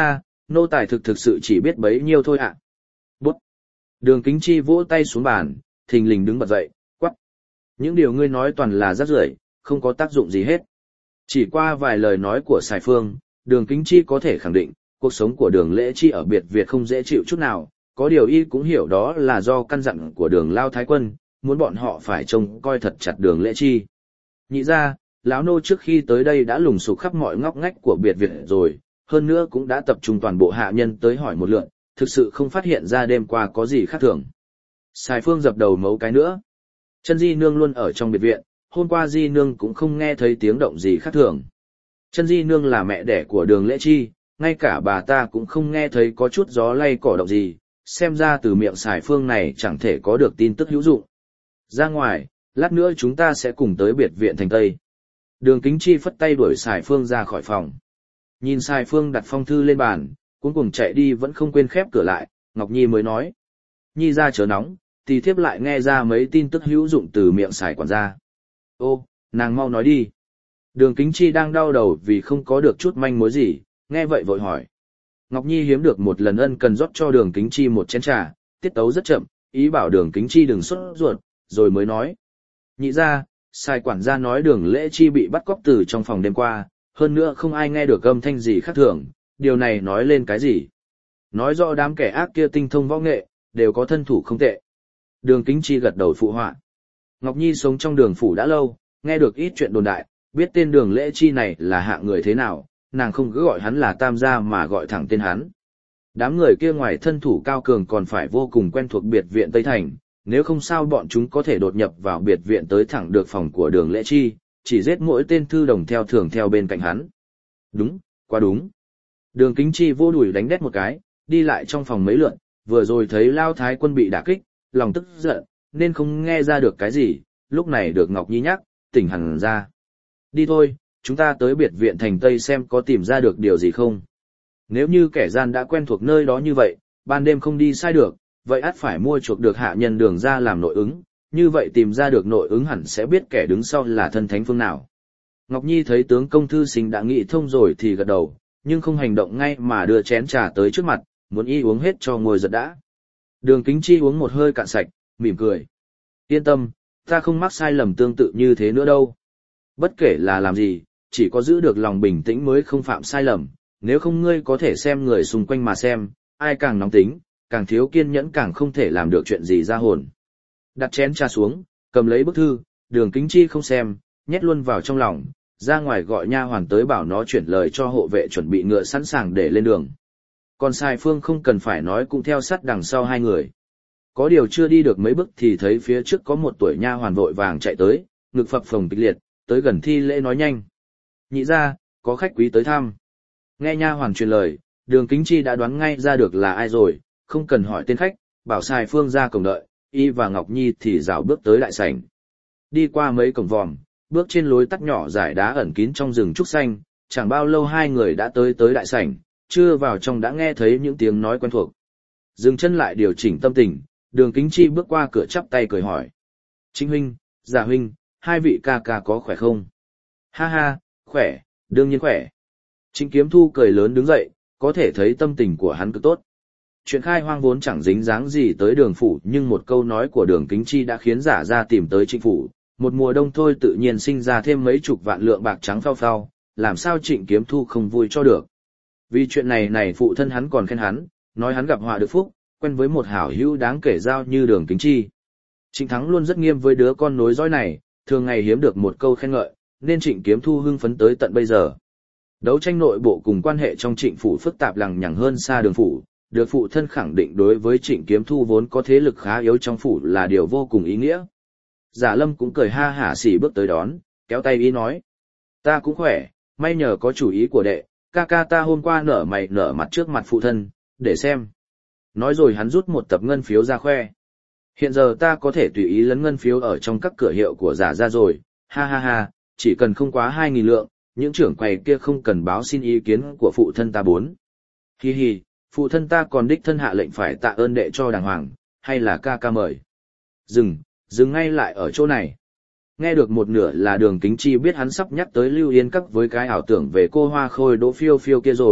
Nô tài thực thực sự chỉ biết bấy nhiêu thôi ạ. À. Bút. Đường Kính Chi vỗ tay xuống bàn, thình lình đứng bật dậy, quắc. Những điều ngươi nói toàn là rác rưởi, không có tác dụng gì hết. Chỉ qua vài lời nói của Sài Phương, Đường Kính Chi có thể khẳng định, cuộc sống của Đường Lễ Chi ở Biệt Việt không dễ chịu chút nào, có điều y cũng hiểu đó là do căn dặn của Đường Lao Thái Quân, muốn bọn họ phải trông coi thật chặt Đường Lễ Chi. Nhị ra, lão nô trước khi tới đây đã lùng sục khắp mọi ngóc ngách của Biệt Việt rồi, hơn nữa cũng đã tập trung toàn bộ hạ nhân tới hỏi một lượt, thực sự không phát hiện ra đêm qua có gì khác thường. Sài Phương dập đầu mấu cái nữa. Chân Di Nương luôn ở trong biệt viện, hôm qua Di Nương cũng không nghe thấy tiếng động gì khác thường. Chân Di Nương là mẹ đẻ của Đường Lễ Chi, ngay cả bà ta cũng không nghe thấy có chút gió lay cỏ động gì, xem ra từ miệng Sài Phương này chẳng thể có được tin tức hữu dụng. Ra ngoài, lát nữa chúng ta sẽ cùng tới biệt viện thành Tây. Đường Kính Chi phất tay đuổi Sài Phương ra khỏi phòng. Nhìn Sài Phương đặt phong thư lên bàn, cuối cùng chạy đi vẫn không quên khép cửa lại, Ngọc Nhi mới nói. Nhi ra chớ nóng, thì thiếp lại nghe ra mấy tin tức hữu dụng từ miệng Sài quản gia. Ô, nàng mau nói đi. Đường Kính Chi đang đau đầu vì không có được chút manh mối gì, nghe vậy vội hỏi. Ngọc Nhi hiếm được một lần ân cần rót cho Đường Kính Chi một chén trà, tiết tấu rất chậm, ý bảo Đường Kính Chi đừng sốt ruột, rồi mới nói. Nhị ra, Sài quản gia nói Đường Lễ Chi bị bắt cóc từ trong phòng đêm qua, hơn nữa không ai nghe được âm thanh gì khác thường, điều này nói lên cái gì? Nói rõ đám kẻ ác kia tinh thông võ nghệ, đều có thân thủ không tệ. Đường Kính Chi gật đầu phụ họa. Ngọc Nhi sống trong Đường phủ đã lâu, nghe được ít chuyện đồn đại, biết tên Đường Lễ Chi này là hạng người thế nào, nàng không cứ gọi hắn là Tam gia mà gọi thẳng tên hắn. Đám người kia ngoài thân thủ cao cường còn phải vô cùng quen thuộc biệt viện Tây Thành, nếu không sao bọn chúng có thể đột nhập vào biệt viện tới thẳng được phòng của Đường Lễ Chi, chỉ giết mỗi tên thư đồng theo thường theo bên cạnh hắn. Đúng, quá đúng. Đường Kính Chi vô đùi đánh đét một cái, đi lại trong phòng mấy lượt, vừa rồi thấy Lao Thái Quân bị đả kích, lòng tức giận, nên không nghe ra được cái gì, lúc này được Ngọc Nhi nhắc, tỉnh hẳn ra. Đi thôi, chúng ta tới biệt viện thành Tây xem có tìm ra được điều gì không. Nếu như kẻ gian đã quen thuộc nơi đó như vậy, ban đêm không đi sai được, vậy ắt phải mua chuộc được hạ nhân Đường ra làm nội ứng, như vậy tìm ra được nội ứng hẳn sẽ biết kẻ đứng sau là thân thánh phương nào. Ngọc Nhi thấy tướng công thư sinh đã nghĩ thông rồi thì gật đầu, nhưng không hành động ngay mà đưa chén trà tới trước mặt, muốn y uống hết cho ngồi giật đã. Đường Kính Chi uống một hơi cạn sạch, mỉm cười. Yên tâm, ta không mắc sai lầm tương tự như thế nữa đâu. Bất kể là làm gì, chỉ có giữ được lòng bình tĩnh mới không phạm sai lầm, nếu không ngươi có thể xem người xung quanh mà xem, ai càng nóng tính, càng thiếu kiên nhẫn càng không thể làm được chuyện gì ra hồn. Đặt chén trà xuống, cầm lấy bức thư, Đường Kính Chi không xem, nhét luôn vào trong lòng, ra ngoài gọi nha hoàn tới bảo nó chuyển lời cho hộ vệ chuẩn bị ngựa sẵn sàng để lên đường. Còn Sài Phương không cần phải nói cũng theo sát đằng sau hai người. Có điều chưa đi được mấy bước thì thấy phía trước có một tuổi nha hoàn vội vàng chạy tới, ngực phập phồng kịch liệt, tới gần thi lễ nói nhanh. Nhị ra, có khách quý tới thăm. Nghe nha hoàn truyền lời, Đường Kính Chi đã đoán ngay ra được là ai rồi, không cần hỏi tên khách, bảo Sài Phương ra cổng đợi, y và Ngọc Nhi thì rảo bước tới đại sảnh. Đi qua mấy cổng vòm, bước trên lối tắt nhỏ dải đá ẩn kín trong rừng trúc xanh, chẳng bao lâu hai người đã tới tới đại sảnh, chưa vào trong đã nghe thấy những tiếng nói quen thuộc. Dừng chân lại điều chỉnh tâm tình, Đường Kính Chi bước qua cửa chắp tay cười hỏi. Trịnh huynh, Giả huynh, hai vị ca ca có khỏe không? Ha ha, khỏe, đương nhiên khỏe. Trịnh Kiếm Thu cười lớn đứng dậy, có thể thấy tâm tình của hắn cực tốt. Chuyện khai hoang vốn chẳng dính dáng gì tới Đường phủ, nhưng một câu nói của Đường Kính Chi đã khiến Giả ra tìm tới Trịnh phủ. Một mùa đông thôi tự nhiên sinh ra thêm mấy chục vạn lượng bạc trắng phao phao, làm sao Trịnh Kiếm Thu không vui cho được. Vì chuyện này này phụ thân hắn còn khen hắn, nói hắn gặp họa được phúc, quen với một hảo hữu đáng kể giao như Đường Kính Chi. Trịnh Thắng luôn rất nghiêm với đứa con nối dõi này, thường ngày hiếm được một câu khen ngợi, nên Trịnh Kiếm Thu hưng phấn tới tận bây giờ. Đấu tranh nội bộ cùng quan hệ trong Trịnh phủ phức tạp lằng nhằng hơn xa Đường phủ, được phụ thân khẳng định đối với Trịnh Kiếm Thu vốn có thế lực khá yếu trong phủ là điều vô cùng ý nghĩa. Giả Lâm cũng cười ha hả xỉ bước tới đón, kéo tay ý nói. Ta cũng khỏe, may nhờ có chủ ý của đệ, ca ca ta hôm qua nở mày nở mặt trước mặt phụ thân, để xem. Nói rồi hắn rút một tập ngân phiếu ra khoe. Hiện giờ ta có thể tùy ý lấn ngân phiếu ở trong các cửa hiệu của Giả ra rồi, ha ha ha, chỉ cần không quá hai nghìn lượng, những trưởng quầy kia không cần báo xin ý kiến của phụ thân ta bốn. Hi hi, phụ thân ta còn đích thân hạ lệnh phải tạ ơn đệ cho đàng hoàng, hay là ca ca mời. Dừng, dừng ngay lại ở chỗ này. Nghe được một nửa là Đường Kính Chi biết hắn sắp nhắc tới Lưu Yên Các với cái ảo tưởng về cô hoa khôi Đỗ Phiêu Phiêu kia rồi,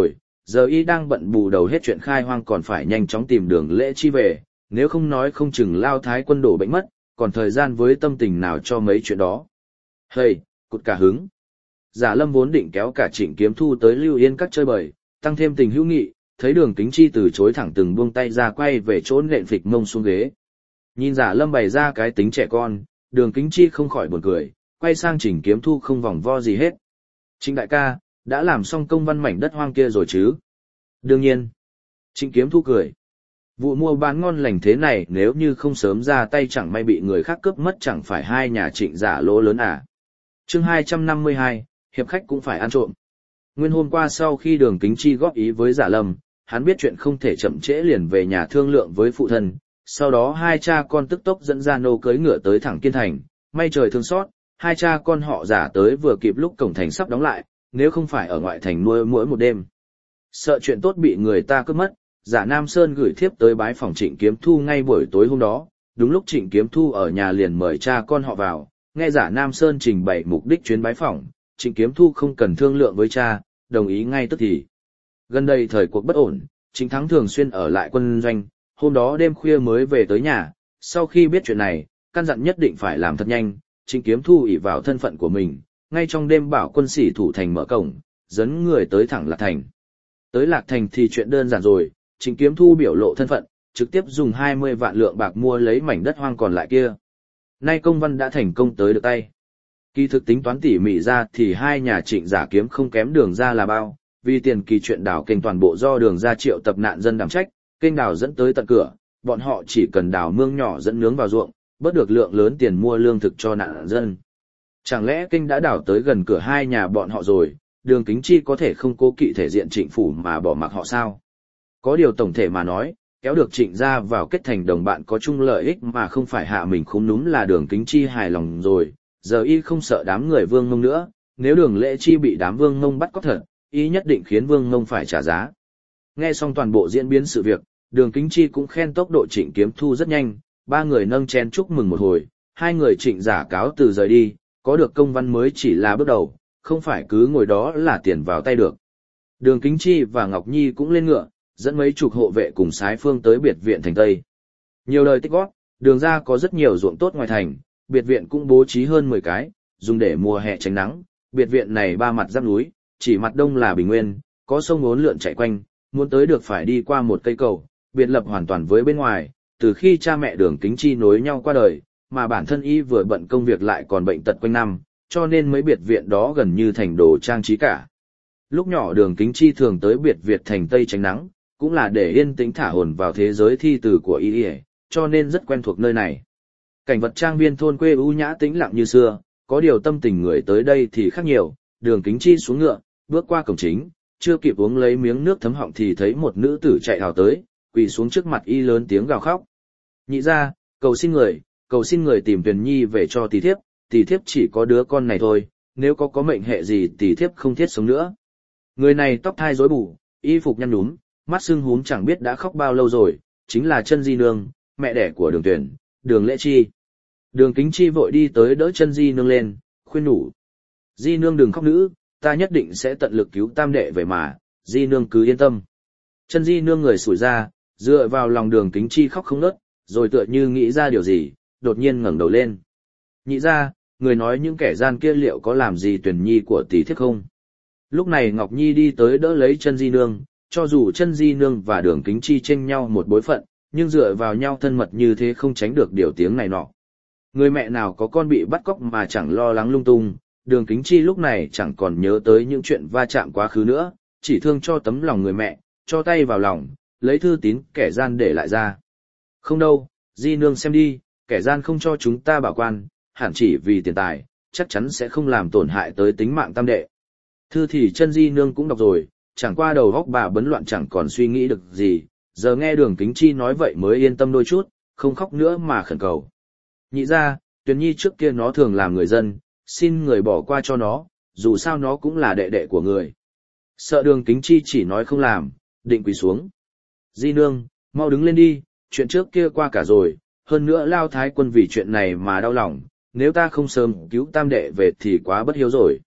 giờ y đang bận bù đầu hết chuyện khai hoang còn phải nhanh chóng tìm đường Lễ Chi về, nếu không nói không chừng Lao Thái quân đổ bệnh mất, còn thời gian với tâm tình nào cho mấy chuyện đó. Hây, cụt cả hứng. Giả Lâm vốn định kéo cả Trịnh Kiếm Thu tới Lưu Yên các chơi bời, tăng thêm tình hữu nghị, thấy Đường Kính Chi từ chối thẳng từng buông tay ra quay về chỗ nện phịch mông xuống ghế. Nhìn Giả Lâm bày ra cái tính trẻ con, Đường Kính Chi không khỏi buồn cười, quay sang Trịnh Kiếm Thu không vòng vo gì hết. Trịnh đại ca, đã làm xong công văn mảnh đất hoang kia rồi chứ? Đương nhiên. Trịnh Kiếm Thu cười. Vụ mua bán ngon lành thế này nếu như không sớm ra tay chẳng may bị người khác cướp mất chẳng phải hai nhà Trịnh giả lỗ lớn à. Chương hai trăm năm mươi hai, hiệp khách cũng phải ăn trộm. Nguyên hôm qua sau khi Đường Kính Chi góp ý với Giả Lâm, hắn biết chuyện không thể chậm trễ liền về nhà thương lượng với phụ thân, sau đó hai cha con tức tốc dẫn ra nô cưỡi ngựa tới thẳng Kiên Thành, may trời thương xót, hai cha con họ Giả tới vừa kịp lúc cổng thành sắp đóng lại, nếu không phải ở ngoại thành nuôi mỗi một đêm. Sợ chuyện tốt bị người ta cướp mất, Giả Nam Sơn gửi thiếp tới bái phòng Trịnh Kiếm Thu ngay buổi tối hôm đó, đúng lúc Trịnh Kiếm Thu ở nhà liền mời cha con họ vào, nghe Giả Nam Sơn trình bày mục đích chuyến bái phỏng, Trịnh Kiếm Thu không cần thương lượng với cha, đồng ý ngay tức thì. Gần đây thời cuộc bất ổn, Trịnh Thắng thường xuyên ở lại quân doanh, hôm đó đêm khuya mới về tới nhà, sau khi biết chuyện này, căn dặn nhất định phải làm thật nhanh, Trịnh Kiếm Thu ỷ vào thân phận của mình, ngay trong đêm bảo quân sĩ thủ thành mở cổng, dẫn người tới thẳng Lạc Thành. Tới Lạc Thành thì chuyện đơn giản rồi, Trịnh Kiếm Thu biểu lộ thân phận, trực tiếp dùng hai mươi vạn lượng bạc mua lấy mảnh đất hoang còn lại kia. Nay công văn đã thành công tới được tay. Kỳ thực tính toán tỉ mỉ ra thì hai nhà Trịnh giả kiếm không kém Đường ra là bao, vì tiền kỳ chuyện đào kênh toàn bộ do Đường ra triệu tập nạn dân đảm trách, kênh đào dẫn tới tận cửa, bọn họ chỉ cần đào mương nhỏ dẫn nướng vào ruộng, bớt được lượng lớn tiền mua lương thực cho nạn dân. Chẳng lẽ kênh đã đào tới gần cửa hai nhà bọn họ rồi, Đường Kính Chi có thể không cố kỵ thể diện Trịnh phủ mà bỏ mặc họ sao? Có điều tổng thể mà nói, kéo được Trịnh ra vào kết thành đồng bạn có chung lợi ích mà không phải hạ mình khúm núm là Đường Kính Chi hài lòng rồi, giờ y không sợ đám người Vương Mông nữa, nếu Đường Lễ Chi bị đám Vương Mông bắt cóc thật, y nhất định khiến Vương Mông phải trả giá. Nghe xong toàn bộ diễn biến sự việc, Đường Kính Chi cũng khen tốc độ Trịnh Kiếm Thu rất nhanh, ba người nâng chén chúc mừng một hồi, hai người Trịnh giả cáo từ rời đi, có được công văn mới chỉ là bước đầu, không phải cứ ngồi đó là tiền vào tay được. Đường Kính Chi và Ngọc Nhi cũng lên ngựa, dẫn mấy chục hộ vệ cùng sái phương tới biệt viện thành Tây. Nhiều đời tích góp, Đường ra có rất nhiều ruộng tốt ngoài thành, biệt viện cũng bố trí hơn mười cái, dùng để mùa hè tránh nắng. Biệt viện này ba mặt giáp núi, chỉ mặt đông là bình nguyên, có sông uốn lượn chạy quanh, muốn tới được phải đi qua một cây cầu, biệt lập hoàn toàn với bên ngoài. Từ khi cha mẹ Đường Kính Chi nối nhau qua đời, mà bản thân y vừa bận công việc lại còn bệnh tật quanh năm, cho nên mấy biệt viện đó gần như thành đồ trang trí cả. Lúc nhỏ Đường Kính Chi thường tới biệt viện thành Tây tránh nắng, cũng là để yên tĩnh thả hồn vào thế giới thi từ của y, cho nên rất quen thuộc nơi này. Cảnh vật trang viên thôn quê u nhã tĩnh lặng như xưa, có điều tâm tình người tới đây thì khác nhiều. Đường Kính Chi xuống ngựa, bước qua cổng chính, chưa kịp uống lấy miếng nước thấm họng thì thấy một nữ tử chạy hào tới, quỳ xuống trước mặt y lớn tiếng gào khóc. Nhị ra, cầu xin người, cầu xin người tìm Tuyền Nhi về cho tỷ thiếp, tỷ thiếp chỉ có đứa con này thôi, nếu có có mệnh hệ gì tỷ thiếp không thiết sống nữa. Người này tóc thai rối bù, y phục nhăn nhúm, mắt sưng húm chẳng biết đã khóc bao lâu rồi, chính là Chân Di Nương, mẹ đẻ của Đường Tuyền, Đường Lễ Chi. Đường Kính Chi vội đi tới đỡ Chân Di Nương lên, khuyên nhủ. Di Nương đừng khóc nữ, ta nhất định sẽ tận lực cứu tam đệ về mà, Di Nương cứ yên tâm. Chân Di Nương người sủi ra, dựa vào lòng Đường Kính Chi khóc không ngớt, rồi tựa như nghĩ ra điều gì, đột nhiên ngẩng đầu lên. Nhị ra, người nói những kẻ gian kia liệu có làm gì Tuyền Nhi của tỷ thiếp không? Lúc này Ngọc Nhi đi tới đỡ lấy Chân Di Nương, cho dù Chân Di Nương và Đường Kính Chi chênh nhau một bối phận, nhưng dựa vào nhau thân mật như thế không tránh được điều tiếng này nọ. Người mẹ nào có con bị bắt cóc mà chẳng lo lắng lung tung, Đường Kính Chi lúc này chẳng còn nhớ tới những chuyện va chạm quá khứ nữa, chỉ thương cho tấm lòng người mẹ, cho tay vào lòng, lấy thư tín kẻ gian để lại ra. Không đâu, Di Nương xem đi, kẻ gian không cho chúng ta bảo quan, hẳn chỉ vì tiền tài, chắc chắn sẽ không làm tổn hại tới tính mạng tam đệ. Thư thì Chân Di Nương cũng đọc rồi, chẳng qua đầu óc bà bấn loạn chẳng còn suy nghĩ được gì, giờ nghe Đường Kính Chi nói vậy mới yên tâm đôi chút, không khóc nữa mà khẩn cầu. Nhị ra, Tuyền Nhi trước kia nó thường làm người dân, xin người bỏ qua cho nó, dù sao nó cũng là đệ đệ của người. Sợ Đường Kính Chi chỉ nói không làm, định quỳ xuống. Di Nương, mau đứng lên đi, chuyện trước kia qua cả rồi, hơn nữa Lao Thái quân vì chuyện này mà đau lòng, nếu ta không sớm cứu tam đệ về thì quá bất hiếu rồi.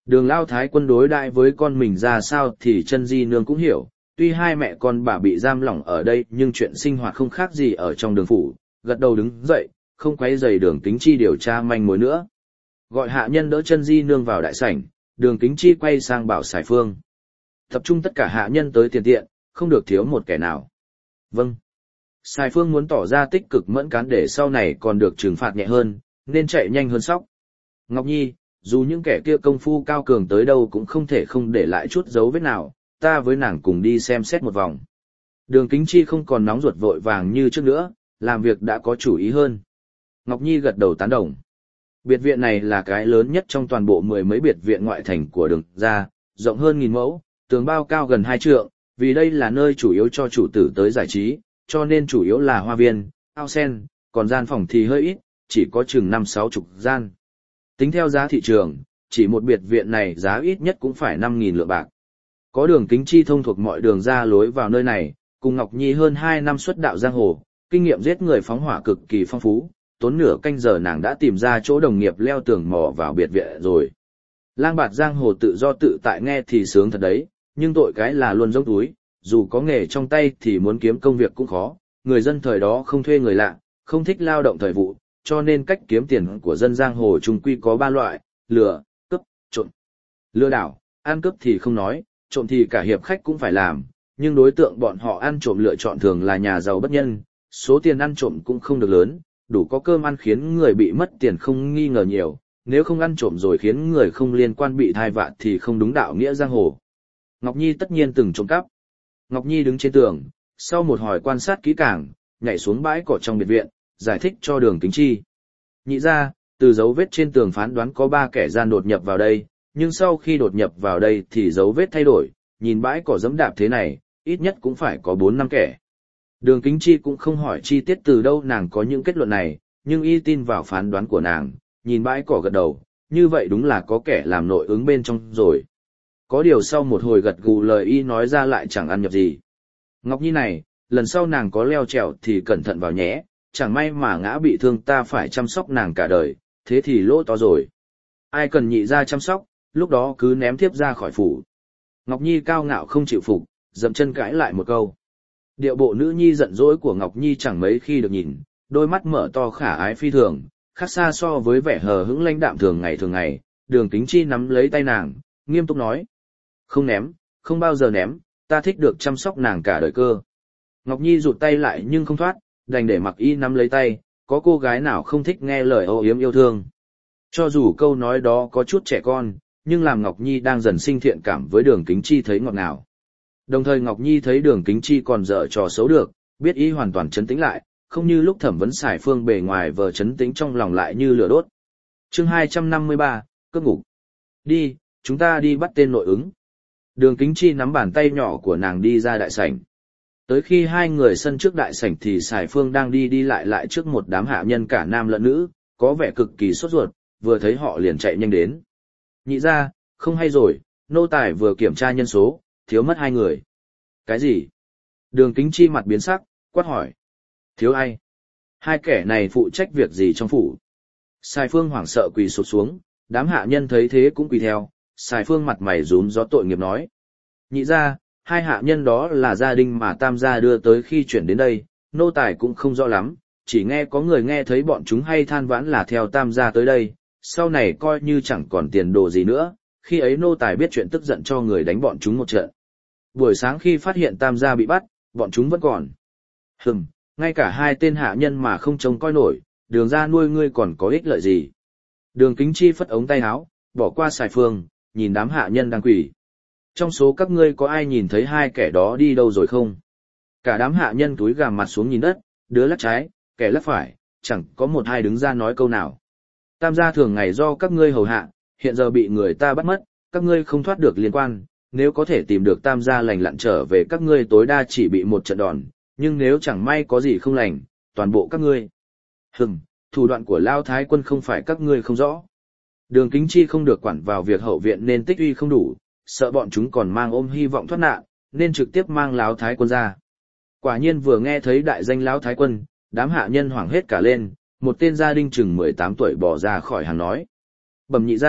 Đường Lao Thái Quân đối đãi với con mình ra sao thì chân di nương cũng hiểu, tuy hai mẹ con bà bị giam lỏng ở đây nhưng chuyện sinh hoạt không khác gì ở trong đường phủ, gật đầu đứng dậy, không quấy rầy Đường Kính Chi điều tra manh mối nữa. Gọi hạ nhân đỡ chân di nương vào đại sảnh, Đường Kính Chi quay sang bảo Sài Phương. Tập trung tất cả hạ nhân tới tiền tiện, không được thiếu một kẻ nào. Vâng. Sài Phương muốn tỏ ra tích cực mẫn cán để sau này còn được trừng phạt nhẹ hơn, nên chạy nhanh hơn sóc. Ngọc Nhi, dù những kẻ kia công phu cao cường tới đâu cũng không thể không để lại chút dấu vết nào, ta với nàng cùng đi xem xét một vòng. Đường Kính Chi không còn nóng ruột vội vàng như trước nữa, làm việc đã có chủ ý hơn. Ngọc Nhi gật đầu tán đồng. Biệt viện này là cái lớn nhất trong toàn bộ mười mấy biệt viện ngoại thành của đường gia, rộng hơn nghìn mẫu, tường bao cao gần hai trượng, vì đây là nơi chủ yếu cho chủ tử tới giải trí, cho nên chủ yếu là hoa viên, ao sen, còn gian phòng thì hơi ít, chỉ có chừng năm sáu chục gian. Tính theo giá thị trường, chỉ một biệt viện này giá ít nhất cũng phải năm nghìn lượng bạc. Có Đường Kính Chi thông thuộc mọi đường ra lối vào nơi này, cùng Ngọc Nhi hơn hai năm xuất đạo giang hồ, kinh nghiệm giết người phóng hỏa cực kỳ phong phú, tốn nửa canh giờ nàng đã tìm ra chỗ đồng nghiệp leo tường mò vào biệt viện rồi. Lang bạt giang hồ tự do tự tại nghe thì sướng thật đấy, nhưng tội cái là luôn giống túi, dù có nghề trong tay thì muốn kiếm công việc cũng khó, người dân thời đó không thuê người lạ, không thích lao động thời vụ, cho nên cách kiếm tiền của dân giang hồ chung quy có ba loại, lừa, cướp, trộm. Lừa đảo, ăn cướp thì không nói, trộm thì cả hiệp khách cũng phải làm, nhưng đối tượng bọn họ ăn trộm lựa chọn thường là nhà giàu bất nhân, số tiền ăn trộm cũng không được lớn, đủ có cơm ăn khiến người bị mất tiền không nghi ngờ nhiều, nếu không ăn trộm rồi khiến người không liên quan bị thai vạ thì không đúng đạo nghĩa giang hồ. Ngọc Nhi tất nhiên từng trộm cắp. Ngọc Nhi đứng trên tường, sau một hồi quan sát kỹ càng, nhảy xuống bãi cỏ trong biệt viện, giải thích cho Đường Kính Chi. Nhị ra, từ dấu vết trên tường phán đoán có ba kẻ gian đột nhập vào đây, nhưng sau khi đột nhập vào đây thì dấu vết thay đổi, nhìn bãi cỏ dẫm đạp thế này, ít nhất cũng phải có bốn năm kẻ. Đường Kính Chi cũng không hỏi chi tiết từ đâu nàng có những kết luận này, nhưng y tin vào phán đoán của nàng, nhìn bãi cỏ gật đầu, như vậy đúng là có kẻ làm nội ứng bên trong rồi. Có điều sau một hồi gật gù lời y nói ra lại chẳng ăn nhập gì. Ngọc Nhi này, lần sau nàng có leo trèo thì cẩn thận vào nhé, chẳng may mà ngã bị thương ta phải chăm sóc nàng cả đời, thế thì lỗ to rồi. Ai cần nhị ra chăm sóc, lúc đó cứ ném thiếp ra khỏi phủ. Ngọc Nhi cao ngạo không chịu phục, dậm chân cãi lại một câu. Điệu bộ nữ nhi giận dỗi của Ngọc Nhi chẳng mấy khi được nhìn, đôi mắt mở to khả ái phi thường, khác xa so với vẻ hờ hững lãnh đạm thường ngày thường ngày. Đường Kính Chi nắm lấy tay nàng, nghiêm túc nói. Không ném, không bao giờ ném, ta thích được chăm sóc nàng cả đời cơ. Ngọc Nhi rụt tay lại nhưng không thoát, đành để mặc y nắm lấy tay, có cô gái nào không thích nghe lời âu yếm yêu thương. Cho dù câu nói đó có chút trẻ con, nhưng làm Ngọc Nhi đang dần sinh thiện cảm với Đường Kính Chi thấy ngọt ngào. Đồng thời Ngọc Nhi thấy Đường Kính Chi còn dở trò xấu được, biết y hoàn toàn trấn tĩnh lại, không như lúc thẩm vấn Sài Phương bề ngoài vờ trấn tĩnh trong lòng lại như lửa đốt. Chương hai trăm năm mươi ba, cướp ngục. Đi, chúng ta đi bắt tên nội ứng. Đường Kính Chi nắm bàn tay nhỏ của nàng đi ra đại sảnh. Tới khi hai người sân trước đại sảnh thì Sài Phương đang đi đi lại lại trước một đám hạ nhân cả nam lẫn nữ, có vẻ cực kỳ sốt ruột, vừa thấy họ liền chạy nhanh đến. Nhị ra, không hay rồi, nô tài vừa kiểm tra nhân số, thiếu mất hai người. Cái gì? Đường Kính Chi mặt biến sắc, quát hỏi. Thiếu ai? Hai kẻ này phụ trách việc gì trong phủ? Sài Phương hoảng sợ quỳ sụp xuống, đám hạ nhân thấy thế cũng quỳ theo. Sài Phương mặt mày rúm gió tội nghiệp nói. Nhị ra, hai hạ nhân đó là gia đình mà Tam gia đưa tới khi chuyển đến đây, nô tài cũng không rõ lắm, chỉ nghe có người nghe thấy bọn chúng hay than vãn là theo Tam gia tới đây, sau này coi như chẳng còn tiền đồ gì nữa, khi ấy nô tài biết chuyện tức giận cho người đánh bọn chúng một trận. Buổi sáng khi phát hiện Tam gia bị bắt, bọn chúng vẫn còn. Hừm, ngay cả hai tên hạ nhân mà không trông coi nổi, Đường ra nuôi ngươi còn có ích lợi gì. Đường Kính Chi phất ống tay áo, bỏ qua Sài Phương, nhìn đám hạ nhân đang quỳ. Trong số các ngươi có ai nhìn thấy hai kẻ đó đi đâu rồi không? Cả đám hạ nhân túi gằm mặt xuống nhìn đất, đứa lắc trái, kẻ lắc phải, chẳng có một ai đứng ra nói câu nào. Tam gia thường ngày do các ngươi hầu hạ, hiện giờ bị người ta bắt mất, các ngươi không thoát được liên quan, nếu có thể tìm được Tam gia lành lặn trở về các ngươi tối đa chỉ bị một trận đòn, nhưng nếu chẳng may có gì không lành, toàn bộ các ngươi. Hừm, thủ đoạn của Lao Thái Quân không phải các ngươi không rõ. Đường Kính Chi không được quản vào việc hậu viện nên tích uy không đủ, sợ bọn chúng còn mang ôm hy vọng thoát nạn, nên trực tiếp mang Lão Thái Quân ra. Quả nhiên vừa nghe thấy đại danh Lão Thái Quân, đám hạ nhân hoảng hết cả lên, một tên gia đình chừng mười tám tuổi bỏ ra khỏi hàng nói. Bẩm nhị gia,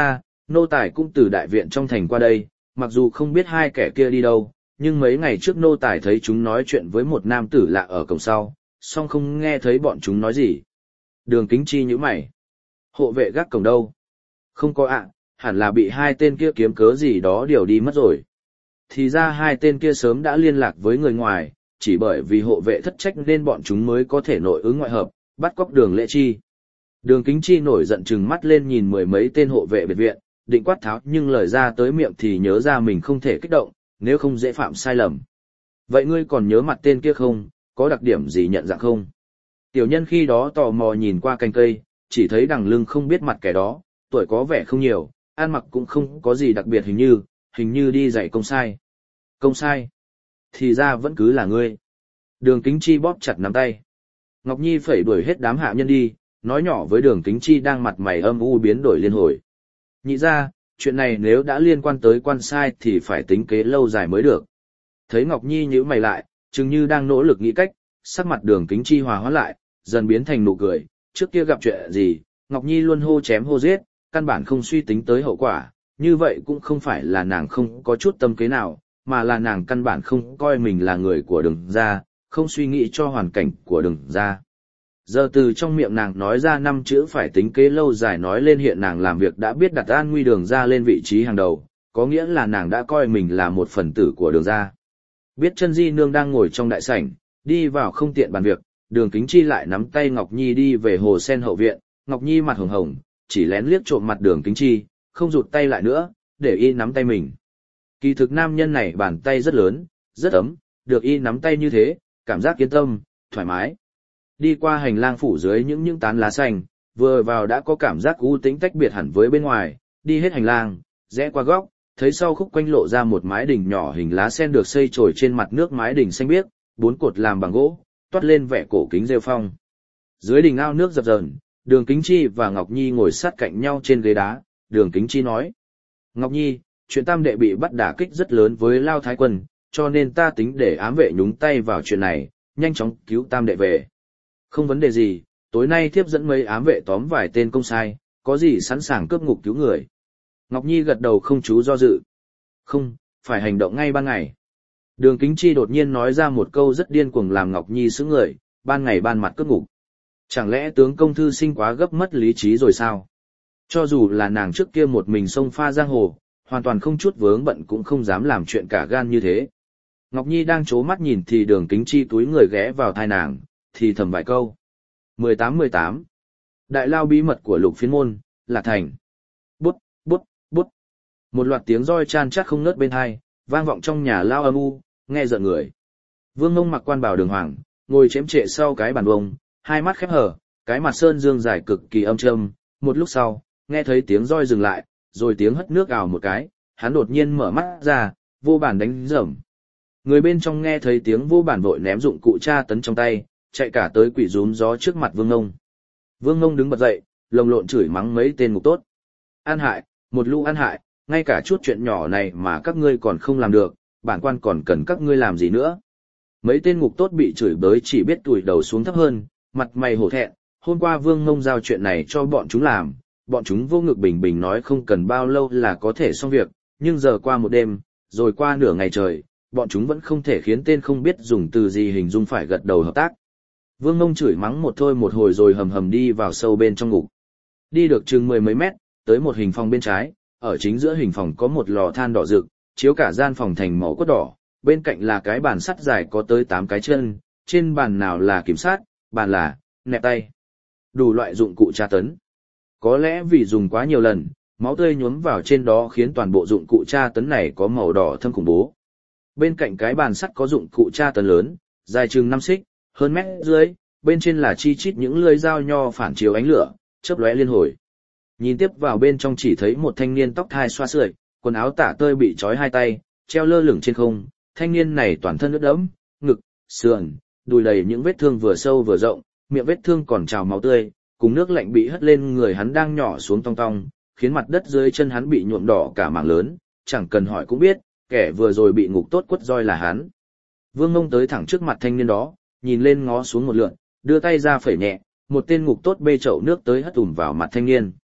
nô tài cũng từ đại viện trong thành qua đây, mặc dù không biết hai kẻ kia đi đâu, nhưng mấy ngày trước nô tài thấy chúng nói chuyện với một nam tử lạ ở cổng sau, song không nghe thấy bọn chúng nói gì. Đường Kính Chi nhíu mày. Hộ vệ gác cổng đâu? Không có ạ, hẳn là bị hai tên kia kiếm cớ gì đó điều đi mất rồi. Thì ra hai tên kia sớm đã liên lạc với người ngoài, chỉ bởi vì hộ vệ thất trách nên bọn chúng mới có thể nội ứng ngoại hợp, bắt cóc Đường Lễ Chi. Đường Kính Chi nổi giận trừng mắt lên nhìn mười mấy tên hộ vệ biệt viện, định quát tháo nhưng lời ra tới miệng thì nhớ ra mình không thể kích động, nếu không dễ phạm sai lầm. Vậy ngươi còn nhớ mặt tên kia không, có đặc điểm gì nhận dạng không? Tiểu nhân khi đó tò mò nhìn qua cành cây, chỉ thấy đằng lưng không biết mặt kẻ đó, tuổi có vẻ không nhiều, ăn mặc cũng không có gì đặc biệt hình như, hình như đi dạy công sai. Công sai? Thì ra vẫn cứ là ngươi. Đường Kính Chi bóp chặt nắm tay. Ngọc Nhi phẩy đuổi hết đám hạ nhân đi, nói nhỏ với Đường Kính Chi đang mặt mày âm u biến đổi liên hồi. Nhị ra, chuyện này nếu đã liên quan tới quan sai thì phải tính kế lâu dài mới được. Thấy Ngọc Nhi nhíu mày lại, chừng như đang nỗ lực nghĩ cách, sắc mặt Đường Kính Chi hòa hoãn lại, dần biến thành nụ cười, trước kia gặp chuyện gì, Ngọc Nhi luôn hô chém hô giết, căn bản không suy tính tới hậu quả, như vậy cũng không phải là nàng không có chút tâm kế nào, mà là nàng căn bản không coi mình là người của Đường gia, không suy nghĩ cho hoàn cảnh của Đường gia. Giờ từ trong miệng nàng nói ra năm chữ phải tính kế lâu dài nói lên hiện nàng làm việc đã biết đặt an nguy Đường gia lên vị trí hàng đầu, có nghĩa là nàng đã coi mình là một phần tử của Đường gia. Biết Chân Di nương đang ngồi trong đại sảnh, đi vào không tiện bàn việc, Đường Kính Chi lại nắm tay Ngọc Nhi đi về hồ sen hậu viện, Ngọc Nhi mặt hồng hồng, chỉ lén liếc trộm mặt Đường Kính Chi, không rụt tay lại nữa, để y nắm tay mình. Kỳ thực nam nhân này bàn tay rất lớn, rất ấm, được y nắm tay như thế, cảm giác yên tâm, thoải mái. Đi qua hành lang phủ dưới những những tán lá xanh, vừa vào đã có cảm giác u tĩnh tách biệt hẳn với bên ngoài, đi hết hành lang, rẽ qua góc, thấy sau khúc quanh lộ ra một mái đình nhỏ hình lá sen được xây trồi trên mặt nước mái đình xanh biếc, bốn cột làm bằng gỗ, toát lên vẻ cổ kính rêu phong. Dưới đình ao nước dập dờn, Đường Kính Chi và Ngọc Nhi ngồi sát cạnh nhau trên ghế đá, Đường Kính Chi nói: Ngọc Nhi, chuyện tam đệ bị bắt đả kích rất lớn với Lao Thái Quân, cho nên ta tính để ám vệ nhúng tay vào chuyện này, nhanh chóng cứu tam đệ về. Không vấn đề gì, tối nay thiếp dẫn mấy ám vệ tóm vài tên công sai, có gì sẵn sàng cướp ngục cứu người. Ngọc Nhi gật đầu không chú do dự. Không, phải hành động ngay ban ngày. Đường Kính Chi đột nhiên nói ra một câu rất điên cuồng làm Ngọc Nhi sững người, ban ngày ban mặt cướp ngục. Chẳng lẽ tướng công thư sinh quá gấp mất lý trí rồi sao? Cho dù là nàng trước kia một mình xông pha giang hồ, hoàn toàn không chút vướng bận cũng không dám làm chuyện cả gan như thế. Ngọc Nhi đang chố mắt nhìn thì Đường Kính Chi túi người ghé vào tai nàng, thì thầm vài câu. mười tám mười tám Đại lao bí mật của Lục Phiến môn, Lạc Thành. Bút, bút, bút. Một loạt tiếng roi chan chát không ngớt bên tai, vang vọng trong nhà lao âm u, nghe rợn người. Vương Ngông mặc quan bào đường hoàng, ngồi chém trệ sau cái bàn bông, hai mắt khép hờ, cái mặt sơn dương dài cực kỳ âm trầm. Một lúc sau, nghe thấy tiếng roi dừng lại, rồi tiếng hất nước ào một cái, hắn đột nhiên mở mắt ra, vô bản đánh rầm. Người bên trong nghe thấy tiếng vô bản vội ném dụng cụ tra tấn trong tay, chạy cả tới quỷ rúm gió trước mặt Vương Ngông. Vương Ngông đứng bật dậy, lồng lộn chửi mắng mấy tên ngục tốt. An hại, một lũ an hại, ngay cả chút chuyện nhỏ này mà các ngươi còn không làm được, bản quan còn cần các ngươi làm gì nữa. Mấy tên ngục tốt bị chửi bới chỉ biết tụi đầu xuống thấp hơn, mặt mày hổ thẹn, hôm qua Vương Ngông giao chuyện này cho bọn chúng làm, bọn chúng vô ngực bình bình nói không cần bao lâu là có thể xong việc, nhưng giờ qua một đêm, rồi qua nửa ngày trời, bọn chúng vẫn không thể khiến tên không biết dùng từ gì hình dung phải gật đầu hợp tác. Vương Ngông chửi mắng một thôi một hồi rồi hầm hầm đi vào sâu bên trong ngục. Đi được chừng mười mấy mét, tới một hình phòng bên trái, ở chính giữa hình phòng có một lò than đỏ rực, chiếu cả gian phòng thành màu cốt đỏ, bên cạnh là cái bàn sắt dài có tới tám cái chân, trên bàn nào là kiểm sát, bàn là nẹp tay. Đủ loại dụng cụ tra tấn. Có lẽ vì dùng quá nhiều lần, máu tươi nhuốm vào trên đó khiến toàn bộ dụng cụ tra tấn này có màu đỏ thâm khủng bố. Bên cạnh cái bàn sắt có dụng cụ tra tấn lớn, dài chừng năm xích, hơn mét dưới, bên trên là chi chít những lưỡi dao nho phản chiếu ánh lửa, chớp lóe liên hồi. Nhìn tiếp vào bên trong chỉ thấy một thanh niên tóc thai xoa sưởi, quần áo tả tơi bị trói hai tay, treo lơ lửng trên không. Thanh niên này toàn thân ướt đẫm, ngực, sườn, đùi đầy những vết thương vừa sâu vừa rộng, miệng vết thương còn trào máu tươi, cùng nước lạnh bị hất lên người hắn đang nhỏ xuống tong tong, khiến mặt đất dưới chân hắn bị nhuộm đỏ cả mảng lớn, chẳng cần hỏi cũng biết, kẻ vừa rồi bị ngục tốt quất roi là hắn. Vương Ngông tới thẳng trước mặt thanh niên đó, nhìn lên ngó xuống một lượt, đưa tay ra phẩy nhẹ, một tên ngục tốt bê chậu nước tới hất ùm vào mặt thanh niên.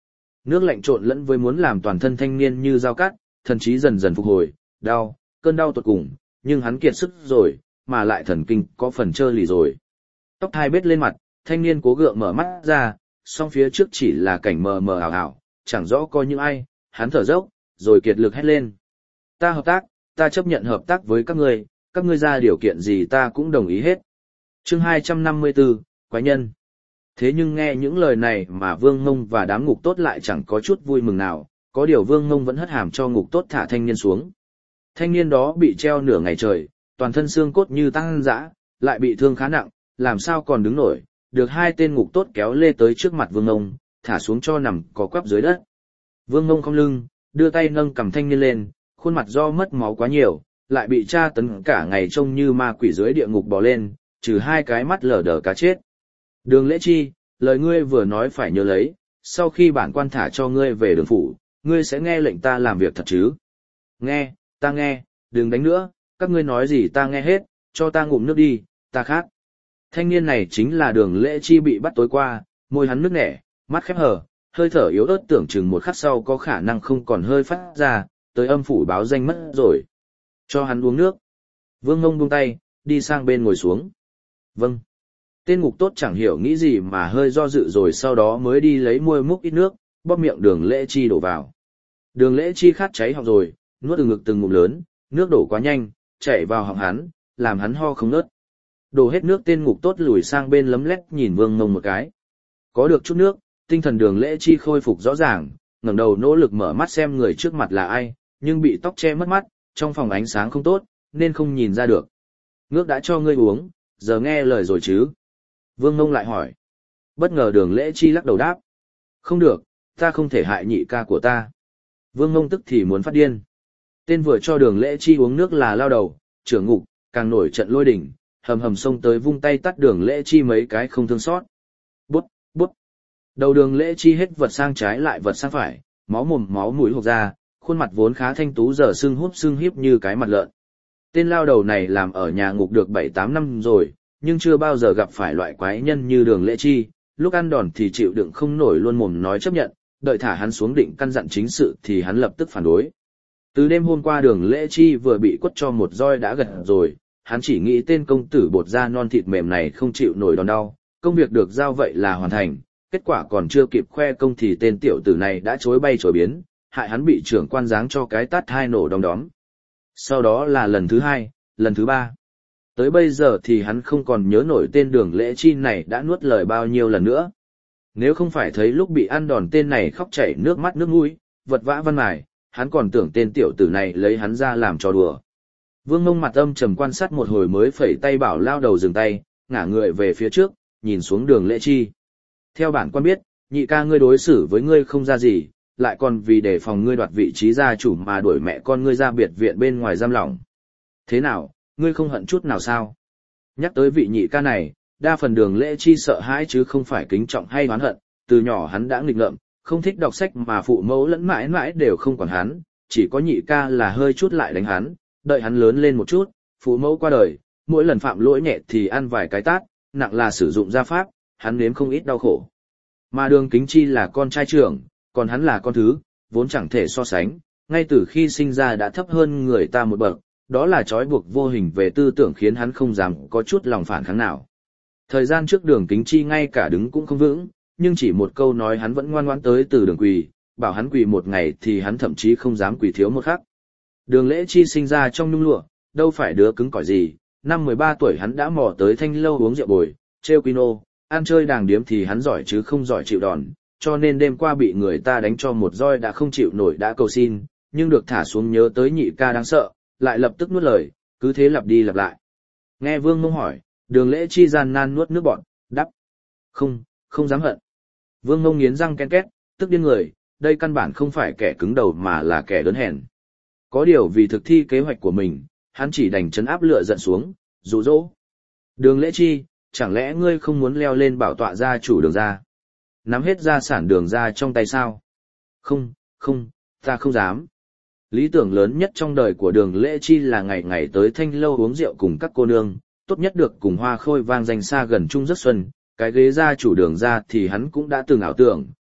Nước lạnh trộn lẫn với muốn làm toàn thân thanh niên như dao cắt, thần trí dần dần phục hồi, đau, cơn đau tột cùng, nhưng hắn kiệt sức rồi, mà lại thần kinh có phần trơ lì rồi. Tóc hai bết lên mặt, thanh niên cố gượng mở mắt ra, song phía trước chỉ là cảnh mờ mờ ảo ảo, chẳng rõ có những ai, hắn thở dốc, rồi kiệt lực hét lên. Ta hợp tác, ta chấp nhận hợp tác với các ngươi, các ngươi ra điều kiện gì ta cũng đồng ý hết. Chương hai trăm năm mươi tư, Quái nhân. Thế nhưng nghe những lời này mà Vương Ngông và đám ngục tốt lại chẳng có chút vui mừng nào, có điều Vương Ngông vẫn hất hàm cho ngục tốt thả thanh niên xuống. Thanh niên đó bị treo nửa ngày trời, toàn thân xương cốt như tăng dã, lại bị thương khá nặng, làm sao còn đứng nổi, được hai tên ngục tốt kéo lê tới trước mặt Vương Ngông, thả xuống cho nằm có quắp dưới đất. Vương Ngông cong lưng, đưa tay nâng cầm thanh niên lên, khuôn mặt do mất máu quá nhiều, lại bị tra tấn cả ngày trông như ma quỷ dưới địa ngục bò lên, trừ hai cái mắt lở đờ cá chết. Đường Lễ Chi, lời ngươi vừa nói phải nhớ lấy, sau khi bản quan thả cho ngươi về đường phủ, ngươi sẽ nghe lệnh ta làm việc thật chứ? Nghe, ta nghe, đừng đánh nữa, các ngươi nói gì ta nghe hết, cho ta ngụm nước đi, ta khát. Thanh niên này chính là Đường Lễ Chi bị bắt tối qua, môi hắn nước nẻ, mắt khép hờ, hơi thở yếu ớt tưởng chừng một khắc sau có khả năng không còn hơi phát ra, tới âm phủ báo danh mất rồi. Cho hắn uống nước. Vương Ngông buông tay, đi sang bên ngồi xuống. Vâng. Tên ngục tốt chẳng hiểu nghĩ gì mà hơi do dự rồi sau đó mới đi lấy muôi múc ít nước, bóp miệng Đường Lễ Chi đổ vào. Đường Lễ Chi khát cháy họng rồi, nuốt từ ngực từng ngụm lớn, nước đổ quá nhanh, chảy vào họng hắn, làm hắn ho không ngớt. Đổ hết nước tên ngục tốt lùi sang bên lấm lét nhìn Vương Ngông một cái. Có được chút nước, tinh thần Đường Lễ Chi khôi phục rõ ràng, ngẩng đầu nỗ lực mở mắt xem người trước mặt là ai, nhưng bị tóc che mất mắt, trong phòng ánh sáng không tốt, nên không nhìn ra được. Nước đã cho ngươi uống, giờ nghe lời rồi chứ? Vương Ngông lại hỏi. Bất ngờ Đường Lễ Chi lắc đầu đáp. Không được, ta không thể hại nhị ca của ta. Vương Ngông tức thì muốn phát điên. Tên vừa cho Đường Lễ Chi uống nước là lao đầu, trưởng ngục, càng nổi trận lôi đỉnh, hầm hầm xông tới vung tay tắt Đường Lễ Chi mấy cái không thương xót. Bút, bút. Đầu Đường Lễ Chi hết vật sang trái lại vật sang phải, máu mồm máu mũi hộc ra, khuôn mặt vốn khá thanh tú giờ sưng húp sưng híp như cái mặt lợn. Tên lao đầu này làm ở nhà ngục được bảy tám năm rồi, nhưng chưa bao giờ gặp phải loại quái nhân như Đường Lễ Chi, lúc ăn đòn thì chịu đựng không nổi luôn mồm nói chấp nhận, đợi thả hắn xuống định căn dặn chính sự thì hắn lập tức phản đối. Từ đêm hôm qua Đường Lễ Chi vừa bị quất cho một roi đã gật rồi, hắn chỉ nghĩ tên công tử bột da non thịt mềm này không chịu nổi đòn đau, công việc được giao vậy là hoàn thành, kết quả còn chưa kịp khoe công thì tên tiểu tử này đã chối bay chối biến, hại hắn bị trưởng quan giáng cho cái tát hai nổ đom đóm. Sau đó là lần thứ hai, lần thứ ba. Tới bây giờ thì hắn không còn nhớ nổi tên Đường Lễ Chi này đã nuốt lời bao nhiêu lần nữa. Nếu không phải thấy lúc bị ăn đòn tên này khóc chảy nước mắt nước mũi, vật vã văn mài, hắn còn tưởng tên tiểu tử này lấy hắn ra làm trò đùa. Vương Ngông mặt âm trầm quan sát một hồi mới phẩy tay bảo lao đầu dừng tay, ngả người về phía trước, nhìn xuống Đường Lễ Chi. Theo bản quan biết, nhị ca ngươi đối xử với ngươi không ra gì, lại còn vì đề phòng ngươi đoạt vị trí gia chủ mà đuổi mẹ con ngươi ra biệt viện bên ngoài giam lỏng. Thế nào, ngươi không hận chút nào sao? Nhắc tới vị nhị ca này, đa phần Đường Lễ Chi sợ hãi chứ không phải kính trọng hay oán hận, từ nhỏ hắn đã nghịch ngợm, không thích đọc sách mà phụ mẫu lẫn mãi mãi đều không quản hắn, chỉ có nhị ca là hơi chút lại đánh hắn, đợi hắn lớn lên một chút, phụ mẫu qua đời, mỗi lần phạm lỗi nhẹ thì ăn vài cái tát, nặng là sử dụng gia pháp, hắn nếm không ít đau khổ. Mà Đường Kính Chi là con trai trưởng, còn hắn là con thứ, vốn chẳng thể so sánh, ngay từ khi sinh ra đã thấp hơn người ta một bậc, đó là trói buộc vô hình về tư tưởng khiến hắn không dám có chút lòng phản kháng nào. Thời gian trước Đường Kính Chi ngay cả đứng cũng không vững, nhưng chỉ một câu nói hắn vẫn ngoan ngoãn tới từ đường quỳ, bảo hắn quỳ một ngày thì hắn thậm chí không dám quỳ thiếu một khắc. Đường Lễ Chi sinh ra trong nhung lụa, đâu phải đứa cứng cỏi gì, năm mười ba tuổi hắn đã mò tới thanh lâu uống rượu bồi, trêu quy nô, ăn chơi đàng điếm thì hắn giỏi chứ không giỏi chịu đòn, cho nên đêm qua bị người ta đánh cho một roi đã không chịu nổi đã cầu xin, nhưng được thả xuống nhớ tới nhị ca đáng sợ, lại lập tức nuốt lời, cứ thế lặp đi lặp lại. Nghe Vương Ngông hỏi, Đường Lễ Chi gian nan nuốt nước bọt, đắp. Không, không dám hận. Vương Ngông nghiến răng ken két, tức điên người, đây căn bản không phải kẻ cứng đầu mà là kẻ đớn hèn. Có điều vì thực thi kế hoạch của mình, hắn chỉ đành trấn áp lửa giận xuống, dụ dỗ. Đường Lễ Chi, chẳng lẽ ngươi không muốn leo lên bảo tọa gia chủ Đường gia? Nắm hết gia sản Đường gia trong tay sao? Không, không, ta không dám. Lý tưởng lớn nhất trong đời của Đường Lễ Chi là ngày ngày tới thanh lâu uống rượu cùng các cô nương, tốt nhất được cùng Hoa Khôi vang danh xa gần chung rất xuân, cái ghế gia chủ Đường gia thì hắn cũng đã từng ảo tưởng,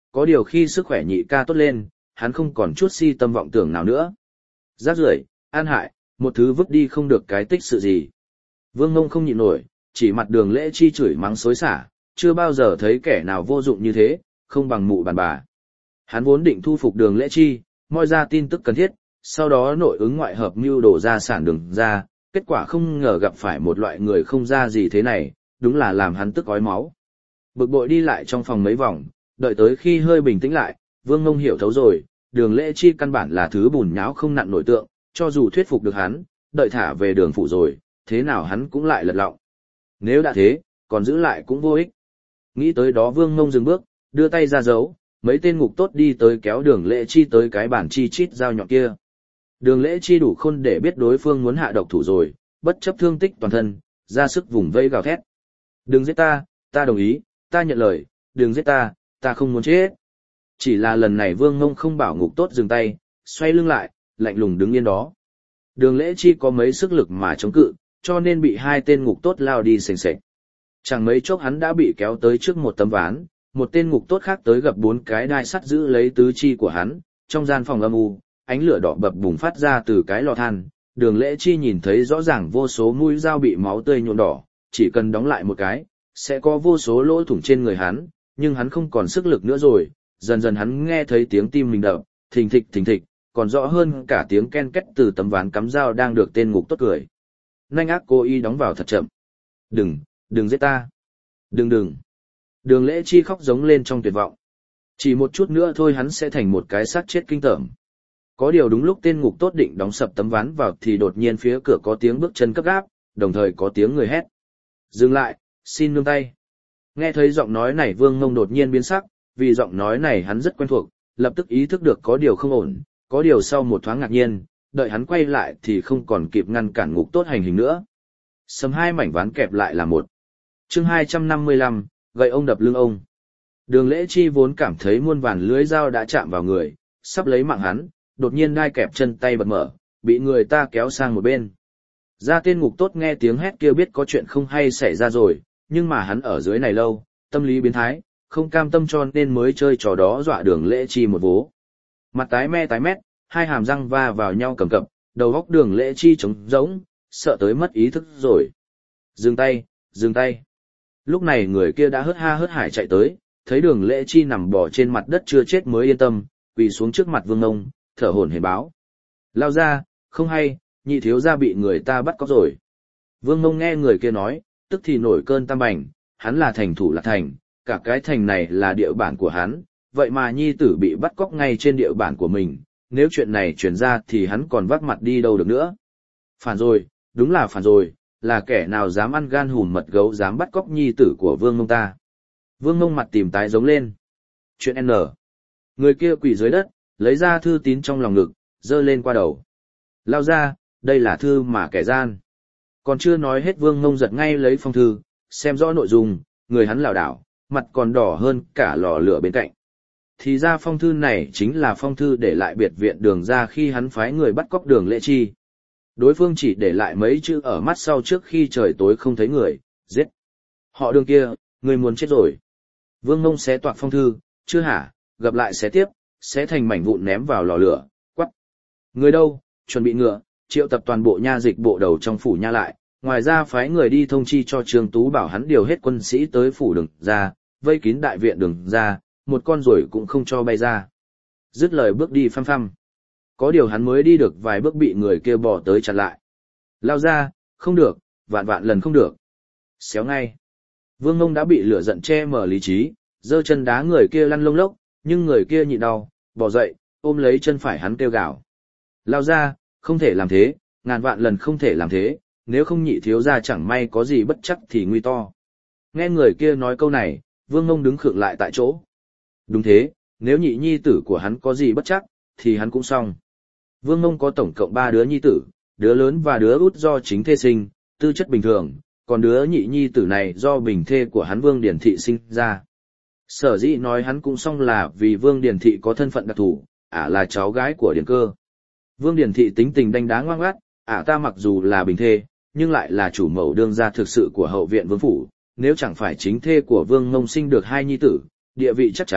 có điều khi sức khỏe nhị ca tốt lên, hắn không còn chút si tâm vọng tưởng nào nữa. Rác rưởi, an hại, một thứ vứt đi không được cái tích sự gì. Vương Ngông không nhịn nổi, chỉ mặt Đường Lễ Chi chửi mắng xối xả, chưa bao giờ thấy kẻ nào vô dụng như thế, không bằng mụ bàn bà. Hắn vốn định thu phục Đường Lễ Chi, moi ra tin tức cần thiết, sau đó nội ứng ngoại hợp mưu đổ ra sản Đường ra, kết quả không ngờ gặp phải một loại người không ra gì thế này, đúng là làm hắn tức ói máu. Bực bội đi lại trong phòng mấy vòng, đợi tới khi hơi bình tĩnh lại, Vương Ngông hiểu thấu rồi, Đường Lễ Chi căn bản là thứ bùn nhão không nặn nổi tượng, cho dù thuyết phục được hắn, đợi thả về Đường phủ rồi, thế nào hắn cũng lại lật lọng. Nếu đã thế, còn giữ lại cũng vô ích. Nghĩ tới đó Vương Ngông dừng bước, đưa tay ra giấu, mấy tên ngục tốt đi tới kéo Đường Lễ Chi tới cái bàn chi chít dao nhọn kia. Đường Lễ Chi đủ khôn để biết đối phương muốn hạ độc thủ rồi, bất chấp thương tích toàn thân, ra sức vùng vây gào thét. Đừng giết ta, ta đồng ý, ta nhận lời, đừng giết ta, ta không muốn chết. Chỉ là lần này Vương Ngông không bảo ngục tốt dừng tay, xoay lưng lại, lạnh lùng đứng yên đó. Đường Lễ Chi có mấy sức lực mà chống cự, cho nên bị hai tên ngục tốt lao đi sềnh sệch. Chẳng mấy chốc hắn đã bị kéo tới trước một tấm ván, một tên ngục tốt khác tới gập bốn cái đai sắt giữ lấy tứ chi của hắn, trong gian phòng âm u, ánh lửa đỏ bập bùng phát ra từ cái lò than. Đường Lễ Chi nhìn thấy rõ ràng vô số mũi dao bị máu tươi nhuộm đỏ, chỉ cần đóng lại một cái, sẽ có vô số lỗ thủng trên người hắn, nhưng hắn không còn sức lực nữa rồi, dần dần hắn nghe thấy tiếng tim mình đập, thình thịch thình thịch, còn rõ hơn cả tiếng ken két từ tấm ván cắm dao đang được tên ngục tốt cười. Nanh ác cố ý đóng vào thật chậm. Đừng, đừng giết ta. Đừng đừng. Đường Lễ Chi khóc giống lên trong tuyệt vọng. Chỉ một chút nữa thôi hắn sẽ thành một cái xác chết kinh tởm. Có điều đúng lúc tên ngục tốt định đóng sập tấm ván vào thì đột nhiên phía cửa có tiếng bước chân gấp gáp, đồng thời có tiếng người hét. Dừng lại, xin nương tay. Nghe thấy giọng nói này Vương Ngông đột nhiên biến sắc, vì giọng nói này hắn rất quen thuộc, lập tức ý thức được có điều không ổn, có điều sau một thoáng ngạc nhiên, đợi hắn quay lại thì không còn kịp ngăn cản ngục tốt hành hình nữa. Sầm hai mảnh ván kẹp lại là một. Chương hai trăm năm mươi lăm, gậy ông đập lưng ông. Đường Lễ Chi vốn cảm thấy muôn vàn lưới dao đã chạm vào người, sắp lấy mạng hắn, đột nhiên đai kẹp chân tay bật mở, bị người ta kéo sang một bên. Ra tên ngục tốt nghe tiếng hét kia biết có chuyện không hay xảy ra rồi, nhưng mà hắn ở dưới này lâu, tâm lý biến thái, không cam tâm cho nên mới chơi trò đó dọa Đường Lễ Chi một vố. Mặt tái me tái mét, hai hàm răng va vào nhau cầm cập, đầu óc Đường Lễ Chi trống rỗng, sợ tới mất ý thức rồi. Dừng tay, dừng tay. Lúc này người kia đã hớt ha hớt hải chạy tới, thấy Đường Lễ Chi nằm bò trên mặt đất chưa chết mới yên tâm, quỳ xuống trước mặt Vương Ngông, thở hổn hển báo. Lao ra, không hay, nhị thiếu gia bị người ta bắt cóc rồi. Vương Ngông nghe người kia nói, tức thì nổi cơn tam bành, hắn là thành thủ Lạc Thành, cả cái thành này là địa bàn của hắn, vậy mà nhi tử bị bắt cóc ngay trên địa bàn của mình, nếu chuyện này truyền ra thì hắn còn vác mặt đi đâu được nữa. Phản rồi, đúng là phản rồi, là kẻ nào dám ăn gan hùm mật gấu dám bắt cóc nhi tử của Vương Ngông ta. Vương Ngông mặt tìm tái giống lên. Chuyện N. Người kia quỳ dưới đất, lấy ra thư tín trong lòng ngực, giơ lên qua đầu. Lao ra, đây là thư mà kẻ gian. Còn chưa nói hết Vương Ngông giật ngay lấy phong thư, xem rõ nội dung, người hắn lảo đảo, mặt còn đỏ hơn cả lò lửa bên cạnh. Thì ra phong thư này chính là phong thư để lại biệt viện Đường ra khi hắn phái người bắt cóc Đường Lễ Chi. Đối phương chỉ để lại mấy chữ ở mắt sau trước khi trời tối không thấy người, giết. Họ Đường kia, người muốn chết rồi. Vương Ngông xé toạc phong thư, chưa hả, gặp lại xé tiếp, xé thành mảnh vụn ném vào lò lửa, quắc. Người đâu, chuẩn bị ngựa, triệu tập toàn bộ nha dịch bộ đầu trong phủ nha lại, ngoài ra phái người đi thông chi cho Trương Tú bảo hắn điều hết quân sĩ tới phủ Đường ra, vây kín đại viện Đường ra, một con ruồi cũng không cho bay ra. Dứt lời bước đi phăm phăm. Có điều hắn mới đi được vài bước bị người kia bỏ tới chặn lại. Lao ra, không được, vạn vạn lần không được. Xéo ngay. Vương Ngông đã bị lửa giận che mở lý trí, giơ chân đá người kia lăn lông lốc, nhưng người kia nhịn đau, bỏ dậy, ôm lấy chân phải hắn kêu gào. Lao ra, không thể làm thế, ngàn vạn lần không thể làm thế, nếu không nhị thiếu ra chẳng may có gì bất chắc thì nguy to. Nghe người kia nói câu này, Vương Ngông đứng khựng lại tại chỗ. Đúng thế, nếu nhị nhi tử của hắn có gì bất chắc, thì hắn cũng xong. Vương Ngông có tổng cộng ba đứa nhi tử, đứa lớn và đứa út do chính thê sinh, tư chất bình thường, còn đứa nhị nhi tử này do bình thê của hắn Vương Điển Thị sinh ra. Sở dĩ nói hắn cũng xong là vì Vương Điển Thị có thân phận đặc thù, ả là cháu gái của Điển Cơ. Vương Điển Thị tính tình đanh đá ngoan ngoãn, ả ta mặc dù là bình thê, nhưng lại là chủ mẫu đương gia thực sự của hậu viện Vương phủ, nếu chẳng phải chính thê của Vương Ngông sinh được hai nhi tử, địa vị chắc chắn,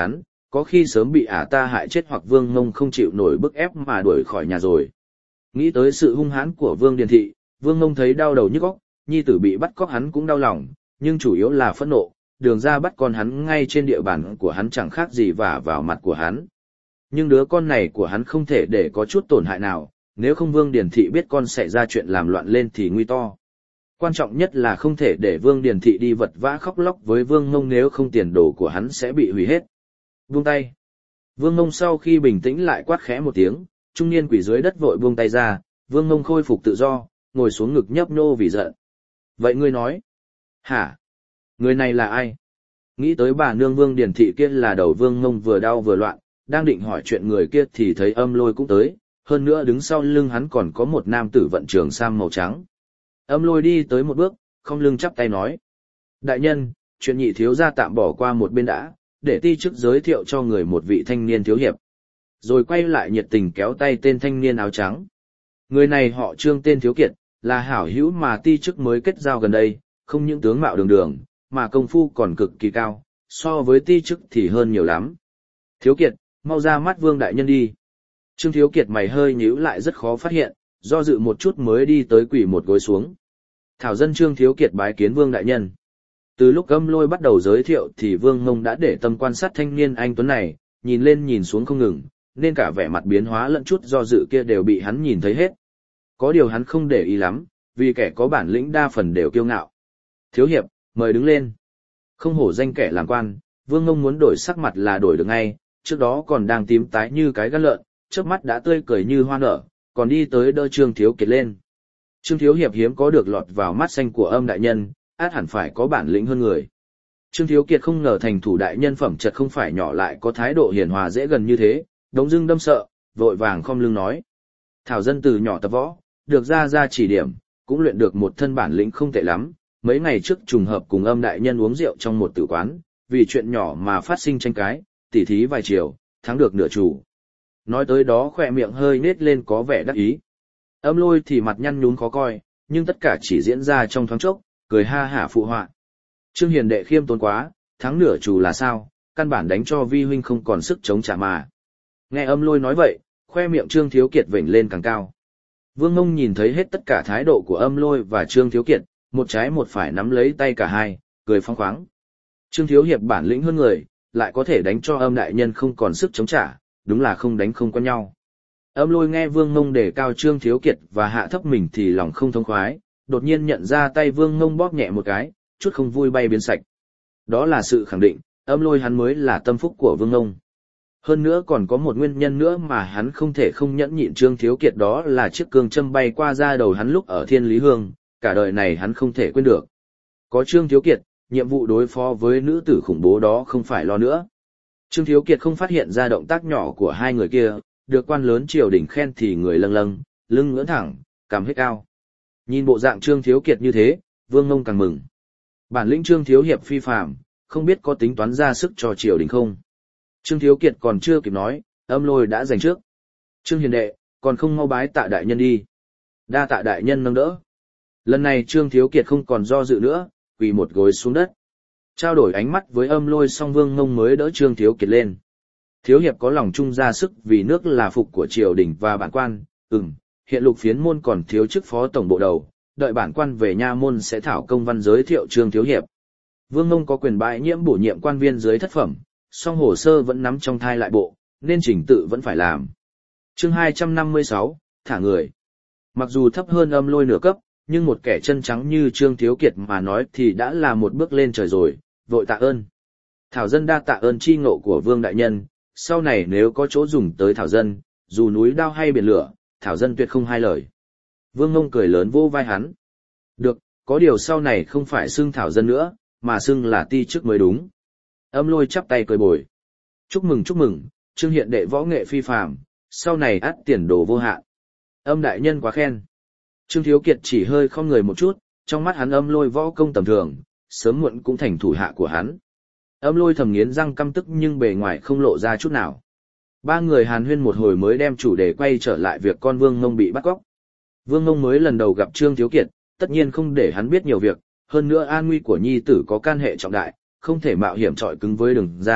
có khi sớm bị ả ta hại chết hoặc Vương Ngông không chịu nổi bức ép mà đuổi khỏi nhà rồi. Nghĩ tới sự hung hãn của Vương Điền Thị, Vương Ngông thấy đau đầu nhức óc, nhi tử bị bắt cóc hắn cũng đau lòng, nhưng chủ yếu là phẫn nộ, đường ra bắt con hắn ngay trên địa bàn của hắn chẳng khác gì vả vào mặt của hắn. Nhưng đứa con này của hắn không thể để có chút tổn hại nào, nếu không Vương Điền Thị biết con sẽ ra chuyện làm loạn lên thì nguy to. Quan trọng nhất là không thể để Vương Điền Thị đi vật vã khóc lóc với Vương Ngông, nếu không tiền đồ của hắn sẽ bị hủy hết. Buông tay. Vương Ngông sau khi bình tĩnh lại quát khẽ một tiếng, trung niên quỷ dưới đất vội buông tay ra, Vương Ngông khôi phục tự do, ngồi xuống ngực nhấp nhô vì giận. Vậy ngươi nói? Hả? Người này là ai? Nghĩ tới bà nương Vương Điền Thị kia là đầu Vương Ngông vừa đau vừa loạn, đang định hỏi chuyện người kia thì thấy Âm Lôi cũng tới, hơn nữa đứng sau lưng hắn còn có một nam tử vận trường sam màu trắng. Âm Lôi đi tới một bước, không lưng chắp tay nói. Đại nhân, chuyện nhị thiếu gia tạm bỏ qua một bên đã, để ti chức giới thiệu cho người một vị thanh niên thiếu hiệp. Rồi quay lại nhiệt tình kéo tay tên thanh niên áo trắng. Người này họ Trương tên Thiếu Kiệt, là hảo hữu mà ti chức mới kết giao gần đây, không những tướng mạo đường đường, mà công phu còn cực kỳ cao, so với ti chức thì hơn nhiều lắm. Thiếu Kiệt, mau ra mắt Vương đại nhân đi. Trương Thiếu Kiệt mày hơi nhíu lại rất khó phát hiện, do dự một chút mới đi tới quỳ một gối xuống. Thảo dân Trương Thiếu Kiệt bái kiến Vương đại nhân. Từ lúc Âm Lôi bắt đầu giới thiệu thì Vương Ngông đã để tâm quan sát thanh niên anh tuấn này, nhìn lên nhìn xuống không ngừng, nên cả vẻ mặt biến hóa lẫn chút do dự kia đều bị hắn nhìn thấy hết. Có điều hắn không để ý lắm, vì kẻ có bản lĩnh đa phần đều kiêu ngạo. Thiếu hiệp, mời đứng lên. Không hổ danh kẻ làm quan, Vương Ngông muốn đổi sắc mặt là đổi được ngay, trước đó còn đang tím tái như cái gan lợn, chớp mắt đã tươi cười như hoa nở, còn đi tới đỡ Trương Thiếu Kiệt lên. Trương Thiếu hiệp hiếm có được lọt vào mắt xanh của Âm đại nhân, át hẳn phải có bản lĩnh hơn người. Trương Thiếu Kiệt không ngờ thành thủ đại nhân phẩm chật không phải nhỏ lại có thái độ hiền hòa dễ gần như thế, đống dưng đâm sợ, vội vàng khom lưng nói. Thảo dân từ nhỏ tập võ, được ra ra chỉ điểm, cũng luyện được một thân bản lĩnh không tệ lắm, mấy ngày trước trùng hợp cùng Âm đại nhân uống rượu trong một tử quán, vì chuyện nhỏ mà phát sinh tranh cái, tỉ thí vài chiều, thắng được nửa chủ. Nói tới đó khỏe miệng hơi nết lên có vẻ đắc ý. Âm Lôi thì mặt nhăn nhún khó coi, nhưng tất cả chỉ diễn ra trong thoáng chốc, cười ha hả phụ họa. Trương hiền đệ khiêm tốn quá, thắng nửa chủ là sao, căn bản đánh cho vi huynh không còn sức chống trả mà. Nghe Âm Lôi nói vậy, khoe miệng Trương Thiếu Kiệt vểnh lên càng cao. Vương Ngông nhìn thấy hết tất cả thái độ của Âm Lôi và Trương Thiếu Kiệt, một trái một phải nắm lấy tay cả hai, cười phóng khoáng. Trương Thiếu hiệp bản lĩnh hơn người, lại có thể đánh cho Âm đại nhân không còn sức chống trả, đúng là không đánh không quen nhau. Âm Lôi nghe Vương Ngông đề cao Trương Thiếu Kiệt và hạ thấp mình thì lòng không thông khoái, đột nhiên nhận ra tay Vương Ngông bóp nhẹ một cái, chút không vui bay biến sạch. Đó là sự khẳng định, Âm Lôi hắn mới là tâm phúc của Vương Ngông. Hơn nữa còn có một nguyên nhân nữa mà hắn không thể không nhẫn nhịn Trương Thiếu Kiệt, đó là chiếc cương châm bay qua da đầu hắn lúc ở Thiên Lý Hương, cả đời này hắn không thể quên được. Có Trương Thiếu Kiệt, nhiệm vụ đối phó với nữ tử khủng bố đó không phải lo nữa. Trương Thiếu Kiệt không phát hiện ra động tác nhỏ của hai người kia, được quan lớn triều đình khen thì người lâng lâng, lưng ngưỡng thẳng, cằm hết cao. Nhìn bộ dạng Trương Thiếu Kiệt như thế, Vương Ngông càng mừng. Bản lĩnh Trương Thiếu hiệp phi phàm, không biết có tính toán ra sức cho triều đình không. Trương Thiếu Kiệt còn chưa kịp nói, Âm Lôi đã giành trước. Trương hiền đệ, còn không mau bái tạ đại nhân đi. Đa tạ đại nhân nâng đỡ. Lần này Trương Thiếu Kiệt không còn do dự nữa, quỳ một gối xuống đất. Trao đổi ánh mắt với Âm Lôi xong Vương Ngông mới đỡ Trương Thiếu Kiệt lên. Thiếu hiệp có lòng chung ra sức vì nước là phục của triều đình và bản quan, ừm, hiện lục phiến môn còn thiếu chức phó tổng bộ đầu, đợi bản quan về nha môn sẽ thảo công văn giới thiệu Trương Thiếu hiệp. Vương Ngông có quyền bãi nhiệm bổ nhiệm quan viên dưới thất phẩm, song hồ sơ vẫn nắm trong thai lại bộ, nên trình tự vẫn phải làm. Chương hai trăm năm mươi sáu, thả người. Mặc dù thấp hơn Âm Lôi nửa cấp, nhưng một kẻ chân trắng như Trương Thiếu Kiệt mà nói thì đã là một bước lên trời rồi, vội tạ ơn. Thảo dân đa tạ ơn chi ngộ của Vương đại nhân, sau này nếu có chỗ dùng tới Thảo dân, dù núi đao hay biển lửa, Thảo dân tuyệt không hai lời. Vương Ngông cười lớn vô vai hắn. Được, có điều sau này không phải xưng Thảo dân nữa, mà xưng là ti chức mới đúng. Âm Lôi chắp tay cười bồi. Chúc mừng chúc mừng, Trương hiện đệ võ nghệ phi phàm, sau này ắt tiền đồ vô hạn. Âm đại nhân quá khen. Trương Thiếu Kiệt chỉ hơi không người một chút, trong mắt hắn Âm Lôi võ công tầm thường, sớm muộn cũng thành thủ hạ của hắn. Âm Lôi thầm nghiến răng căm tức nhưng bề ngoài không lộ ra chút nào. Ba người hàn huyên một hồi mới đem chủ đề quay trở lại việc con Vương Ngông bị bắt cóc. Vương Ngông mới lần đầu gặp Trương Thiếu Kiệt, tất nhiên không để hắn biết nhiều việc, hơn nữa an nguy của nhi tử có can hệ trọng đại, không thể mạo hiểm chọi cứng với Đường ra,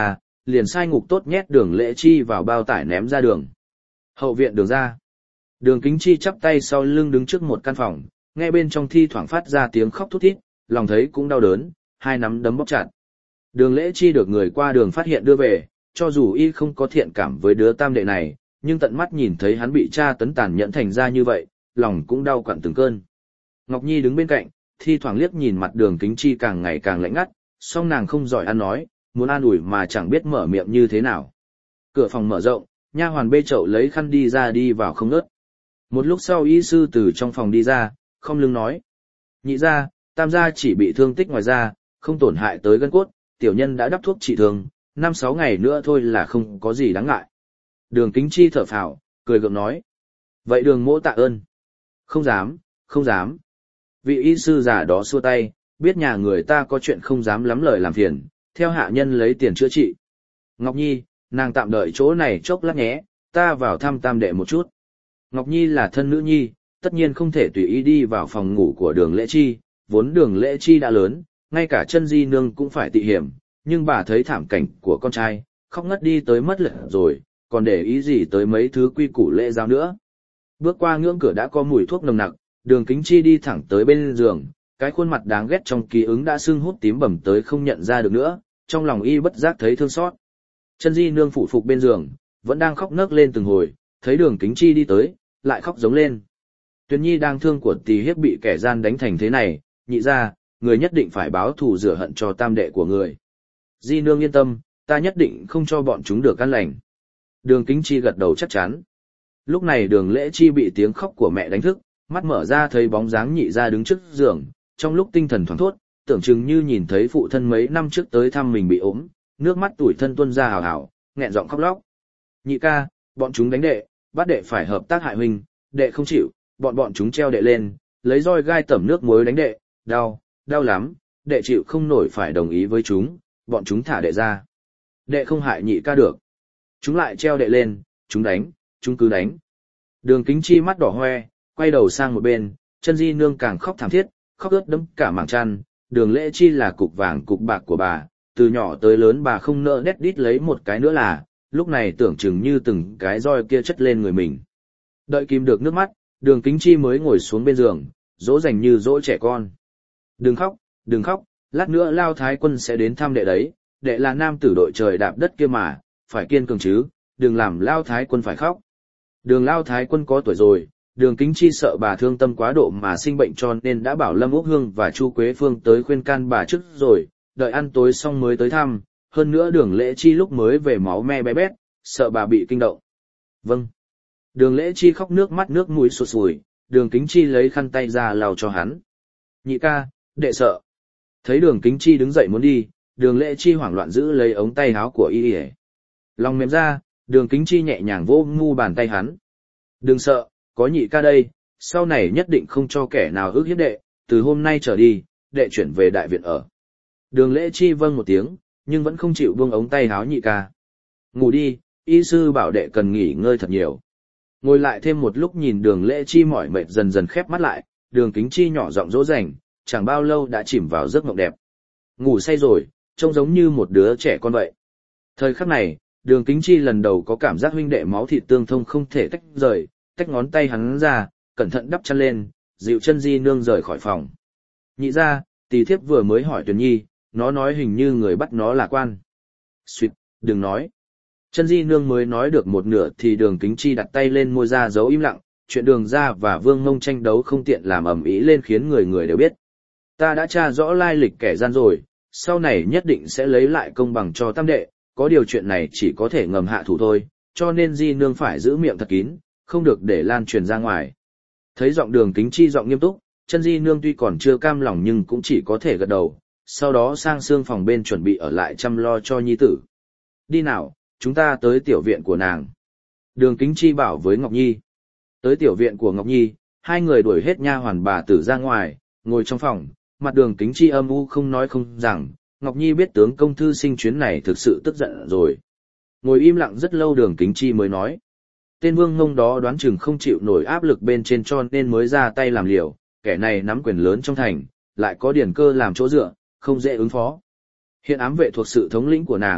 liền sai ngục tốt nhét Đường Lễ Chi vào bao tải ném ra đường. Hậu viện đường ra. Đường Kính Chi chắp tay sau lưng đứng trước một căn phòng, nghe bên trong thi thoảng phát ra tiếng khóc thút thít, lòng thấy cũng đau đớn, hai nắm đấm bóp chặt. Đường Lễ Chi được người qua đường phát hiện đưa về, cho dù y không có thiện cảm với đứa tam đệ này, nhưng tận mắt nhìn thấy hắn bị tra tấn tàn nhẫn thành ra như vậy, lòng cũng đau quặn từng cơn. Ngọc Nhi đứng bên cạnh, thi thoảng liếc nhìn mặt Đường Kính Chi càng ngày càng lạnh ngắt, song nàng không giỏi ăn nói, muốn an ủi mà chẳng biết mở miệng như thế nào. Cửa phòng mở rộng, nha hoàn bê chậu lấy khăn đi ra đi vào không ngớt. Một lúc sau y sư từ trong phòng đi ra, không lưng nói: "Nhị gia, tam gia chỉ bị thương tích ngoài da, không tổn hại tới gân cốt, tiểu nhân đã đắp thuốc trị thương, năm sáu ngày nữa thôi là không có gì đáng ngại." Đường Kính Chi thở phào, cười gượng nói: "Vậy Đường mỗ tạ ơn." "Không dám, không dám." Vị y sư già đó xua tay, biết nhà người ta có chuyện không dám lắm lời làm phiền, theo hạ nhân lấy tiền chữa trị. "Ngọc Nhi, nàng tạm đợi chỗ này chốc lát nhé, ta vào thăm tam đệ một chút." Ngọc Nhi là thân nữ nhi, tất nhiên không thể tùy ý đi vào phòng ngủ của Đường Lễ Chi, vốn Đường Lễ Chi đã lớn, ngay cả chân di nương cũng phải tị hiểm, nhưng bà thấy thảm cảnh của con trai, khóc ngất đi tới mất lệ rồi, còn để ý gì tới mấy thứ quy củ lễ giáo nữa. Bước qua ngưỡng cửa đã có mùi thuốc nồng nặc, Đường Kính Chi đi thẳng tới bên giường, cái khuôn mặt đáng ghét trong ký ứng đã sưng hút tím bầm tới không nhận ra được nữa, trong lòng y bất giác thấy thương xót. Chân di nương phủ phục bên giường, vẫn đang khóc nấc lên từng hồi, thấy Đường Kính Chi đi tới, lại khóc giống lên. Tuyền Nhi đang thương của Tỳ Hiếp bị kẻ gian đánh thành thế này, nhị ra, người nhất định phải báo thù rửa hận cho tam đệ của người. Di nương yên tâm, ta nhất định không cho bọn chúng được an lành. Đường Kính Chi gật đầu chắc chắn. Lúc này Đường Lễ Chi bị tiếng khóc của mẹ đánh thức, mắt mở ra thấy bóng dáng nhị ra đứng trước giường, trong lúc tinh thần thoáng thốt, tưởng chừng như nhìn thấy phụ thân mấy năm trước tới thăm mình bị ốm, nước mắt tủi thân tuôn ra hào hào, nghẹn giọng khóc lóc. "Nhị ca, bọn chúng đánh đệ, bắt đệ phải hợp tác hại huynh, đệ không chịu, bọn bọn chúng treo đệ lên, lấy roi gai tẩm nước muối đánh đệ, đau, đau lắm, đệ chịu không nổi phải đồng ý với chúng, bọn chúng thả đệ ra. Đệ không hại nhị ca được. Chúng lại treo đệ lên, chúng đánh, chúng cứ đánh." Đường Kính Chi mắt đỏ hoe, quay đầu sang một bên, chân di nương càng khóc thảm thiết, khóc ướt đẫm cả mảng chăn. Đường Lễ Chi là cục vàng cục bạc của bà, từ nhỏ tới lớn bà không nỡ đét đít lấy một cái nữa là, lúc này tưởng chừng như từng cái roi kia chất lên người mình. Đợi kìm được nước mắt, Đường Kính Chi mới ngồi xuống bên giường, dỗ dành như dỗ trẻ con. "Đừng khóc, đừng khóc, lát nữa Lao Thái Quân sẽ đến thăm đệ đấy, đệ là nam tử đội trời đạp đất kia mà, phải kiên cường chứ, đừng làm Lao Thái Quân phải khóc." Đường Lao Thái Quân có tuổi rồi, Đường Kính Chi sợ bà thương tâm quá độ mà sinh bệnh cho nên đã bảo Lâm Úc Hương và Chu Quế Phương tới khuyên can bà trước rồi, đợi ăn tối xong mới tới thăm, hơn nữa Đường Lễ Chi lúc mới về máu me bé bét, sợ bà bị kinh động. "Vâng." Đường Lễ Chi khóc nước mắt nước mũi sụt sùi, Đường Kính Chi lấy khăn tay ra lau cho hắn. "Nhị ca, đệ sợ." Thấy Đường Kính Chi đứng dậy muốn đi, Đường Lễ Chi hoảng loạn giữ lấy ống tay áo của y ỉa. Lòng mềm ra, Đường Kính Chi nhẹ nhàng vỗ ngu bàn tay hắn. "Đừng sợ, có nhị ca đây, sau này nhất định không cho kẻ nào ức hiếp đệ, từ hôm nay trở đi, đệ chuyển về đại viện ở." Đường Lễ Chi vâng một tiếng, nhưng vẫn không chịu buông ống tay áo nhị ca. "Ngủ đi, y sư bảo đệ cần nghỉ ngơi thật nhiều." Ngồi lại thêm một lúc nhìn Đường Lễ Chi mỏi mệt dần dần khép mắt lại, Đường Kính Chi nhỏ giọng dỗ dành, chẳng bao lâu đã chìm vào giấc mộng đẹp. Ngủ say rồi, trông giống như một đứa trẻ con vậy. Thời khắc này, Đường Kính Chi lần đầu có cảm giác huynh đệ máu thịt tương thông không thể tách rời, tách ngón tay hắn ra, cẩn thận đắp chăn lên, dịu chân di nương rời khỏi phòng. "Nhị ra, Tỳ Thiếp vừa mới hỏi Tuyền Nhi, nó nói hình như người bắt nó là quan." "Xuyệt, đừng nói." Chân di nương mới nói được một nửa thì Đường Kính Chi đặt tay lên môi ra giấu im lặng, chuyện Đường gia và Vương Mông tranh đấu không tiện làm ầm ĩ lên khiến người người đều biết. "Ta đã tra rõ lai lịch kẻ gian rồi, sau này nhất định sẽ lấy lại công bằng cho tam đệ, có điều chuyện này chỉ có thể ngầm hạ thủ thôi, cho nên di nương phải giữ miệng thật kín, không được để lan truyền ra ngoài." Thấy giọng Đường Kính Chi giọng nghiêm túc, chân di nương tuy còn chưa cam lòng nhưng cũng chỉ có thể gật đầu, sau đó sang xương phòng bên chuẩn bị ở lại chăm lo cho nhi tử. "Đi nào, chúng ta tới tiểu viện của nàng." Đường Kính Chi bảo với Ngọc Nhi. Tới tiểu viện của Ngọc Nhi, hai người đuổi hết nha hoàn bà tử ra ngoài, ngồi trong phòng, mặt Đường Kính Chi âm u không nói không rằng, Ngọc Nhi biết tướng công thư sinh chuyến này thực sự tức giận rồi. Ngồi im lặng rất lâu Đường Kính Chi mới nói. Tên Vương Ngông đó đoán chừng không chịu nổi áp lực bên trên cho nên mới ra tay làm liều, kẻ này nắm quyền lớn trong thành, lại có điển cơ làm chỗ dựa, không dễ ứng phó. Hiện ám vệ thuộc sự thống lĩnh của nàng,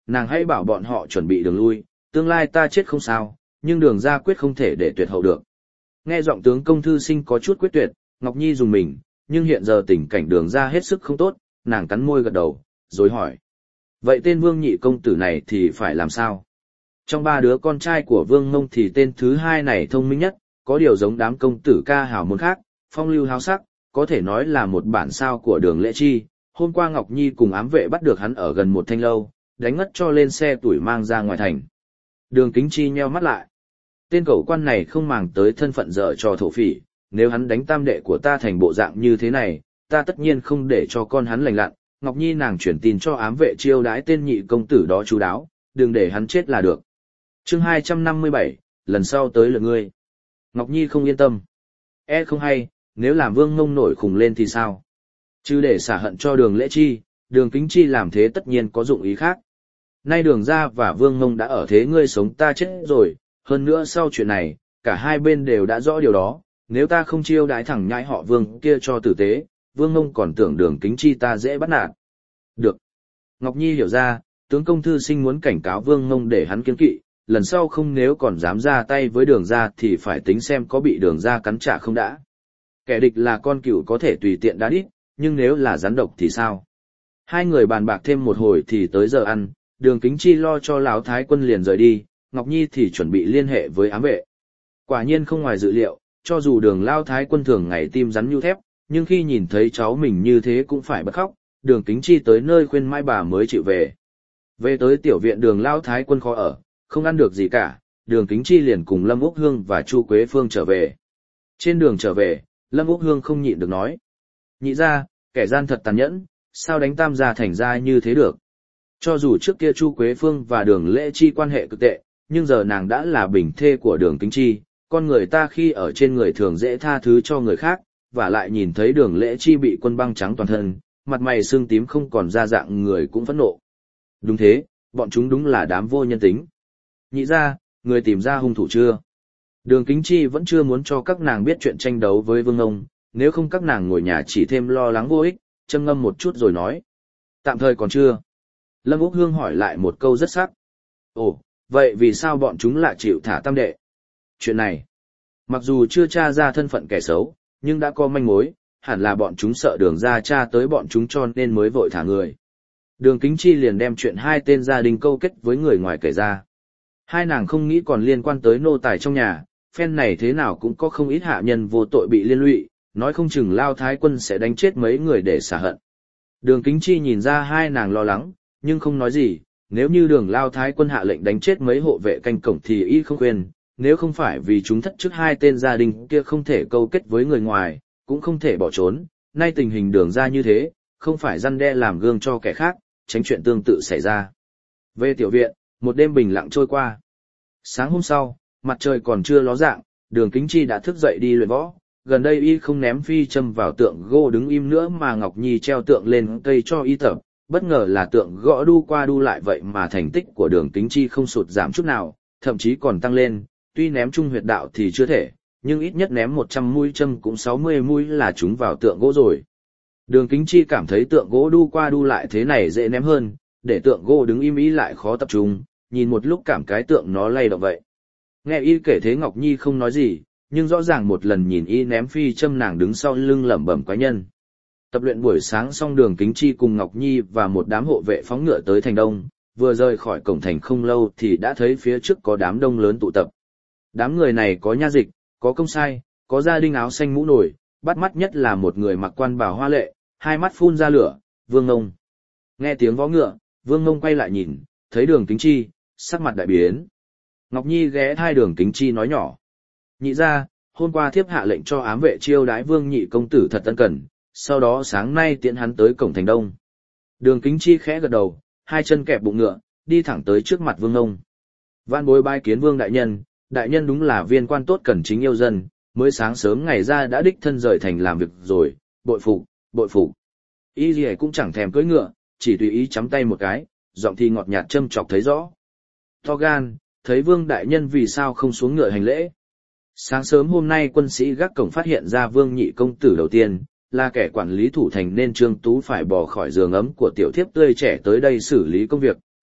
Nàng hãy bảo bọn họ chuẩn bị đường lui, tương lai ta chết không sao, nhưng đường ra quyết không thể để tuyệt hậu được. Nghe giọng tướng công thư sinh có chút quyết tuyệt, Ngọc Nhi dùng mình, nhưng hiện giờ tình cảnh đường ra hết sức không tốt, nàng cắn môi gật đầu, rồi hỏi. Vậy tên Vương nhị công tử này thì phải làm sao? Trong ba đứa con trai của Vương Mông thì tên thứ hai này thông minh nhất, có điều giống đám công tử ca hào môn khác, phong lưu háo sắc, có thể nói là một bản sao của Đường Lễ Chi. Hôm qua Ngọc Nhi cùng ám vệ bắt được hắn ở gần một thanh lâu, đánh ngất cho lên xe tuổi mang ra ngoài thành. Đường Kính Chi nheo mắt lại. Tên cẩu quan này không màng tới thân phận dở trò thổ phỉ, nếu hắn đánh tam đệ của ta thành bộ dạng như thế này, ta tất nhiên không để cho con hắn lành lặn. Ngọc Nhi nàng chuyển tin cho ám vệ chiêu đãi tên nhị công tử đó chú đáo, đừng để hắn chết là được. Chương hai trăm năm mươi bảy, lần sau tới lượt ngươi. Ngọc Nhi không yên tâm. E không hay, nếu làm Vương Mông nổi khùng lên thì sao? Chứ để xả hận cho Đường Lễ Chi, Đường Kính Chi làm thế tất nhiên có dụng ý khác. Nay Đường gia và Vương Mông đã ở thế ngươi sống ta chết rồi, hơn nữa sau chuyện này, cả hai bên đều đã rõ điều đó, nếu ta không chiêu đãi thẳng nhãi họ Vương kia cho tử tế, Vương Mông còn tưởng Đường Kính Chi ta dễ bắt nạt. Được. Ngọc Nhi hiểu ra, tướng công thư sinh muốn cảnh cáo Vương Mông để hắn kiêng kỵ, lần sau không nếu còn dám ra tay với Đường gia thì phải tính xem có bị Đường gia cắn trả không đã. Kẻ địch là con cừu có thể tùy tiện đá đít, nhưng nếu là rắn độc thì sao? Hai người bàn bạc thêm một hồi thì tới giờ ăn, Đường Kính Chi lo cho Lão Thái Quân liền rời đi, Ngọc Nhi thì chuẩn bị liên hệ với ám vệ. Quả nhiên không ngoài dự liệu, cho dù Đường Lão Thái Quân thường ngày tim rắn như thép, nhưng khi nhìn thấy cháu mình như thế cũng phải bật khóc, Đường Kính Chi tới nơi khuyên mãi bà mới chịu về. Về tới tiểu viện Đường Lão Thái Quân khó ở, không ăn được gì cả, Đường Kính Chi liền cùng Lâm Úc Hương và Chu Quế Phương trở về. Trên đường trở về, Lâm Úc Hương không nhịn được nói. Nhị ra, kẻ gian thật tàn nhẫn, sao đánh tam gia thành ra như thế được. Cho dù trước kia Chu Quế Phương và Đường Lễ Chi quan hệ cực tệ, nhưng giờ nàng đã là bình thê của Đường Kính Chi, con người ta khi ở trên người thường dễ tha thứ cho người khác, và lại nhìn thấy Đường Lễ Chi bị quân băng trắng toàn thân, mặt mày xương tím không còn ra dạng người cũng phẫn nộ. Đúng thế, bọn chúng đúng là đám vô nhân tính. Nhị ra, người tìm ra hung thủ chưa? Đường Kính Chi vẫn chưa muốn cho các nàng biết chuyện tranh đấu với Vương Ông, nếu không các nàng ngồi nhà chỉ thêm lo lắng vô ích, châm ngâm một chút rồi nói. Tạm thời còn chưa. Lâm Úc Hương hỏi lại một câu rất sắc. Ồ, vậy vì sao bọn chúng lại chịu thả tam đệ? Chuyện này, mặc dù chưa tra ra thân phận kẻ xấu, nhưng đã có manh mối, hẳn là bọn chúng sợ Đường ra tra tới bọn chúng cho nên mới vội thả người. Đường Kính Chi liền đem chuyện hai tên gia đình câu kết với người ngoài kể ra. Hai nàng không nghĩ còn liên quan tới nô tài trong nhà, phen này thế nào cũng có không ít hạ nhân vô tội bị liên lụy, nói không chừng Lao Thái Quân sẽ đánh chết mấy người để xả hận. Đường Kính Chi nhìn ra hai nàng lo lắng, nhưng không nói gì, nếu như Đường Lao Thái Quân hạ lệnh đánh chết mấy hộ vệ canh cổng thì y không khuyên, nếu không phải vì chúng thất chức hai tên gia đình kia không thể câu kết với người ngoài, cũng không thể bỏ trốn, nay tình hình Đường ra như thế, không phải răn đe làm gương cho kẻ khác, tránh chuyện tương tự xảy ra. Về tiểu viện, một đêm bình lặng trôi qua. Sáng hôm sau, mặt trời còn chưa ló dạng, Đường Kính Chi đã thức dậy đi luyện võ, gần đây y không ném phi châm vào tượng gỗ đứng im nữa mà Ngọc Nhi treo tượng lên cây cho y tập, bất ngờ là tượng gõ đu qua đu lại vậy mà thành tích của Đường Kính Chi không sụt giảm chút nào, thậm chí còn tăng lên, tuy ném trung huyệt đạo thì chưa thể, nhưng ít nhất ném một trăm mũi châm cũng sáu mươi mũi là trúng vào tượng gỗ rồi. Đường Kính Chi cảm thấy tượng gỗ đu qua đu lại thế này dễ ném hơn, để tượng gỗ đứng im ý lại khó tập trung, nhìn một lúc cảm cái tượng nó lay động vậy. Nghe y kể thế Ngọc Nhi không nói gì, nhưng rõ ràng một lần nhìn y ném phi châm nàng đứng sau lưng lẩm bẩm quái nhân. Tập luyện buổi sáng xong Đường Kính Chi cùng Ngọc Nhi và một đám hộ vệ phóng ngựa tới thành đông, vừa rời khỏi cổng thành không lâu thì đã thấy phía trước có đám đông lớn tụ tập. Đám người này có nha dịch, có công sai, có gia đình áo xanh mũ nổi, bắt mắt nhất là một người mặc quan bào hoa lệ, hai mắt phun ra lửa, Vương Ngông. Nghe tiếng vó ngựa, Vương Ngông quay lại nhìn, thấy Đường Kính Chi, sắc mặt đại biến. Ngọc Nhi ghé thai Đường Kính Chi nói nhỏ. Nhị ra, hôm qua thiếp hạ lệnh cho ám vệ chiêu đãi Vương nhị công tử thật ân cần, sau đó sáng nay tiễn hắn tới cổng thành đông. Đường Kính Chi khẽ gật đầu, hai chân kẹp bụng ngựa, đi thẳng tới trước mặt Vương Ngông. Vạn bối bái kiến Vương đại nhân, đại nhân đúng là viên quan tốt cẩn chính yêu dân, mới sáng sớm ngày ra đã đích thân rời thành làm việc rồi, bội phục, bội phục. Y gì cũng chẳng thèm cưỡi ngựa, chỉ tùy ý chắm tay một cái, giọng thì ngọt nhạt châm chọc thấy rõ. To gan, thấy Vương đại nhân vì sao không xuống ngựa hành lễ. Sáng sớm hôm nay quân sĩ gác cổng phát hiện ra Vương nhị công tử đầu tiên, là kẻ quản lý thủ thành nên Trương Tú phải bỏ khỏi giường ấm của tiểu thiếp tươi trẻ tới đây xử lý công việc,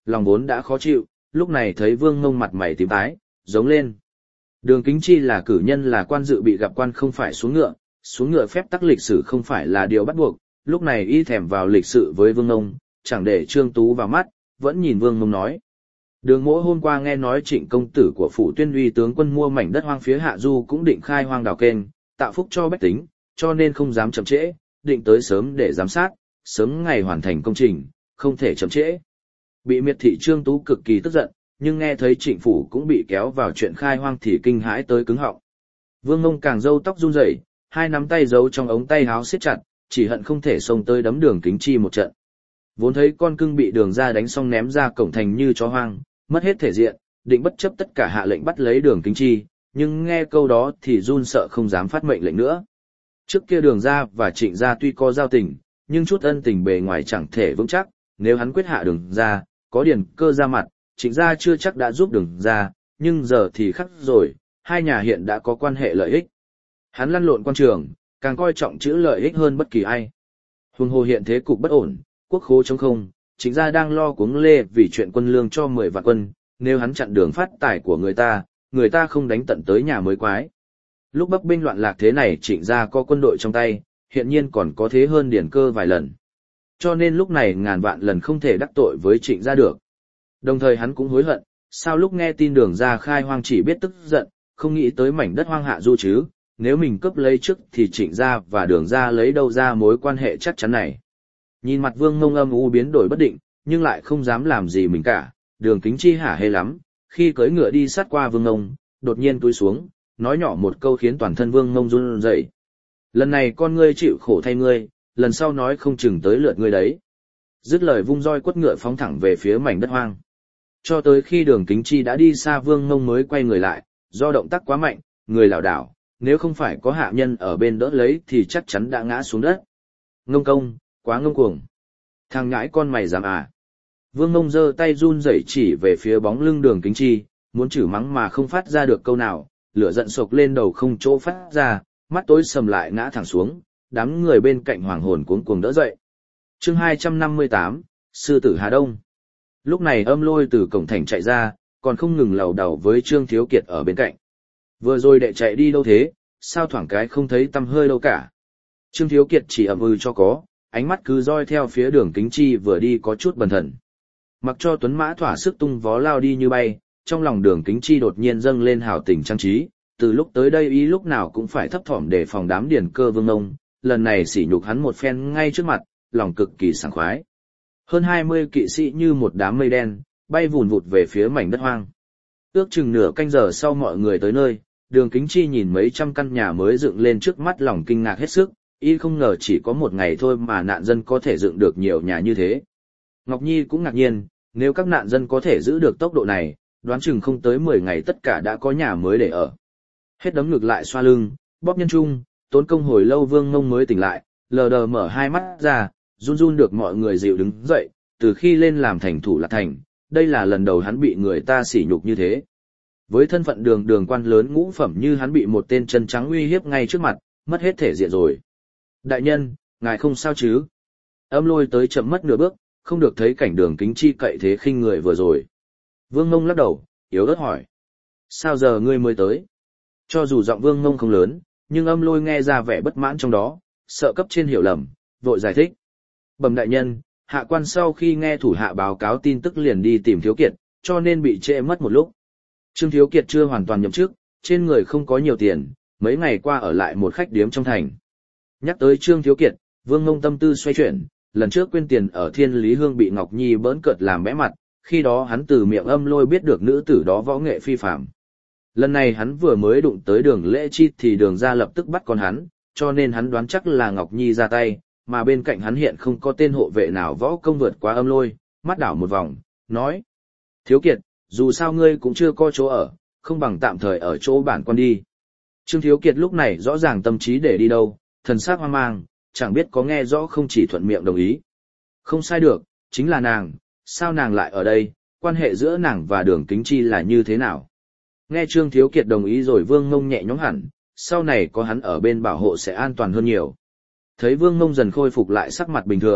lòng vốn đã khó chịu, lúc này thấy Vương Ngông mặt mày tím tái, giống lên. Đường Kính Chi là cử nhân là quan dự bị gặp quan không phải xuống ngựa, xuống ngựa phép tắc lịch sử không phải là điều bắt buộc, lúc này y thèm vào lịch sự với Vương Ngông, chẳng để Trương Tú vào mắt, vẫn nhìn Vương Ngông nói. Đường Mỗ hôm qua nghe nói Trịnh công tử của phủ Tuyên Uy tướng quân mua mảnh đất hoang phía hạ du cũng định khai hoang đào kênh, tạo phúc cho bách tính, cho nên không dám chậm trễ, định tới sớm để giám sát, sớm ngày hoàn thành công trình, không thể chậm trễ. Bị miệt thị Trương Tú cực kỳ tức giận, nhưng nghe thấy Trịnh phủ cũng bị kéo vào chuyện khai hoang thì kinh hãi tới cứng họng. Vương Ngông càng râu tóc run rẩy, hai nắm tay giấu trong ống tay áo siết chặt, chỉ hận không thể xông tới đấm Đường Kính Chi một trận. Vốn thấy con cưng bị Đường gia đánh xong ném ra cổng thành như chó hoang, mất hết thể diện, định bất chấp tất cả hạ lệnh bắt lấy Đường Kính Chi, nhưng nghe câu đó thì run sợ không dám phát mệnh lệnh nữa. Trước kia Đường gia và Trịnh gia tuy có giao tình, nhưng chút ân tình bề ngoài chẳng thể vững chắc, nếu hắn quyết hạ Đường gia, có Điền Cơ ra mặt, Trịnh gia chưa chắc đã giúp Đường gia, nhưng giờ thì khác rồi, hai nhà hiện đã có quan hệ lợi ích. Hắn lăn lộn quan trường, càng coi trọng chữ lợi ích hơn bất kỳ ai. Huống hồ hiện thế cục bất ổn, quốc khố trống không, Trịnh gia đang lo cuống lê vì chuyện quân lương cho mười vạn quân, nếu hắn chặn đường phát tài của người ta, người ta không đánh tận tới nhà mới quái. Lúc bắc binh loạn lạc thế này Trịnh gia có quân đội trong tay, hiện nhiên còn có thế hơn Điền Cơ vài lần. Cho nên lúc này ngàn vạn lần không thể đắc tội với Trịnh gia được. Đồng thời hắn cũng hối hận, sao lúc nghe tin Đường gia khai hoang chỉ biết tức giận, không nghĩ tới mảnh đất hoang hạ du chứ, nếu mình cướp lấy trước thì Trịnh gia và Đường gia lấy đâu ra mối quan hệ chắc chắn này. Nhìn mặt Vương Ngông âm u biến đổi bất định, nhưng lại không dám làm gì mình cả, Đường Kính Chi hả hê lắm, khi cưỡi ngựa đi sát qua Vương Ngông, đột nhiên túi xuống, nói nhỏ một câu khiến toàn thân Vương Ngông run rẩy. Lần này con ngươi chịu khổ thay ngươi, lần sau nói không chừng tới lượt ngươi đấy. Dứt lời vung roi quất ngựa phóng thẳng về phía mảnh đất hoang. Cho tới khi Đường Kính Chi đã đi xa Vương Ngông mới quay người lại, do động tác quá mạnh, người lảo đảo, nếu không phải có hạ nhân ở bên đỡ lấy thì chắc chắn đã ngã xuống đất. Ngông công, quá ngông cuồng. Thằng nhãi con mày dám à. Vương Ngông giơ tay run rẩy chỉ về phía bóng lưng Đường Kính Chi, muốn chửi mắng mà không phát ra được câu nào, lửa giận sộc lên đầu không chỗ phát ra, mắt tối sầm lại ngã thẳng xuống, đám người bên cạnh hoàng hồn cuống cuồng đỡ dậy. Chương hai trăm năm mươi tám, Sư tử Hà Đông. Lúc này Âm Lôi từ cổng thành chạy ra, còn không ngừng lầu đầu với Trương Thiếu Kiệt ở bên cạnh. Vừa rồi đệ chạy đi đâu thế, sao thoảng cái không thấy tăm hơi đâu cả. Trương Thiếu Kiệt chỉ ậm ừ cho có, ánh mắt cứ dõi theo phía Đường Kính Chi vừa đi có chút bần thần. Mặc cho tuấn mã thỏa sức tung vó lao đi như bay, trong lòng Đường Kính Chi đột nhiên dâng lên hào tình trang trí, từ lúc tới đây ý lúc nào cũng phải thấp thỏm để phòng đám Điền Cơ Vương Ngông, lần này sỉ nhục hắn một phen ngay trước mặt, lòng cực kỳ sảng khoái. Hơn hai mươi kỵ sĩ như một đám mây đen, bay vùn vụt về phía mảnh đất hoang. Ước chừng nửa canh giờ sau mọi người tới nơi, Đường Kính Chi nhìn mấy trăm căn nhà mới dựng lên trước mắt lòng kinh ngạc hết sức, y không ngờ chỉ có một ngày thôi mà nạn dân có thể dựng được nhiều nhà như thế. Ngọc Nhi cũng ngạc nhiên, nếu các nạn dân có thể giữ được tốc độ này, đoán chừng không tới mười ngày tất cả đã có nhà mới để ở. Hết đấm ngược lại xoa lưng, bóp nhân trung, tốn công hồi lâu Vương Ngông mới tỉnh lại, lờ đờ mở hai mắt ra, run run được mọi người dịu đứng dậy, từ khi lên làm thành thủ Lạc Thành, đây là lần đầu hắn bị người ta sỉ nhục như thế. Với thân phận đường đường quan lớn ngũ phẩm như hắn bị một tên chân trắng uy hiếp ngay trước mặt, mất hết thể diện rồi. Đại nhân, ngài không sao chứ? Âm Lôi tới chậm mất nửa bước, không được thấy cảnh Đường Kính Chi cậy thế khinh người vừa rồi. Vương Ngông lắc đầu, yếu ớt hỏi. Sao giờ ngươi mới tới? Cho dù giọng Vương Ngông không lớn, nhưng Âm Lôi nghe ra vẻ bất mãn trong đó, sợ cấp trên hiểu lầm, vội giải thích. Bẩm đại nhân, hạ quan sau khi nghe thủ hạ báo cáo tin tức liền đi tìm Thiếu Kiệt, cho nên bị trễ mất một lúc. Trương Thiếu Kiệt chưa hoàn toàn nhậm chức, trên người không có nhiều tiền, mấy ngày qua ở lại một khách điếm trong thành. Nhắc tới Trương Thiếu Kiệt, Vương Ngông tâm tư xoay chuyển, lần trước quên tiền ở Thiên Lý Hương bị Ngọc Nhi bỡn cợt làm bẽ mặt, khi đó hắn từ miệng Âm Lôi biết được nữ tử đó võ nghệ phi phàm. Lần này hắn vừa mới đụng tới Đường Lễ Chi thì Đường gia lập tức bắt con hắn, cho nên hắn đoán chắc là Ngọc Nhi ra tay, mà bên cạnh hắn hiện không có tên hộ vệ nào võ công vượt qua Âm Lôi, mắt đảo một vòng, nói: Thiếu Kiệt, dù sao ngươi cũng chưa có chỗ ở, không bằng tạm thời ở chỗ bản quan đi. Trương Thiếu Kiệt lúc này rõ ràng tâm trí để đi đâu, thần sắc hoang mang, chẳng biết có nghe rõ không chỉ thuận miệng đồng ý. Không sai được, chính là nàng, sao nàng lại ở đây, quan hệ giữa nàng và Đường Kính Chi là như thế nào? Nghe Trương Thiếu Kiệt đồng ý rồi Vương Ngông nhẹ nhõm hẳn, sau này có hắn ở bên bảo hộ sẽ an toàn hơn nhiều. Thấy Vương Ngông dần khôi phục lại sắc mặt bình thường,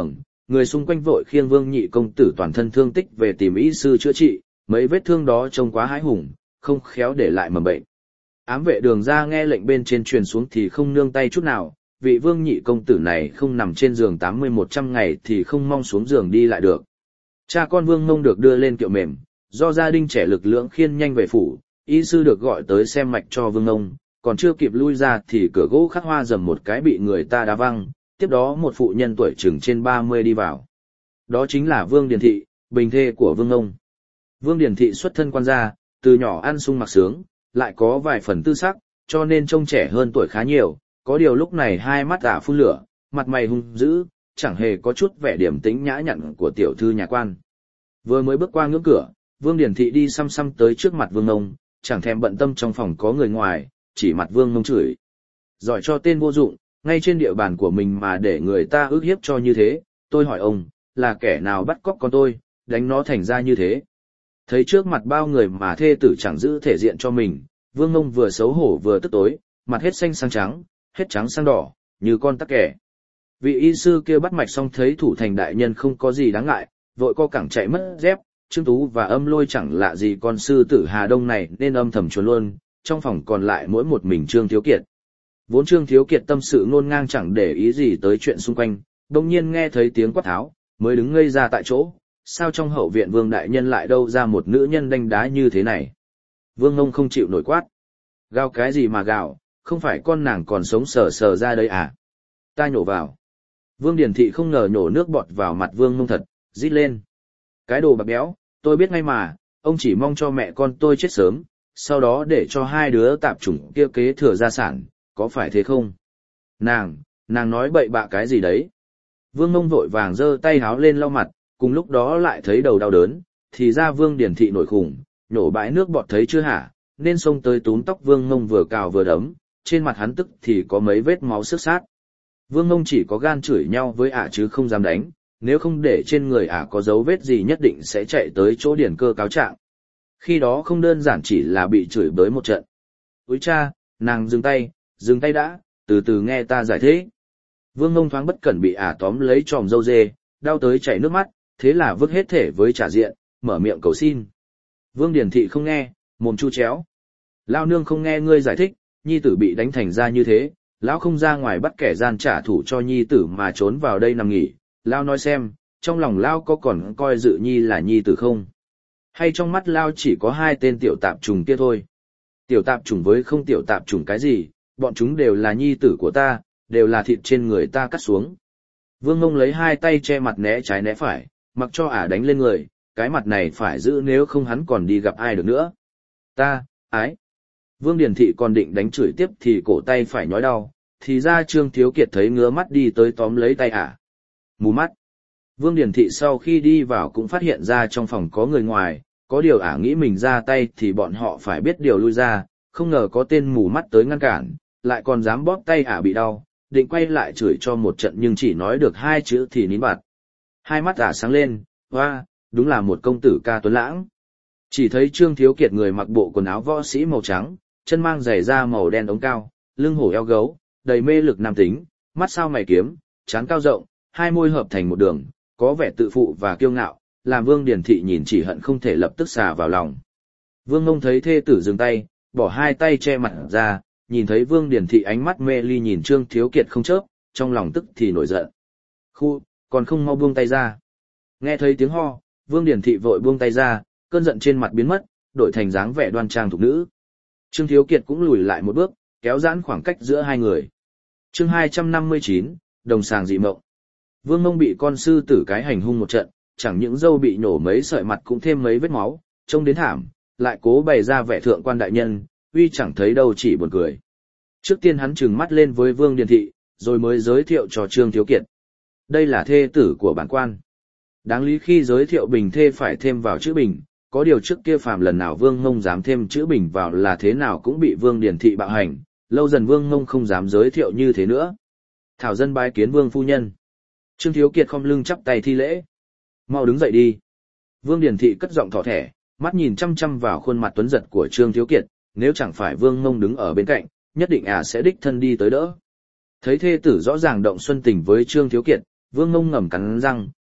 Người xung quanh vội khiêng Vương Nhị công tử toàn thân thương tích về tìm y sư chữa trị, mấy vết thương đó trông quá hãi hùng, không khéo để lại mầm bệnh. Ám vệ Đường ra nghe lệnh bên trên truyền xuống thì không nương tay chút nào, vị Vương Nhị công tử này không nằm trên giường tám mươi một trăm ngày thì không mong xuống giường đi lại được. Cha con Vương Mông được đưa lên kiệu mềm, do gia đình trẻ lực lượng khiêng nhanh về phủ, y sư được gọi tới xem mạch cho Vương Mông, còn chưa kịp lui ra thì cửa gỗ khắc hoa dầm một cái bị người ta đá văng, tiếp đó một phụ nhân tuổi chừng trên ba mươi đi vào. Đó chính là Vương Điền Thị, bình thê của Vương Mông. Vương Điền Thị xuất thân quan gia, từ nhỏ ăn sung mặc sướng, lại có vài phần tư sắc, cho nên trông trẻ hơn tuổi khá nhiều, có điều lúc này hai mắt ả phun lửa, mặt mày hung dữ, chẳng hề có chút vẻ điềm tĩnh nhã nhặn của tiểu thư nhà quan. Vừa mới bước qua ngưỡng cửa, Vương Điền Thị đi xăm xăm tới trước mặt Vương Mông, chẳng thèm bận tâm trong phòng có người ngoài, chỉ mặt Vương Mông chửi. Giỏi cho tên vô dụng, ngay trên địa bàn của mình mà để người ta ức hiếp cho như thế, tôi hỏi ông, là kẻ nào bắt cóc con tôi, đánh nó thành ra như thế. Thấy trước mặt bao người mà thê tử chẳng giữ thể diện cho mình, Vương Mông vừa xấu hổ vừa tức tối, mặt hết xanh sang trắng, hết trắng sang đỏ, như con tắc kẻ. Vị y sư kia bắt mạch xong thấy thủ thành đại nhân không có gì đáng ngại, vội co cẳng chạy mất dép, Trương Tú và Âm Lôi chẳng lạ gì con sư tử Hà Đông này nên âm thầm trốn luôn, trong phòng còn lại mỗi một mình Trương Thiếu Kiệt. Vốn Trương Thiếu Kiệt tâm sự ngôn ngang chẳng để ý gì tới chuyện xung quanh, đồng nhiên nghe thấy tiếng quát tháo, mới đứng ngây ra tại chỗ, sao trong hậu viện Vương đại nhân lại đâu ra một nữ nhân đanh đá như thế này. Vương Ngông không chịu nổi quát. Gào cái gì mà gào, không phải con nàng còn sống sờ sờ ra đây à? Ta nhổ vào. Vương Điền Thị không ngờ nhổ nước bọt vào mặt Vương Ngông thật, rít lên. Cái đồ bạc béo, tôi biết ngay mà, ông chỉ mong cho mẹ con tôi chết sớm, sau đó để cho hai đứa tạp chủng kia kế thừa gia sản, có phải thế không? Nàng, nàng nói bậy bạ cái gì đấy? Vương Ngông vội vàng giơ tay háo lên lau mặt, cùng lúc đó lại thấy đầu đau đớn, thì ra Vương Điền Thị nổi khủng, nhổ bãi nước bọt thấy chưa hả, nên xông tới túm tóc Vương Ngông vừa cào vừa đấm, trên mặt hắn tức thì có mấy vết máu xước sát. Vương Ngông chỉ có gan chửi nhau với ả chứ không dám đánh, nếu không để trên người ả có dấu vết gì nhất định sẽ chạy tới chỗ Điền Cơ cáo trạng. Khi đó không đơn giản chỉ là bị chửi bới một trận. Úi cha, nàng dừng tay, dừng tay đã, từ từ nghe ta giải thích. Vương Ngông thoáng bất cẩn bị ả tóm lấy tròm râu dê, đau tới chảy nước mắt, thế là vứt hết thể với trả diện, mở miệng cầu xin. Vương Điền Thị không nghe, mồm chu chéo. Lao nương không nghe ngươi giải thích, nhi tử bị đánh thành ra như thế, lão không ra ngoài bắt kẻ gian trả thù cho nhi tử mà trốn vào đây nằm nghỉ. Lao nói xem, trong lòng Lao có còn coi Dự Nhi là nhi tử không? Hay trong mắt Lao chỉ có hai tên tiểu tạp trùng kia thôi? Tiểu tạp trùng với không tiểu tạp trùng cái gì, bọn chúng đều là nhi tử của ta, đều là thịt trên người ta cắt xuống. Vương Ngông lấy hai tay che mặt né trái né phải, mặc cho ả đánh lên người, cái mặt này phải giữ nếu không hắn còn đi gặp ai được nữa. Ta, ái. Vương Điền Thị còn định đánh chửi tiếp thì cổ tay phải nhói đau, thì ra Trương Thiếu Kiệt thấy ngứa mắt đi tới tóm lấy tay ả. Mù mắt. Vương Điền Thị sau khi đi vào cũng phát hiện ra trong phòng có người ngoài, có điều ả nghĩ mình ra tay thì bọn họ phải biết điều lui ra, không ngờ có tên mù mắt tới ngăn cản, lại còn dám bóp tay ả bị đau, định quay lại chửi cho một trận nhưng chỉ nói được hai chữ thì nín bặt. Hai mắt ả sáng lên, hoa, đúng là một công tử ca tuấn lãng. Chỉ thấy Trương Thiếu Kiệt người mặc bộ quần áo võ sĩ màu trắng, chân mang giày da màu đen ống cao, lưng hổ eo gấu, đầy mê lực nam tính, mắt sao mày kiếm, trán cao rộng, hai môi hợp thành một đường, có vẻ tự phụ và kiêu ngạo, làm Vương Điền Thị nhìn chỉ hận không thể lập tức xà vào lòng. Vương Ngông thấy thê tử dừng tay, bỏ hai tay che mặt ra, nhìn thấy Vương Điền Thị ánh mắt mê ly nhìn Trương Thiếu Kiệt không chớp, trong lòng tức thì nổi giận. Khu, còn không mau buông tay ra. Nghe thấy tiếng ho, Vương Điền Thị vội buông tay ra, cơn giận trên mặt biến mất, đổi thành dáng vẻ đoan trang thục nữ. Trương Thiếu Kiệt cũng lùi lại một bước, kéo giãn khoảng cách giữa hai người. Chương hai trăm năm mươi chín, đồng sàng dị mộng. Vương Mông bị con sư tử cái hành hung một trận, chẳng những râu bị nổ mấy sợi mặt cũng thêm mấy vết máu, trông đến thảm, lại cố bày ra vẻ thượng quan đại nhân, uy chẳng thấy đâu chỉ buồn cười. Trước tiên hắn trừng mắt lên với Vương Điền Thị, rồi mới giới thiệu cho Trương Thiếu Kiệt. Đây là thê tử của bản quan. Đáng lý khi giới thiệu bình thê phải thêm vào chữ bình, có điều trước kia phàm lần nào Vương Mông dám thêm chữ bình vào là thế nào cũng bị Vương Điền Thị bạo hành, lâu dần Vương Mông không dám giới thiệu như thế nữa. Thảo dân bái kiến Vương phu nhân. Trương Thiếu Kiệt khom lưng chắp tay thi lễ. Mau đứng dậy đi. Vương Điền Thị cất giọng thỏ thẻ, mắt nhìn chăm chăm vào khuôn mặt tuấn giật của Trương Thiếu Kiệt, nếu chẳng phải Vương Mông đứng ở bên cạnh, nhất định ả sẽ đích thân đi tới đỡ. Thấy thê tử rõ ràng động xuân tình với Trương Thiếu Kiệt, Vương Mông ngầm cắn răng,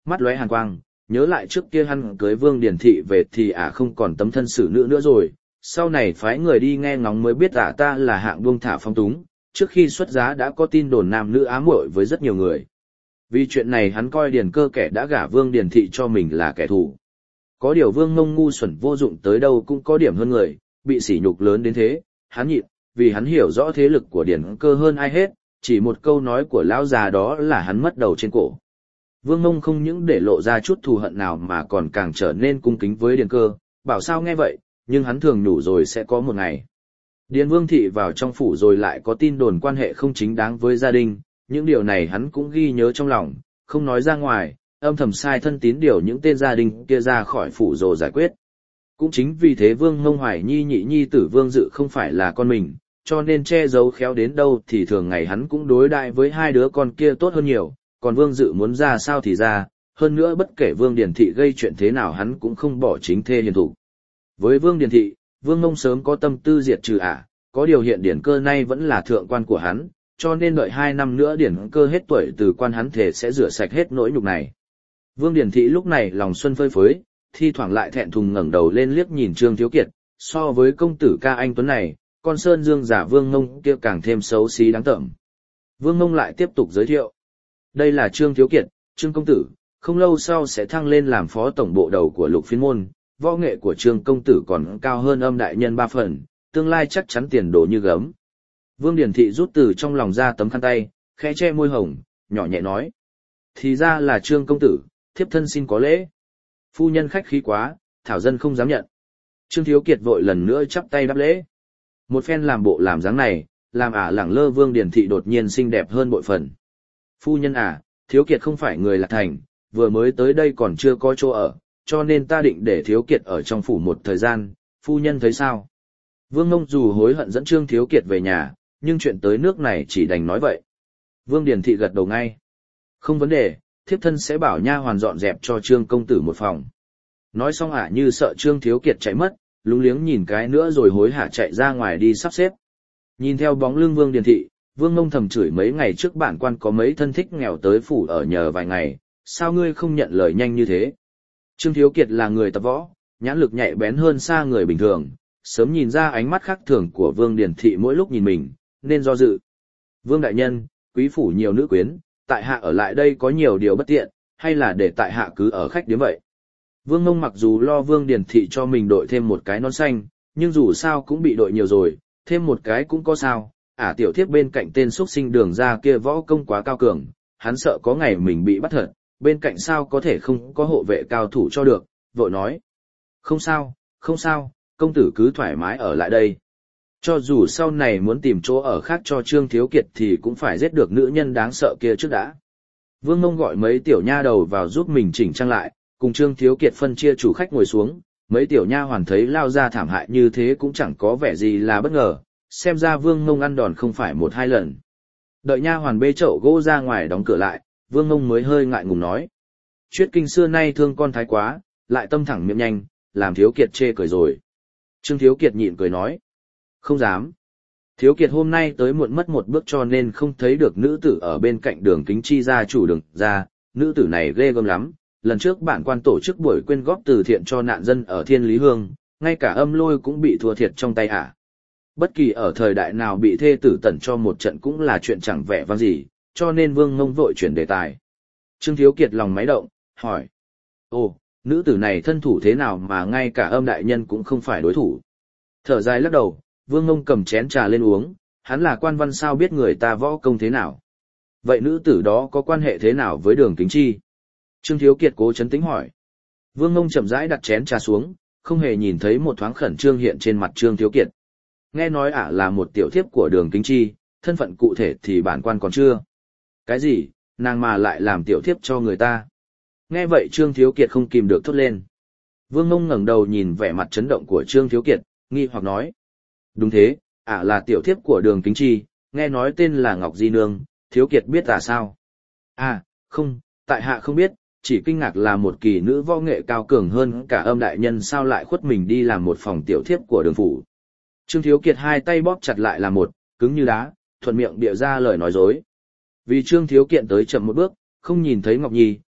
mắt lóe hàn quang, nhớ lại trước kia hắn cưới Vương Điển Thị về thì ả không còn tấm thân xử nữ nữa rồi, sau này phái người đi nghe ngóng mới biết ả ta là hạng buông thả phong túng, trước khi xuất giá đã có tin đồn nam nữ ám muội với rất nhiều người. Vì chuyện này hắn coi Điền Cơ kẻ đã gả Vương Điển Thị cho mình là kẻ thù. Có điều Vương Mông ngu xuẩn vô dụng tới đâu cũng có điểm hơn người, bị sỉ nhục lớn đến thế, hắn nhịn, vì hắn hiểu rõ thế lực của Điền Cơ hơn ai hết, chỉ một câu nói của lão già đó là hắn mất đầu trên cổ. Vương Mông không những để lộ ra chút thù hận nào mà còn càng trở nên cung kính với Điền Cơ, bảo sao nghe vậy, nhưng hắn thường nhủ rồi sẽ có một ngày. Điền Vương Thị vào trong phủ rồi lại có tin đồn quan hệ không chính đáng với gia đình, những điều này hắn cũng ghi nhớ trong lòng, không nói ra ngoài, âm thầm sai thân tín điều những tên gia đình kia ra khỏi phủ rồi giải quyết. Cũng chính vì thế Vương Mông hoài nhi nhị nhi tử Vương Dự không phải là con mình, cho nên che giấu khéo đến đâu thì thường ngày hắn cũng đối đại với hai đứa con kia tốt hơn nhiều, còn Vương Dự muốn ra sao thì ra, hơn nữa bất kể Vương Điền Thị gây chuyện thế nào hắn cũng không bỏ chính thê hiền thủ. Với Vương Điền Thị, Vương Mông sớm có tâm tư diệt trừ ả, có điều hiện Điển Cơ nay vẫn là thượng quan của hắn, cho nên đợi hai năm nữa Điển Cơ hết tuổi từ quan hắn thể sẽ rửa sạch hết nỗi nhục này. Vương Điền Thị lúc này lòng xuân phơi phới, thi thoảng lại thẹn thùng ngẩng đầu lên liếc nhìn Trương Thiếu Kiệt, so với công tử ca anh tuấn này, con Sơn Dương giả Vương Mông kia càng thêm xấu xí đáng tởm. Vương Mông lại tiếp tục giới thiệu. Đây là Trương Thiếu Kiệt, Trương công tử, không lâu sau sẽ thăng lên làm phó tổng bộ đầu của Lục Phiên môn, võ nghệ của Trương công tử còn cao hơn Âm đại nhân ba phần, tương lai chắc chắn tiền đồ như gấm. Vương Điển Thị rút từ trong lòng ra tấm khăn tay, khẽ che môi hồng, nhỏ nhẹ nói: thì ra là Trương công tử, thiếp thân xin có lễ. Phu nhân khách khí quá, thảo dân không dám nhận. Trương Thiếu Kiệt vội lần nữa chắp tay đáp lễ. Một phen làm bộ làm dáng này, làm ả lẳng lơ Vương Điển Thị đột nhiên xinh đẹp hơn bội phần. Phu nhân à, Thiếu Kiệt không phải người Lạc Thành, vừa mới tới đây còn chưa có chỗ ở, cho nên ta định để Thiếu Kiệt ở trong phủ một thời gian, phu nhân thấy sao? Vương Mông dù hối hận dẫn Trương Thiếu Kiệt về nhà, nhưng chuyện tới nước này chỉ đành nói vậy. Vương Điển Thị gật đầu ngay. Không vấn đề, thiếp thân sẽ bảo nha hoàn dọn dẹp cho Trương công tử một phòng. Nói xong ả như sợ Trương Thiếu Kiệt chạy mất, lúng liếng nhìn cái nữa rồi hối hả chạy ra ngoài đi sắp xếp. Nhìn theo bóng lưng Vương Điển Thị, Vương Mông thầm chửi mấy ngày trước bản quan có mấy thân thích nghèo tới phủ ở nhờ vài ngày, sao ngươi không nhận lời nhanh như thế? Trương Thiếu Kiệt là người tập võ, nhãn lực nhạy bén hơn xa người bình thường, sớm nhìn ra ánh mắt khác thường của Vương Điển Thị mỗi lúc nhìn mình, nên do dự. Vương đại nhân, quý phủ nhiều nữ quyến, tại hạ ở lại đây có nhiều điều bất tiện, hay là để tại hạ cứ ở khách điếm vậy? Vương Mông mặc dù lo Vương Điển Thị cho mình đội thêm một cái nón xanh, nhưng dù sao cũng bị đội nhiều rồi, thêm một cái cũng có sao. Ả tiểu thiếp bên cạnh tên xuất sinh Đường ra kia võ công quá cao cường, hắn sợ có ngày mình bị bắt thật, bên cạnh sao có thể không có hộ vệ cao thủ cho được, vội nói. Không sao, không sao, công tử cứ thoải mái ở lại đây. Cho dù sau này muốn tìm chỗ ở khác cho Trương Thiếu Kiệt thì cũng phải giết được nữ nhân đáng sợ kia trước đã. Vương Mông gọi mấy tiểu nha đầu vào giúp mình chỉnh trang lại, cùng Trương Thiếu Kiệt phân chia chủ khách ngồi xuống, mấy tiểu nha hoàn thấy lao ra thảm hại như thế cũng chẳng có vẻ gì là bất ngờ. Xem ra Vương Mông ăn đòn không phải một hai lần. Đợi nha hoàn bê chậu gỗ ra ngoài đóng cửa lại, Vương Mông mới hơi ngại ngùng nói. Chuyết kinh xưa nay thương con thái quá, lại tâm thẳng miệng nhanh, làm Thiếu Kiệt chê cười rồi. Trương Thiếu Kiệt nhịn cười nói. Không dám. Thiếu Kiệt hôm nay tới muộn mất một bước cho nên không thấy được nữ tử ở bên cạnh Đường Kính Chi gia chủ Đường ra, nữ tử này ghê gớm lắm. Lần trước bản quan tổ chức buổi quyên góp từ thiện cho nạn dân ở Thiên Lý Hương, ngay cả Âm Lôi cũng bị thua thiệt trong tay ả. Bất kỳ ở thời đại nào bị thê tử tẩn cho một trận cũng là chuyện chẳng vẻ vang gì, cho nên Vương Mông vội chuyển đề tài. Trương Thiếu Kiệt lòng máy động, hỏi. Ồ, nữ tử này thân thủ thế nào mà ngay cả Âm đại nhân cũng không phải đối thủ? Thở dài lắc đầu, Vương Mông cầm chén trà lên uống, hắn là quan văn sao biết người ta võ công thế nào? Vậy nữ tử đó có quan hệ thế nào với Đường Kính Chi? Trương Thiếu Kiệt cố chấn tĩnh hỏi. Vương Mông chậm rãi đặt chén trà xuống, không hề nhìn thấy một thoáng khẩn trương hiện trên mặt Trương Thiếu Kiệt. Nghe nói ả là một tiểu thiếp của Đường Kính Chi, thân phận cụ thể thì bản quan còn chưa. Cái gì, nàng mà lại làm tiểu thiếp cho người ta? Nghe vậy Trương Thiếu Kiệt không kìm được thốt lên. Vương Mông ngẩng đầu nhìn vẻ mặt chấn động của Trương Thiếu Kiệt, nghi hoặc nói. Đúng thế, ả là tiểu thiếp của Đường Kính Chi, nghe nói tên là Ngọc Di Nương, Thiếu Kiệt biết ả sao? À, không, tại hạ không biết, chỉ kinh ngạc là một kỳ nữ võ nghệ cao cường hơn cả Âm đại nhân sao lại khuất mình đi làm một phòng tiểu thiếp của Đường phủ. Trương Thiếu Kiệt hai tay bóp chặt lại là một, cứng như đá, thuận miệng bịa ra lời nói dối. Vì Trương Thiếu Kiệt tới chậm một bước, không nhìn thấy Ngọc Nhi,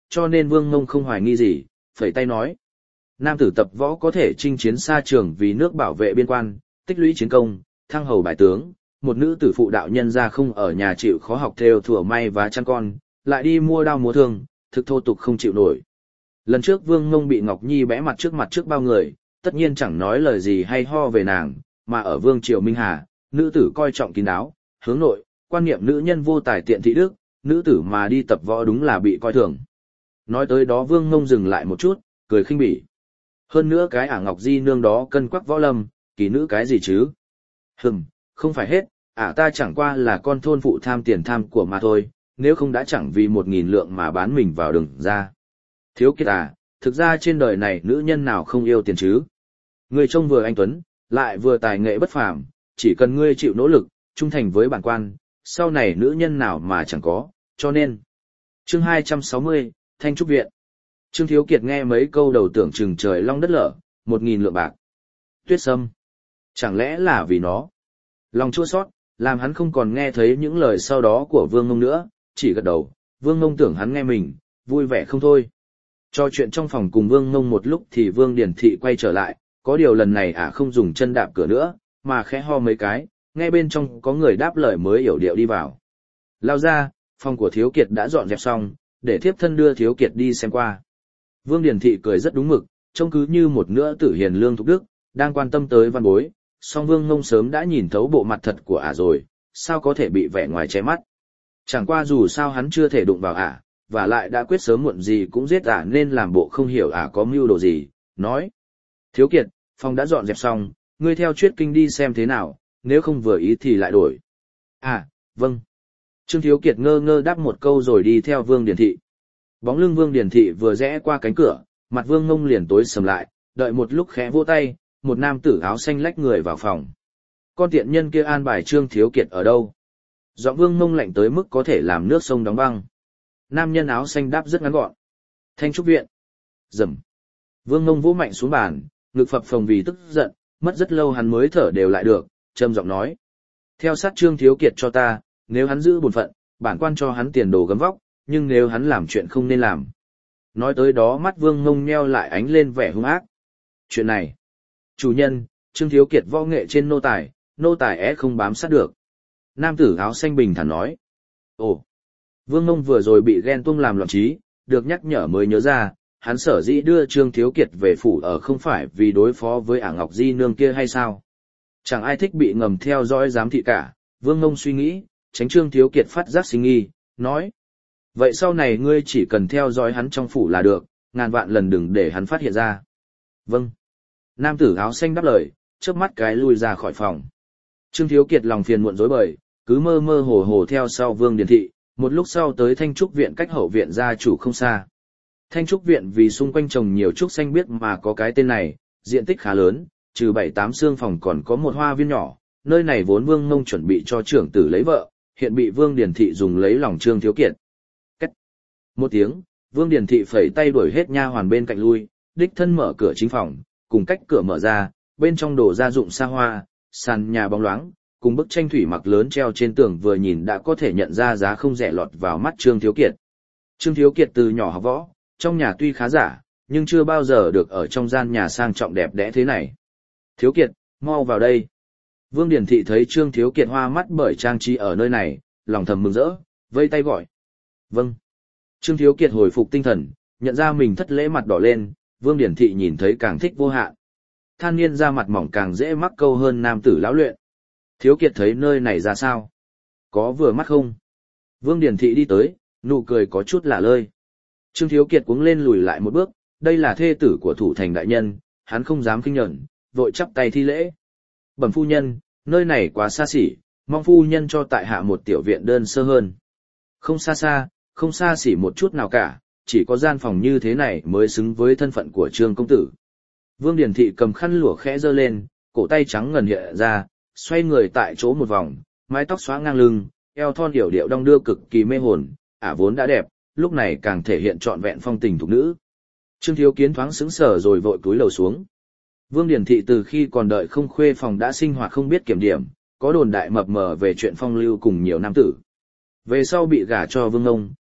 cho nên Vương Ngông không hoài nghi gì, phẩy tay nói. Nam tử tập võ có thể chinh chiến xa trường vì nước bảo vệ biên quan, tích lũy chiến công, thăng hầu bại tướng, một nữ tử phụ đạo nhân ra không ở nhà chịu khó học theo thủa may và chăn con, lại đi mua đao múa thương, thực thô tục không chịu nổi. Lần trước Vương Ngông bị Ngọc Nhi bẽ mặt trước mặt trước bao người, tất nhiên chẳng nói lời gì hay ho về nàng, mà ở Vương Triều Minh Hà, nữ tử coi trọng kín đáo, hướng nội, quan niệm nữ nhân vô tài tiện thị đức, nữ tử mà đi tập võ đúng là bị coi thường. Nói tới đó Vương Ngông dừng lại một chút, cười khinh bỉ. Hơn nữa cái ả Ngọc Di nương đó cân quắc võ lâm, kỳ nữ cái gì chứ? Hừm, không phải hết, ả ta chẳng qua là con thôn phụ tham tiền tham của mà thôi, nếu không đã chẳng vì một nghìn lượng mà bán mình vào đường ra. Thiếu Kiệt à, thực ra trên đời này nữ nhân nào không yêu tiền chứ? Người trông vừa anh tuấn, lại vừa tài nghệ bất phàm, chỉ cần ngươi chịu nỗ lực, trung thành với bản quan, sau này nữ nhân nào mà chẳng có, cho nên. Chương hai trăm sáu mươi, Thanh Trúc Viện. Trương Thiếu Kiệt nghe mấy câu đầu tưởng chừng trời long đất lở, một nghìn lượng bạc. Tuyết Sâm. Chẳng lẽ là vì nó? Lòng chua xót, làm hắn không còn nghe thấy những lời sau đó của Vương Ngông nữa, chỉ gật đầu, Vương Ngông tưởng hắn nghe mình, vui vẻ không thôi. Trò chuyện trong phòng cùng Vương Ngông một lúc thì Vương Điển Thị quay trở lại, có điều lần này ả không dùng chân đạp cửa nữa, mà khẽ ho mấy cái, nghe bên trong có người đáp lời mới yểu điệu đi vào. Lao ra, phòng của Thiếu Kiệt đã dọn dẹp xong, để thiếp thân đưa Thiếu Kiệt đi xem qua. Vương Điển Thị cười rất đúng mực, trông cứ như một nữ tử hiền lương thục đức, đang quan tâm tới văn bối, song Vương Ngông sớm đã nhìn thấu bộ mặt thật của ả rồi, sao có thể bị vẻ ngoài che mắt. Chẳng qua dù sao hắn chưa thể đụng vào ả, và lại đã quyết sớm muộn gì cũng giết ả nên làm bộ không hiểu ả có mưu đồ gì, nói. Thiếu Kiệt, phòng đã dọn dẹp xong, ngươi theo Chuyết Kinh đi xem thế nào, nếu không vừa ý thì lại đổi. À, vâng. Trương Thiếu Kiệt ngơ ngơ đáp một câu rồi đi theo Vương Điển Thị. Bóng lưng Vương Điển Thị vừa rẽ qua cánh cửa, mặt Vương Ngông liền tối sầm lại, đợi một lúc khẽ vỗ tay, một nam tử áo xanh lách người vào phòng. Con tiện nhân kia an bài Trương Thiếu Kiệt ở đâu? Giọng Vương Ngông lạnh tới mức có thể làm nước sông đóng băng. Nam nhân áo xanh đáp rất ngắn gọn. Thanh Trúc Viện. Rầm. Vương Ngông vỗ mạnh xuống bàn, ngực phập phồng vì tức giận, mất rất lâu hắn mới thở đều lại được, trầm giọng nói. Theo sát Trương Thiếu Kiệt cho ta, nếu hắn giữ bổn phận, bản quan cho hắn tiền đồ gấm vóc, nhưng nếu hắn làm chuyện không nên làm. Nói tới đó mắt Vương Ngông nheo lại ánh lên vẻ hung ác. Chuyện này. Chủ nhân, Trương Thiếu Kiệt võ nghệ trên nô tài, nô tài é không bám sát được. Nam tử áo xanh bình thản nói. Ồ. Vương Ngông vừa rồi bị ghen tuông làm loạn trí, được nhắc nhở mới nhớ ra, hắn sở dĩ đưa Trương Thiếu Kiệt về phủ ở không phải vì đối phó với ả Ngọc Di nương kia hay sao? Chẳng ai thích bị ngầm theo dõi giám thị cả, Vương Ngông suy nghĩ, tránh Trương Thiếu Kiệt phát giác sinh nghi, nói. Vậy sau này ngươi chỉ cần theo dõi hắn trong phủ là được, ngàn vạn lần đừng để hắn phát hiện ra. Vâng. Nam tử áo xanh đáp lời, chớp mắt cái lui ra khỏi phòng. Trương Thiếu Kiệt lòng phiền muộn rối bời, cứ mơ mơ hồ hồ theo sau Vương Điển Thị, một lúc sau tới Thanh Trúc Viện cách hậu viện gia chủ không xa. Thanh Trúc Viện vì xung quanh trồng nhiều trúc xanh biếc mà có cái tên này, diện tích khá lớn, trừ bảy tám xương phòng còn có một hoa viên nhỏ, nơi này vốn Vương Ngông chuẩn bị cho trưởng tử lấy vợ, hiện bị Vương Điển Thị dùng lấy lòng Trương Thiếu Kiệt. Cách. Một tiếng, Vương Điển Thị phẩy tay đuổi hết nha hoàn bên cạnh lui, đích thân mở cửa chính phòng, cùng cách cửa mở ra, bên trong đồ gia dụng xa hoa, sàn nhà bóng loáng, cùng bức tranh thủy mặc lớn treo trên tường vừa nhìn đã có thể nhận ra giá không rẻ lọt vào mắt Trương Thiếu Kiệt. Trương Thiếu Kiệt từ nhỏ học võ, trong nhà tuy khá giả, nhưng chưa bao giờ được ở trong gian nhà sang trọng đẹp đẽ thế này. Thiếu Kiệt, mau vào đây. Vương Điển Thị thấy Trương Thiếu Kiệt hoa mắt bởi trang trí ở nơi này, lòng thầm mừng rỡ, vây tay gọi. Vâng. Trương Thiếu Kiệt hồi phục tinh thần, nhận ra mình thất lễ mặt đỏ lên, Vương Điển Thị nhìn thấy càng thích vô hạn. Than niên ra mặt mỏng càng dễ mắc câu hơn nam tử lão luyện. Thiếu Kiệt thấy nơi này ra sao? Có vừa mắt không? Vương Điển Thị đi tới, nụ cười có chút lạ lơi. Trương Thiếu Kiệt cuống lên lùi lại một bước, đây là thê tử của thủ thành đại nhân, hắn không dám khinh nhẫn, vội chắp tay thi lễ. Bẩm phu nhân, nơi này quá xa xỉ, mong phu nhân cho tại hạ một tiểu viện đơn sơ hơn. Không xa xa, không xa xỉ một chút nào cả, chỉ có gian phòng như thế này mới xứng với thân phận của Trương công tử. Vương Điển Thị cầm khăn lụa khẽ giơ lên, cổ tay trắng ngần hiện ra, xoay người tại chỗ một vòng, mái tóc xóa ngang lưng, eo thon điệu điệu đong đưa cực kỳ mê hồn, ả vốn đã đẹp, lúc này càng thể hiện trọn vẹn phong tình thục nữ. Trương Thiếu Kiến thoáng sững sờ rồi vội cúi đầu xuống. Vương Điển Thị từ khi còn đợi không khuê phòng đã sinh hoạt không biết kiểm điểm, có đồn đại mập mờ về chuyện phong lưu cùng nhiều nam tử. Về sau bị gả cho Vương Ngông,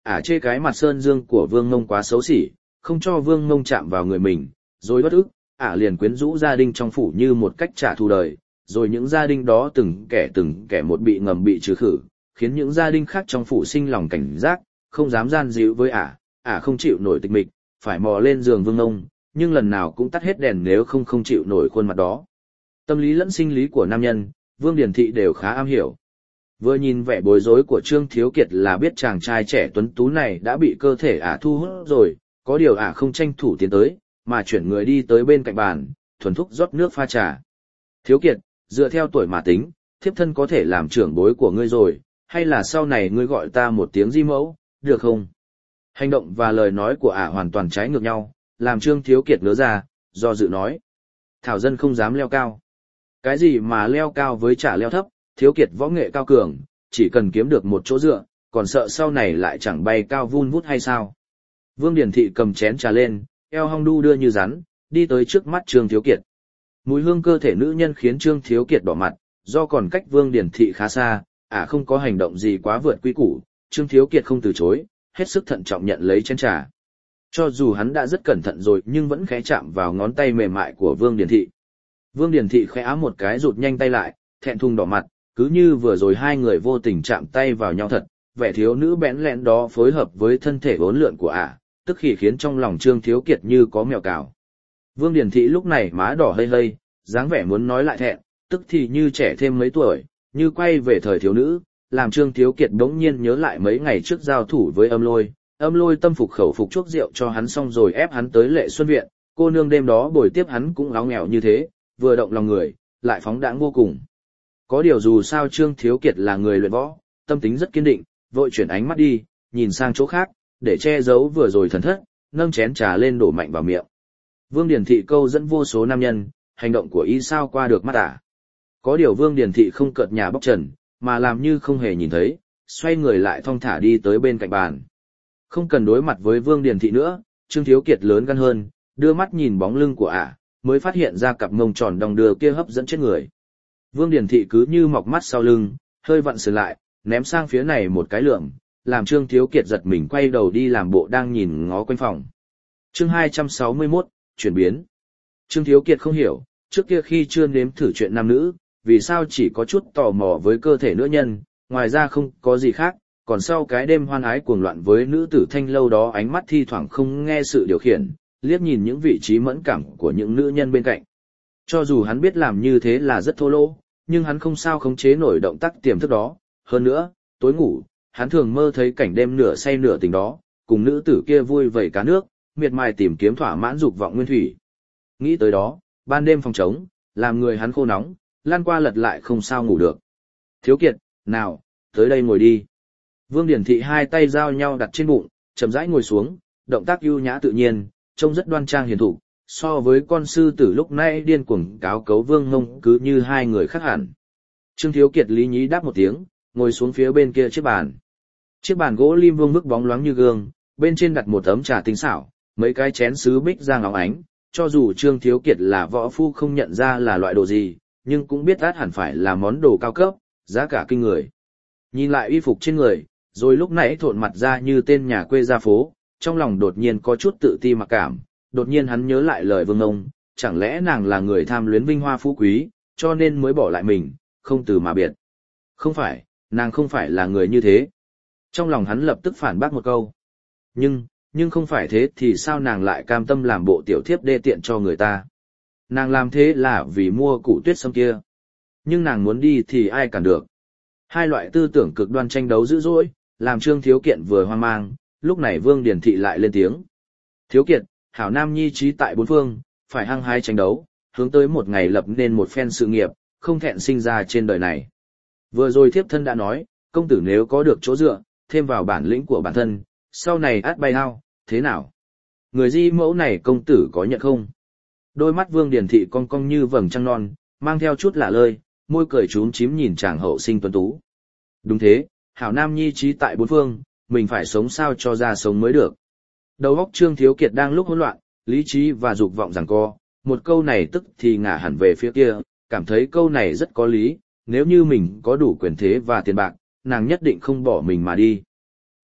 ả chê cái mặt sơn dương của Vương Ngông quá xấu xỉ, không cho Vương Ngông chạm vào người mình, rồi bất ức, ả liền quyến rũ gia đình trong phủ như một cách trả thù đời, rồi những gia đình đó từng kẻ từng kẻ một bị ngầm bị trừ khử, khiến những gia đình khác trong phủ sinh lòng cảnh giác, không dám gian díu với ả, ả không chịu nổi tịch mịch, phải mò lên giường Vương Ngông, nhưng lần nào cũng tắt hết đèn nếu không không chịu nổi khuôn mặt đó. Tâm lý lẫn sinh lý của nam nhân, Vương Điển Thị đều khá am hiểu. Vừa nhìn vẻ bối rối của Trương Thiếu Kiệt là biết chàng trai trẻ tuấn tú này đã bị cơ thể ả thu hút rồi, có điều ả không tranh thủ tiến tới, mà chuyển người đi tới bên cạnh bàn, thuần thúc rót nước pha trà. Thiếu Kiệt, dựa theo tuổi mà tính, thiếp thân có thể làm trưởng bối của ngươi rồi, hay là sau này ngươi gọi ta một tiếng di mẫu, được không? Hành động và lời nói của ả hoàn toàn trái ngược nhau, làm Trương Thiếu Kiệt ngớ ra, do dự nói. Thảo dân không dám leo cao. Cái gì mà leo cao với trả leo thấp, Thiếu Kiệt võ nghệ cao cường, chỉ cần kiếm được một chỗ dựa, còn sợ sau này lại chẳng bay cao vun vút hay sao? Vương Điển Thị cầm chén trà lên, eo hong đu đưa như rắn, đi tới trước mắt Trương Thiếu Kiệt. Mùi hương cơ thể nữ nhân khiến Trương Thiếu Kiệt đỏ mặt, do còn cách Vương Điển Thị khá xa, ả à không có hành động gì quá vượt quy củ, Trương Thiếu Kiệt không từ chối, hết sức thận trọng nhận lấy chén trà. Cho dù hắn đã rất cẩn thận rồi nhưng vẫn khẽ chạm vào ngón tay mềm mại của Vương Điển Thị. Vương Điển Thị khẽ ám một cái rụt nhanh tay lại, thẹn thùng đỏ mặt, cứ như vừa rồi hai người vô tình chạm tay vào nhau thật, vẻ thiếu nữ bẽn lẽn đó phối hợp với thân thể vốn lượn của ả, tức khi khiến trong lòng Trương Thiếu Kiệt như có mèo cào. Vương Điển Thị lúc này má đỏ hây hây, dáng vẻ muốn nói lại thẹn, tức thì như trẻ thêm mấy tuổi, như quay về thời thiếu nữ, làm Trương Thiếu Kiệt bỗng nhiên nhớ lại mấy ngày trước giao thủ với Âm Lôi. Âm Lôi tâm phục khẩu phục chuốc rượu cho hắn xong rồi ép hắn tới Lệ Xuân Viện, cô nương đêm đó bồi tiếp hắn cũng láo nghèo như thế, vừa động lòng người, lại phóng đãng vô cùng. Có điều dù sao Trương Thiếu Kiệt là người luyện võ, tâm tính rất kiên định, vội chuyển ánh mắt đi, nhìn sang chỗ khác, để che giấu vừa rồi thần thất, nâng chén trà lên đổ mạnh vào miệng. Vương Điển Thị câu dẫn vô số nam nhân, hành động của y sao qua được mắt ả. Có điều Vương Điển Thị không cợt nhà bóc trần, mà làm như không hề nhìn thấy, xoay người lại thong thả đi tới bên cạnh bàn. Không cần đối mặt với Vương Điển Thị nữa, Trương Thiếu Kiệt lớn gan hơn, đưa mắt nhìn bóng lưng của ả, mới phát hiện ra cặp mông tròn đong đưa kia hấp dẫn chết người. Vương Điển Thị cứ như mọc mắt sau lưng, hơi vặn sườn lại, ném sang phía này một cái lượm, làm Trương Thiếu Kiệt giật mình quay đầu đi làm bộ đang nhìn ngó quanh phòng. Chương hai trăm sáu mươi mốt, chuyển biến. Trương Thiếu Kiệt không hiểu, trước kia khi chưa nếm thử chuyện nam nữ, vì sao chỉ có chút tò mò với cơ thể nữ nhân, ngoài ra không có gì khác, còn sau cái đêm hoan ái cuồng loạn với nữ tử thanh lâu đó ánh mắt thi thoảng không nghe sự điều khiển, liếc nhìn những vị trí mẫn cảm của những nữ nhân bên cạnh. Cho dù hắn biết làm như thế là rất thô lỗ, nhưng hắn không sao khống chế nổi động tác tiềm thức đó. Hơn nữa, tối ngủ, hắn thường mơ thấy cảnh đêm nửa say nửa tỉnh đó, cùng nữ tử kia vui vẩy cá nước, miệt mài tìm kiếm thỏa mãn dục vọng nguyên thủy. Nghĩ tới đó, ban đêm phòng trống, làm người hắn khô nóng, lăn qua lật lại không sao ngủ được. Thiếu Kiệt, nào, tới đây ngồi đi. Vương Điển Thị hai tay giao nhau đặt trên bụng, chậm rãi ngồi xuống, động tác ưu nhã tự nhiên, trông rất đoan trang hiền thục, so với con sư tử lúc nãy điên cuồng cáo cấu Vương Ngông cứ như hai người khác hẳn. Trương Thiếu Kiệt lý nhí đáp một tiếng, ngồi xuống phía bên kia chiếc bàn. Chiếc bàn gỗ lim vuông vức bóng loáng như gương, bên trên đặt một tấm trà tinh xảo, mấy cái chén sứ bích giang óng ánh, cho dù Trương Thiếu Kiệt là võ phu không nhận ra là loại đồ gì, nhưng cũng biết át hẳn phải là món đồ cao cấp, giá cả kinh người. Nhìn lại y phục trên người, rồi lúc nãy thộn mặt ra như tên nhà quê ra phố, trong lòng đột nhiên có chút tự ti mặc cảm, đột nhiên hắn nhớ lại lời Vương Ngông, chẳng lẽ nàng là người tham luyến vinh hoa phú quý, cho nên mới bỏ lại mình, không từ mà biệt. Không phải, nàng không phải là người như thế. Trong lòng hắn lập tức phản bác một câu. Nhưng, nhưng không phải thế thì sao nàng lại cam tâm làm bộ tiểu thiếp đê tiện cho người ta. Nàng làm thế là vì mua củ tuyết sâm kia. Nhưng nàng muốn đi thì ai cản được. Hai loại tư tưởng cực đoan tranh đấu dữ dội, làm Trương Thiếu Kiệt vừa hoang mang, lúc này Vương Điển Thị lại lên tiếng. Thiếu Kiệt, hảo nam nhi trí tại bốn phương, phải hăng hái tranh đấu, hướng tới một ngày lập nên một phen sự nghiệp, không thẹn sinh ra trên đời này. Vừa rồi thiếp thân đã nói, công tử nếu có được chỗ dựa, thêm vào bản lĩnh của bản thân, sau này át bay ao, thế nào? Người di mẫu này công tử có nhận không? Đôi mắt Vương Điển Thị cong cong như vầng trăng non, mang theo chút lạ lơi, môi cười chúm chím nhìn chàng hậu sinh tuấn tú. Đúng thế, hảo nam nhi trí tại bốn phương, mình phải sống sao cho ra sống mới được. Đầu óc Trương Thiếu Kiệt đang lúc hỗn loạn, lý trí và dục vọng giằng co, một câu này tức thì ngả hẳn về phía kia, cảm thấy câu này rất có lý, nếu như mình có đủ quyền thế và tiền bạc, nàng nhất định không bỏ mình mà đi.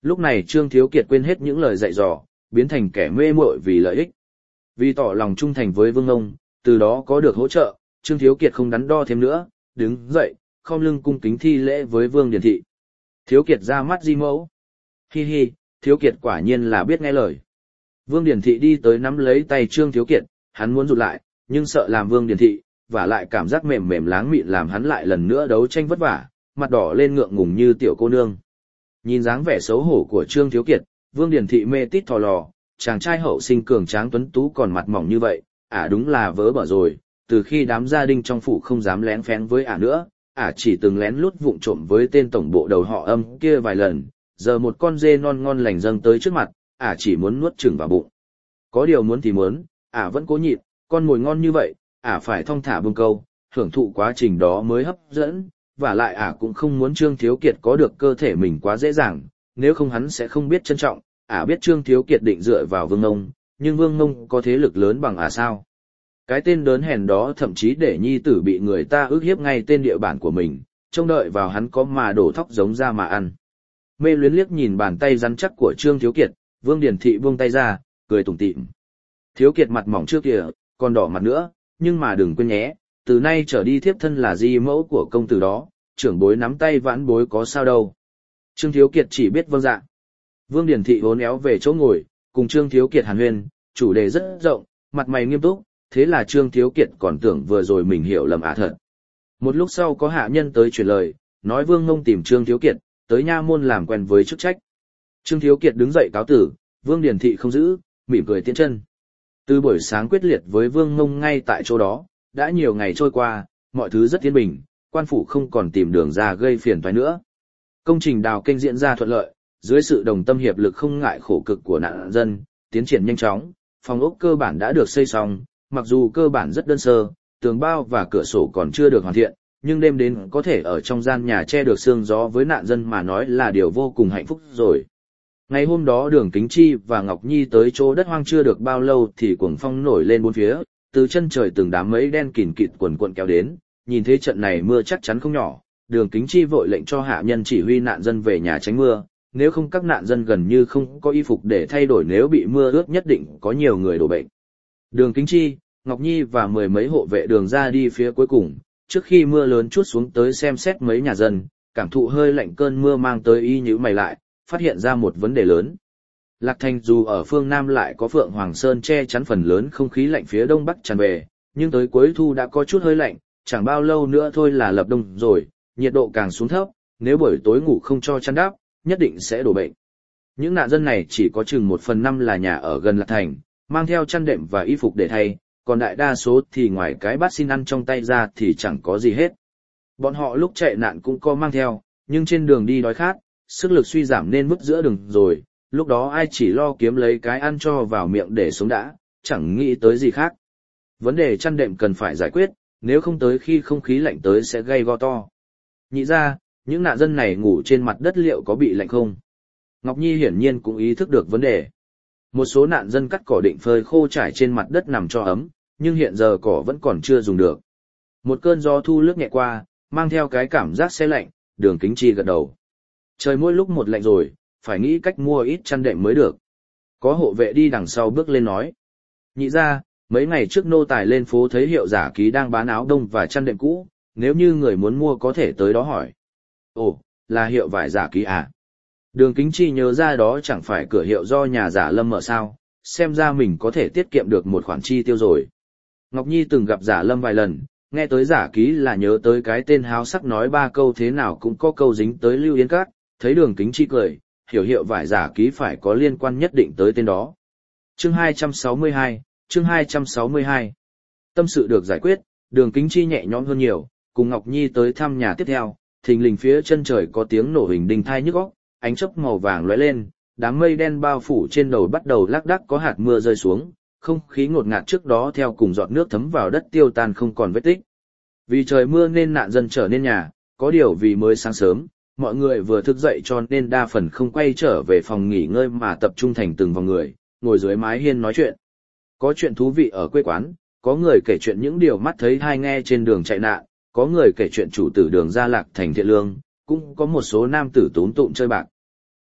Lúc này Trương Thiếu Kiệt quên hết những lời dạy dò, biến thành kẻ mê muội vì lợi ích. Vì tỏ lòng trung thành với Vương Ngông, từ đó có được hỗ trợ, Trương Thiếu Kiệt không đắn đo thêm nữa, đứng dậy, khom lưng cung kính thi lễ với Vương Điền Thị. Thiếu Kiệt ra mắt di mẫu. Hi hi, Thiếu Kiệt quả nhiên là biết nghe lời. Vương Điền Thị đi tới nắm lấy tay Trương Thiếu Kiệt, hắn muốn rụt lại, nhưng sợ làm Vương Điền Thị, và lại cảm giác mềm mềm láng mịn làm hắn lại lần nữa đấu tranh vất vả, mặt đỏ lên ngượng ngùng như tiểu cô nương. Nhìn dáng vẻ xấu hổ của Trương Thiếu Kiệt, Vương Điền Thị mê tít thò lò, chàng trai hậu sinh cường tráng tuấn tú còn mặt mỏng như vậy, ả đúng là vớ bở rồi, từ khi đám gia đình trong phủ không dám lén phén với ả nữa, ả chỉ từng lén lút vụng trộm với tên tổng bộ đầu họ Âm kia vài lần, giờ một con dê non ngon lành dâng tới trước mặt, ả chỉ muốn nuốt chửng vào bụng. Có điều muốn thì muốn, ả vẫn cố nhịn, con mồi ngon như vậy, ả phải thong thả buông câu, hưởng thụ quá trình đó mới hấp dẫn, và lại ả cũng không muốn Trương Thiếu Kiệt có được cơ thể mình quá dễ dàng, nếu không hắn sẽ không biết trân trọng, ả biết Trương Thiếu Kiệt định dựa vào Vương Ngông, nhưng Vương Ngông có thế lực lớn bằng ả sao? Cái tên đớn hèn đó thậm chí để nhi tử bị người ta ức hiếp ngay tên địa bản của mình, trông đợi vào hắn có mà đổ thóc giống ra mà ăn. Mê luyến liếc nhìn bàn tay rắn chắc của Trương Thiếu Kiệt, Vương Điền Thị buông tay ra, cười tủm tỉm. Thiếu Kiệt mặt mỏng trước kìa, còn đỏ mặt nữa, nhưng mà đừng quên nhé, từ nay trở đi thiếp thân là di mẫu của công tử đó, trưởng bối nắm tay vãn bối có sao đâu. Trương Thiếu Kiệt chỉ biết vâng dạ. Vương Điền Thị vốn éo về chỗ ngồi, cùng Trương Thiếu Kiệt hàn huyên, chủ đề rất rộng, mặt mày nghiêm túc, thế là Trương Thiếu Kiệt còn tưởng vừa rồi mình hiểu lầm ả thật. Một lúc sau có hạ nhân tới truyền lời, nói Vương Ngông tìm Trương Thiếu Kiệt, tới nha môn làm quen với chức trách. Trương Thiếu Kiệt đứng dậy cáo tử, Vương Điền Thị không giữ, mỉm cười tiễn chân. Từ buổi sáng quyết liệt với Vương Ngông ngay tại chỗ đó, đã nhiều ngày trôi qua, mọi thứ rất yên bình, quan phủ không còn tìm đường ra gây phiền toái nữa. Công trình đào kênh diễn ra thuận lợi, dưới sự đồng tâm hiệp lực không ngại khổ cực của nạn dân, tiến triển nhanh chóng, phòng ốc cơ bản đã được xây xong, mặc dù cơ bản rất đơn sơ, tường bao và cửa sổ còn chưa được hoàn thiện, nhưng đêm đến có thể ở trong gian nhà che được sương gió với nạn dân mà nói là điều vô cùng hạnh phúc rồi. Ngày hôm đó Đường Kính Chi và Ngọc Nhi tới chỗ đất hoang chưa được bao lâu thì cuồng phong nổi lên bốn phía, từ chân trời từng đám mây đen kìn kịt quần quần kéo đến, nhìn thấy trận này mưa chắc chắn không nhỏ, Đường Kính Chi vội lệnh cho hạ nhân chỉ huy nạn dân về nhà tránh mưa, nếu không các nạn dân gần như không có y phục để thay đổi, nếu bị mưa ướt nhất định có nhiều người đổ bệnh. Đường Kính Chi, Ngọc Nhi và mười mấy hộ vệ Đường ra đi phía cuối cùng, trước khi mưa lớn trút xuống tới xem xét mấy nhà dân, cảm thụ hơi lạnh cơn mưa mang tới y nhíu mày lại, phát hiện ra một vấn đề lớn. Lạc Thành dù ở phương Nam lại có Phượng Hoàng Sơn che chắn phần lớn không khí lạnh phía đông bắc tràn về, nhưng tới cuối thu đã có chút hơi lạnh, chẳng bao lâu nữa thôi là lập đông rồi, nhiệt độ càng xuống thấp, nếu buổi tối ngủ không cho chăn đắp, nhất định sẽ đổ bệnh. Những nạn dân này chỉ có chừng một phần năm là nhà ở gần Lạc Thành, mang theo chăn đệm và y phục để thay, còn đại đa số thì ngoài cái bát xin ăn trong tay ra thì chẳng có gì hết. Bọn họ lúc chạy nạn cũng có mang theo, nhưng trên đường đi đói khát, sức lực suy giảm nên vứt giữa đường rồi, lúc đó ai chỉ lo kiếm lấy cái ăn cho vào miệng để sống đã, chẳng nghĩ tới gì khác. Vấn đề chăn đệm cần phải giải quyết, nếu không tới khi không khí lạnh tới sẽ gây go to. Nhị ra, những nạn dân này ngủ trên mặt đất liệu có bị lạnh không? Ngọc Nhi hiển nhiên cũng ý thức được vấn đề. Một số nạn dân cắt cỏ định phơi khô trải trên mặt đất nằm cho ấm, nhưng hiện giờ cỏ vẫn còn chưa dùng được. Một cơn gió thu lướt nhẹ qua, mang theo cái cảm giác se lạnh, Đường Kính Chi gật đầu. Trời mỗi lúc một lạnh rồi, phải nghĩ cách mua ít chăn đệm mới được. Có hộ vệ đi đằng sau bước lên nói. Nhị ra, mấy ngày trước nô tài lên phố thấy hiệu giả ký đang bán áo đông và chăn đệm cũ, nếu như người muốn mua có thể tới đó hỏi. Ồ, là hiệu vải giả ký à? Đường Kính Chi nhớ ra đó chẳng phải cửa hiệu do nhà giả Lâm mở sao, xem ra mình có thể tiết kiệm được một khoản chi tiêu rồi. Ngọc Nhi từng gặp giả Lâm vài lần, nghe tới giả ký là nhớ tới cái tên háo sắc nói ba câu thế nào cũng có câu dính tới Lưu Yên Các, thấy Đường Kính Chi cười, hiểu hiệu vải giả ký phải có liên quan nhất định tới tên đó. Chương hai trăm sáu mươi hai, chương hai trăm sáu mươi hai. Tâm sự được giải quyết, Đường Kính Chi nhẹ nhõm hơn nhiều, cùng Ngọc Nhi tới thăm nhà tiếp theo, thình lình phía chân trời có tiếng nổ hình đinh thai nhức óc, ánh chớp màu vàng lóe lên, đám mây đen bao phủ trên đầu bắt đầu lác đác có hạt mưa rơi xuống, không khí ngột ngạt trước đó theo cùng giọt nước thấm vào đất tiêu tan không còn vết tích. Vì trời mưa nên nạn dân trở nên nhà, có điều vì mới sáng sớm, mọi người vừa thức dậy cho nên đa phần không quay trở về phòng nghỉ ngơi mà tập trung thành từng vòng người, ngồi dưới mái hiên nói chuyện. Có chuyện thú vị ở quê quán, có người kể chuyện những điều mắt thấy tai nghe trên đường chạy nạn, có người kể chuyện chủ tử Đường ra Lạc Thành thiện lương, cũng có một số nam tử tốn tụm chơi bạc.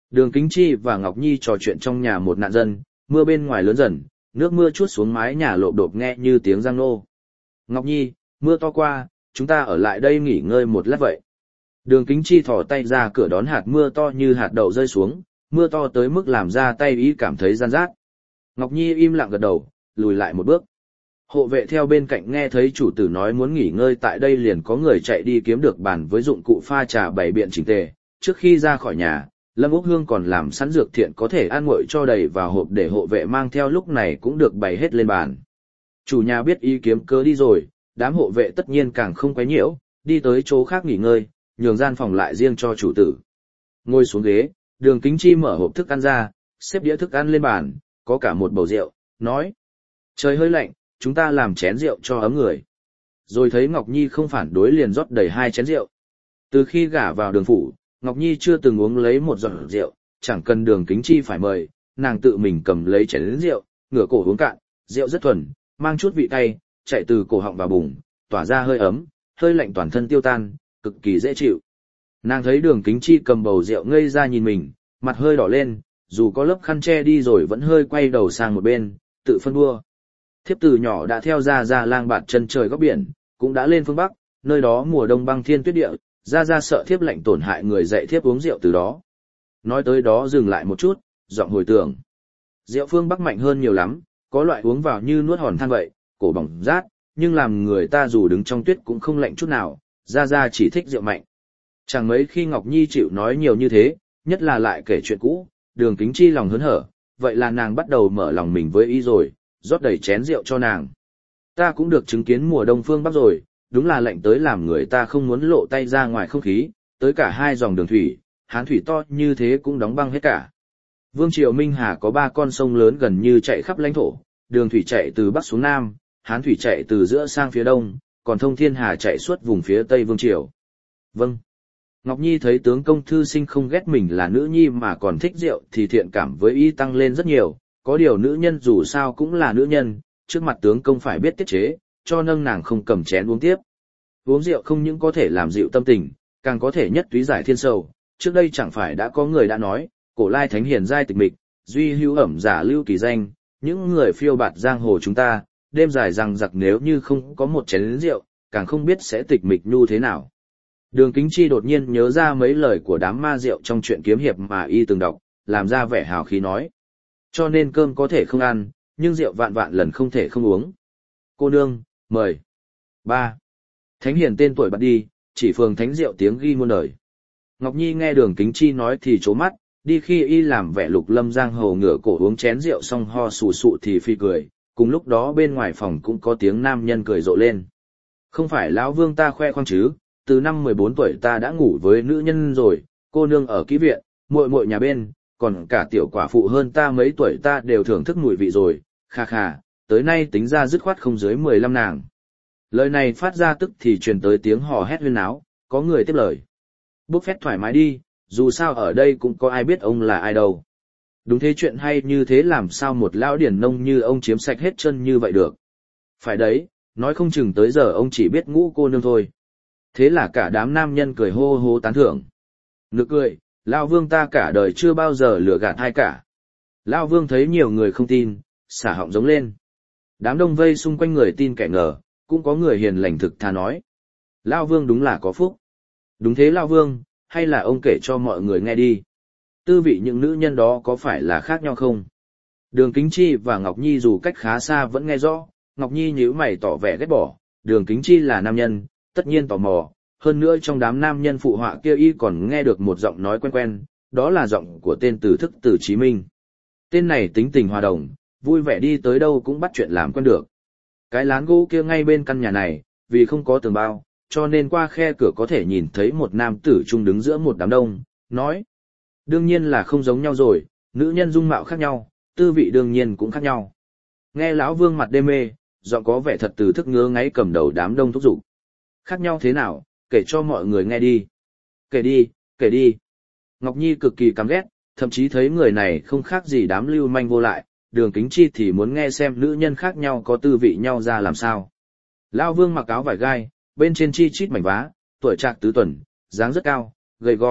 Đường Kính Chi và Ngọc Nhi trò chuyện trong nhà một nạn dân, mưa bên ngoài lớn dần, nước mưa trút xuống mái nhà lộp độp nghe như tiếng giang nô. Ngọc Nhi, mưa to qua, chúng ta ở lại đây nghỉ ngơi một lát vậy. Đường Kính Chi thò tay ra cửa đón hạt mưa to như hạt đậu rơi xuống, mưa to tới mức làm ra tay ý cảm thấy gian rát. Ngọc Nhi im lặng gật đầu, lùi lại một bước. Hộ vệ theo bên cạnh nghe thấy chủ tử nói muốn nghỉ ngơi tại đây liền có người chạy đi kiếm được bàn với dụng cụ pha trà bày biện chỉnh tề. Trước khi ra khỏi nhà, Lâm Úc Hương còn làm sẵn dược thiện có thể ăn nguội cho đầy vào hộp để hộ vệ mang theo lúc này cũng được bày hết lên bàn. Chủ nhà biết ý kiếm cớ đi rồi, đám hộ vệ tất nhiên càng không quấy nhiễu, đi tới chỗ khác nghỉ ngơi, nhường gian phòng lại riêng cho chủ tử. Ngồi xuống ghế, Đường Kính Chi mở hộp thức ăn ra, xếp đĩa thức ăn lên bàn, có cả một bầu rượu, nói. Trời hơi lạnh, chúng ta làm chén rượu cho ấm người. Rồi thấy Ngọc Nhi không phản đối liền rót đầy hai chén rượu. Từ khi gả vào Đường phủ, Ngọc Nhi chưa từng uống lấy một giọt rượu, chẳng cần Đường Kính Chi phải mời, nàng tự mình cầm lấy chén rượu, ngửa cổ uống cạn, rượu rất thuần, mang chút vị cay, chạy từ cổ họng vào bụng, tỏa ra hơi ấm, hơi lạnh toàn thân tiêu tan, cực kỳ dễ chịu. Nàng thấy Đường Kính Chi cầm bầu rượu ngây ra nhìn mình, mặt hơi đỏ lên, dù có lớp khăn che đi rồi vẫn hơi quay đầu sang một bên, tự phân đua. Thiếp từ nhỏ đã theo Gia Gia lang bạt chân trời góc biển, cũng đã lên phương Bắc, nơi đó mùa đông băng thiên tuyết địa, Gia Gia sợ thiếp lạnh tổn hại người dạy thiếp uống rượu từ đó. Nói tới đó dừng lại một chút, giọng hồi tưởng. Rượu phương Bắc mạnh hơn nhiều lắm, có loại uống vào như nuốt hòn than vậy, cổ bỏng rát, nhưng làm người ta dù đứng trong tuyết cũng không lạnh chút nào, Gia Gia chỉ thích rượu mạnh. Chẳng mấy khi Ngọc Nhi chịu nói nhiều như thế, nhất là lại kể chuyện cũ, Đường Kính Chi lòng hớn hở, vậy là nàng bắt đầu mở lòng mình với ý rồi, rót đầy chén rượu cho nàng. Ta cũng được chứng kiến mùa đông phương Bắc rồi, đúng là lạnh tới làm người ta không muốn lộ tay ra ngoài không khí, tới cả hai dòng đường thủy, hán thủy to như thế cũng đóng băng hết cả. Vương triều Minh Hà có ba con sông lớn gần như chạy khắp lãnh thổ, đường thủy chạy từ Bắc xuống Nam, hán thủy chạy từ giữa sang phía Đông, còn thông thiên hà chạy suốt vùng phía Tây Vương triều. Vâng. Ngọc Nhi thấy tướng công thư sinh không ghét mình là nữ nhi mà còn thích rượu thì thiện cảm với y tăng lên rất nhiều, có điều nữ nhân dù sao cũng là nữ nhân, trước mặt tướng công phải biết tiết chế, cho nâng nàng không cầm chén uống tiếp. Uống rượu không những có thể làm dịu tâm tình, càng có thể nhất túy giải thiên sầu, trước đây chẳng phải đã có người đã nói, cổ lai thánh hiền giai tịch mịch, duy hữu ẩm giả lưu kỳ danh, những người phiêu bạt giang hồ chúng ta, đêm dài rằng giặc nếu như không có một chén rượu, càng không biết sẽ tịch mịch như thế nào. Đường Kính Chi đột nhiên nhớ ra mấy lời của đám ma rượu trong truyện kiếm hiệp mà y từng đọc, làm ra vẻ hào khí nói. Cho nên cơm có thể không ăn, nhưng rượu vạn vạn lần không thể không uống. Cô nương, mời. ba. Thánh hiền tên tuổi bật đi, chỉ phường thánh rượu tiếng ghi muôn đời. Ngọc Nhi nghe Đường Kính Chi nói thì trố mắt, đi khi y làm vẻ lục lâm giang hồ ngửa cổ uống chén rượu xong ho sù sụ thì phi cười, cùng lúc đó bên ngoài phòng cũng có tiếng nam nhân cười rộ lên. Không phải lão vương ta khoe khoang chứ, từ năm mười bốn tuổi ta đã ngủ với nữ nhân rồi, cô nương ở kỹ viện, muội muội nhà bên, còn cả tiểu quả phụ hơn ta mấy tuổi ta đều thưởng thức mùi vị rồi, kha kha, tới nay tính ra dứt khoát không dưới mười lăm nàng. Lời này phát ra tức thì truyền tới tiếng hò hét huyên náo, có người tiếp lời. Bốc phét thoải mái đi, dù sao ở đây cũng có ai biết ông là ai đâu. Đúng thế, chuyện hay như thế làm sao một lão điển nông như ông chiếm sạch hết chân như vậy được. Phải đấy, nói không chừng tới giờ ông chỉ biết ngũ cô nương thôi. Thế là cả đám nam nhân cười hô hô tán thưởng. Nực cười, lão vương ta cả đời chưa bao giờ lừa gạt ai cả. Lão vương thấy nhiều người không tin, xả họng giống lên. Đám đông vây xung quanh người tin kẻ ngờ, cũng có người hiền lành thực thà nói. Lão vương đúng là có phúc. Đúng thế lão vương, hay là ông kể cho mọi người nghe đi. Tư vị những nữ nhân đó có phải là khác nhau không? Đường Kính Chi và Ngọc Nhi dù cách khá xa vẫn nghe rõ, Ngọc Nhi nhíu mày tỏ vẻ ghét bỏ, Đường Kính Chi là nam nhân, tất nhiên tò mò, hơn nữa trong đám nam nhân phụ họa kia y còn nghe được một giọng nói quen quen, đó là giọng của tên Từ Thức Từ Chí Minh. Tên này tính tình hòa đồng, vui vẻ đi tới đâu cũng bắt chuyện làm quen được. Cái lán gỗ kia ngay bên căn nhà này, vì không có tường bao, cho nên qua khe cửa có thể nhìn thấy một nam tử trung đứng giữa một đám đông, nói. Đương nhiên là không giống nhau rồi, nữ nhân dung mạo khác nhau, tư vị đương nhiên cũng khác nhau. Nghe lão vương mặt đê mê, giọng có vẻ thật Từ Thức ngứa ngáy cầm đầu đám đông thúc giục. Khác nhau thế nào, kể cho mọi người nghe đi. Kể đi, kể đi. Ngọc Nhi cực kỳ căm ghét, thậm chí thấy người này không khác gì đám lưu manh vô lại, Đường Kính Chi thì muốn nghe xem nữ nhân khác nhau có tư vị nhau ra làm sao. Lão vương mặc áo vải gai, bên trên chi chít mảnh vá, tuổi trạc tứ tuần, dáng rất cao, gầy gò,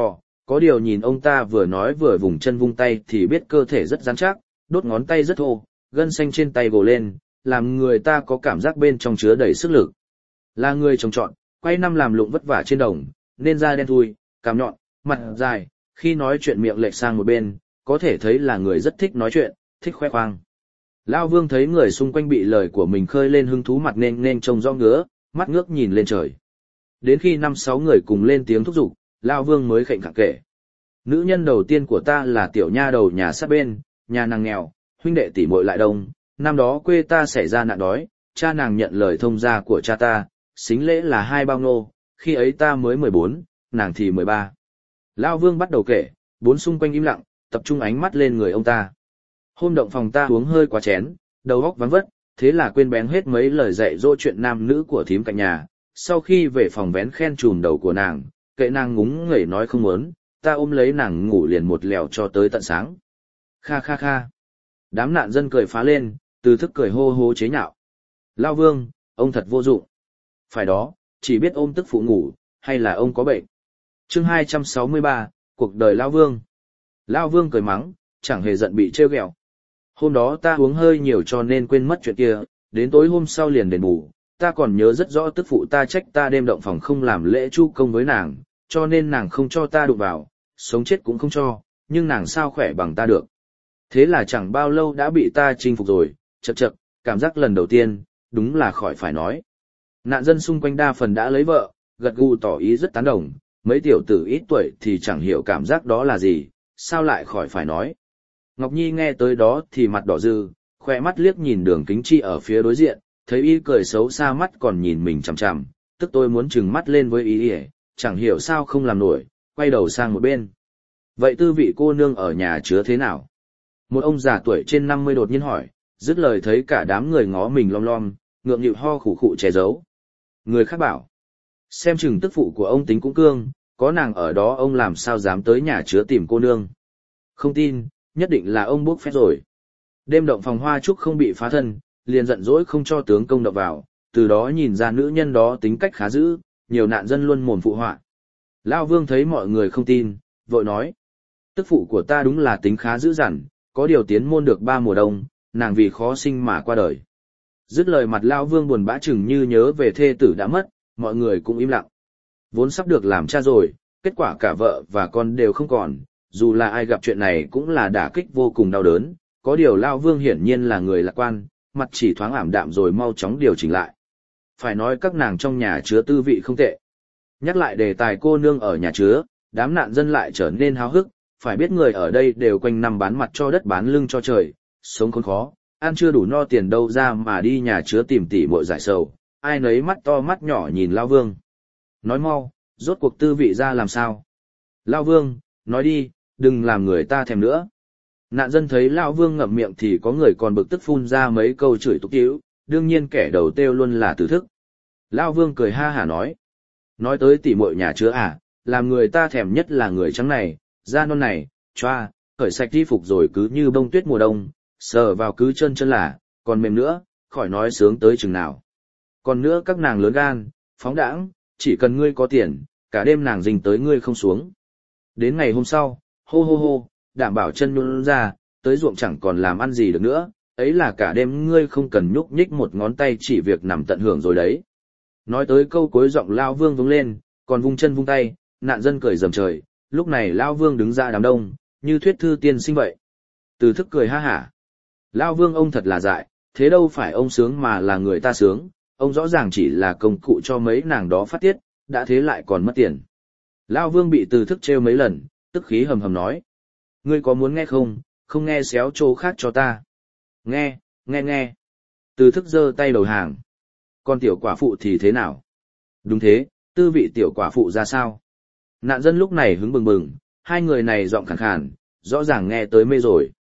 có điều nhìn ông ta vừa nói vừa vùng chân vung tay thì biết cơ thể rất rắn chắc, đốt ngón tay rất thô, gân xanh trên tay gồ lên, làm người ta có cảm giác bên trong chứa đầy sức lực. Là người trồng trọt, quay năm làm lụng vất vả trên đồng, nên da đen thui, cằm nhọn, mặt dài, khi nói chuyện miệng lệch sang một bên, có thể thấy là người rất thích nói chuyện, thích khoe khoang. Lao Vương thấy người xung quanh bị lời của mình khơi lên hứng thú, mặt nên nên trông rõ ngứa, mắt ngước nhìn lên trời. Đến khi năm sáu người cùng lên tiếng thúc giục, Lao Vương mới khệnh khẳng kể. Nữ nhân đầu tiên của ta là tiểu nha đầu nhà sát bên, nhà nàng nghèo, huynh đệ tỷ muội lại đông, năm đó quê ta xảy ra nạn đói, cha nàng nhận lời thông gia của cha ta, xính lễ là hai bao nô, khi ấy ta mới mười bốn, nàng thì mười ba. Lao Vương bắt đầu kể, bốn xung quanh im lặng, tập trung ánh mắt lên người ông ta. Hôm động phòng ta uống hơi quá chén, đầu óc vắng vất, thế là quên bén hết mấy lời dạy dỗ chuyện nam nữ của thím cạnh nhà. Sau khi về phòng vén khen chùm đầu của nàng, kệ nàng ngúng nghẩy nói không muốn, ta ôm lấy nàng ngủ liền một lèo cho tới tận sáng. Kha kha kha. Đám nạn dân cười phá lên, Từ Thức cười hô hô chế nhạo. Lao Vương, ông thật vô dụng. Phải đó, chỉ biết ôm tức phụ ngủ, hay là ông có bệnh. Chương hai trăm sáu mươi ba, cuộc đời Lao Vương. Lao Vương cười mắng, chẳng hề giận bị trêu ghẹo. Hôm đó ta uống hơi nhiều cho nên quên mất chuyện kia, đến tối hôm sau liền đền bù. Ta còn nhớ rất rõ tức phụ ta trách ta đêm động phòng không làm lễ chu công với nàng, cho nên nàng không cho ta đụng vào, sống chết cũng không cho, nhưng nàng sao khỏe bằng ta được. Thế là chẳng bao lâu đã bị ta chinh phục rồi, chậc chậc, cảm giác lần đầu tiên, đúng là khỏi phải nói. Nạn dân xung quanh đa phần đã lấy vợ, gật gù tỏ ý rất tán đồng, mấy tiểu tử ít tuổi thì chẳng hiểu cảm giác đó là gì, sao lại khỏi phải nói. Ngọc Nhi nghe tới đó thì mặt đỏ rừ, khoe mắt liếc nhìn Đường Kính Chi ở phía đối diện, thấy y cười xấu xa mắt còn nhìn mình chằm chằm, tức tôi muốn trừng mắt lên với y, chẳng hiểu sao không làm nổi, quay đầu sang một bên. Vậy tư vị cô nương ở nhà chứa thế nào? Một ông già tuổi trên năm mươi đột nhiên hỏi, dứt lời thấy cả đám người ngó mình lom lom, ngượng nghịu ho khủ khụ che giấu. Người khác bảo, xem chừng tức phụ của ông tính cũng cương, có nàng ở đó ông làm sao dám tới nhà chứa tìm cô nương. Không tin, nhất định là ông bốc phét rồi. Đêm động phòng hoa trúc không bị phá thân, liền giận dỗi không cho tướng công động vào, từ đó nhìn ra nữ nhân đó tính cách khá dữ, nhiều nạn dân luôn mồm phụ họa. Lao Vương thấy mọi người không tin, vội nói, tức phụ của ta đúng là tính khá dữ dằn, có điều tiến môn được ba mùa đông, nàng vì khó sinh mà qua đời. Dứt lời mặt Lao Vương buồn bã chừng như nhớ về thê tử đã mất, mọi người cũng im lặng. Vốn sắp được làm cha rồi, kết quả cả vợ và con đều không còn, dù là ai gặp chuyện này cũng là đả kích vô cùng đau đớn, có điều Lao Vương hiển nhiên là người lạc quan, mặt chỉ thoáng ảm đạm rồi mau chóng điều chỉnh lại. Phải nói các nàng trong nhà chứa tư vị không tệ. Nhắc lại đề tài cô nương ở nhà chứa, đám nạn dân lại trở nên háo hức, phải biết người ở đây đều quanh năm bán mặt cho đất bán lưng cho trời, sống khốn khó, ăn chưa đủ no tiền đâu ra mà đi nhà chứa tìm tỉ muội giải sầu, ai nấy mắt to mắt nhỏ nhìn Lao Vương. Nói mau, rốt cuộc tư vị ra làm sao? Lao Vương, nói đi, đừng làm người ta thèm nữa. Nạn dân thấy Lao Vương ngậm miệng thì có người còn bực tức phun ra mấy câu chửi tục tĩu, đương nhiên kẻ đầu têu luôn là Từ Thức. Lao Vương cười ha hả nói. Nói tới tỉ muội nhà chứa à, làm người ta thèm nhất là người trắng này, da non này, choa, khởi sạch đi phục rồi cứ như bông tuyết mùa đông, sờ vào cứ chân chân là, còn mềm nữa, khỏi nói sướng tới chừng nào. Còn nữa các nàng lớn gan, phóng đãng, chỉ cần ngươi có tiền, cả đêm nàng dình tới ngươi không xuống. Đến ngày hôm sau, hô hô hô, đảm bảo chân nhún ra, tới ruộng chẳng còn làm ăn gì được nữa, ấy là cả đêm ngươi không cần nhúc nhích một ngón tay chỉ việc nằm tận hưởng rồi đấy. Nói tới câu cuối giọng Lao Vương vung lên, còn vung chân vung tay, nạn dân cười rầm trời, lúc này Lao Vương đứng ra đám đông, như thuyết thư tiên sinh vậy. Từ Thức cười ha hả. Lao Vương ông thật là dại, thế đâu phải ông sướng mà là người ta sướng, ông rõ ràng chỉ là công cụ cho mấy nàng đó phát tiết, đã thế lại còn mất tiền. Lao Vương bị Từ Thức trêu mấy lần, tức khí hầm hầm nói. Ngươi có muốn nghe không, không nghe xéo chỗ khác cho ta. Nghe, nghe nghe. Từ Thức giơ tay đầu hàng. Còn tiểu quả phụ thì thế nào? Đúng thế, tư vị tiểu quả phụ ra sao? Nạn dân lúc này hứng bừng bừng, hai người này giọng khàn khàn, rõ ràng nghe tới mê rồi.